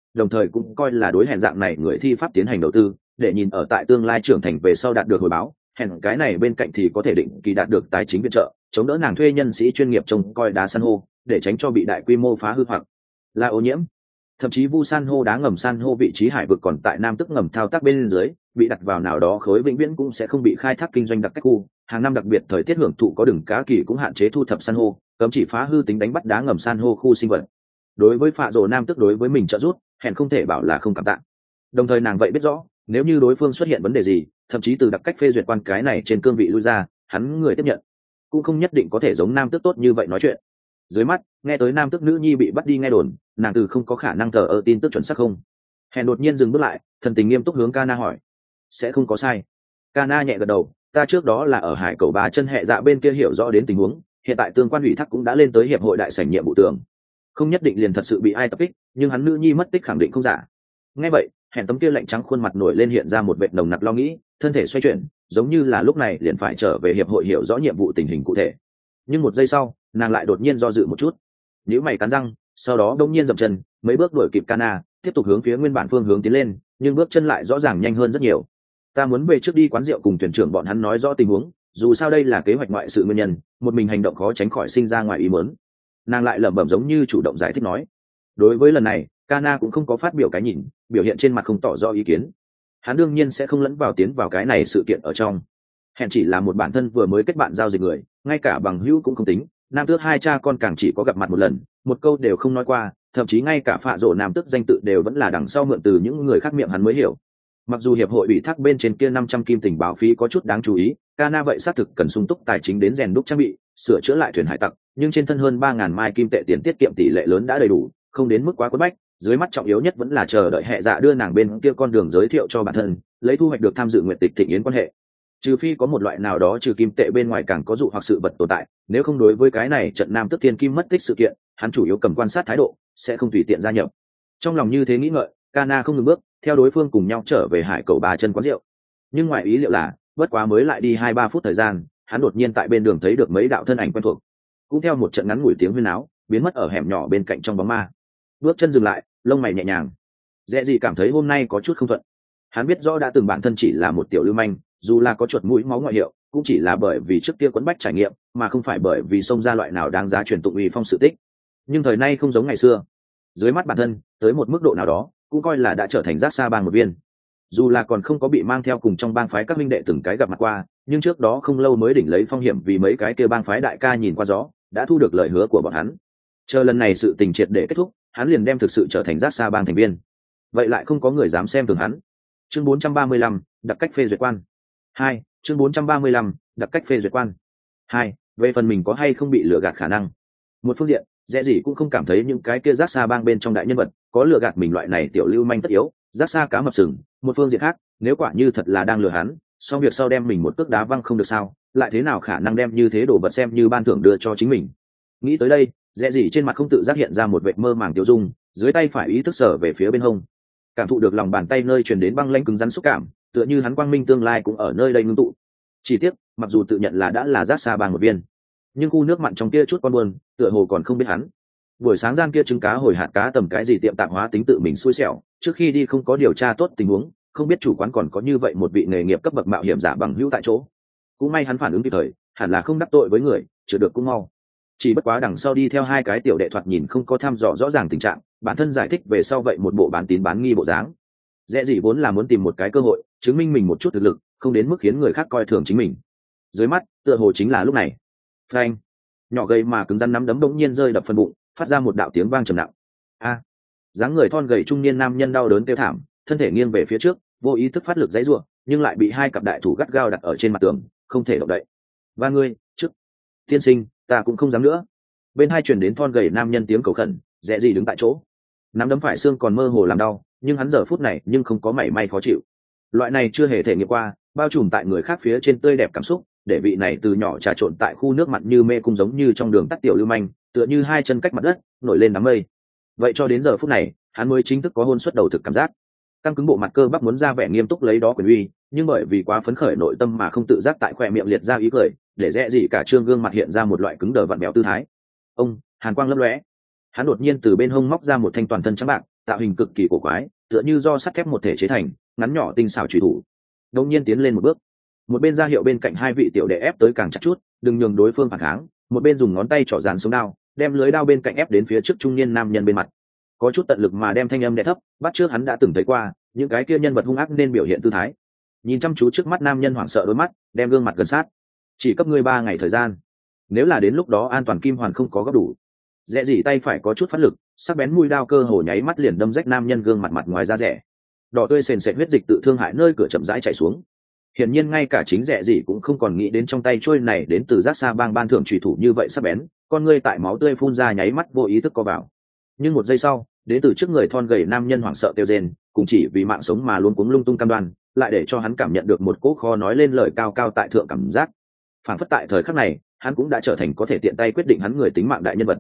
đồng thời cũng coi là đối hẹn dạng này người thi pháp tiến hành đầu tư, để nhìn ở tại tương lai trưởng thành về sau đạt được hồi báo. Hẹn cái này bên cạnh thì có thể định kỳ đạt được tài chính viện trợ, chống đỡ nàng thuê nhân sĩ chuyên nghiệp trông coi đá san hô, để tránh cho bị đại quy mô phá hư hoặc là ô nhiễm. Thậm chí vu san hô đá ngầm san hô vị trí hải vực còn tại nam tức ngầm thao tác bên dưới, bị đặt vào nào đó khối vĩnh viễn cũng sẽ không bị khai thác kinh doanh đặc cách khu. Hàng năm đặc biệt thời tiết hưởng thụ có đừng cá kỳ cũng hạn chế thu thập san hô, cấm chỉ phá hư tính đánh bắt đá ngầm san hô khu sinh vật. Đối với phạ rồ nam tức đối với mình trợ giúp, hẹn không thể bảo là không cảm tạ. Đồng thời nàng vậy biết rõ, nếu như đối phương xuất hiện vấn đề gì, thậm chí từ đặc cách phê duyệt quan cái này trên cương vị lui ra, hắn người tiếp nhận cũng không nhất định có thể giống nam tước tốt như vậy nói chuyện. Dưới mắt nghe tới nam tước nữ nhi bị bắt đi nghe đồn, nàng từ không có khả năng thờ ơ tin tức chuẩn xác không. Hèn đột nhiên dừng bước lại, thần tình nghiêm túc hướng Kana hỏi: sẽ không có sai? Kana nhẹ gật đầu: ta trước đó là ở hải cầu bà chân hệ dạ bên kia hiểu rõ đến tình huống, hiện tại tương quan ủy thác cũng đã lên tới hiệp hội đại sảnh nhiệm vụ tưởng, không nhất định liền thật sự bị ai tập kích, nhưng hắn nữ nhi mất tích khẳng định không giả. Nghe vậy hèn tấm kia lạnh trắng khuôn mặt nổi lên hiện ra một vệt nồng nặc lo nghĩ, thân thể xoay chuyển, giống như là lúc này liền phải trở về hiệp hội hiểu rõ nhiệm vụ tình hình cụ thể. Nhưng một giây sau nàng lại đột nhiên do dự một chút, nhíu mày cắn răng, sau đó đông nhiên dậm chân mấy bước đuổi kịp Kana, tiếp tục hướng phía nguyên bản phương hướng tiến lên, nhưng bước chân lại rõ ràng nhanh hơn rất nhiều. Ta muốn về trước đi quán rượu cùng thuyền trưởng bọn hắn nói rõ tình huống, dù sao đây là kế hoạch ngoại sự nguyên nhân, một mình hành động khó tránh khỏi sinh ra ngoài ý muốn. Nàng lại lẩm bẩm giống như chủ động giải thích nói. Đối với lần này Kana cũng không có phát biểu cái nhìn, biểu hiện trên mặt không tỏ rõ ý kiến. Hắn đương nhiên sẽ không lẫn vào tiến vào cái này sự kiện ở trong. Hẹn chỉ là một bản thân vừa mới kết bạn giao dịch người, ngay cả bằng hữu cũng không tính. Nam tước hai cha con càng chỉ có gặp mặt một lần, một câu đều không nói qua, thậm chí ngay cả phạ rộ nam tước danh tự đều vẫn là đằng sau mượn từ những người khác miệng hắn mới hiểu. Mặc dù hiệp hội ủy thác bên trên kia 500 kim tình báo phí có chút đáng chú ý, Kana vậy xác thực cần sung túc tài chính đến rèn đúc trang bị, sửa chữa lại thuyền hải tặc, nhưng trên thân hơn 3000 mai kim tệ tiền tiết kiệm tỷ lệ lớn đã đầy đủ, không đến mức quá quất bách. Dưới mắt trọng yếu nhất vẫn là chờ đợi hệ dạ đưa nàng bên kia con đường giới thiệu cho bản thân, lấy thu hoạch được tham dự nguyện tịch thịnh yến quan hệ. Trừ phi có một loại nào đó trừ kim tệ bên ngoài càng có dụ hoặc sự vật tồn tại, nếu không đối với cái này trận nam tức thiên kim mất tích sự kiện, hắn chủ yếu cầm quan sát thái độ, sẽ không tùy tiện gia nhập. Trong lòng như thế nghĩ ngợi, Kana không ngừng bước theo đối phương cùng nhau trở về hải cầu bà chân quán rượu. Nhưng ngoài ý liệu là bất quá mới lại đi 2-3 phút thời gian, hắn đột nhiên tại bên đường thấy được mấy đạo thân ảnh quen thuộc, cũng theo một trận ngắn ngủi tiếng huyên náo biến mất ở hẻm nhỏ bên cạnh trong bóng ma. Bước chân dừng lại, lông mày nhẹ nhàng. Dễ gì cảm thấy hôm nay có chút không thuận. Hắn biết rõ đã từng bản thân chỉ là một tiểu lưu manh, dù là có chuột mũi máu ngoại hiệu, cũng chỉ là bởi vì trước kia quấn bách trải nghiệm, mà không phải bởi vì xông ra loại nào đáng giá truyền tụng uy phong sự tích. Nhưng thời nay không giống ngày xưa, dưới mắt bản thân tới một mức độ nào đó cũng coi là đã trở thành giác xa bang một viên. Dù là còn không có bị mang theo cùng trong bang phái các minh đệ từng cái gặp mặt qua, nhưng trước đó không lâu mới đỉnh lấy phong hiểm vì mấy cái kia bang phái đại ca nhìn qua gió, đã thu được lời hứa của bọn hắn. Chờ lần này sự tình triệt để kết thúc, hắn liền đem thực sự trở thành giác xa bang thành viên. Vậy lại không có người dám xem thường hắn. Chương 435, đặc cách phê duyệt quan 2. Chương 435, đặc cách phê duyệt quan 2. Về phần mình có hay không bị lừa gạt khả năng. Một phương diện, dễ gì cũng không cảm thấy những cái kia giác xa bang bên trong đại nhân vật có lừa gạt mình loại này tiểu lưu manh tất yếu, giác xa cá mập sừng. Một phương diện khác, nếu quả như thật là đang lừa hắn, xong việc sau đem mình một cước đá văng không được sao, lại thế nào khả năng đem như thế đồ vật xem như ban thưởng đưa cho chính mình. Nghĩ tới đây, dễ gì trên mặt không tự giác hiện ra một vệt mơ màng tiêu dung, dưới tay phải ý thức sở về phía bên hông, cảm thụ được lòng bàn tay nơi truyền đến băng lãnh cứng rắn xúc cảm, tựa như hắn quang minh tương lai cũng ở nơi đây ngưng tụ. Chỉ tiếc, mặc dù tự nhận là đã là giác xa bang một viên, nhưng khu nước mặn trong kia chút con buồn tựa hồ còn không biết hắn. Buổi sáng gian kia trứng cá hồi hạt cá tầm cái gì tiệm tạp hóa tính tự mình xui xẻo, trước khi đi không có điều tra tốt tình huống, không biết chủ quán còn có như vậy một vị nghề nghiệp cấp bậc mạo hiểm giả bằng hữu tại chỗ. Cũng may hắn phản ứng kịp thời, hẳn là không đắc tội với người, chữa được cũng mau. Chỉ bất quá đằng sau đi theo hai cái tiểu đệ thoạt nhìn không có thăm dò rõ ràng tình trạng, bản thân giải thích về sau vậy một bộ bán tín bán nghi bộ dáng. Dễ gì vốn là muốn tìm một cái cơ hội chứng minh mình một chút thực lực, không đến mức khiến người khác coi thường chính mình. Dưới mắt tựa hồ chính là lúc này. Phanh, nhỏ gầy mà cứng rắn nắm đấm bỗng nhiên rơi đập phần bụng, phát ra một đạo tiếng vang trầm nặng. A! Dáng người thon gầy trung niên nam nhân đau đớn kêu thảm, thân thể nghiêng về phía trước, vô ý thức phát lực giãy giụa, nhưng lại bị hai cặp đại thủ gắt gao đặt ở trên mặt tường, không thể động đậy. Ba ngươi, trước tiên sinh, ta cũng không dám nữa. Bên hai truyền đến thon gầy nam nhân tiếng cầu khẩn, dễ gì đứng tại chỗ, nắm đấm phải xương còn mơ hồ làm đau, nhưng hắn giờ phút này nhưng không có mảy may khó chịu. Loại này chưa hề thể nghiệm qua, bao trùm tại người khác phía trên tươi đẹp cảm xúc, để vị này từ nhỏ trà trộn tại khu nước mặn như mê cung giống như trong đường tắt tiểu lưu manh, tựa như hai chân cách mặt đất, nổi lên đám mây. Vậy cho đến giờ phút này, hắn mới chính thức có hôn suất đầu thực cảm giác. Căng cứng bộ mặt cơ bắp muốn ra vẻ nghiêm túc lấy đó quyền uy, nhưng bởi vì quá phấn khởi nội tâm mà không tự giác tại khóe miệng liệt ra ý cười, để rẽ gì cả trương gương mặt hiện ra một loại cứng đờ vặn béo tư thái. Ông, hàn quang lấp lóe. Hắn đột nhiên từ bên hông móc ra một thanh toàn thân trắng bạc, tạo hình cực kỳ cổ quái, tựa như do sắt thép một thể chế thành, ngắn nhỏ tinh xảo chủy thủ. Đột nhiên tiến lên một bước, một bên ra hiệu bên cạnh hai vị tiểu đệ ép tới càng chặt chút, đừng nhường đối phương phản kháng, một bên dùng ngón tay trỏ dàn xuống đao, đem lưới đao bên cạnh ép đến phía trước trung niên nam nhân bên mặt, có chút tận lực mà đem thanh âm đè thấp, bắt trước hắn đã từng thấy qua những cái kia nhân vật hung ác nên biểu hiện tư thái. Nhìn chăm chú trước mắt nam nhân hoảng sợ đôi mắt, đem gương mặt gần sát. Chỉ cấp ngươi 3 ngày thời gian, nếu là đến lúc đó an toàn kim hoàn không có góp đủ. Rẽ gì tay phải có chút phát lực, sắc bén mũi đao cơ hồ nháy mắt liền đâm rách nam nhân gương mặt mặt ngoài da rẻ. Đỏ tươi sền sệt huyết dịch tự thương hại nơi cửa chậm rãi chảy xuống. Hiển nhiên ngay cả chính Rẽ gì cũng không còn nghĩ đến trong tay trôi này đến từ giác xa bang ban thưởng chủy thủ như vậy sắc bén, con ngươi tại máu tươi phun ra nháy mắt vô ý thức co vào. Nhưng một giây sau, đến từ trước người thon gầy nam nhân hoảng sợ kêu rên, cùng chỉ vì mạng sống mà luôn cuống lung tung cam đoan, lại để cho hắn cảm nhận được một cỗ khó nói lên lời cao cao tại thượng cảm giác. Phản phất tại thời khắc này, hắn cũng đã trở thành có thể tiện tay quyết định hắn người tính mạng đại nhân vật.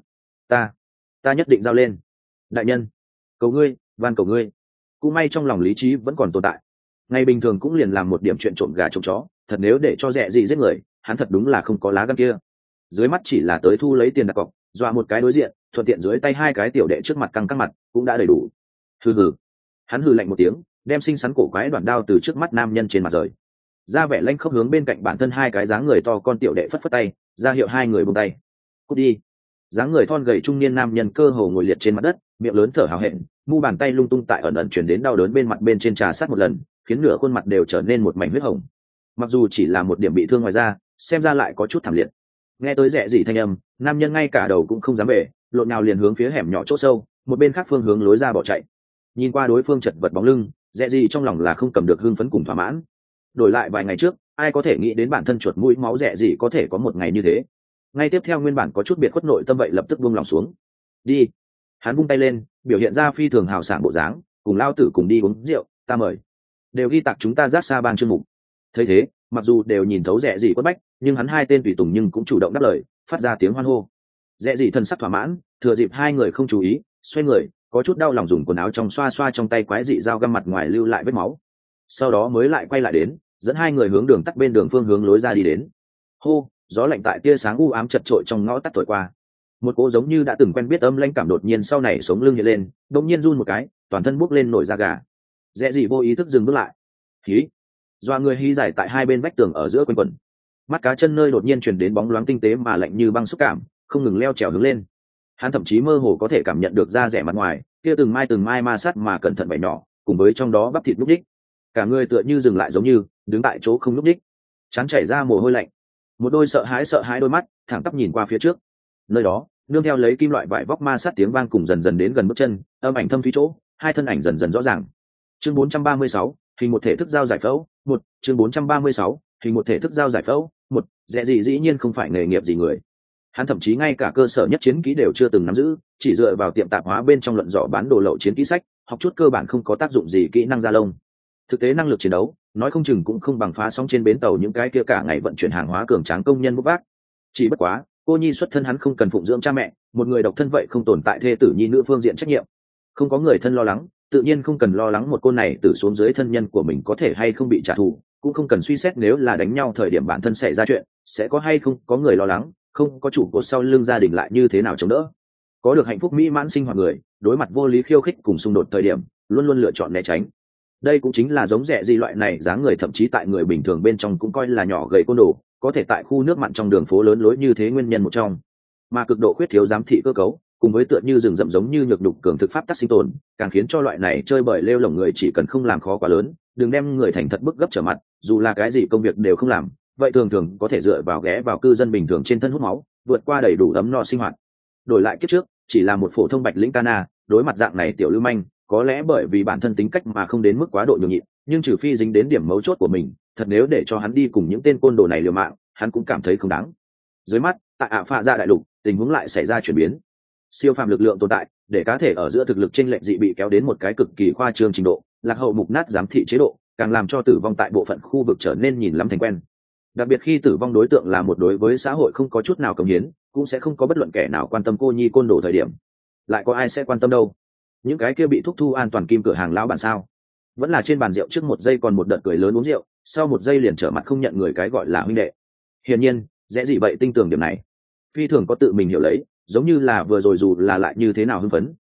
Ta nhất định giao lên. Đại nhân, cầu ngươi, van cầu ngươi. Cũng may trong lòng lý trí vẫn còn tồn tại. Ngày bình thường cũng liền làm một điểm chuyện trộm gà trộm chó, thật nếu để cho Rẽ gì giết người, hắn thật đúng là không có lá gan kia. Dưới mắt chỉ là tới thu lấy tiền đặt cọc, dọa một cái đối diện, thuận tiện dưới tay hai cái tiểu đệ trước mặt căng căng mặt, cũng đã đầy đủ. Hừ, hắn hừ lạnh một tiếng, đem xinh xắn cổ quái đoạn đao từ trước mắt nam nhân trên mặt rời, ra vẻ lanh khóc hướng bên cạnh bản thân hai cái dáng người to con tiểu đệ phất phất tay, ra hiệu hai người buông tay. Cút đi. Dáng người thon gầy trung niên nam nhân cơ hồ ngồi liệt trên mặt đất, miệng lớn thở hào hẹn, mu bàn tay lung tung tại ẩn ẩn chuyển đến đau đớn bên mặt bên trên trà sát một lần, khiến nửa khuôn mặt đều trở nên một mảnh huyết hồng. Mặc dù chỉ là một điểm bị thương ngoài da, xem ra lại có chút thảm liệt. Nghe tới Rẽ gì thanh âm, nam nhân ngay cả đầu cũng không dám về, lộn nhào liền hướng phía hẻm nhỏ chỗ sâu, một bên khác phương hướng lối ra bỏ chạy. Nhìn qua đối phương chật vật bóng lưng, Rẽ gì trong lòng là không cầm được hưng phấn cùng thỏa mãn. Đổi lại vài ngày trước, ai có thể nghĩ đến bản thân chuột mũi máu Rẽ gì có thể có một ngày như thế. Ngay tiếp theo nguyên bản có chút biệt khuất nội tâm vậy lập tức buông lòng xuống. Đi. Hắn vung tay lên, biểu hiện ra phi thường hào sảng bộ dáng, cùng lao tử cùng đi uống rượu, ta mời. Đều ghi tạc chúng ta giác xa bang chương mục. Thấy thế, mặc dù đều nhìn thấu Rẽ gì quất bách, nhưng hắn hai tên tùy tùng nhưng cũng chủ động đáp lời, phát ra tiếng hoan hô. Rẽ gì thần sắc thỏa mãn, thừa dịp hai người không chú ý, xoay người, có chút đau lòng dùng quần áo trong xoa xoa trong tay quái dị dao găm mặt ngoài lưu lại vết máu. Sau đó mới lại quay lại đến, dẫn hai người hướng đường tắt bên đường phương hướng lối ra đi đến. Hô, gió lạnh tại tia sáng u ám chật chội trong ngõ tắt thổi qua. Một cỗ giống như đã từng quen biết âm lãnh cảm đột nhiên sau này sống lưng hiện lên, đột nhiên run một cái, toàn thân bốc lên nổi da gà. Rẽ gì vô ý thức dừng bước lại. Hí. Doa người hí giải tại hai bên vách tường ở giữa quanh quẩn. Mắt cá chân nơi đột nhiên truyền đến bóng loáng tinh tế mà lạnh như băng xúc cảm, không ngừng leo trèo hướng lên. Hắn thậm chí mơ hồ có thể cảm nhận được da rẻ mặt ngoài, kia từng mai ma sát mà cẩn thận vảy nhỏ, cùng với trong đó bắp thịt lúc đích. Cả người tựa như dừng lại giống như đứng tại chỗ không lúc đích. Chán chảy ra mồ hôi lạnh. Một đôi sợ hãi đôi mắt thẳng tắp nhìn qua phía trước. Nơi đó, nương theo lấy kim loại vải vóc ma sát tiếng vang cùng dần dần đến gần bước chân, âm ảnh thâm thúy chỗ, hai thân ảnh dần dần rõ ràng. Chương 436, hình một thể thức giao giải phẫu, một. Chương 436, hình một thể thức giao giải phẫu, một. Rẽ gì dĩ nhiên không phải nghề nghiệp gì người. Hắn thậm chí ngay cả cơ sở nhất chiến kỹ đều chưa từng nắm giữ, chỉ dựa vào tiệm tạp hóa bên trong luận dò bán đồ lậu chiến kỹ sách, học chút cơ bản không có tác dụng gì kỹ năng da lông. Thực tế năng lực chiến đấu, nói không chừng cũng không bằng phá sóng trên bến tàu những cái kia cả ngày vận chuyển hàng hóa cường tráng công nhân bốc vác. Chỉ bất quá, cô nhi xuất thân hắn không cần phụng dưỡng cha mẹ, một người độc thân vậy không tồn tại thê tử nhi nữ phương diện trách nhiệm. Không có người thân lo lắng, tự nhiên không cần lo lắng một cô này từ xuống dưới thân nhân của mình có thể hay không bị trả thù, cũng không cần suy xét nếu là đánh nhau thời điểm bản thân xảy ra chuyện, sẽ có hay không có người lo lắng, không có chủ cột sau lưng gia đình lại như thế nào chống đỡ. Có được hạnh phúc mỹ mãn sinh hoạt người, đối mặt vô lý khiêu khích cùng xung đột thời điểm, luôn luôn lựa chọn né tránh. Đây cũng chính là giống Rẽ gì loại này dáng người thậm chí tại người bình thường bên trong cũng coi là nhỏ gầy côn đồ, có thể tại khu nước mặn trong đường phố lớn lối như thế nguyên nhân một trong. Mà cực độ khuyết thiếu giám thị cơ cấu, cùng với tựa như rừng rậm giống như nhược đục cường thực pháp tắc sinh tồn, càng khiến cho loại này chơi bời lêu lổng người chỉ cần không làm khó quá lớn, đừng đem người thành thật bức gấp trở mặt, dù là cái gì công việc đều không làm, vậy thường thường có thể dựa vào ghé vào cư dân bình thường trên thân hút máu, vượt qua đầy đủ ấm no sinh hoạt. Đổi lại kiếp trước, chỉ là một phổ thông bạch lĩnh Cana, đối mặt dạng này tiểu lưu manh, có lẽ bởi vì bản thân tính cách mà không đến mức quá độ nhường nhịn, nhưng trừ phi dính đến điểm mấu chốt của mình, thật nếu để cho hắn đi cùng những tên côn đồ này liều mạng, hắn cũng cảm thấy không đáng. Dưới mắt, tại ạ phạ gia đại lục, tình huống lại xảy ra chuyển biến. Siêu phàm lực lượng tồn tại, để cá thể ở giữa thực lực chênh lệch dị bị kéo đến một cái cực kỳ khoa trương trình độ, lạc hậu mục nát giám thị chế độ, càng làm cho tử vong tại bộ phận khu vực trở nên nhìn lắm thành quen. Đặc biệt khi tử vong đối tượng là một đối với xã hội không có chút nào cống hiến, cũng sẽ không có bất luận kẻ nào quan tâm cô nhi côn đồ thời điểm. Lại có ai sẽ quan tâm đâu? Những cái kia bị thúc thu an toàn kim cửa hàng lão bản sao? Vẫn là trên bàn rượu trước một giây còn một đợt cười lớn uống rượu, sau một giây liền trở mặt không nhận người cái gọi là huynh đệ. Hiển nhiên, Rẽ gì vậy tinh tường điểm này. Phi thường có tự mình hiểu lấy, giống như là vừa rồi dù là lại như thế nào hưng phấn,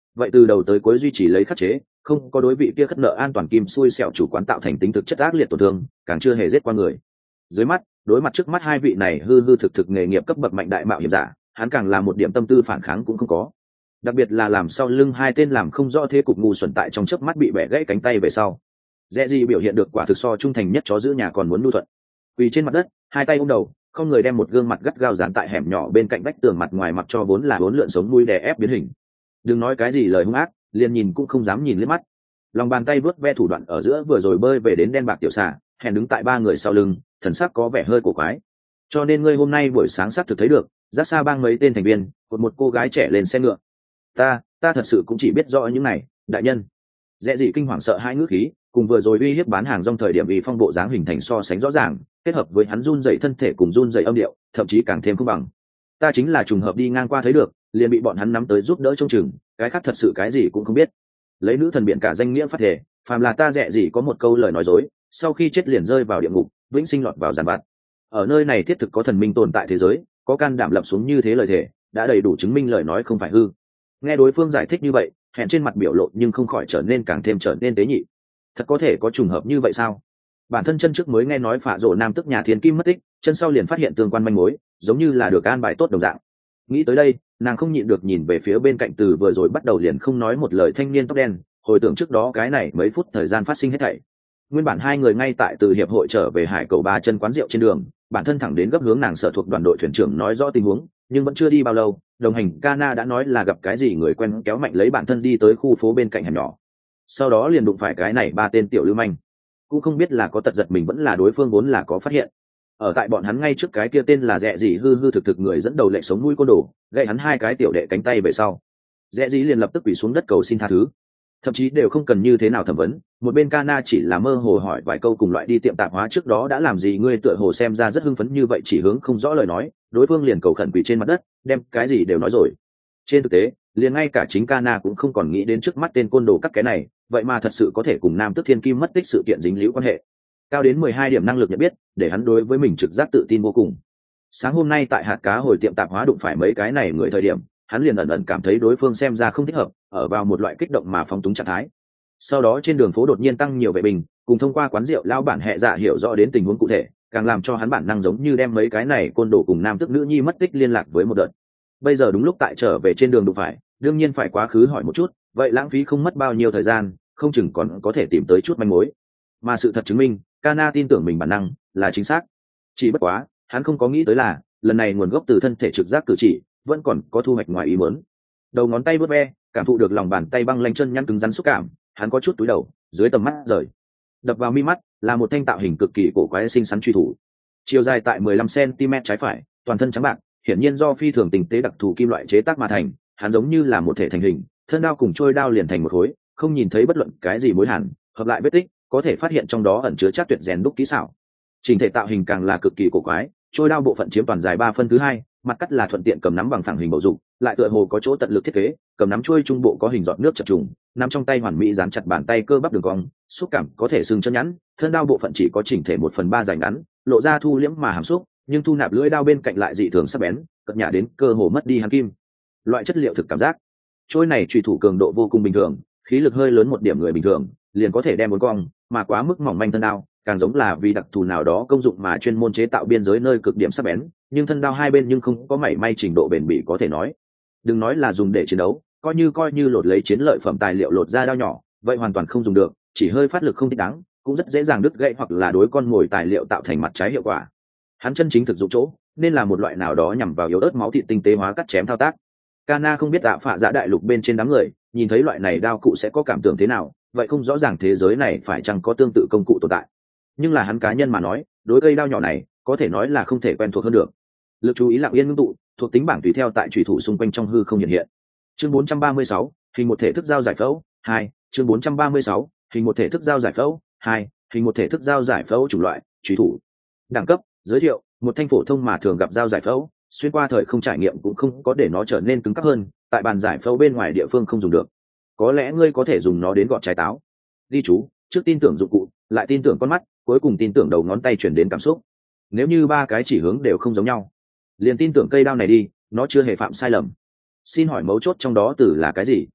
vậy từ đầu tới cuối duy trì lấy khắc chế, không có đối vị kia khất nợ an toàn kim xui xẻo chủ quán tạo thành tính thực chất ác liệt tổn thương, càng chưa hề giết qua người. Dưới mắt, đối mặt trước mắt hai vị này hư hư thực thực nghề nghiệp cấp bậc mạnh đại mạo hiểm giả, hắn càng là một điểm tâm tư phản kháng cũng không có. Đặc biệt là làm sau lưng hai tên làm không rõ thế cục ngu xuẩn tại trong chớp mắt bị bẻ gãy cánh tay về sau, dễ gì biểu hiện được quả thực so trung thành nhất chó giữ nhà còn muốn nhu thuận. Quỳ trên mặt đất, hai tay ôm đầu, không người đem một gương mặt gắt gao dán tại hẻm nhỏ bên cạnh vách tường mặt ngoài, mặc cho vốn là vốn lượn sống mũi đè ép biến hình. Đừng nói cái gì lời hung ác, liền nhìn cũng không dám nhìn liếc mắt. Lòng bàn tay vớt ve thủ đoạn ở giữa vừa rồi bơi về đến đen bạc tiểu xà, hèn đứng tại ba người sau lưng, thần sắc có vẻ hơi cổ quái. Cho nên ngươi hôm nay buổi sáng xác thực thấy được, giác xa bang mấy tên thành viên, một cô gái trẻ lên xe ngựa. Ta thật sự cũng chỉ biết rõ những này, đại nhân. Dễ gì kinh hoàng sợ hai ngữ khí, cùng vừa rồi uy hiếp bán hàng rong thời điểm vì phong bộ dáng hình thành so sánh rõ ràng, kết hợp với hắn run rẩy thân thể cùng run rẩy âm điệu, thậm chí càng thêm không bằng. Ta chính là trùng hợp đi ngang qua thấy được, liền bị bọn hắn nắm tới giúp đỡ trông chừng, cái khác thật sự cái gì cũng không biết. Lấy nữ thần biển cả danh nghĩa phát thể, phàm là ta dễ gì có một câu lời nói dối, sau khi chết liền rơi vào địa ngục, vĩnh sinh lọt vào giàn vặt. Ở nơi này thiết thực có thần minh tồn tại thế giới, có can đảm lập xuống như thế lời thề, đã đầy đủ chứng minh lời nói không phải hư. Nghe đối phương giải thích như vậy, hẹn trên mặt biểu lộ nhưng không khỏi trở nên tế nhị. Thật có thể có trùng hợp như vậy sao? Bản thân chân trước mới nghe nói phạ rộ nam tức nhà thiên kim mất tích, chân sau liền phát hiện tương quan manh mối, giống như là được an bài tốt đồng dạng. Nghĩ tới đây, nàng không nhịn được nhìn về phía bên cạnh từ vừa rồi bắt đầu liền không nói một lời thanh niên tóc đen, hồi tưởng trước đó cái này mấy phút thời gian phát sinh hết thảy. Nguyên bản hai người ngay tại từ hiệp hội trở về hải cầu ba chân quán rượu trên đường, bản thân thẳng đến gấp hướng nàng sở thuộc đoàn đội thuyền trưởng nói rõ tình huống, nhưng vẫn chưa đi bao lâu, đồng hành Kana đã nói là gặp cái gì người quen kéo mạnh lấy bản thân đi tới khu phố bên cạnh hẻm nhỏ. Sau đó liền đụng phải cái này ba tên tiểu lưu manh, cũng không biết là có tật giật mình vẫn là đối phương vốn là có phát hiện. Ở tại bọn hắn ngay trước cái kia tên là Dẹ Dĩ hư hư thực thực người dẫn đầu lệ sống mũi côn đồ, gậy hắn hai cái tiểu đệ cánh tay về sau. Dẹ Dĩ liền lập tức quỳ xuống đất cầu xin tha thứ, thậm chí đều không cần như thế nào thẩm vấn, một bên Kana chỉ là mơ hồ hỏi vài câu cùng loại đi tiệm tạp hóa trước đó đã làm gì, ngươi tựa hồ xem ra rất hưng phấn như vậy chỉ hướng không rõ lời nói, đối phương liền cầu khẩn quỳ trên mặt đất, đem cái gì đều nói rồi. Trên thực tế, liền ngay cả chính Kana cũng không còn nghĩ đến trước mắt tên côn đồ các cái này, vậy mà thật sự có thể cùng nam tước thiên kim mất tích sự kiện dính líu quan hệ. Cao đến 12 điểm năng lực nhận biết, để hắn đối với mình trực giác tự tin vô cùng. Sáng hôm nay tại hạt cá hồi tiệm tạp hóa đụng phải mấy cái này người thời điểm, hắn liền ẩn ẩn cảm thấy đối phương xem ra không thích hợp, ở vào một loại kích động mà phóng túng trạng thái. Sau đó trên đường phố đột nhiên tăng nhiều vệ binh, cùng thông qua quán rượu lão bản hệ dạ hiểu rõ đến tình huống cụ thể, càng làm cho hắn bản năng giống như đem mấy cái này côn đồ cùng nam tước nữ nhi mất tích liên lạc với một đợt. Bây giờ đúng lúc tại trở về trên đường đụng phải, đương nhiên phải quá khứ hỏi một chút, vậy lãng phí không mất bao nhiêu thời gian, không chừng còn có thể tìm tới chút manh mối. Mà sự thật chứng minh, Kana tin tưởng mình bản năng là chính xác. Chỉ bất quá, hắn không có nghĩ tới là, lần này nguồn gốc từ thân thể trực giác cử chỉ, vẫn còn có thu hoạch ngoài ý muốn. Đầu ngón tay vớt ve, cảm thụ được lòng bàn tay băng lanh chân nhăn cứng rắn xúc cảm, hắn có chút túi đầu, dưới tầm mắt rời. Đập vào mi mắt là một thanh tạo hình cực kỳ cổ quái xinh xắn truy thủ. Chiều dài tại 15 cm trái phải, toàn thân trắng bạc, hiển nhiên do phi thường tinh tế đặc thù kim loại chế tác mà thành, hắn giống như là một thể thành hình, thân đao cùng trôi đao liền thành một khối, không nhìn thấy bất luận cái gì mối hàn, hợp lại vết tích, có thể phát hiện trong đó ẩn chứa chắc tuyệt rèn đúc kỹ xảo. Trình thể tạo hình càng là cực kỳ cổ quái, trôi đao bộ phận chiếm toàn dài 3/2, mặt cắt là thuận tiện cầm nắm bằng phẳng hình bầu dục, lại tựa hồ có chỗ tận lực thiết kế, cầm nắm trôi trung bộ có hình giọt nước chập trùng, nắm trong tay hoàn mỹ dán chặt bàn tay cơ bắp đường cong, xúc cảm có thể sừng chân nhẵn, thân đao bộ phận chỉ có chỉnh thể 1/3 dài ngắn, lộ ra thu liễm mà hàm xúc, nhưng thu nạp lưỡi đao bên cạnh lại dị thường sắc bén, cật nhả đến cơ hồ mất đi hàn kim. Loại chất liệu thực cảm giác. Trôi này chủy thủ cường độ vô cùng bình thường, khí lực hơi lớn một điểm người bình thường liền có thể đem bốn cong, mà quá mức mỏng manh thân đao, càng giống là vì đặc thù nào đó công dụng mà chuyên môn chế tạo biên giới nơi cực điểm sắc bén, nhưng thân đao hai bên nhưng không có mảy may trình độ bền bỉ có thể nói. Đừng nói là dùng để chiến đấu, coi như lột lấy chiến lợi phẩm tài liệu lột ra đao nhỏ, vậy hoàn toàn không dùng được, chỉ hơi phát lực không thích đáng, cũng rất dễ dàng đứt gãy hoặc là đối con mồi tài liệu tạo thành mặt trái hiệu quả. Hắn chân chính thực dụng chỗ, nên là một loại nào đó nhằm vào yếu ớt máu thịt tinh tế hóa cắt chém thao tác. Kana không biết phạ dạ đại lục bên trên đám người nhìn thấy loại này đao cụ sẽ có cảm tưởng thế nào, vậy không rõ ràng thế giới này phải chăng có tương tự công cụ tồn tại. Nhưng là hắn cá nhân mà nói, đối cây đao nhỏ này có thể nói là không thể quen thuộc hơn được. Lực chú ý lặng yên ngưng tụ, thuộc tính bảng tùy theo tại chủy thủ xung quanh trong hư không hiện hiện. Chương 436, hình một thể thức giao giải phẫu 2, chương 436, hình một thể thức giao giải phẫu 2, hình một thể thức giao giải phẫu chủng loại, chủy thủ. Đẳng cấp, giới thiệu, một thanh phổ thông mà thường gặp giao giải phẫu, xuyên qua thời không trải nghiệm cũng không có để nó trở nên cứng cáp hơn, tại bàn giải phẫu bên ngoài địa phương không dùng được. Có lẽ ngươi có thể dùng nó đến gọt trái táo. Ghi chú, trước tin tưởng dụng cụ, lại tin tưởng con mắt, cuối cùng tin tưởng đầu ngón tay chuyển đến cảm xúc. Nếu như ba cái chỉ hướng đều không giống nhau, liền tin tưởng cây đao này đi, nó chưa hề phạm sai lầm. Xin hỏi mấu chốt trong đó từ là cái gì?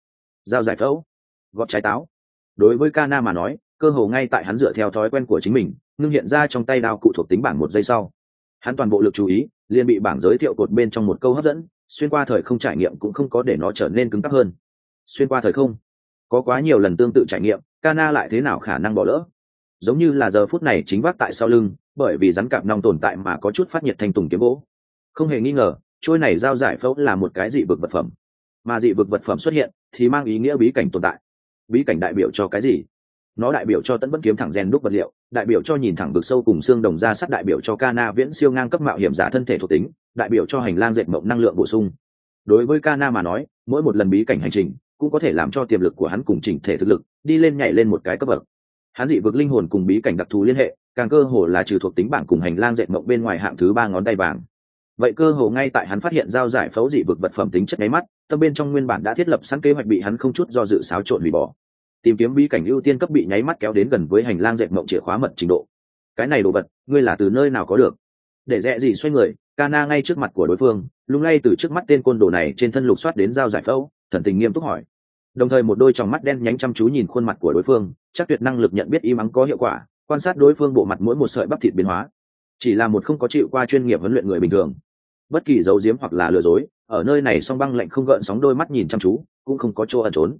Dao giải phẫu, gọt trái táo. Đối với Kana mà nói, cơ hồ ngay tại hắn dựa theo thói quen của chính mình ngưng hiện ra trong tay đao cụ thuộc tính bảng 1 giây sau, hắn toàn bộ lực chú ý liền bị bảng giới thiệu cột bên trong một câu hấp dẫn. Xuyên qua thời không trải nghiệm cũng không có để nó trở nên cứng cáp hơn. Xuyên qua thời không, có quá nhiều lần tương tự trải nghiệm, Kana lại thế nào khả năng bỏ lỡ. Giống như là giờ phút này chính vác tại sau lưng, bởi vì rắn cạp nong tồn tại mà có chút phát nhiệt thanh tùng kiếm gỗ. Không hề nghi ngờ, trôi này dao giải phẫu là một cái dị vực vật phẩm, mà dị vực vật phẩm xuất hiện thì mang ý nghĩa bí cảnh tồn tại. Bí cảnh đại biểu cho cái gì? Nó đại biểu cho tấn bất kiếm thẳng rèn đúc vật liệu, đại biểu cho nhìn thẳng vực sâu cùng xương đồng ra sắt, đại biểu cho Kana viễn siêu ngang cấp mạo hiểm giả thân thể thuộc tính, đại biểu cho hành lang dệt mộng năng lượng bổ sung. Đối với Kana mà nói, mỗi một lần bí cảnh hành trình cũng có thể làm cho tiềm lực của hắn cùng chỉnh thể thực lực đi lên nhảy lên một cái cấp bậc. Hắn dị vực linh hồn cùng bí cảnh đặc thù liên hệ, càng cơ hồ là trừ thuộc tính bảng cùng hành lang dệt mộng bên ngoài hạng thứ 3 ngón tay vàng. Vậy cơ hồ ngay tại hắn phát hiện giao giải phẫu dị vực vật phẩm tính chất nháy mắt, tâm bên trong nguyên bản đã thiết lập sẵn kế hoạch bị hắn không chút do dự xáo trộn hủy bỏ. Tìm kiếm bí cảnh ưu tiên cấp bị nháy mắt kéo đến gần với hành lang dệt mộng chìa khóa mật trình độ. Cái này đồ vật, ngươi là từ nơi nào có được? Để rẽ gì xoay người, Kana ngay trước mặt của đối phương, lung lay từ trước mắt tên côn đồ này trên thân lục soát đến giao giải phẫu, thần tình nghiêm túc hỏi. Đồng thời một đôi tròng mắt đen nhánh chăm chú nhìn khuôn mặt của đối phương, chắc tuyệt năng lực nhận biết im ắng có hiệu quả, quan sát đối phương bộ mặt mỗi một sợi bắp thịt biến hóa. Chỉ là một không có chịu qua chuyên nghiệp huấn luyện người bình thường, bất kỳ giấu giếm hoặc là lừa dối, ở nơi này song băng lạnh không gợn sóng đôi mắt nhìn chăm chú, cũng không có chỗ ẩn trốn.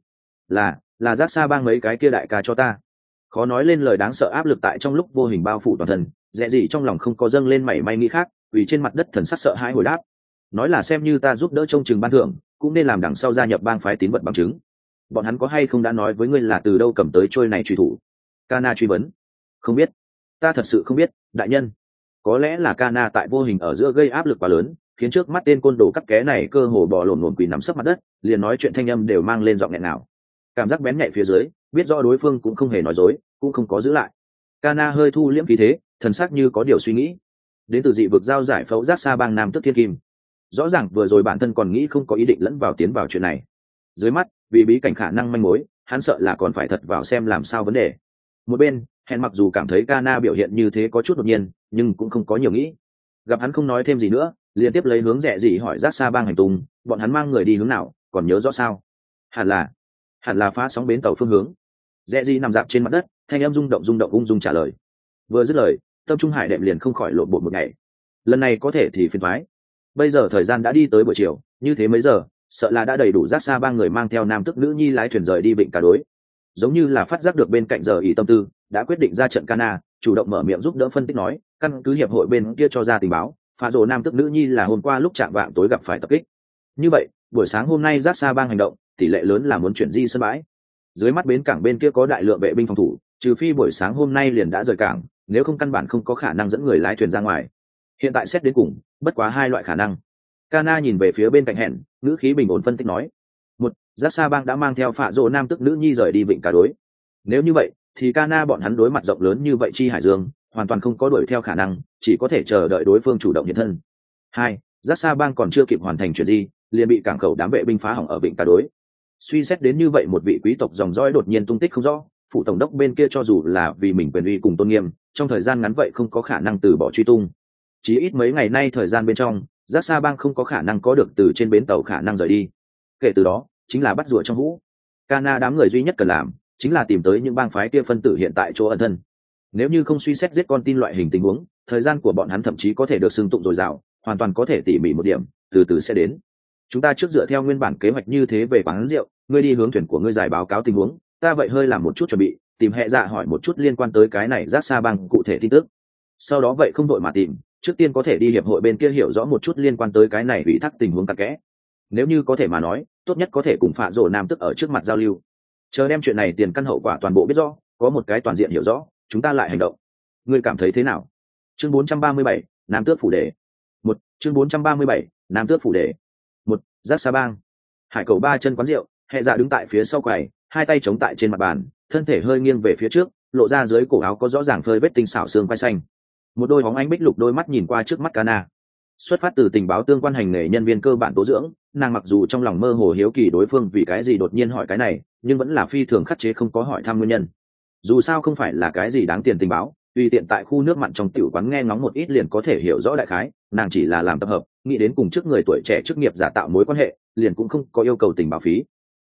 Là giác xa bang mấy cái kia đại ca cho ta. Khó nói lên lời đáng sợ áp lực tại trong lúc vô hình bao phủ toàn thân, dễ gì trong lòng không có dâng lên mảy may nghĩ khác, vì trên mặt đất thần sắc sợ hãi hồi đáp. Nói là xem như ta giúp đỡ trông chừng ban thưởng, cũng nên làm đằng sau gia nhập bang phái tín vật bằng chứng. Bọn hắn có hay không đã nói với ngươi là từ đâu cầm tới trôi này truy thủ? Kana truy vấn. Không biết, ta thật sự không biết, đại nhân. Có lẽ là Kana tại vô hình ở giữa gây áp lực quá lớn, khiến trước mắt tên côn đồ cắt ké này cơ hồ bò lổn lổn quỳ nằm sấp mặt đất, liền nói chuyện thanh âm đều mang lên giọng nghẹn nào. Cảm giác bén nhạy phía dưới, biết rõ đối phương cũng không hề nói dối, cũng không có giữ lại. Kana hơi thu liễm khí thế, thần sắc như có điều suy nghĩ. Đến từ dị vực giao giải phẫu giác xa bang nam tức thiên kim. Rõ ràng vừa rồi bản thân còn nghĩ không có ý định lẫn vào tiến vào chuyện này. Dưới mắt, vì bí cảnh khả năng manh mối, hắn sợ là còn phải thật vào xem làm sao vấn đề. Một bên, hẹn mặc dù cảm thấy Kana biểu hiện như thế có chút đột nhiên, nhưng cũng không có nhiều nghĩ. Gặp hắn không nói thêm gì nữa, liên tiếp lấy hướng rẻ gì hỏi giác xa bang hành tung, bọn hắn mang người đi hướng nào, còn nhớ rõ sao? Hẳn là phá sóng bến tàu phương hướng. Rẽ gì nằm dạp trên mặt đất, thanh âm rung động ung dung trả lời. Vừa dứt lời, tâm trung hải đệm liền không khỏi lộn bột một ngày. Lần này có thể thì phiền toái. Bây giờ thời gian đã đi tới buổi chiều, như thế mấy giờ, sợ là đã đầy đủ giác xa ba người mang theo nam tức nữ nhi lái thuyền rời đi vịnh Cá Đối. Giống như là phát giác được bên cạnh giờ ý tâm tư, đã quyết định ra trận Kana, chủ động mở miệng giúp đỡ phân tích nói, căn cứ hiệp hội bên kia cho ra tình báo, phá rồ nam tức nữ nhi là hôm qua lúc chạm vạng tối gặp phải tập kích. Như vậy, buổi sáng hôm nay giác xa bang hành động, tỷ lệ lớn là muốn chuyển di sân bãi. Dưới mắt bến cảng bên kia có đại lượng vệ binh phòng thủ, trừ phi buổi sáng hôm nay liền đã rời cảng, nếu không căn bản không có khả năng dẫn người lái thuyền ra ngoài. Hiện tại xét đến cùng, bất quá hai loại khả năng. Kana nhìn về phía bên cạnh hẹn, ngữ khí bình ổn phân tích nói: một, giác xa bang đã mang theo phạ rộ nam tức nữ nhi rời đi vịnh Cá Đối. Nếu như vậy, thì Kana bọn hắn đối mặt rộng lớn như vậy chi hải dương, hoàn toàn không có đuổi theo khả năng, chỉ có thể chờ đợi đối phương chủ động hiện thân. Hai, giác xa bang còn chưa kịp hoàn thành chuyện gì, liền bị cảng khẩu đám vệ binh phá hỏng ở vịnh Cá Đối. Suy xét đến như vậy, một vị quý tộc dòng dõi đột nhiên tung tích không rõ, phụ tổng đốc bên kia cho dù là vì mình quyền uy cùng tôn nghiêm, trong thời gian ngắn vậy không có khả năng từ bỏ truy tung. Chỉ ít mấy ngày nay thời gian bên trong, giác xa bang không có khả năng có được từ trên bến tàu khả năng rời đi. Kể từ đó, chính là bắt rùa trong hũ. Kana đám người duy nhất cần làm chính là tìm tới những bang phái kia phân tử hiện tại chỗ ẩn thân. Nếu như không suy xét giết con tin loại hình tình huống, thời gian của bọn hắn thậm chí có thể được xưng tụng dồi dào, hoàn toàn có thể tỉ mỉ một điểm, từ từ sẽ đến. Chúng ta trước dựa theo nguyên bản kế hoạch như thế về quán rượu, ngươi đi hướng thuyền của ngươi giải báo cáo tình huống, ta vậy hơi làm một chút chuẩn bị, tìm hệ dạ hỏi một chút liên quan tới cái này giác xa bang cụ thể tin tức. Sau đó vậy không đội mà tìm, trước tiên có thể đi hiệp hội bên kia hiểu rõ một chút liên quan tới cái này ủy thác tình huống cặn kẽ. Nếu như có thể mà nói, tốt nhất có thể cùng phạ rổ nam tức ở trước mặt giao lưu, chờ đem chuyện này tiền căn hậu quả toàn bộ biết rõ, có một cái toàn diện hiểu rõ, chúng ta lại hành động. Ngươi cảm thấy thế nào? Chương 437, Nam Tước phủ đề. Một, chương 437, Nam Tước phủ đề. Một, giác xa bang. Hải cầu ba chân quán rượu, hệ dạ đứng tại phía sau quầy, hai tay chống tại trên mặt bàn, thân thể hơi nghiêng về phía trước, lộ ra dưới cổ áo có rõ ràng phơi vết tinh xảo xương quai xanh. Một đôi bóng ánh bích lục đôi mắt nhìn qua trước mắt Kana. Xuất phát từ tình báo tương quan hành nghề nhân viên cơ bản tố dưỡng, nàng mặc dù trong lòng mơ hồ hiếu kỳ đối phương vì cái gì đột nhiên hỏi cái này, nhưng vẫn là phi thường khắc chế không có hỏi thăm nguyên nhân. Dù sao không phải là cái gì đáng tiền tình báo, tùy tiện tại khu nước mặn trong tiểu quán nghe ngóng một ít liền có thể hiểu rõ đại khái, nàng chỉ là làm tập hợp, nghĩ đến cùng trước người tuổi trẻ chức nghiệp giả tạo mối quan hệ, liền cũng không có yêu cầu tình báo phí.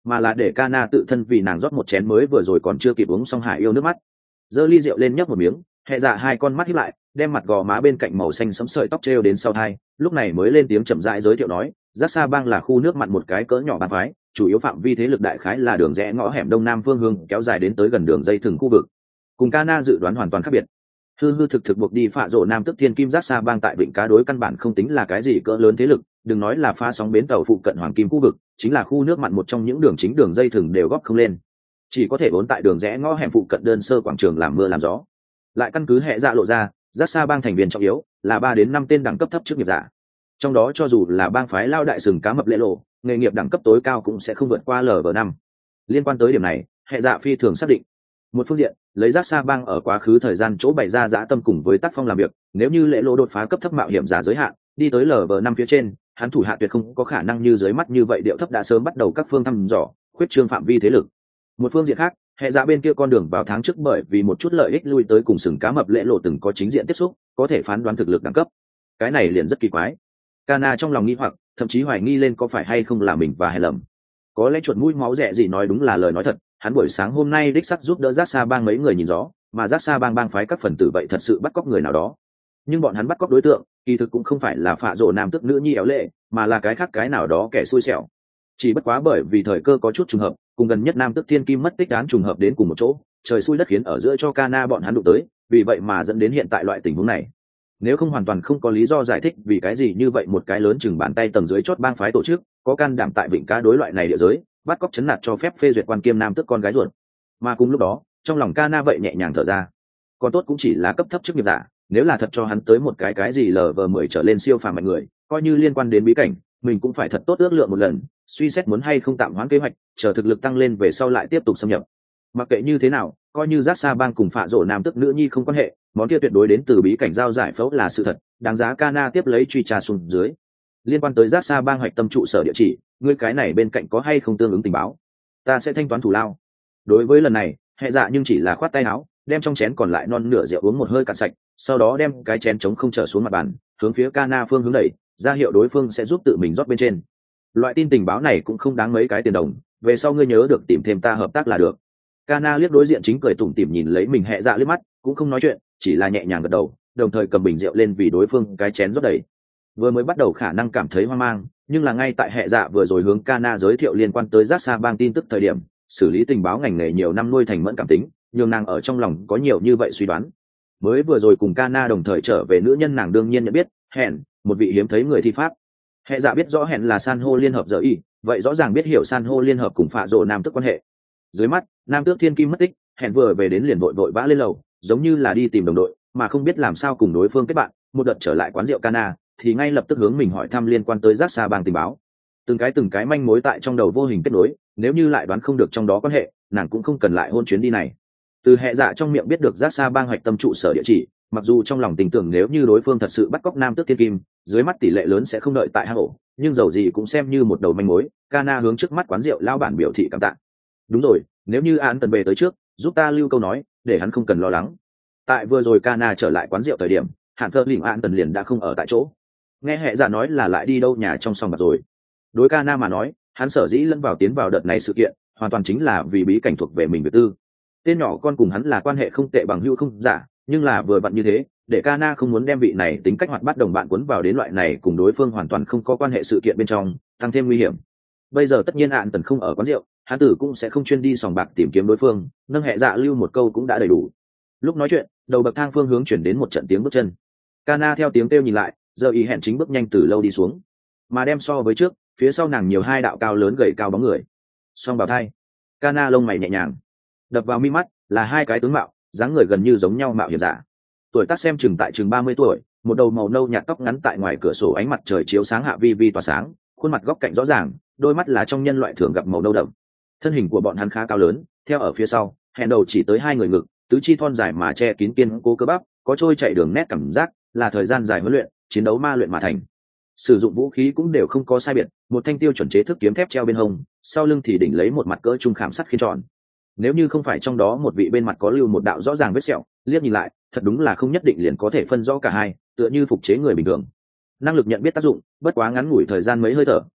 mà là để Kana tự thân vì nàng rót một chén mới vừa rồi còn chưa kịp uống xong Hải yêu nước mắt. Giơ ly rượu lên nhấp một miếng, hệ dạ hai con mắt híp lại, đem mặt gò má bên cạnh màu xanh sẫm sợi tóc treo đến sau tai, lúc này mới lên tiếng chậm rãi giới thiệu nói, Giác Sa Bang là khu nước mặn một cái cỡ nhỏ bang phái, chủ yếu phạm vi thế lực đại khái là đường rẽ ngõ hẻm đông nam phương hướng kéo dài đến tới gần đường dây thừng khu vực. Cùng Kana dự đoán hoàn toàn khác biệt. Hư thực buộc đi phạ rộ nam tức thiên kim Giác Sa Bang tại vịnh cá đối căn bản không tính là cái gì cỡ lớn thế lực, đừng nói là pha sóng bến tàu phụ cận hoàng kim khu vực, chính là khu nước mặn một trong những đường chính đường dây thừng đều góp không lên, chỉ có thể vốn tại đường rẽ ngõ hẻm phụ cận đơn sơ quảng trường làm mưa làm gió. Lại căn cứ hệ dạ lộ ra, Giác Sa Bang thành viên trọng yếu là 3 đến 5 tên đẳng cấp thấp chức nghiệp giả, trong đó cho dù là bang phái lao đại sừng cá mập lễ lộ, nghề nghiệp đẳng cấp tối cao cũng sẽ không vượt qua LV5. Liên quan tới điểm này, hệ dạ phi thường xác định. Một phương diện, lấy Giác Sa Bang ở quá khứ thời gian chỗ bày ra dã tâm cùng với tác phong làm việc, nếu như lễ lộ đột phá cấp thấp mạo hiểm giả giới hạn, đi tới LV5 phía trên, hắn thủ hạ tuyệt không có khả năng như dưới mắt như vậy điệu thấp đã sớm bắt đầu các phương thăm dò, khuyết trương phạm vi thế lực. Một phương diện khác, hệ dạ bên kia con đường vào tháng trước bởi vì một chút lợi ích lui tới cùng sừng cá mập lễ lộ từng có chính diện tiếp xúc, có thể phán đoán thực lực đẳng cấp. Cái này liền rất kỳ quái. Kana trong lòng nghi hoặc, thậm chí hoài nghi lên có phải hay không là mình và hay lầm. Có lẽ chuột mũi máu rẻ gì nói đúng là lời nói thật, hắn buổi sáng hôm nay đích sắc giúp đỡ Giác Sa Bang mấy người nhìn gió, mà Giác Sa Bang bang phái các phần tử vậy thật sự bắt cóc người nào đó. Nhưng bọn hắn bắt cóc đối tượng, kỳ thực cũng không phải là phạ rồ nam tức nữ nhi éo lệ, mà là cái khác cái nào đó kẻ xui xẻo. Chỉ bất quá bởi vì thời cơ có chút trùng hợp, cùng gần nhất nam tức thiên kim mất tích án trùng hợp đến cùng một chỗ, trời xui đất khiến ở giữa cho Kana bọn hắn đụng tới, vì vậy mà dẫn đến hiện tại loại tình huống này. Nếu không hoàn toàn không có lý do giải thích vì cái gì như vậy một cái lớn chừng bàn tay tầng dưới chót bang phái tổ chức, có can đảm tại vịnh cá đối loại này địa giới, bắt cóc chấn nạt cho phép phê duyệt quan kiêm nam tức con gái ruột. Mà cùng lúc đó, trong lòng Kana vậy nhẹ nhàng thở ra. Còn tốt cũng chỉ là cấp thấp chức nghiệp giả, nếu là thật cho hắn tới một cái gì LV10 trở lên siêu phàm mạnh người, coi như liên quan đến bí cảnh, mình cũng phải thật tốt ước lượng một lần, suy xét muốn hay không tạm hoãn kế hoạch, chờ thực lực tăng lên về sau lại tiếp tục xâm nhập. Mặc kệ như thế nào, coi như Giác Sa Bang cùng phạ rổ nam tức nữ nhi không quan hệ, món kia tuyệt đối đến từ bí cảnh giao giải phẫu là sự thật, đáng giá Kana tiếp lấy truy tra xuống dưới. Liên quan tới Giác Sa Bang hoạch tâm trụ sở địa chỉ, ngươi cái này bên cạnh có hay không tương ứng tình báo, ta sẽ thanh toán thù lao. Đối với lần này, hệ dạ nhưng chỉ là khoát tay áo, đem trong chén còn lại non nửa rượu uống một hơi cạn sạch, sau đó đem cái chén trống không trở xuống mặt bàn, hướng phía Kana phương hướng đẩy, ra hiệu đối phương sẽ giúp tự mình rót bên trên. Loại tin tình báo này cũng không đáng mấy cái tiền đồng, về sau ngươi nhớ được tìm thêm ta hợp tác là được. Kana liếc đối diện chính cười tủm tỉm nhìn lấy mình hệ dạ liếc mắt, cũng không nói chuyện, chỉ là nhẹ nhàng gật đầu, đồng thời cầm bình rượu lên vì đối phương cái chén rót đầy. Vừa mới bắt đầu khả năng cảm thấy hoang mang, nhưng là ngay tại hệ dạ vừa rồi hướng Kana giới thiệu liên quan tới Giác Sa Bang tin tức thời điểm, xử lý tình báo ngành nghề nhiều năm nuôi thành mẫn cảm tính, nhưng nàng ở trong lòng có nhiều như vậy suy đoán. Mới vừa rồi cùng Kana đồng thời trở về nữ nhân nàng đương nhiên nhận biết, Hẹn, một vị hiếm thấy người thi pháp. Hệ dạ biết rõ Hẹn là san hô liên hợp giờ y, vậy rõ ràng biết hiểu san hô liên hợp cùng phạ rồ nam tước quan hệ. Dưới mắt, nam tước thiên kim mất tích, Hẹn vừa về đến liền vội vã lên lầu, giống như là đi tìm đồng đội, mà không biết làm sao cùng đối phương kết bạn. Một đợt trở lại quán rượu Kana, thì ngay lập tức hướng mình hỏi thăm liên quan tới Giác Sa Bang tình báo. Từng cái manh mối tại trong đầu vô hình kết nối, nếu như lại đoán không được trong đó quan hệ, nàng cũng không cần lại hôn chuyến đi này. Từ hệ dạ trong miệng biết được Giác Sa Bang hoạch tâm trụ sở địa chỉ, mặc dù trong lòng tình tưởng nếu như đối phương thật sự bắt cóc nam tước thiên kim, dưới mắt tỷ lệ lớn sẽ không đợi tại hang ổ, nhưng dầu gì cũng xem như một đầu manh mối. Kana hướng trước mắt quán rượu lao bản biểu thị cảm tạ. Đúng rồi, nếu như An Tần về tới trước, giúp ta lưu câu nói, để hắn không cần lo lắng. Tại vừa rồi Kana trở lại quán rượu thời điểm, Hạn Thơ Lĩnh An Tần liền đã không ở tại chỗ. Nghe hệ dạ nói là lại đi đâu nhà trong sòng bạc rồi. Đối Kana mà nói, hắn sở dĩ lẫn vào tiến vào đợt này sự kiện, hoàn toàn chính là vì bí cảnh thuộc về mình việc tư. Tên nhỏ con cùng hắn là quan hệ không tệ bằng hữu không giả, nhưng là vừa vặn như thế, để Kana không muốn đem vị này tính cách hoạt bát đồng bạn cuốn vào đến loại này cùng đối phương hoàn toàn không có quan hệ sự kiện bên trong, tăng thêm nguy hiểm. Bây giờ tất nhiên Án Tần không ở quán rượu, hắn tử cũng sẽ không chuyên đi sòng bạc tìm kiếm đối phương, nâng hệ dạ lưu một câu cũng đã đầy đủ. Lúc nói chuyện, đầu bậc thang phương hướng chuyển đến một trận tiếng bước chân. Kana theo tiếng kêu nhìn lại, giờ y Hẹn chính bước nhanh từ lâu đi xuống, mà đem so với trước, phía sau nàng nhiều hai đạo cao lớn gầy cao bóng người. Song bào thai. Kana lông mày nhẹ nhàng, đập vào mi mắt là hai cái tướng mạo, dáng người gần như giống nhau mạo hiểm giả. Tuổi tác xem chừng tại chừng 30 tuổi, một đầu màu nâu nhạt tóc ngắn tại ngoài cửa sổ ánh mặt trời chiếu sáng hạ vi vi tỏa sáng, khuôn mặt góc cạnh rõ ràng, đôi mắt là trong nhân loại thường gặp màu nâu đậm. Thân hình của bọn hắn khá cao lớn, theo ở phía sau, Hẹn đầu chỉ tới hai người ngực, tứ chi thon dài mà che kín kiên cố cơ bắp, có trôi chạy đường nét cảm giác, là thời gian dài huấn luyện, chiến đấu ma luyện mà thành. Sử dụng vũ khí cũng đều không có sai biệt, một thanh tiêu chuẩn chế thức kiếm thép treo bên hông, sau lưng thì đỉnh lấy một mặt cỡ trung khảm sắt khiên tròn. Nếu như không phải trong đó một vị bên mặt có lưu một đạo rõ ràng vết sẹo, liếc nhìn lại, thật đúng là không nhất định liền có thể phân rõ cả hai, tựa như phục chế người bình thường. Năng lực nhận biết tác dụng, bất quá ngắn ngủi thời gian mấy hơi thở,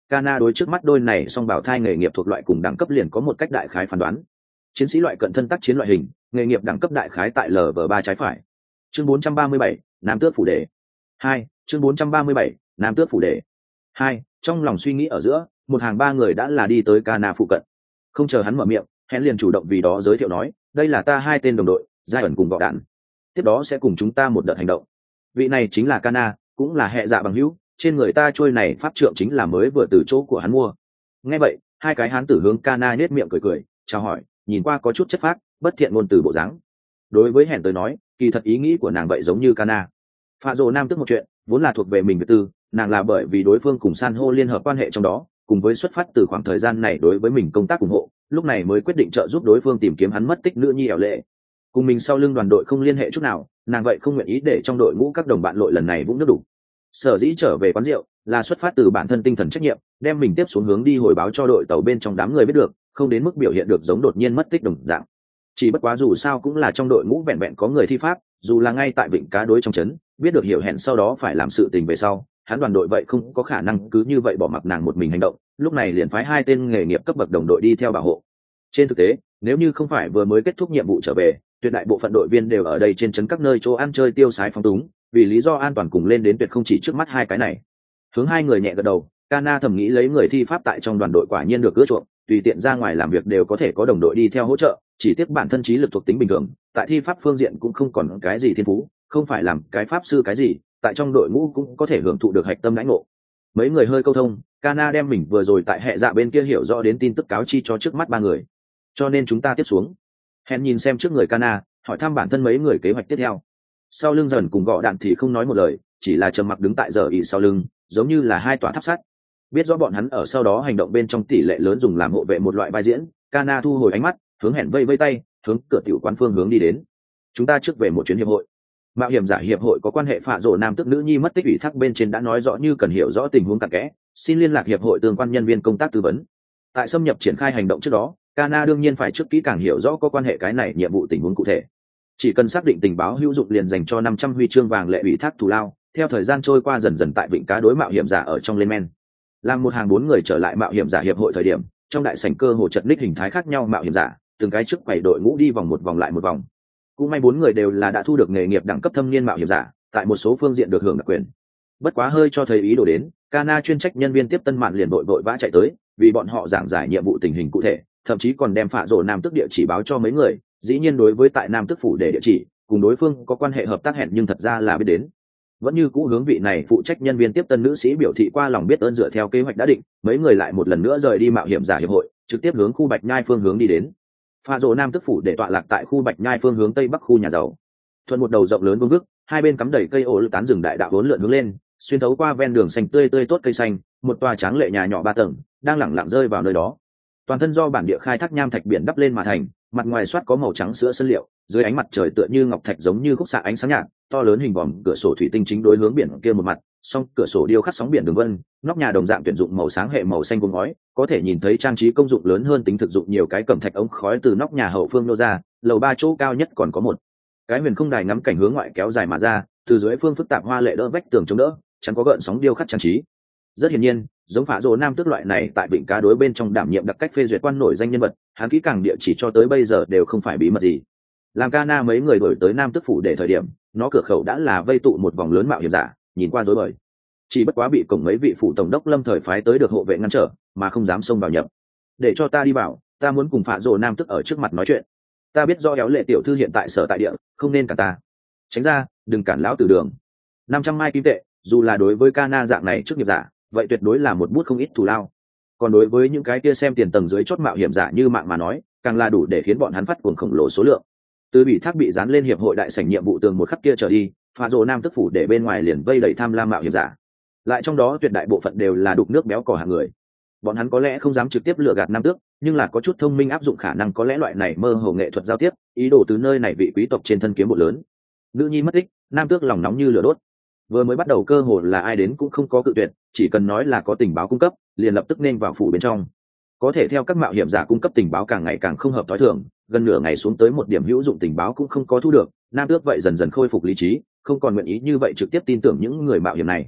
Kana đối trước mắt đôi này song bảo thai nghề nghiệp thuộc loại cùng đẳng cấp liền có một cách đại khái phán đoán. Chiến sĩ loại cận thân tác chiến loại hình, nghề nghiệp đẳng cấp đại khái tại LV3 trái phải. Chương 437, Nam Tước phủ đề. 2, chương 437, Nam Tước phủ đề. 2, trong lòng suy nghĩ ở giữa, một hàng ba người đã là đi tới Kana phụ cận. Không chờ hắn mở miệng, hắn liền chủ động vì đó giới thiệu nói, đây là ta hai tên đồng đội, Giai ẩn cùng Gọ Đạn. Tiếp đó sẽ cùng chúng ta một đợt hành động. Vị này chính là Kana, cũng là hệ dạ bằng hữu, trên người ta trôi này pháp trượng chính là mới vừa từ chỗ của hắn mua. Nghe vậy, hai cái hán tử hướng Kana nhếch miệng cười cười, chào hỏi, nhìn qua có chút chất phác, bất thiện ngôn từ bộ dáng. Đối với hẹn tới nói, kỳ thật ý nghĩ của nàng vậy giống như Kana. Phạ Dồ Nam Tước một chuyện, vốn là thuộc về mình việc tư, nàng là bởi vì đối phương cùng san hô liên hợp quan hệ trong đó, cùng với xuất phát từ khoảng thời gian này đối với mình công tác ủng hộ, lúc này mới quyết định trợ giúp đối phương tìm kiếm hắn mất tích nữ nhi ẻo lệ. Cùng mình sau lưng đoàn đội không liên hệ chút nào, nàng vậy không nguyện ý để trong đội ngũ các đồng bạn lội lần này vũng nước đủ. Sở dĩ trở về quán rượu là xuất phát từ bản thân tinh thần trách nhiệm, đem mình tiếp xuống hướng đi hồi báo cho đội tàu bên trong đám người biết được, không đến mức biểu hiện được giống đột nhiên mất tích đồng dạng. Chỉ bất quá dù sao cũng là trong đội ngũ vẹn vẹn có người thi pháp, dù là ngay tại vịnh cá đối trong trấn, biết được hiểu hẹn sau đó phải làm sự tình về sau, hắn đoàn đội vậy không có khả năng cứ như vậy bỏ mặc nàng một mình hành động, lúc này liền phái hai tên nghề nghiệp cấp bậc đồng đội đi theo bảo hộ. Trên thực tế, nếu như không phải vừa mới kết thúc nhiệm vụ trở về, tuyệt đại bộ phận đội viên đều ở đây trên trấn các nơi chỗ ăn chơi tiêu sái phóng túng, vì lý do an toàn cùng lên đến tuyệt không chỉ trước mắt hai cái này. Hướng hai người nhẹ gật đầu, Kana thầm nghĩ lấy người thi pháp tại trong đoàn đội quả nhiên được ưa chuộng, tùy tiện ra ngoài làm việc đều có thể có đồng đội đi theo hỗ trợ, chỉ tiếc bản thân trí lực thuộc tính bình thường, tại thi pháp phương diện cũng không còn cái gì thiên phú, không phải làm cái pháp sư cái gì, tại trong đội ngũ cũng có thể hưởng thụ được hạch tâm đãi ngộ. Mấy người hơi câu thông, Kana đem mình vừa rồi tại hệ dạ bên kia hiểu rõ đến tin tức cáo chi cho trước mắt ba người. Cho nên chúng ta tiếp xuống. Hẹn nhìn xem trước người Kana, hỏi thăm bản thân mấy người kế hoạch tiếp theo. Sau lưng Dần cùng Gọ Đạn thì không nói một lời, chỉ là trầm mặc đứng tại giờ ỉ sau lưng, giống như là hai tòa tháp sắt. Biết rõ bọn hắn ở sau đó hành động bên trong tỷ lệ lớn dùng làm hộ vệ một loại vai diễn, Kana thu hồi ánh mắt, hướng hẹn vây vây tay, hướng cửa tiểu quán phương hướng đi đến. Chúng ta trước về một chuyến hiệp hội. Mạo hiểm giả hiệp hội có quan hệ Phạ Dồ Nam Tước nữ nhi mất tích ủy thác bên trên đã nói rõ, như cần hiểu rõ tình huống cặn kẽ, xin liên lạc hiệp hội tương quan nhân viên công tác tư vấn. Tại xâm nhập triển khai hành động trước đó, Kana đương nhiên phải trước kỹ càng hiểu rõ có quan hệ cái này nhiệm vụ tình huống cụ thể. Chỉ cần xác định tình báo hữu dụng liền dành cho 500 huy chương vàng lệ ủy thác thù lao. Theo thời gian trôi qua dần dần tại vịnh cá đối mạo hiểm giả ở trong lên men. Làm một hàng 4 người trở lại mạo hiểm giả hiệp hội thời điểm, trong đại sảnh cơ hồ chật ních hình thái khác nhau mạo hiểm giả, từng cái trước quầy đội ngũ đi vòng một vòng lại một vòng. Cũng may 4 người đều là đã thu được nghề nghiệp đẳng cấp thâm niên mạo hiểm giả, tại một số phương diện được hưởng đặc quyền. Bất quá hơi cho thấy ý đồ đến, Kana chuyên trách nhân viên tiếp tân mạn liền vội vã chạy tới, vì bọn họ giảng giải nhiệm vụ tình hình cụ thể, thậm chí còn đem Phạ Dồ Nam Tước địa chỉ báo cho mấy người. Dĩ nhiên đối với tại Nam Tước phủ để địa chỉ, cùng đối phương có quan hệ hợp tác hẹn nhưng thật ra là biết đến. Vẫn như cũ hướng vị này phụ trách nhân viên tiếp tân nữ sĩ biểu thị qua lòng biết ơn, dựa theo kế hoạch đã định, mấy người lại một lần nữa rời đi mạo hiểm giả hiệp hội, trực tiếp hướng khu Bạch Nhai phương hướng đi đến. Phạ Dồ Nam Tước phủ để tọa lạc tại khu Bạch Nhai phương hướng tây bắc khu nhà giàu. Thuận một đầu rộng lớn vương vức, hai bên cắm đầy cây ổ lư tán rừng đại đạo uốn lượn hướng lên, xuyên thấu qua ven đường xanh tươi tươi tốt cây xanh, một tòa tráng lệ nhà nhỏ 3 tầng đang lẳng lặng rơi vào nơi đó. Toàn thân do bản địa khai thác nham thạch biển đắp lên mà thành, mặt ngoài soát có màu trắng sữa sân liệu, dưới ánh mặt trời tựa như ngọc thạch giống như khúc xạ ánh sáng nhạt, to lớn hình vòm cửa sổ thủy tinh chính đối hướng biển kia một mặt, song cửa sổ điêu khắc sóng biển đường vân, nóc nhà đồng dạng tuyển dụng màu sáng hệ màu xanh vuông ngói, có thể nhìn thấy trang trí công dụng lớn hơn tính thực dụng, nhiều cái cẩm thạch ống khói từ nóc nhà hậu phương nô ra, lầu 3 chỗ cao nhất còn có một cái huyền không đài ngắm cảnh hướng ngoại kéo dài mà ra, từ dưới phương phức tạp hoa lệ đỡ vách tường chống đỡ, chẳng có gợn sóng điêu khắc trang trí. Rất hiển nhiên, giống Phạ Dồ Nam Tước loại này tại vịnh cá đối bên trong đảm nhiệm đặc cách phê duyệt quan nổi danh nhân vật, hắn kỹ càng địa chỉ cho tới bây giờ đều không phải bí mật gì. Làm Kana mấy người đổi tới Nam Tước phủ để thời điểm, nó cửa khẩu đã là vây tụ một vòng lớn mạo hiểm giả, nhìn qua rối bời. Chỉ bất quá bị cổng mấy vị phủ tổng đốc lâm thời phái tới được hộ vệ ngăn trở, mà không dám xông vào nhập. Để cho ta đi vào, ta muốn cùng Phạ Dồ Nam Tước ở trước mặt nói chuyện. Ta biết do éo lệ tiểu thư hiện tại sở tại địa, không nên cản ta. Tránh ra, đừng cản lão tử đường. 500 mai kim tệ, dù là đối với Kana dạng này trước nghiệp giả, vậy tuyệt đối là một bút không ít thù lao. Còn đối với những cái kia xem tiền tầng dưới chốt mạo hiểm giả như mạng mà nói, càng là đủ để khiến bọn hắn phát cuồng khổng lồ số lượng. Từ bị thác bị dán lên hiệp hội đại sảnh nhiệm vụ tường một khắc kia trở đi, Phạ Dồ Nam Tước phủ để bên ngoài liền vây đầy tham lam mạo hiểm giả. Lại trong đó tuyệt đại bộ phận đều là đục nước béo cò hạng người. Bọn hắn có lẽ không dám trực tiếp lừa gạt Nam Tước, nhưng là có chút thông minh áp dụng khả năng có lẽ loại này mơ hồ nghệ thuật giao tiếp, ý đồ từ nơi này vị quý tộc trên thân kiếm bộ lớn. Nữ nhi mất tích, Nam Tước lòng nóng như lửa đốt. Vừa mới bắt đầu cơ hội là ai đến cũng không có cự tuyệt, chỉ cần nói là có tình báo cung cấp, liền lập tức nên vào phủ bên trong. Có thể theo các mạo hiểm giả cung cấp tình báo càng ngày càng không hợp tối thường, gần nửa ngày xuống tới một điểm hữu dụng tình báo cũng không có thu được, Nam Tước vậy dần dần khôi phục lý trí, không còn nguyện ý như vậy trực tiếp tin tưởng những người mạo hiểm này.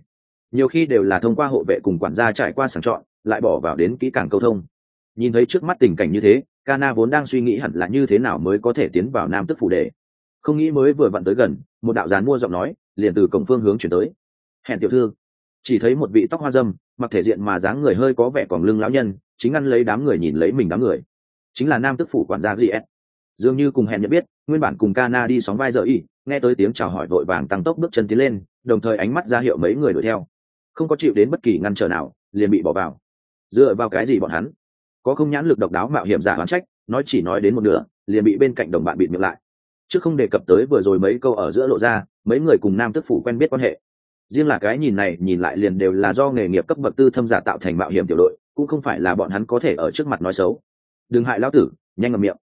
nhiều khi đều là thông qua hộ vệ cùng quản gia trải qua sàng chọn lại bỏ vào đến kỹ càng câu thông. Nhìn thấy trước mắt tình cảnh như thế, Kana vốn đang suy nghĩ hẳn là như thế nào mới có thể tiến vào nam tức phủ để, không nghĩ mới vừa vặn tới gần, một đạo dán mua giọng nói liền từ cổng phương hướng chuyển tới. Hẹn tiểu thư. Chỉ thấy một vị tóc hoa dâm, mặc thể diện mà dáng người hơi có vẻ còn lưng lão nhân chính ngăn lấy đám người nhìn lấy mình. Đám người chính là nam tức phủ quản gia GS. Dường như cùng hẹn nhận biết, nguyên bản cùng Kana đi sóng vai giờ y, nghe tới tiếng chào hỏi vội vàng tăng tốc bước chân tiến lên, đồng thời ánh mắt ra hiệu mấy người đuổi theo. Không có chịu đến bất kỳ ngăn trở nào, liền bị bỏ vào. Dựa vào cái gì bọn hắn? Có không nhãn lực độc đáo mạo hiểm giả oán trách, chỉ nói đến một nửa, liền bị bên cạnh đồng bạn bịt miệng lại. Trước không đề cập tới vừa rồi mấy câu ở giữa lộ ra, mấy người cùng nam tức phủ quen biết quan hệ. Riêng là cái nhìn này nhìn lại liền đều là do nghề nghiệp cấp bậc tư thâm giả tạo thành mạo hiểm tiểu đội, cũng không phải là bọn hắn có thể ở trước mặt nói xấu. Đừng hại lão tử, nhanh ngậm miệng.